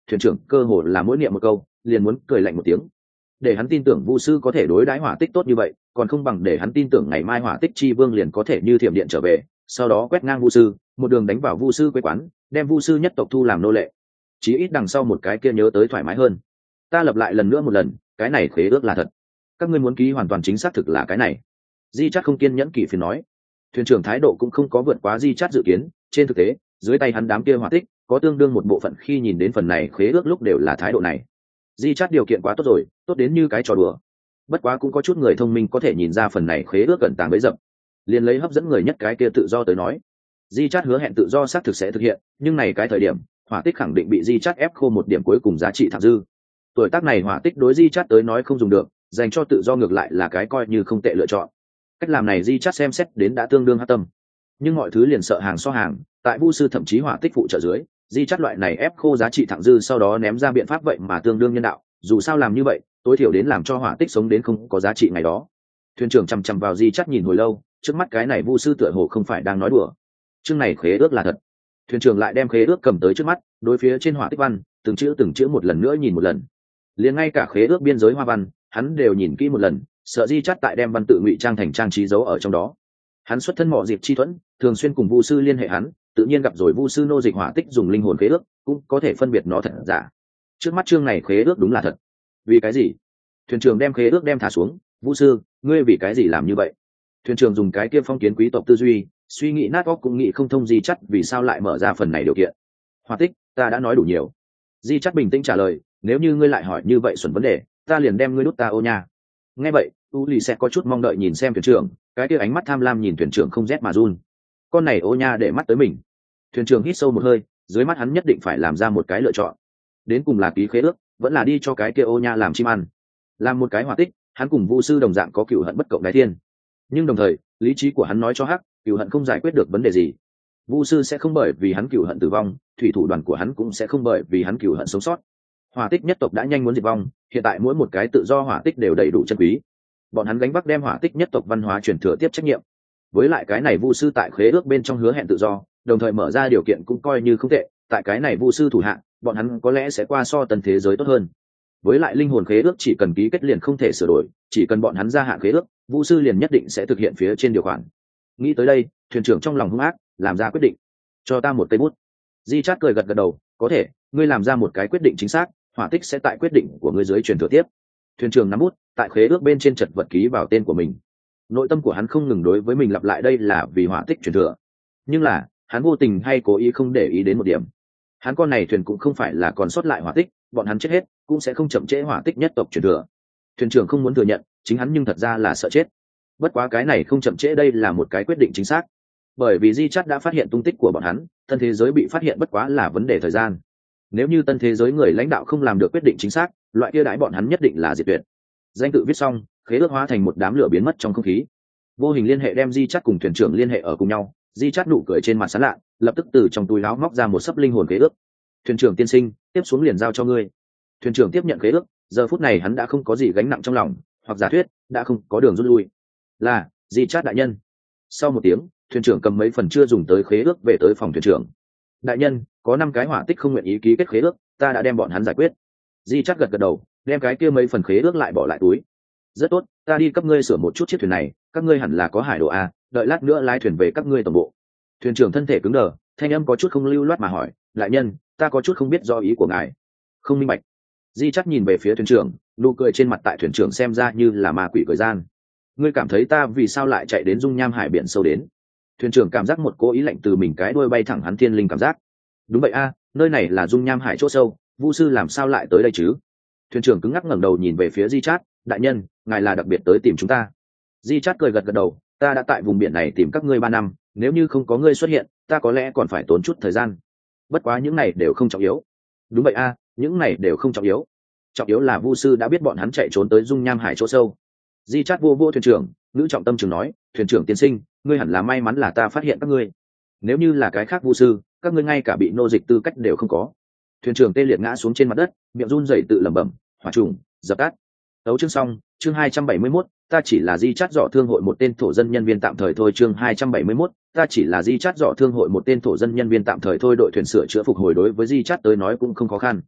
thuyền trưởng cơ hồ là mỗi niệm một câu liền muốn cười lạnh một tiếng. Để hắn tin tưởng vu sư có thể đối đãi hỏa tích tốt như vậy, còn không bằng để hắn tin tưởng ngày mai hỏa tích chi vương liền có thể như thiểm điện trở về, sau đó quét ngang vu sư, một đường đánh vào vu sư quê quán, đem vu sư nhất tộc thu làm nô lệ. Chí ít đằng sau một cái kia nhớ tới thoải mái hơn. Ta lập lại lần nữa một lần, cái này khế ước là thật. Các ngươi muốn ký hoàn toàn chính xác thực là cái này. Di Chát không kiên nhẫn kỳ phiền nói. Thuyền trưởng thái độ cũng không có vượt quá Di Chát dự kiến, trên thực tế, dưới tay hắn đám kia hỏa tích, có tương đương một bộ phận khi nhìn đến phần này khế ước lúc đều là thái độ này. Di Chát điều kiện quá tốt rồi, tốt đến như cái trò đùa. Bất quá cũng có chút người thông minh có thể nhìn ra phần này khế ước cẩn tàng bấy dập. Liền lấy hấp dẫn người nhất cái kia tự do tới nói. Di Chát hứa hẹn tự do xác thực sẽ thực hiện, nhưng này cái thời điểm, hỏa tích khẳng định bị Di Chát ép khô một điểm cuối cùng giá trị thặng dư. Tuổi tác này hỏa tích đối Di Chát tới nói không dùng được, dành cho tự do ngược lại là cái coi như không tệ lựa chọn. Cách làm này Di Chát xem xét đến đã tương đương hắc tâm. Nhưng mọi thứ liền sợ hàng so hàng, tại vu sư thậm chí hỏa tích phụ trợ dưới, Di Chát loại này ép khô giá trị thặng dư sau đó ném ra biện pháp vậy mà tương đương nhân đạo, dù sao làm như vậy, tối thiểu đến làm cho hỏa tích sống đến không có giá trị ngày đó. Thuyền trưởng chằm chằm vào Di Chát nhìn hồi lâu, trước mắt cái này vu sư tựa hồ không phải đang nói đùa. Chương này khế ước là thật. Thuyền trưởng lại đem khế ước cầm tới trước mắt, đối phía trên hỏa tích văn, từng chữ từng chữ một lần nữa nhìn một lần. Liền ngay cả khế ước biên giới hoa văn, hắn đều nhìn kỹ một lần, sợ Di Chát tại đem văn tự ngụy trang thành trang trí dấu ở trong đó. Hắn xuất thân mọ dịp chi thuẫn, thường xuyên cùng vu sư liên hệ hắn, tự nhiên gặp rồi vu sư nô dịch hỏa tích dùng linh hồn khế ước, cũng có thể phân biệt nó thật giả. Trước mắt chương này khế ước đúng là thật. Vì cái gì? Thuyền trưởng đem khế ước đem thả xuống, vu sư, ngươi vì cái gì làm như vậy? Thuyền trưởng dùng cái kia phong kiến quý tộc tư duy, suy nghĩ nát óc cũng nghĩ không thông Di Chát vì sao lại mở ra phần này điều kiện. Hỏa tích, ta đã nói đủ nhiều. Di Chát bình tĩnh trả lời, nếu như ngươi lại hỏi như vậy xuẩn vấn đề, ta liền đem ngươi đút ta ô nha. Nghe vậy, u lì sẽ có chút mong đợi nhìn xem thuyền trưởng, cái kia ánh mắt tham lam nhìn thuyền trưởng không rét mà run. Con này ô nha để mắt tới mình. Thuyền trưởng hít sâu một hơi, dưới mắt hắn nhất định phải làm ra một cái lựa chọn. Đến cùng là ký khế ước, vẫn là đi cho cái kia ô nha làm chim ăn. Làm một cái hỏa tích, hắn cùng vu sư đồng dạng có cựu hận bất cộng đái thiên. Nhưng đồng thời, lý trí của hắn nói cho hắc, cựu hận không giải quyết được vấn đề gì. Vu sư sẽ không bởi vì hắn cựu hận tử vong, thủy thủ đoàn của hắn cũng sẽ không bởi vì hắn cựu hận sống sót. Hỏa tích nhất tộc đã nhanh muốn diệt vong, hiện tại mỗi một cái tự do hỏa tích đều đầy đủ chân quý. Bọn hắn gánh vác đem hỏa tích nhất tộc văn hóa truyền thừa tiếp trách nhiệm. Với lại cái này vu sư tại khế ước bên trong hứa hẹn tự do, đồng thời mở ra điều kiện cũng coi như không tệ, tại cái này vu sư thủ hạng, bọn hắn có lẽ sẽ qua so tần thế giới tốt hơn. Với lại linh hồn khế ước chỉ cần ký kết liền không thể sửa đổi, chỉ cần bọn hắn gia hạn khế ước, vu sư liền nhất định sẽ thực hiện phía trên điều khoản. Nghĩ tới đây, thuyền trưởng trong lòng hung ác, làm ra quyết định. Cho ta một cây bút. Di Chát cười gật gật đầu, có thể, ngươi làm ra một cái quyết định chính xác, hỏa tích sẽ tại quyết định của ngươi dưới truyền thừa tiếp. Thuyền trưởng nắm bút, tại khế ước bên trên chật vật ký vào tên của mình. Nội tâm của hắn không ngừng đối với mình lặp lại đây là vì hỏa tích truyền thừa. Nhưng là, hắn vô tình hay cố ý không để ý đến một điểm. Hắn con này thuyền cũng không phải là còn sót lại hỏa tích, bọn hắn chết hết, cũng sẽ không chậm trễ hỏa tích nhất tộc truyền thừa. Thuyền trưởng không muốn thừa nhận, chính hắn nhưng thật ra là sợ chết. Bất quá cái này không chậm trễ đây là một cái quyết định chính xác. Bởi vì Di Chát đã phát hiện tung tích của bọn hắn, tân thế giới bị phát hiện bất quá là vấn đề thời gian. Nếu như tân thế giới người lãnh đạo không làm được quyết định chính xác, loại kia đãi bọn hắn nhất định là diệt tuyệt. Danh tự viết xong, khế ước hóa thành một đám lửa biến mất trong không khí. Vô hình liên hệ đem Di Chát cùng thuyền trưởng liên hệ ở cùng nhau. Di Chát nụ cười trên mặt sán lạ, lập tức từ trong túi áo móc ra một sấp linh hồn khế ước. Thuyền trưởng tiên sinh, tiếp xuống liền giao cho ngươi. Thuyền trưởng tiếp nhận khế ước, giờ phút này hắn đã không có gì gánh nặng trong lòng, hoặc giả thuyết đã không có đường rút lui. Là Di Chát đại nhân. Sau một tiếng, thuyền trưởng cầm mấy phần chưa dùng tới khế ước về tới phòng thuyền trưởng. Đại nhân, có năm cái hỏa tích không nguyện ý ký kết khế ước, ta đã đem bọn hắn giải quyết. Di Chát gật gật đầu, đem cái kia mấy phần khế ước lại bỏ lại túi. Rất tốt, ta đi cấp ngươi sửa một chút chiếc thuyền này, các ngươi hẳn là có hải đồ a, đợi lát nữa lái thuyền về các ngươi tổng bộ. Thuyền trưởng thân thể cứng đờ, thanh âm có chút không lưu loát mà hỏi, đại nhân, ta có chút không biết do ý của ngài. Không minh bạch. Di Chát nhìn về phía thuyền trưởng, nụ cười trên mặt tại thuyền trưởng xem ra như là ma quỷ cười gian. Ngươi cảm thấy ta vì sao lại chạy đến dung nham hải biển sâu đến? Thuyền trưởng cảm giác một cố ý lạnh từ mình cái đuôi bay thẳng hắn thiên linh cảm giác. Đúng vậy a, nơi này là dung nham hải chỗ sâu, vu sư làm sao lại tới đây chứ? Thuyền trưởng cứng ngắc ngẩng đầu nhìn về phía Di Chát, đại nhân, ngài là đặc biệt tới tìm chúng ta. Di Chát cười gật gật đầu, ta đã tại vùng biển này tìm các ngươi ba năm, nếu như không có ngươi xuất hiện, ta có lẽ còn phải tốn chút thời gian. Bất quá những này đều không trọng yếu. Đúng vậy a, những này đều không trọng yếu. Trọng yếu là vu sư đã biết bọn hắn chạy trốn tới dung nham hải chỗ sâu. Di Chát vô vô thuyền trưởng, nữ trọng tâm trường nói, thuyền trưởng tiên sinh, ngươi hẳn là may mắn là ta phát hiện các ngươi. Nếu như là cái khác vu sư, các ngươi ngay cả bị nô dịch tư cách đều không có. Thuyền trưởng tê liệt ngã xuống trên mặt đất, miệng run rẩy tự lẩm bẩm, hỏa trùng, dập tắt. Tấu chương xong, chương hai trăm bảy mươi mốt, ta chỉ là Di Chát dọ thương hội một tên thổ dân nhân viên tạm thời thôi. Chương hai trăm bảy mươi mốt, ta chỉ là Di Chát dọ thương hội một tên thổ dân nhân viên tạm thời thôi. Đội thuyền sửa chữa phục hồi đối với Di Chát tới nói cũng không khó khăn.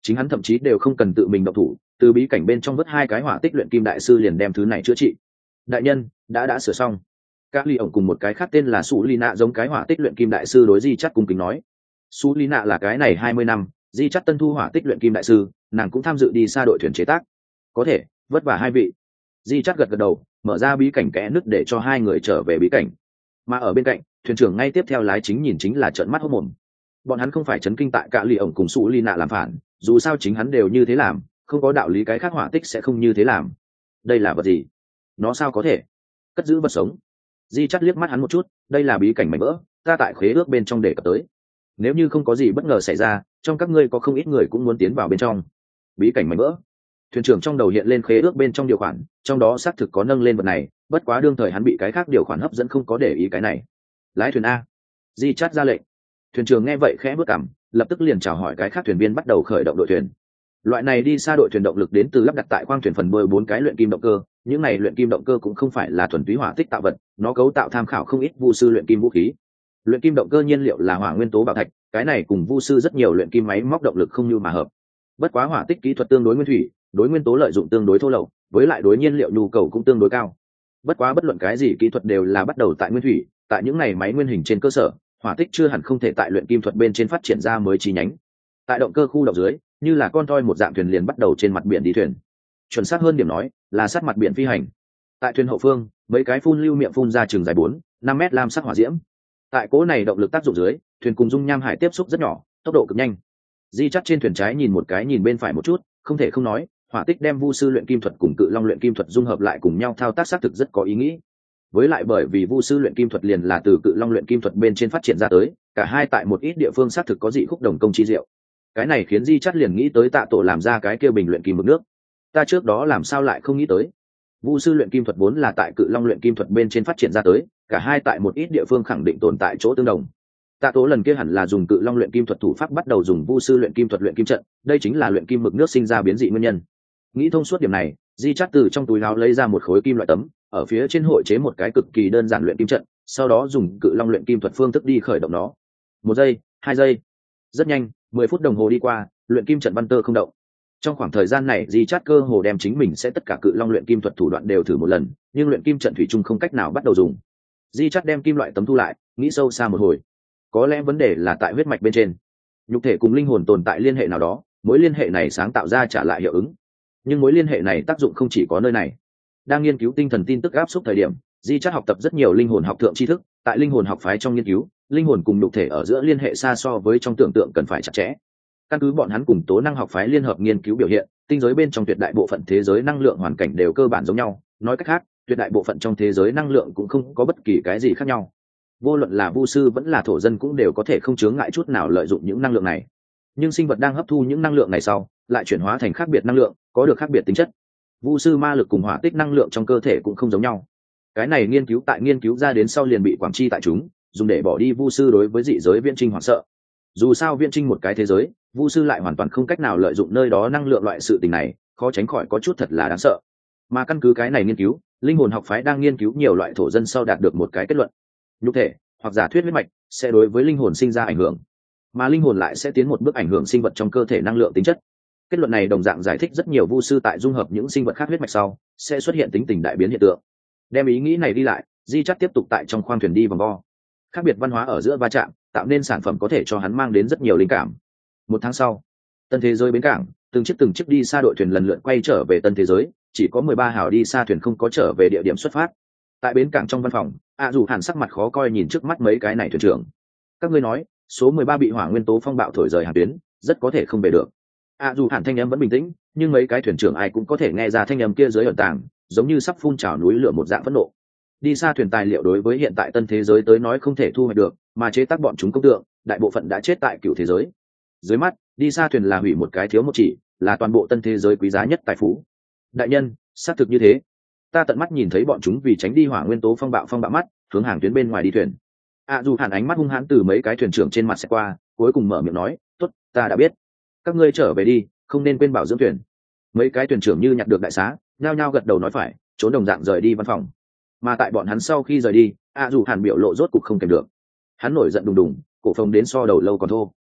chính hắn thậm chí đều không cần tự mình động thủ, từ bí cảnh bên trong vớt hai cái hỏa tích luyện kim đại sư liền đem thứ này chữa trị. Đại nhân đã đã sửa xong. Các ly ổng cùng một cái khác tên là Sú Ly Nạ giống cái hỏa tích luyện kim đại sư đối Di Chắt cung kính nói. Sú Ly Nạ là cái này hai mươi năm, Di Chắt tân thu hỏa tích luyện kim đại sư, nàng cũng tham dự đi xa đội thuyền chế tác. Có thể, vất vả hai vị. Di Chắt gật gật đầu, mở ra bí cảnh kẽ nứt để cho hai người trở về bí cảnh. Mà ở bên cạnh, thuyền trưởng ngay tiếp theo lái chính nhìn chính là trợn mắt hốt mồm. Bọn hắn không phải chấn kinh tại cả ly ổng cùng Sú Ly Nạ làm phản, dù sao chính hắn đều như thế làm, không có đạo lý cái khác hỏa tích sẽ không như thế làm. Đây là vật gì? Nó sao có thể cất giữ vật sống? Di Chắt liếc mắt hắn một chút, đây là bí cảnh mảnh vỡ, ta tại khế ước bên trong để cập tới. Nếu như không có gì bất ngờ xảy ra, trong các ngươi có không ít người cũng muốn tiến vào bên trong. Bí cảnh mảnh vỡ. Thuyền trưởng trong đầu hiện lên khế ước bên trong điều khoản, trong đó xác thực có nâng lên vật này, bất quá đương thời hắn bị cái khác điều khoản hấp dẫn không có để ý cái này. Lái thuyền a. Di Chắt ra lệnh. Thuyền trưởng nghe vậy khẽ bước cằm, lập tức liền chào hỏi cái khác thuyền viên bắt đầu khởi động đội thuyền. Loại này đi xa đội thuyền động lực đến từ lắp đặt tại khoang thuyền phần đuôi bốn cái luyện kim động cơ, những này luyện kim động cơ cũng không phải là thuần túy hỏa tích tạo vật, nó cấu tạo tham khảo không ít vu sư luyện kim vũ khí. Luyện kim động cơ nhiên liệu là hỏa nguyên tố bảo thạch, cái này cùng vu sư rất nhiều luyện kim máy móc động lực không như mà hợp. Bất quá hỏa tích kỹ thuật tương đối nguyên thủy, đối nguyên tố lợi dụng tương đối thô lậu, với lại đối nhiên liệu nhu cầu cũng tương đối cao. Bất quá bất luận cái gì kỹ thuật đều là bắt đầu tại nguyên thủy, tại những này máy nguyên hình trên cơ sở, hỏa tích chưa hẳn không thể tại luyện kim thuật bên trên phát triển ra mới chi nhánh. Tại động cơ khu động dưới, như là con toi một dạng thuyền liền bắt đầu trên mặt biển đi thuyền. Chuẩn xác hơn điểm nói, là sát mặt biển phi hành. Tại thuyền hậu phương, mấy cái phun lưu miệng phun ra chừng dài bốn, năm mét lam sắc hỏa diễm. Tại cỗ này động lực tác dụng dưới, thuyền cùng dung nham hải tiếp xúc rất nhỏ, tốc độ cực nhanh. Di Chắt trên thuyền trái nhìn một cái nhìn bên phải một chút, không thể không nói, hỏa tích đem vu sư luyện kim thuật cùng cự long luyện kim thuật dung hợp lại cùng nhau thao tác xác thực rất có ý nghĩ. Với lại bởi vì vu sư luyện kim thuật liền là từ cự long luyện kim thuật bên trên phát triển ra tới, cả hai tại một ít địa phương xác thực có dị khúc đồng công chi diệu. Cái này khiến Di Chắt liền nghĩ tới Tạ Tổ làm ra cái kia bình luyện kim mực nước. Ta trước đó làm sao lại không nghĩ tới? Vu sư luyện kim thuật vốn là tại cự long luyện kim thuật bên trên phát triển ra tới, cả hai tại một ít địa phương khẳng định tồn tại chỗ tương đồng. Tạ Tổ lần kia hẳn là dùng cự long luyện kim thuật thủ pháp bắt đầu dùng vu sư luyện kim thuật luyện kim trận, đây chính là luyện kim mực nước sinh ra biến dị nguyên nhân. Nghĩ thông suốt điểm này, Di Chắt từ trong túi áo lấy ra một khối kim loại tấm, ở phía trên hội chế một cái cực kỳ đơn giản luyện kim trận, sau đó dùng cự long luyện kim thuật phương thức đi khởi động nó. Một giây, hai giây, rất nhanh, mười phút đồng hồ đi qua, luyện kim trận văn tơ không động. Trong khoảng thời gian này, Di Chắt cơ hồ đem chính mình sẽ tất cả cự long luyện kim thuật thủ đoạn đều thử một lần, nhưng luyện kim trận thủy chung không cách nào bắt đầu dùng. Di Chắt đem kim loại tấm thu lại, nghĩ sâu xa một hồi. Có lẽ vấn đề là tại huyết mạch bên trên. Nhục thể cùng linh hồn tồn tại liên hệ nào đó, mối liên hệ này sáng tạo ra trả lại hiệu ứng. Nhưng mối liên hệ này tác dụng không chỉ có nơi này. Đang nghiên cứu tinh thần tin tức áp suất thời điểm, Di Chắt học tập rất nhiều linh hồn học thượng tri thức, tại linh hồn học phái trong nghiên cứu, linh hồn cùng nhục thể ở giữa liên hệ xa so với trong tưởng tượng cần phải chặt chẽ. Căn cứ bọn hắn cùng tố năng học phái liên hợp nghiên cứu biểu hiện, tinh giới bên trong tuyệt đại bộ phận thế giới năng lượng hoàn cảnh đều cơ bản giống nhau, nói cách khác, tuyệt đại bộ phận trong thế giới năng lượng cũng không có bất kỳ cái gì khác nhau. Vô luận là vu sư vẫn là thổ dân cũng đều có thể không chướng ngại chút nào lợi dụng những năng lượng này. Nhưng sinh vật đang hấp thu những năng lượng này sau, lại chuyển hóa thành khác biệt năng lượng, có được khác biệt tính chất. Vu sư ma lực cùng hỏa tích năng lượng trong cơ thể cũng không giống nhau. Cái này nghiên cứu tại nghiên cứu ra đến sau liền bị quảng chi tại chúng, dùng để bỏ đi vu sư đối với dị giới viễn trinh hoảng sợ. Dù sao viễn trinh một cái thế giới, vu sư lại hoàn toàn không cách nào lợi dụng nơi đó năng lượng loại sự tình này, khó tránh khỏi có chút thật là đáng sợ. Mà căn cứ cái này nghiên cứu, linh hồn học phái đang nghiên cứu nhiều loại thổ dân sau đạt được một cái kết luận: nhục thể hoặc giả thuyết huyết mạch sẽ đối với linh hồn sinh ra ảnh hưởng, mà linh hồn lại sẽ tiến một bước ảnh hưởng sinh vật trong cơ thể năng lượng tính chất. Kết luận này đồng dạng giải thích rất nhiều vu sư tại dung hợp những sinh vật khác huyết mạch sau sẽ xuất hiện tính tình đại biến hiện tượng. Đem ý nghĩ này đi lại, Di Chắt tiếp tục tại trong khoang thuyền đi vòng vo. Khác biệt văn hóa ở giữa va chạm tạo nên sản phẩm có thể cho hắn mang đến rất nhiều linh cảm. Một tháng sau, tân thế giới bến cảng, từng chiếc từng chiếc đi xa đội thuyền lần lượt quay trở về tân thế giới, chỉ có mười ba hào đi xa thuyền không có trở về địa điểm xuất phát. Tại bến cảng trong văn phòng, A Dù Hàn sắc mặt khó coi nhìn trước mắt mấy cái này thuyền trưởng. Các ngươi nói, số mười ba bị hỏa nguyên tố phong bạo thổi rời hàng tuyến, rất có thể không về được. A Dù Hàn thanh âm vẫn bình tĩnh, nhưng mấy cái thuyền trưởng ai cũng có thể nghe ra thanh âm kia dưới ẩn tàng, giống như sắp phun trào núi lửa một dạng phẫn nộ. Đi xa thuyền tài liệu đối với hiện tại tân thế giới tới nói không thể thu hoạch được, mà chế tác bọn chúng công tượng, đại bộ phận đã chết tại cựu thế giới. Dưới mắt, đi xa thuyền là hủy một cái thiếu một chỉ, là toàn bộ tân thế giới quý giá nhất tài phú. Đại nhân, xác thực như thế. Ta tận mắt nhìn thấy bọn chúng vì tránh đi hỏa nguyên tố phong bạo phong bạo mắt, hướng hàng tuyến bên ngoài đi thuyền. A Dù Hàn ánh mắt hung hãn từ mấy cái thuyền trưởng trên mặt sẽ qua, cuối cùng mở miệng nói, "Tốt, ta đã biết. Các ngươi trở về đi, không nên quên bảo dưỡng thuyền." Mấy cái thuyền trưởng như nhặt được đại xá, nhao nhao gật đầu nói phải, trốn đồng dạng rời đi văn phòng. Mà tại bọn hắn sau khi rời đi, A Dù Hàn biểu lộ rốt cục không kèm được. Hắn nổi giận đùng đùng, cổ phồng đến so đầu lâu còn thô.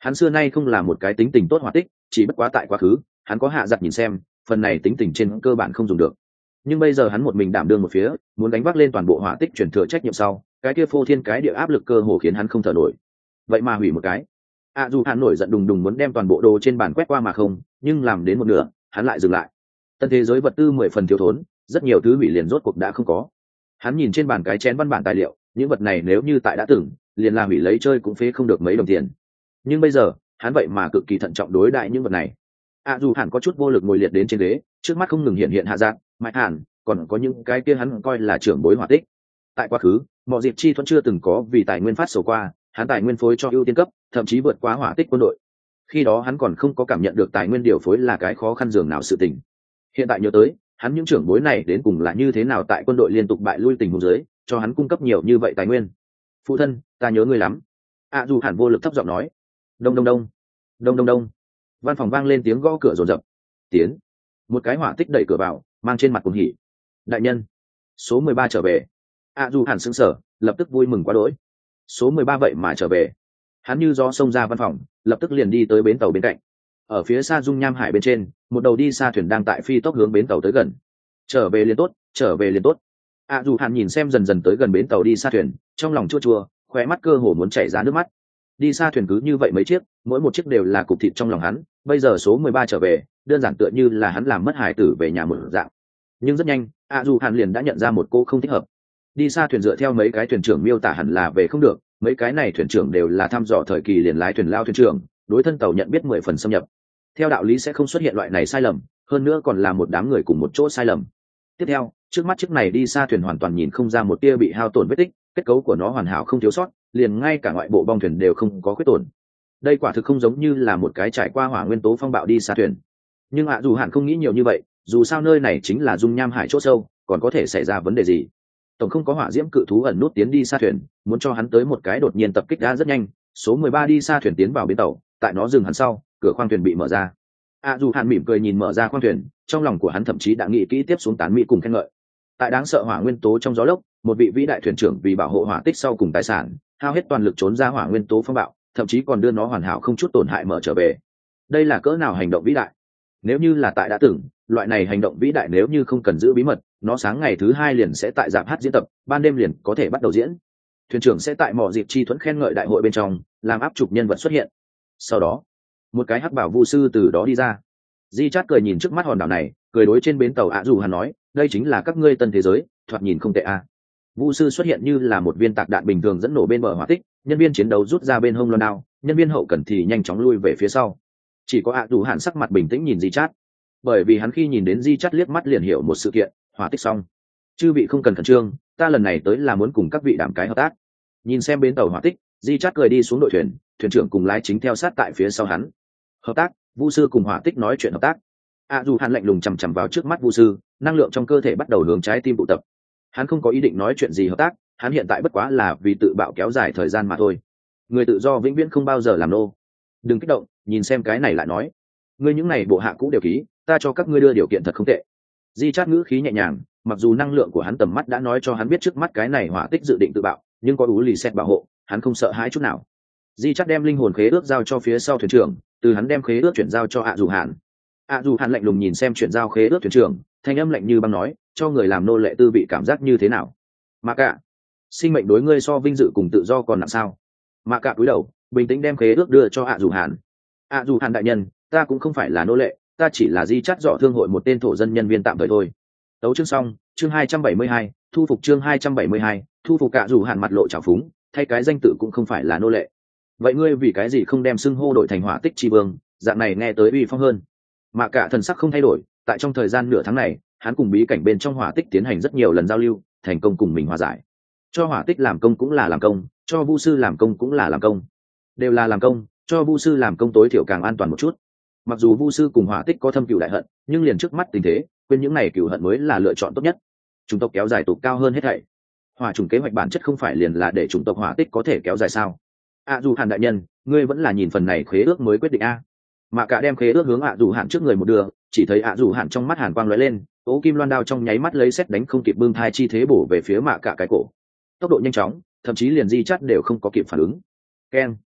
hắn xưa nay không là một cái tính tình tốt hỏa tích, chỉ bất quá tại quá khứ hắn có hạ giặt nhìn xem phần này tính tình trên cơ bản không dùng được, nhưng bây giờ hắn một mình đảm đương một phía, muốn đánh vác lên toàn bộ hỏa tích chuyển thừa trách nhiệm sau, cái kia phô thiên cái địa áp lực cơ hồ khiến hắn không thở nổi. Vậy mà hủy một cái, ạ dù hắn nổi giận đùng đùng muốn đem toàn bộ đồ trên bàn quét qua mà không, nhưng làm đến một nửa hắn lại dừng lại. Tân thế giới vật tư mười phần thiếu thốn, rất nhiều thứ hủy liền rốt cuộc đã không có. Hắn nhìn trên bàn cái chén văn bản tài liệu, những vật này nếu như tại đã từng liền là hủy lấy chơi cũng phế không được mấy đồng tiền, nhưng bây giờ hắn vậy mà cực kỳ thận trọng đối đại những vật này. ạ dù hẳn có chút vô lực ngồi liệt đến trên ghế, trước mắt không ngừng hiện hiện hạ dạng mãi hẳn còn có những cái kia hắn coi là trưởng bối hỏa tích. Tại quá khứ mọi dịp chi thuẫn chưa từng có vì tài nguyên phát sầu qua, hắn tài nguyên phối cho ưu tiên cấp, thậm chí vượt quá hỏa tích quân đội. Khi đó hắn còn không có cảm nhận được tài nguyên điều phối là cái khó khăn dường nào sự tình. Hiện tại nhớ tới hắn những trưởng bối này đến cùng là như thế nào tại quân đội liên tục bại lui tình huống dưới cho hắn cung cấp nhiều như vậy tài nguyên. Phụ thân, ta nhớ ngươi lắm. ạ dù hẳn vô lực thấp giọng nói. Đông đông đông đông đông đông, văn phòng vang lên tiếng gõ cửa rồn rập. Tiến. Một cái hỏa tích đẩy cửa vào, mang trên mặt cuồng hỉ. Đại nhân, số mười ba trở về. ạ dù hẳn sững sờ, lập tức vui mừng quá đỗi. Số mười ba vậy mà trở về. Hắn như gió xông ra văn phòng, lập tức liền đi tới bến tàu bên cạnh. Ở phía xa dung nham hải bên trên, một đầu đi xa thuyền đang tại phi tốc hướng bến tàu tới gần. Trở về liền tốt, trở về liền tốt. ạ dù hẳn nhìn xem dần dần tới gần bến tàu đi xa thuyền, trong lòng chua chua, khóe mắt cơ hồ muốn chảy ra nước mắt. Đi xa thuyền cứ như vậy mấy chiếc, mỗi một chiếc đều là cục thịt trong lòng hắn, bây giờ số mười ba trở về, đơn giản tựa như là hắn làm mất hài tử về nhà một dạng. Nhưng rất nhanh, ạ dù hàn liền đã nhận ra một cô không thích hợp. Đi xa thuyền dựa theo mấy cái thuyền trưởng miêu tả hẳn là về không được, mấy cái này thuyền trưởng đều là thăm dò thời kỳ liền lái thuyền lao thuyền trưởng, đối thân tàu nhận biết mười phần xâm nhập. Theo đạo lý sẽ không xuất hiện loại này sai lầm, hơn nữa còn là một đám người cùng một chỗ sai lầm. Tiếp theo, trước mắt chiếc này đi xa thuyền hoàn toàn nhìn không ra một tia bị hao tổn vết tích, kết cấu của nó hoàn hảo không thiếu sót, liền ngay cả ngoại bộ bong thuyền đều không có khuyết tổn. Đây quả thực không giống như là một cái trải qua hỏa nguyên tố phong bạo đi xa thuyền. Nhưng ạ dù hẳn không nghĩ nhiều như vậy, dù sao nơi này chính là dung nham hải chỗ sâu, còn có thể xảy ra vấn đề gì. Tổng không có hỏa diễm cự thú ẩn nút tiến đi xa thuyền, muốn cho hắn tới một cái đột nhiên tập kích đã rất nhanh. Số mười ba đi xa thuyền tiến vào bến tàu, tại nó dừng hẳn sau, cửa khoang thuyền bị mở ra. ạ dù hẳn mỉm cười nhìn mở ra khoang thuyền, trong lòng của hắn thậm chí đã nghĩ kỹ tiếp xuống tán mỹ cùng khen ngợi. Tại đáng sợ hỏa nguyên tố trong gió lốc, một vị vĩ đại thuyền trưởng vì bảo hộ hỏa tích sau cùng tài sản, hao hết toàn lực trốn ra hỏa nguyên tố phong bạo, thậm chí còn đưa nó hoàn hảo không chút tổn hại mở trở về. Đây là cỡ nào hành động vĩ đại. Nếu như là tại đã từng, loại này hành động vĩ đại nếu như không cần giữ bí mật, nó sáng ngày thứ hai liền sẽ tại dạp hát diễn tập, ban đêm liền có thể bắt đầu diễn. Thuyền trưởng sẽ tại mỏ dịp chi thuẫn khen ngợi đại hội bên trong, làm áp trục nhân vật xuất hiện. Sau đó, một cái hắc bảo vu sư từ đó đi ra. Di Chát cười nhìn trước mắt hòn đảo này, cười đối trên bến tàu ạ dù hắn nói, đây chính là các ngươi tân thế giới, thoạt nhìn không tệ a. À. Vu sư xuất hiện như là một viên tạc đạn bình thường dẫn nổ bên bờ hỏa tích, nhân viên chiến đấu rút ra bên hông loan đao, nhân viên hậu cần thì nhanh chóng lui về phía sau. Chỉ có ạ dù hàn sắc mặt bình tĩnh nhìn Di Chát, bởi vì hắn khi nhìn đến Di Chát liếc mắt liền hiểu một sự kiện, hỏa tích xong. Chư vị không cần khẩn trương, ta lần này tới là muốn cùng các vị đảm cái hợp tác. Nhìn xem bến tàu hỏa tích, Di Chát cười đi xuống đội thuyền, thuyền trưởng cùng lái chính theo sát tại phía sau hắn. Hợp tác? Vu sư cùng hỏa tích nói chuyện hợp tác. ạ dù hàn lạnh lùng chằm chằm vào trước mắt vu sư, năng lượng trong cơ thể bắt đầu hướng trái tim tụ tập. Hắn không có ý định nói chuyện gì hợp tác, hắn hiện tại bất quá là vì tự bạo kéo dài thời gian mà thôi. Người tự do vĩnh viễn không bao giờ làm nô. Đừng kích động, nhìn xem cái này lại nói. Ngươi những này bộ hạ cũ đều ký, ta cho các ngươi đưa điều kiện thật không tệ. Di Chát ngữ khí nhẹ nhàng, mặc dù năng lượng của hắn tầm mắt đã nói cho hắn biết trước mắt cái này hỏa tích dự định tự bạo, nhưng có ú lì xét bảo hộ, hắn không sợ hãi chút nào. Di Chát đem linh hồn khế ước giao cho phía sau thuyền trưởng, từ hắn đem khế ước chuyển giao cho ạ dù hàn. ạ dù hàn lạnh lùng nhìn xem chuyển giao khế ước thuyền trưởng, thanh âm lạnh như băng nói, cho người làm nô lệ tư vị cảm giác như thế nào? Mà cả, sinh mệnh đối ngươi so vinh dự cùng tự do còn nặng sao? Mà cả cúi đầu, bình tĩnh đem khế ước đưa cho ạ dù hàn. ạ dù hàn đại nhân, ta cũng không phải là nô lệ, ta chỉ là Di Chát dọ thương hội một tên thổ dân nhân viên tạm thời thôi. Tấu chương xong, chương hai trăm bảy mươi hai, thu phục chương hai trăm bảy mươi hai, thu phục. Ạ dù hàn mặt lộ trào phúng, thay cái danh tự cũng không phải là nô lệ. Vậy ngươi vì cái gì không đem xưng hô đổi thành hỏa tích tri vương, dạng này nghe tới uy phong hơn. Mà cả thần sắc không thay đổi, tại trong thời gian nửa tháng này, hắn cùng bí cảnh bên trong hỏa tích tiến hành rất nhiều lần giao lưu, thành công cùng mình hòa giải. Cho hỏa tích làm công cũng là làm công, cho vu sư làm công cũng là làm công, đều là làm công, cho vu sư làm công tối thiểu càng an toàn một chút. Mặc dù vu sư cùng hỏa tích có thâm cừu đại hận, nhưng liền trước mắt tình thế, quên những này cừu hận mới là lựa chọn tốt nhất. Chủng tộc kéo dài tục cao hơn hết thảy. Hỏa chủng kế hoạch bản chất không phải liền là để chủng tộc hỏa tích có thể kéo dài sao? ạ dù hàn đại nhân, ngươi vẫn là nhìn phần này khế ước mới quyết định a. Mà cả đem khế ước hướng ạ dù hàn trước người một đường, chỉ thấy ạ dù hàn trong mắt hàn quang lóe lên, ố kim loan đao trong nháy mắt lấy xét đánh không kịp bưng thai chi thế bổ về phía mạ cả cái cổ. Tốc độ nhanh chóng, thậm chí liền Di Chát đều không có kịp phản ứng. Keng,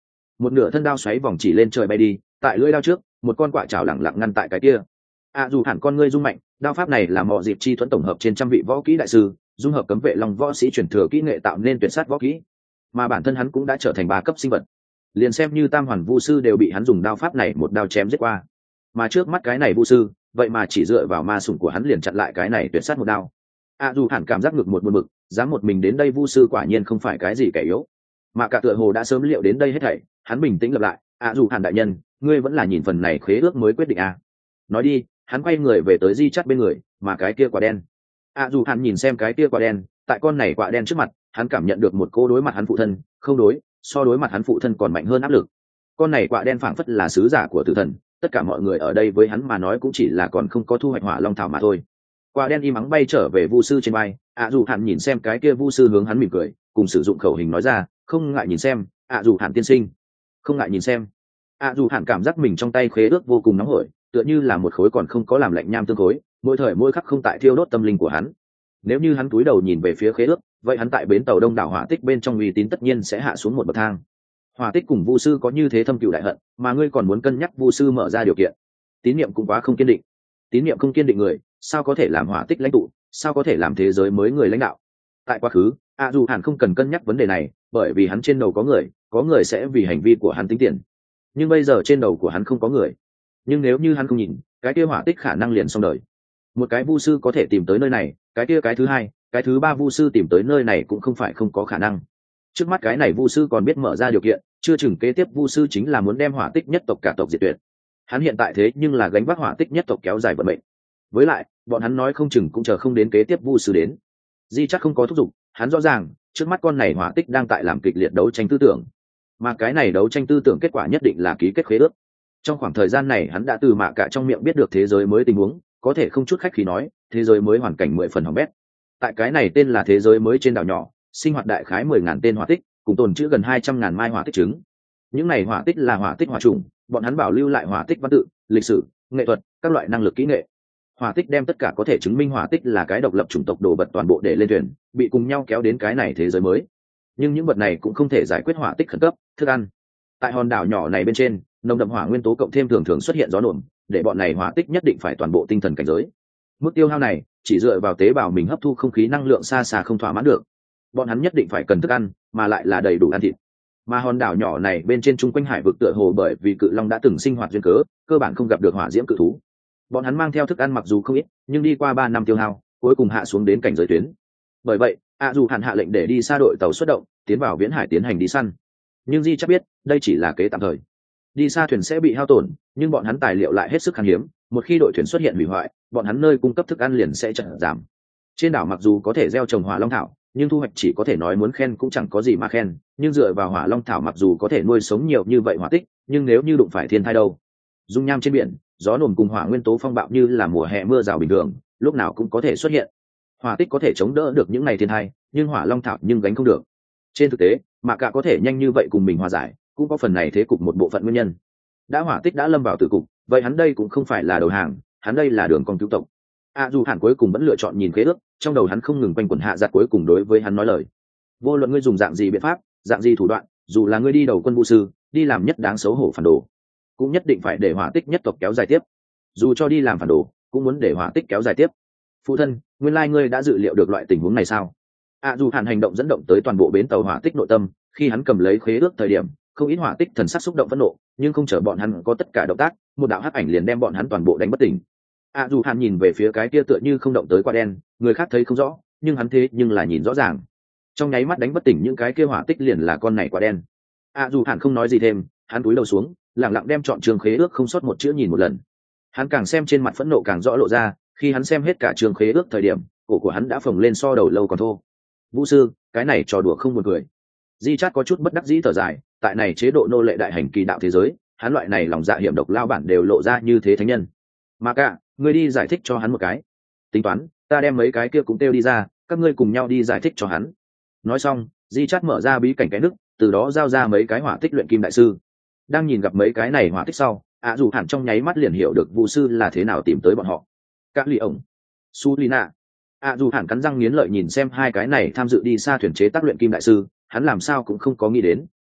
một nửa thân đao xoáy vòng chỉ lên trời bay đi, tại lưỡi đao trước một con quạ chảo lẳng lặng ngăn tại cái kia. À dù hẳn con ngươi rung mạnh, đao pháp này là mọ dịp chi thuẫn tổng hợp trên trăm vị võ kỹ đại sư, dung hợp cấm vệ long võ sĩ truyền thừa kỹ nghệ tạo nên tuyệt sát võ kỹ, mà bản thân hắn cũng đã trở thành ba cấp sinh vật, liền xem như tam hoàn vu sư đều bị hắn dùng đao pháp này một đao chém giết qua. Mà trước mắt cái này vu sư vậy mà chỉ dựa vào ma sủng của hắn liền chặn lại cái này tuyệt sát một đao. À dù hẳn cảm giác ngực một buồn bực, dám một mình đến đây vu sư quả nhiên không phải cái gì kẻ yếu. Mà cả tựa hồ đã sớm liệu đến đây hết thảy, hắn bình tĩnh lập lại, à dù hẳn đại nhân, ngươi vẫn là nhìn phần này khế ước mới quyết định à. Nói đi, hắn quay người về tới Di Chát bên người, mà cái kia quả đen. À dù hẳn nhìn xem cái kia quả đen, tại con này quả đen trước mặt, hắn cảm nhận được một cô đối mặt hắn phụ thân, không đối, so đối mặt hắn phụ thân còn mạnh hơn áp lực. Con này quả đen phảng phất là sứ giả của tử thần, tất cả mọi người ở đây với hắn mà nói cũng chỉ là còn không có thu hoạch hỏa long thảo mà thôi. Quả đen im ắng bay trở về vu sư trên vai, ạ dù hẳn nhìn xem cái kia vu sư hướng hắn mỉm cười, cùng sử dụng khẩu hình nói ra, không ngại nhìn xem, ạ dù hẳn tiên sinh, không ngại nhìn xem. ạ dù hẳn cảm giác mình trong tay khế ước vô cùng nóng hổi, tựa như là một khối còn không có làm lạnh nham tương khối, mỗi thời mỗi khắc không tại thiêu đốt tâm linh của hắn. Nếu như hắn cúi đầu nhìn về phía khế ước, vậy hắn tại bến tàu đông đảo hỏa tích bên trong uy tín tất nhiên sẽ hạ xuống một bậc thang. Hỏa tích cùng vu sư có như thế thâm cừu đại hận, mà ngươi còn muốn cân nhắc vu sư mở ra điều kiện. Tín niệm cũng quá không kiên định. Tín niệm không kiên định người, sao có thể làm hỏa tích lãnh tụ, sao có thể làm thế giới mới người lãnh đạo? Tại quá khứ, a dù hẳn không cần cân nhắc vấn đề này, bởi vì hắn trên đầu có người, có người sẽ vì hành vi của hắn tính tiền. Nhưng bây giờ trên đầu của hắn không có người. Nhưng nếu như hắn không nhìn, cái kia hỏa tích khả năng liền xong đời. Một cái vu sư có thể tìm tới nơi này, cái kia cái thứ hai, cái thứ ba vu sư tìm tới nơi này cũng không phải không có khả năng. Trước mắt cái này vu sư còn biết mở ra điều kiện, chưa chừng kế tiếp vu sư chính là muốn đem hỏa tích nhất tộc cả tộc diệt tuyệt. Hắn hiện tại thế nhưng là gánh vác hỏa tích nhất tộc kéo dài vận mệnh. Với lại, bọn hắn nói không chừng cũng chờ không đến kế tiếp vu sư đến. Di chắc không có thúc giục, hắn rõ ràng, trước mắt con này hỏa tích đang tại làm kịch liệt đấu tranh tư tưởng. Mà cái này đấu tranh tư tưởng kết quả nhất định là ký kết khế ước. Trong khoảng thời gian này hắn đã từ mạ cả trong miệng biết được thế giới mới tình huống, có thể không chút khách khí nói, thế giới mới hoàn cảnh mười phần hỏng bét. Tại cái này tên là thế giới mới trên đảo nhỏ, sinh hoạt đại khái mười ngàn tên hỏa tích, cùng tồn trữ gần hai trăm ngàn mai hỏa tích trứng. Những này hỏa tích là hỏa tích hỏa trùng, bọn hắn bảo lưu lại hỏa tích văn tự, lịch sử, nghệ thuật, các loại năng lực kỹ nghệ. Hỏa tích đem tất cả có thể chứng minh hỏa tích là cái độc lập chủng tộc đồ vật toàn bộ để lên thuyền, bị cùng nhau kéo đến cái này thế giới mới. Nhưng những vật này cũng không thể giải quyết hỏa tích khẩn cấp, thức ăn. Tại hòn đảo nhỏ này bên trên, nồng đậm hỏa nguyên tố cộng thêm thường thường xuất hiện gió nổm, để bọn này hỏa tích nhất định phải toàn bộ tinh thần cảnh giới. Mức tiêu hao này chỉ dựa vào tế bào mình hấp thu không khí năng lượng xa xa không thỏa mãn được. Bọn hắn nhất định phải cần thức ăn, mà lại là đầy đủ ăn thịt. Mà hòn đảo nhỏ này bên trên chung quanh hải vực tựa hồ bởi vì cự long đã từng sinh hoạt duyên cớ, cơ bản không gặp được hỏa diễm cự thú. Bọn hắn mang theo thức ăn mặc dù không ít, nhưng đi qua ba năm tiêu hao, cuối cùng hạ xuống đến cảnh giới tuyến. Bởi vậy, ạ dù hàn hạ lệnh để đi xa đội tàu xuất động, tiến vào viễn hải tiến hành đi săn. Nhưng Di chắc biết, đây chỉ là kế tạm thời. Đi xa thuyền sẽ bị hao tổn, nhưng bọn hắn tài liệu lại hết sức khan hiếm, một khi đội thuyền xuất hiện hủy hoại, bọn hắn nơi cung cấp thức ăn liền sẽ chậm giảm. Trên đảo mặc dù có thể gieo trồng hỏa long thảo, nhưng thu hoạch chỉ có thể nói muốn khen cũng chẳng có gì mà khen, nhưng dựa vào hỏa long thảo mặc dù có thể nuôi sống nhiều như vậy hỏa tích, nhưng nếu như đụng phải thiên tai đâu? Dung nham trên biển, gió nồm cùng hỏa nguyên tố phong bạo như là mùa hè mưa rào bình thường, lúc nào cũng có thể xuất hiện. Hỏa tích có thể chống đỡ được những ngày thiên tai, nhưng hỏa long thảo nhưng gánh không được. Trên thực tế, mà cả có thể nhanh như vậy cùng mình hòa giải, cũng có phần này thế cục một bộ phận nguyên nhân. Đã hỏa tích đã lâm vào tử cục, vậy hắn đây cũng không phải là đầu hàng, hắn đây là đường con cứu tộc. À dù hẳn cuối cùng vẫn lựa chọn nhìn khế ước, trong đầu hắn không ngừng quanh quẩn hạ giặt cuối cùng đối với hắn nói lời. Vô luận ngươi dùng dạng gì biện pháp, dạng gì thủ đoạn, dù là ngươi đi đầu quân vũ sư, đi làm nhất đáng xấu hổ phản đồ, cũng nhất định phải để hỏa tích nhất tộc kéo dài tiếp. Dù cho đi làm phản đồ, cũng muốn để hỏa tích kéo dài tiếp. Phụ thân, nguyên lai ngươi đã dự liệu được loại tình huống này sao? À dù hẳn hành động dẫn động tới toàn bộ bến tàu hỏa tích nội tâm, khi hắn cầm lấy khế ước thời điểm, không ít hỏa tích thần sắc xúc động phẫn nộ, nhưng không chờ bọn hắn có tất cả động tác, một đạo hắc ảnh liền đem bọn hắn toàn bộ đánh bất tỉnh. À dù hàn nhìn về phía cái kia tựa như không động tới quả đen, người khác thấy không rõ, nhưng hắn thế nhưng là nhìn rõ ràng. Trong nháy mắt đánh bất tỉnh những cái kia hỏa tích liền là con này quả đen. À dù hàn không nói gì thêm, hắn cúi đầu xuống, lặng lặng đem chọn trường khế ước không sót một chữ nhìn một lần. Hắn càng xem trên mặt phẫn nộ càng rõ lộ ra, khi hắn xem hết cả trường khế ước thời điểm, cổ của hắn đã phồng lên so đầu lâu còn thô. Vũ sư, cái này trò đùa không buồn cười. Di Chát có chút bất đắc dĩ thở dài, tại này chế độ nô lệ đại hành kỳ đạo thế giới, hắn loại này lòng dạ hiểm độc lao bản đều lộ ra như thế thánh nhân. Mà cả, ngươi đi giải thích cho hắn một cái. Tính toán, ta đem mấy cái kia cũng kêu đi ra, các ngươi cùng nhau đi giải thích cho hắn. Nói xong, Di Chát mở ra bí cảnh cái nước, từ đó giao ra mấy cái hỏa tích luyện kim đại sư. Đang nhìn gặp mấy cái này hỏa tích sau, ạ dù hẳn trong nháy mắt liền hiểu được Vu sư là thế nào tìm tới bọn họ. Các lì ổng, Sulina. ạ dù hẳn cắn răng nghiến lợi nhìn xem hai cái này tham dự đi xa thuyền chế tác luyện kim đại sư, hắn làm sao cũng không có nghĩ đến,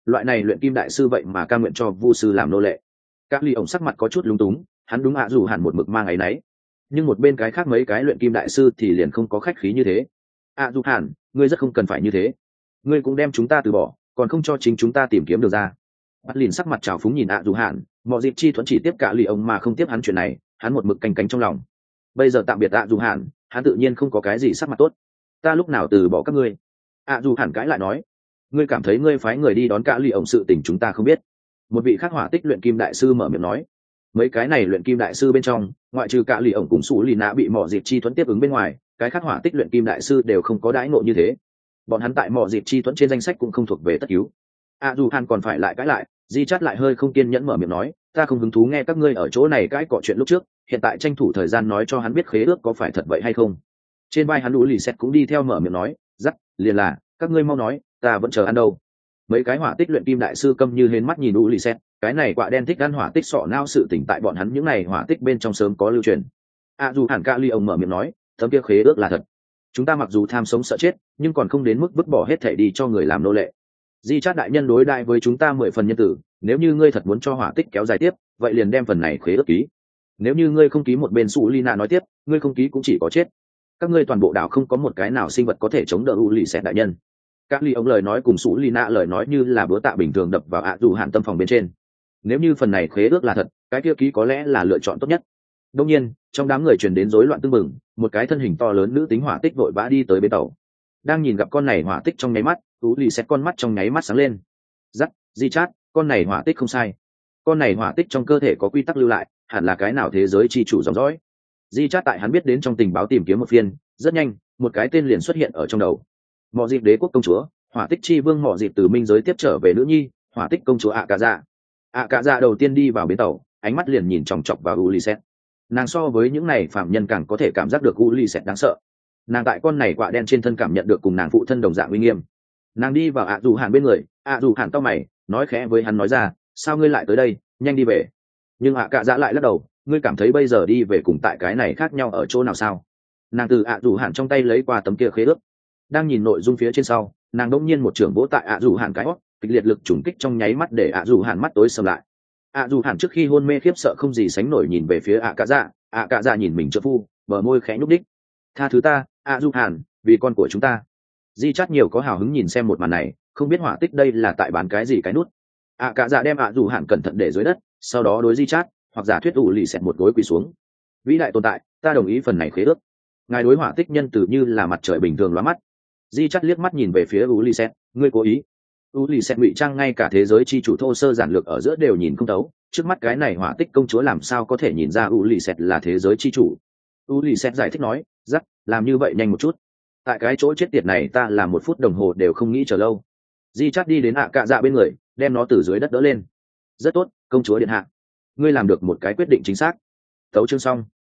loại này luyện kim đại sư vậy mà ca nguyện cho vu sư làm nô lệ. Các ly ổng sắc mặt có chút lúng túng, hắn đúng ạ dù hẳn một mực mang áy náy, nhưng một bên cái khác mấy cái luyện kim đại sư thì liền không có khách khí như thế. ạ dù hẳn, ngươi rất không cần phải như thế, ngươi cũng đem chúng ta từ bỏ, còn không cho chính chúng ta tìm kiếm được ra. Bắt lìn sắc mặt trào phúng nhìn ạ dù hẳn, mọi dịp chi thuẫn chỉ tiếp cả ly ổng mà không tiếp hắn chuyện này, hắn một mực canh cánh trong lòng. Bây giờ tạm biệt ạ dù hẳn, hắn tự nhiên không có cái gì sắc mặt tốt. Ta lúc nào từ bỏ các ngươi? ạ dù hẳn cãi lại nói, ngươi cảm thấy ngươi phái người đi đón cả ly ổng sự tình chúng ta không biết. Một vị khác hỏa tích luyện kim đại sư mở miệng nói, mấy cái này luyện kim đại sư bên trong, ngoại trừ cả lì ổng cùng sủ lì nạ bị mỏ dịp chi thuẫn tiếp ứng bên ngoài, cái khác hỏa tích luyện kim đại sư đều không có đãi ngộ như thế. Bọn hắn tại mỏ dịp chi thuẫn trên danh sách cũng không thuộc về tất cứu. À dù hàn còn phải lại cãi lại, di chát lại hơi không kiên nhẫn mở miệng nói, ta không hứng thú nghe các ngươi ở chỗ này cãi cọ chuyện lúc trước, hiện tại tranh thủ thời gian nói cho hắn biết khế ước có phải thật vậy hay không. Trên vai hắn lũ lì xét cũng đi theo mở miệng nói, dắt liền là các ngươi mau nói, ta vẫn chờ ăn đâu. Mấy cái hỏa tích luyện kim đại sư câm như hến mắt nhìn lũ lì xét, cái này quạ đen thích ăn hỏa tích sọ nao sự tỉnh tại bọn hắn những này hỏa tích bên trong sớm có lưu truyền. À dù hẳn ca ly ông mở miệng nói, tấm kia khế ước là thật, chúng ta mặc dù tham sống sợ chết nhưng còn không đến mức vứt bỏ hết thể đi cho người làm nô lệ. Di chát đại nhân đối đại với chúng ta mười phần nhân tử, nếu như ngươi thật muốn cho hỏa tích kéo dài tiếp, vậy liền đem phần này khế ước ký. Nếu như ngươi không ký, một bên Sủ Lina nói tiếp, ngươi không ký cũng chỉ có chết. Các ngươi toàn bộ đảo không có một cái nào sinh vật có thể chống đỡ u lì xẹt đại nhân. Các ly ông lời nói cùng Sủ Lina lời nói như là búa tạ bình thường đập vào ạ dù hạn tâm phòng bên trên. Nếu như phần này khế ước là thật, cái kia ký có lẽ là lựa chọn tốt nhất. Đương nhiên, trong đám người truyền đến rối loạn tương mừng, một cái thân hình to lớn nữ tính hỏa tích vội vã đi tới bến tàu. Đang nhìn gặp con này hỏa tích trong nháy mắt, u lì xẹt con mắt trong nháy mắt sáng lên. Dắt, di chát, con này hỏa tích không sai. Con này hỏa tích trong cơ thể có quy tắc lưu lại, hẳn là cái nào thế giới chi chủ dòng dõi. Di chát tại hắn biết đến trong tình báo tìm kiếm một phiên, rất nhanh, một cái tên liền xuất hiện ở trong đầu. Mọ dịp đế quốc công chúa, hỏa tích chi vương mọ dịp từ minh giới tiếp trở về nữ nhi, hỏa tích công chúa ạ cà dạ. ạ cà dạ đầu tiên đi vào bến tàu, ánh mắt liền nhìn chòng chọc vào Ulysses. Nàng so với những này phạm nhân càng có thể cảm giác được Ulysses đáng sợ. Nàng tại con này quạ đen trên thân cảm nhận được cùng nàng phụ thân đồng dạng uy nghiêm. Nàng đi vào ạ dù hàn bên người, ạ dù hàn cau mày, nói khẽ với hắn nói ra, sao ngươi lại tới đây, nhanh đi về. Nhưng ạ cà dạ lại lắc đầu, ngươi cảm thấy bây giờ đi về cùng tại cái này khác nhau ở chỗ nào sao? Nàng từ ạ dù hàn trong tay lấy qua tấm kia khế ước. Đang nhìn nội dung phía trên sau, nàng đông nhiên một trưởng vỗ tại ạ dù hàn cái hót, kịch liệt lực trùng kích trong nháy mắt để ạ dù hàn mắt tối sầm lại. ạ dù hàn trước khi hôn mê khiếp sợ không gì sánh nổi nhìn về phía ạ cà dạ, ạ cà dạ nhìn mình trợ phu, bờ môi khẽ nhúc đích. Tha thứ ta, ạ dù hàn, vì con của chúng ta. Di chát nhiều có hào hứng nhìn xem một màn này, không biết hỏa tích đây là tại bán cái gì cái nút. ạ cà dạ đem ạ dù hàn cẩn thận để dưới đất, sau đó đối di chát hoặc giả thuyết ủ lì xẹt một gối quỳ xuống. Vĩ đại tồn tại, ta đồng ý phần này khế ước. Ngài đối hỏa tích nhân từ như là mặt trời bình thường lóa mắt. Di chắt liếc mắt nhìn về phía Ulysses, ngươi cố ý. Ulysses ngụy trang ngay cả thế giới chi chủ thô sơ giản lược ở giữa đều nhìn không thấu, trước mắt cái này hỏa tích công chúa làm sao có thể nhìn ra Ulysses là thế giới chi chủ. Ulysses giải thích nói, "Dắt, làm như vậy nhanh một chút. Tại cái chỗ chết tiệt này ta làm một phút đồng hồ đều không nghĩ chờ lâu." Di chắt đi đến ạ cạ dạ bên người, đem nó từ dưới đất đỡ lên. "Rất tốt, công chúa điện hạ. Ngươi làm được một cái quyết định chính xác." Tấu chương xong.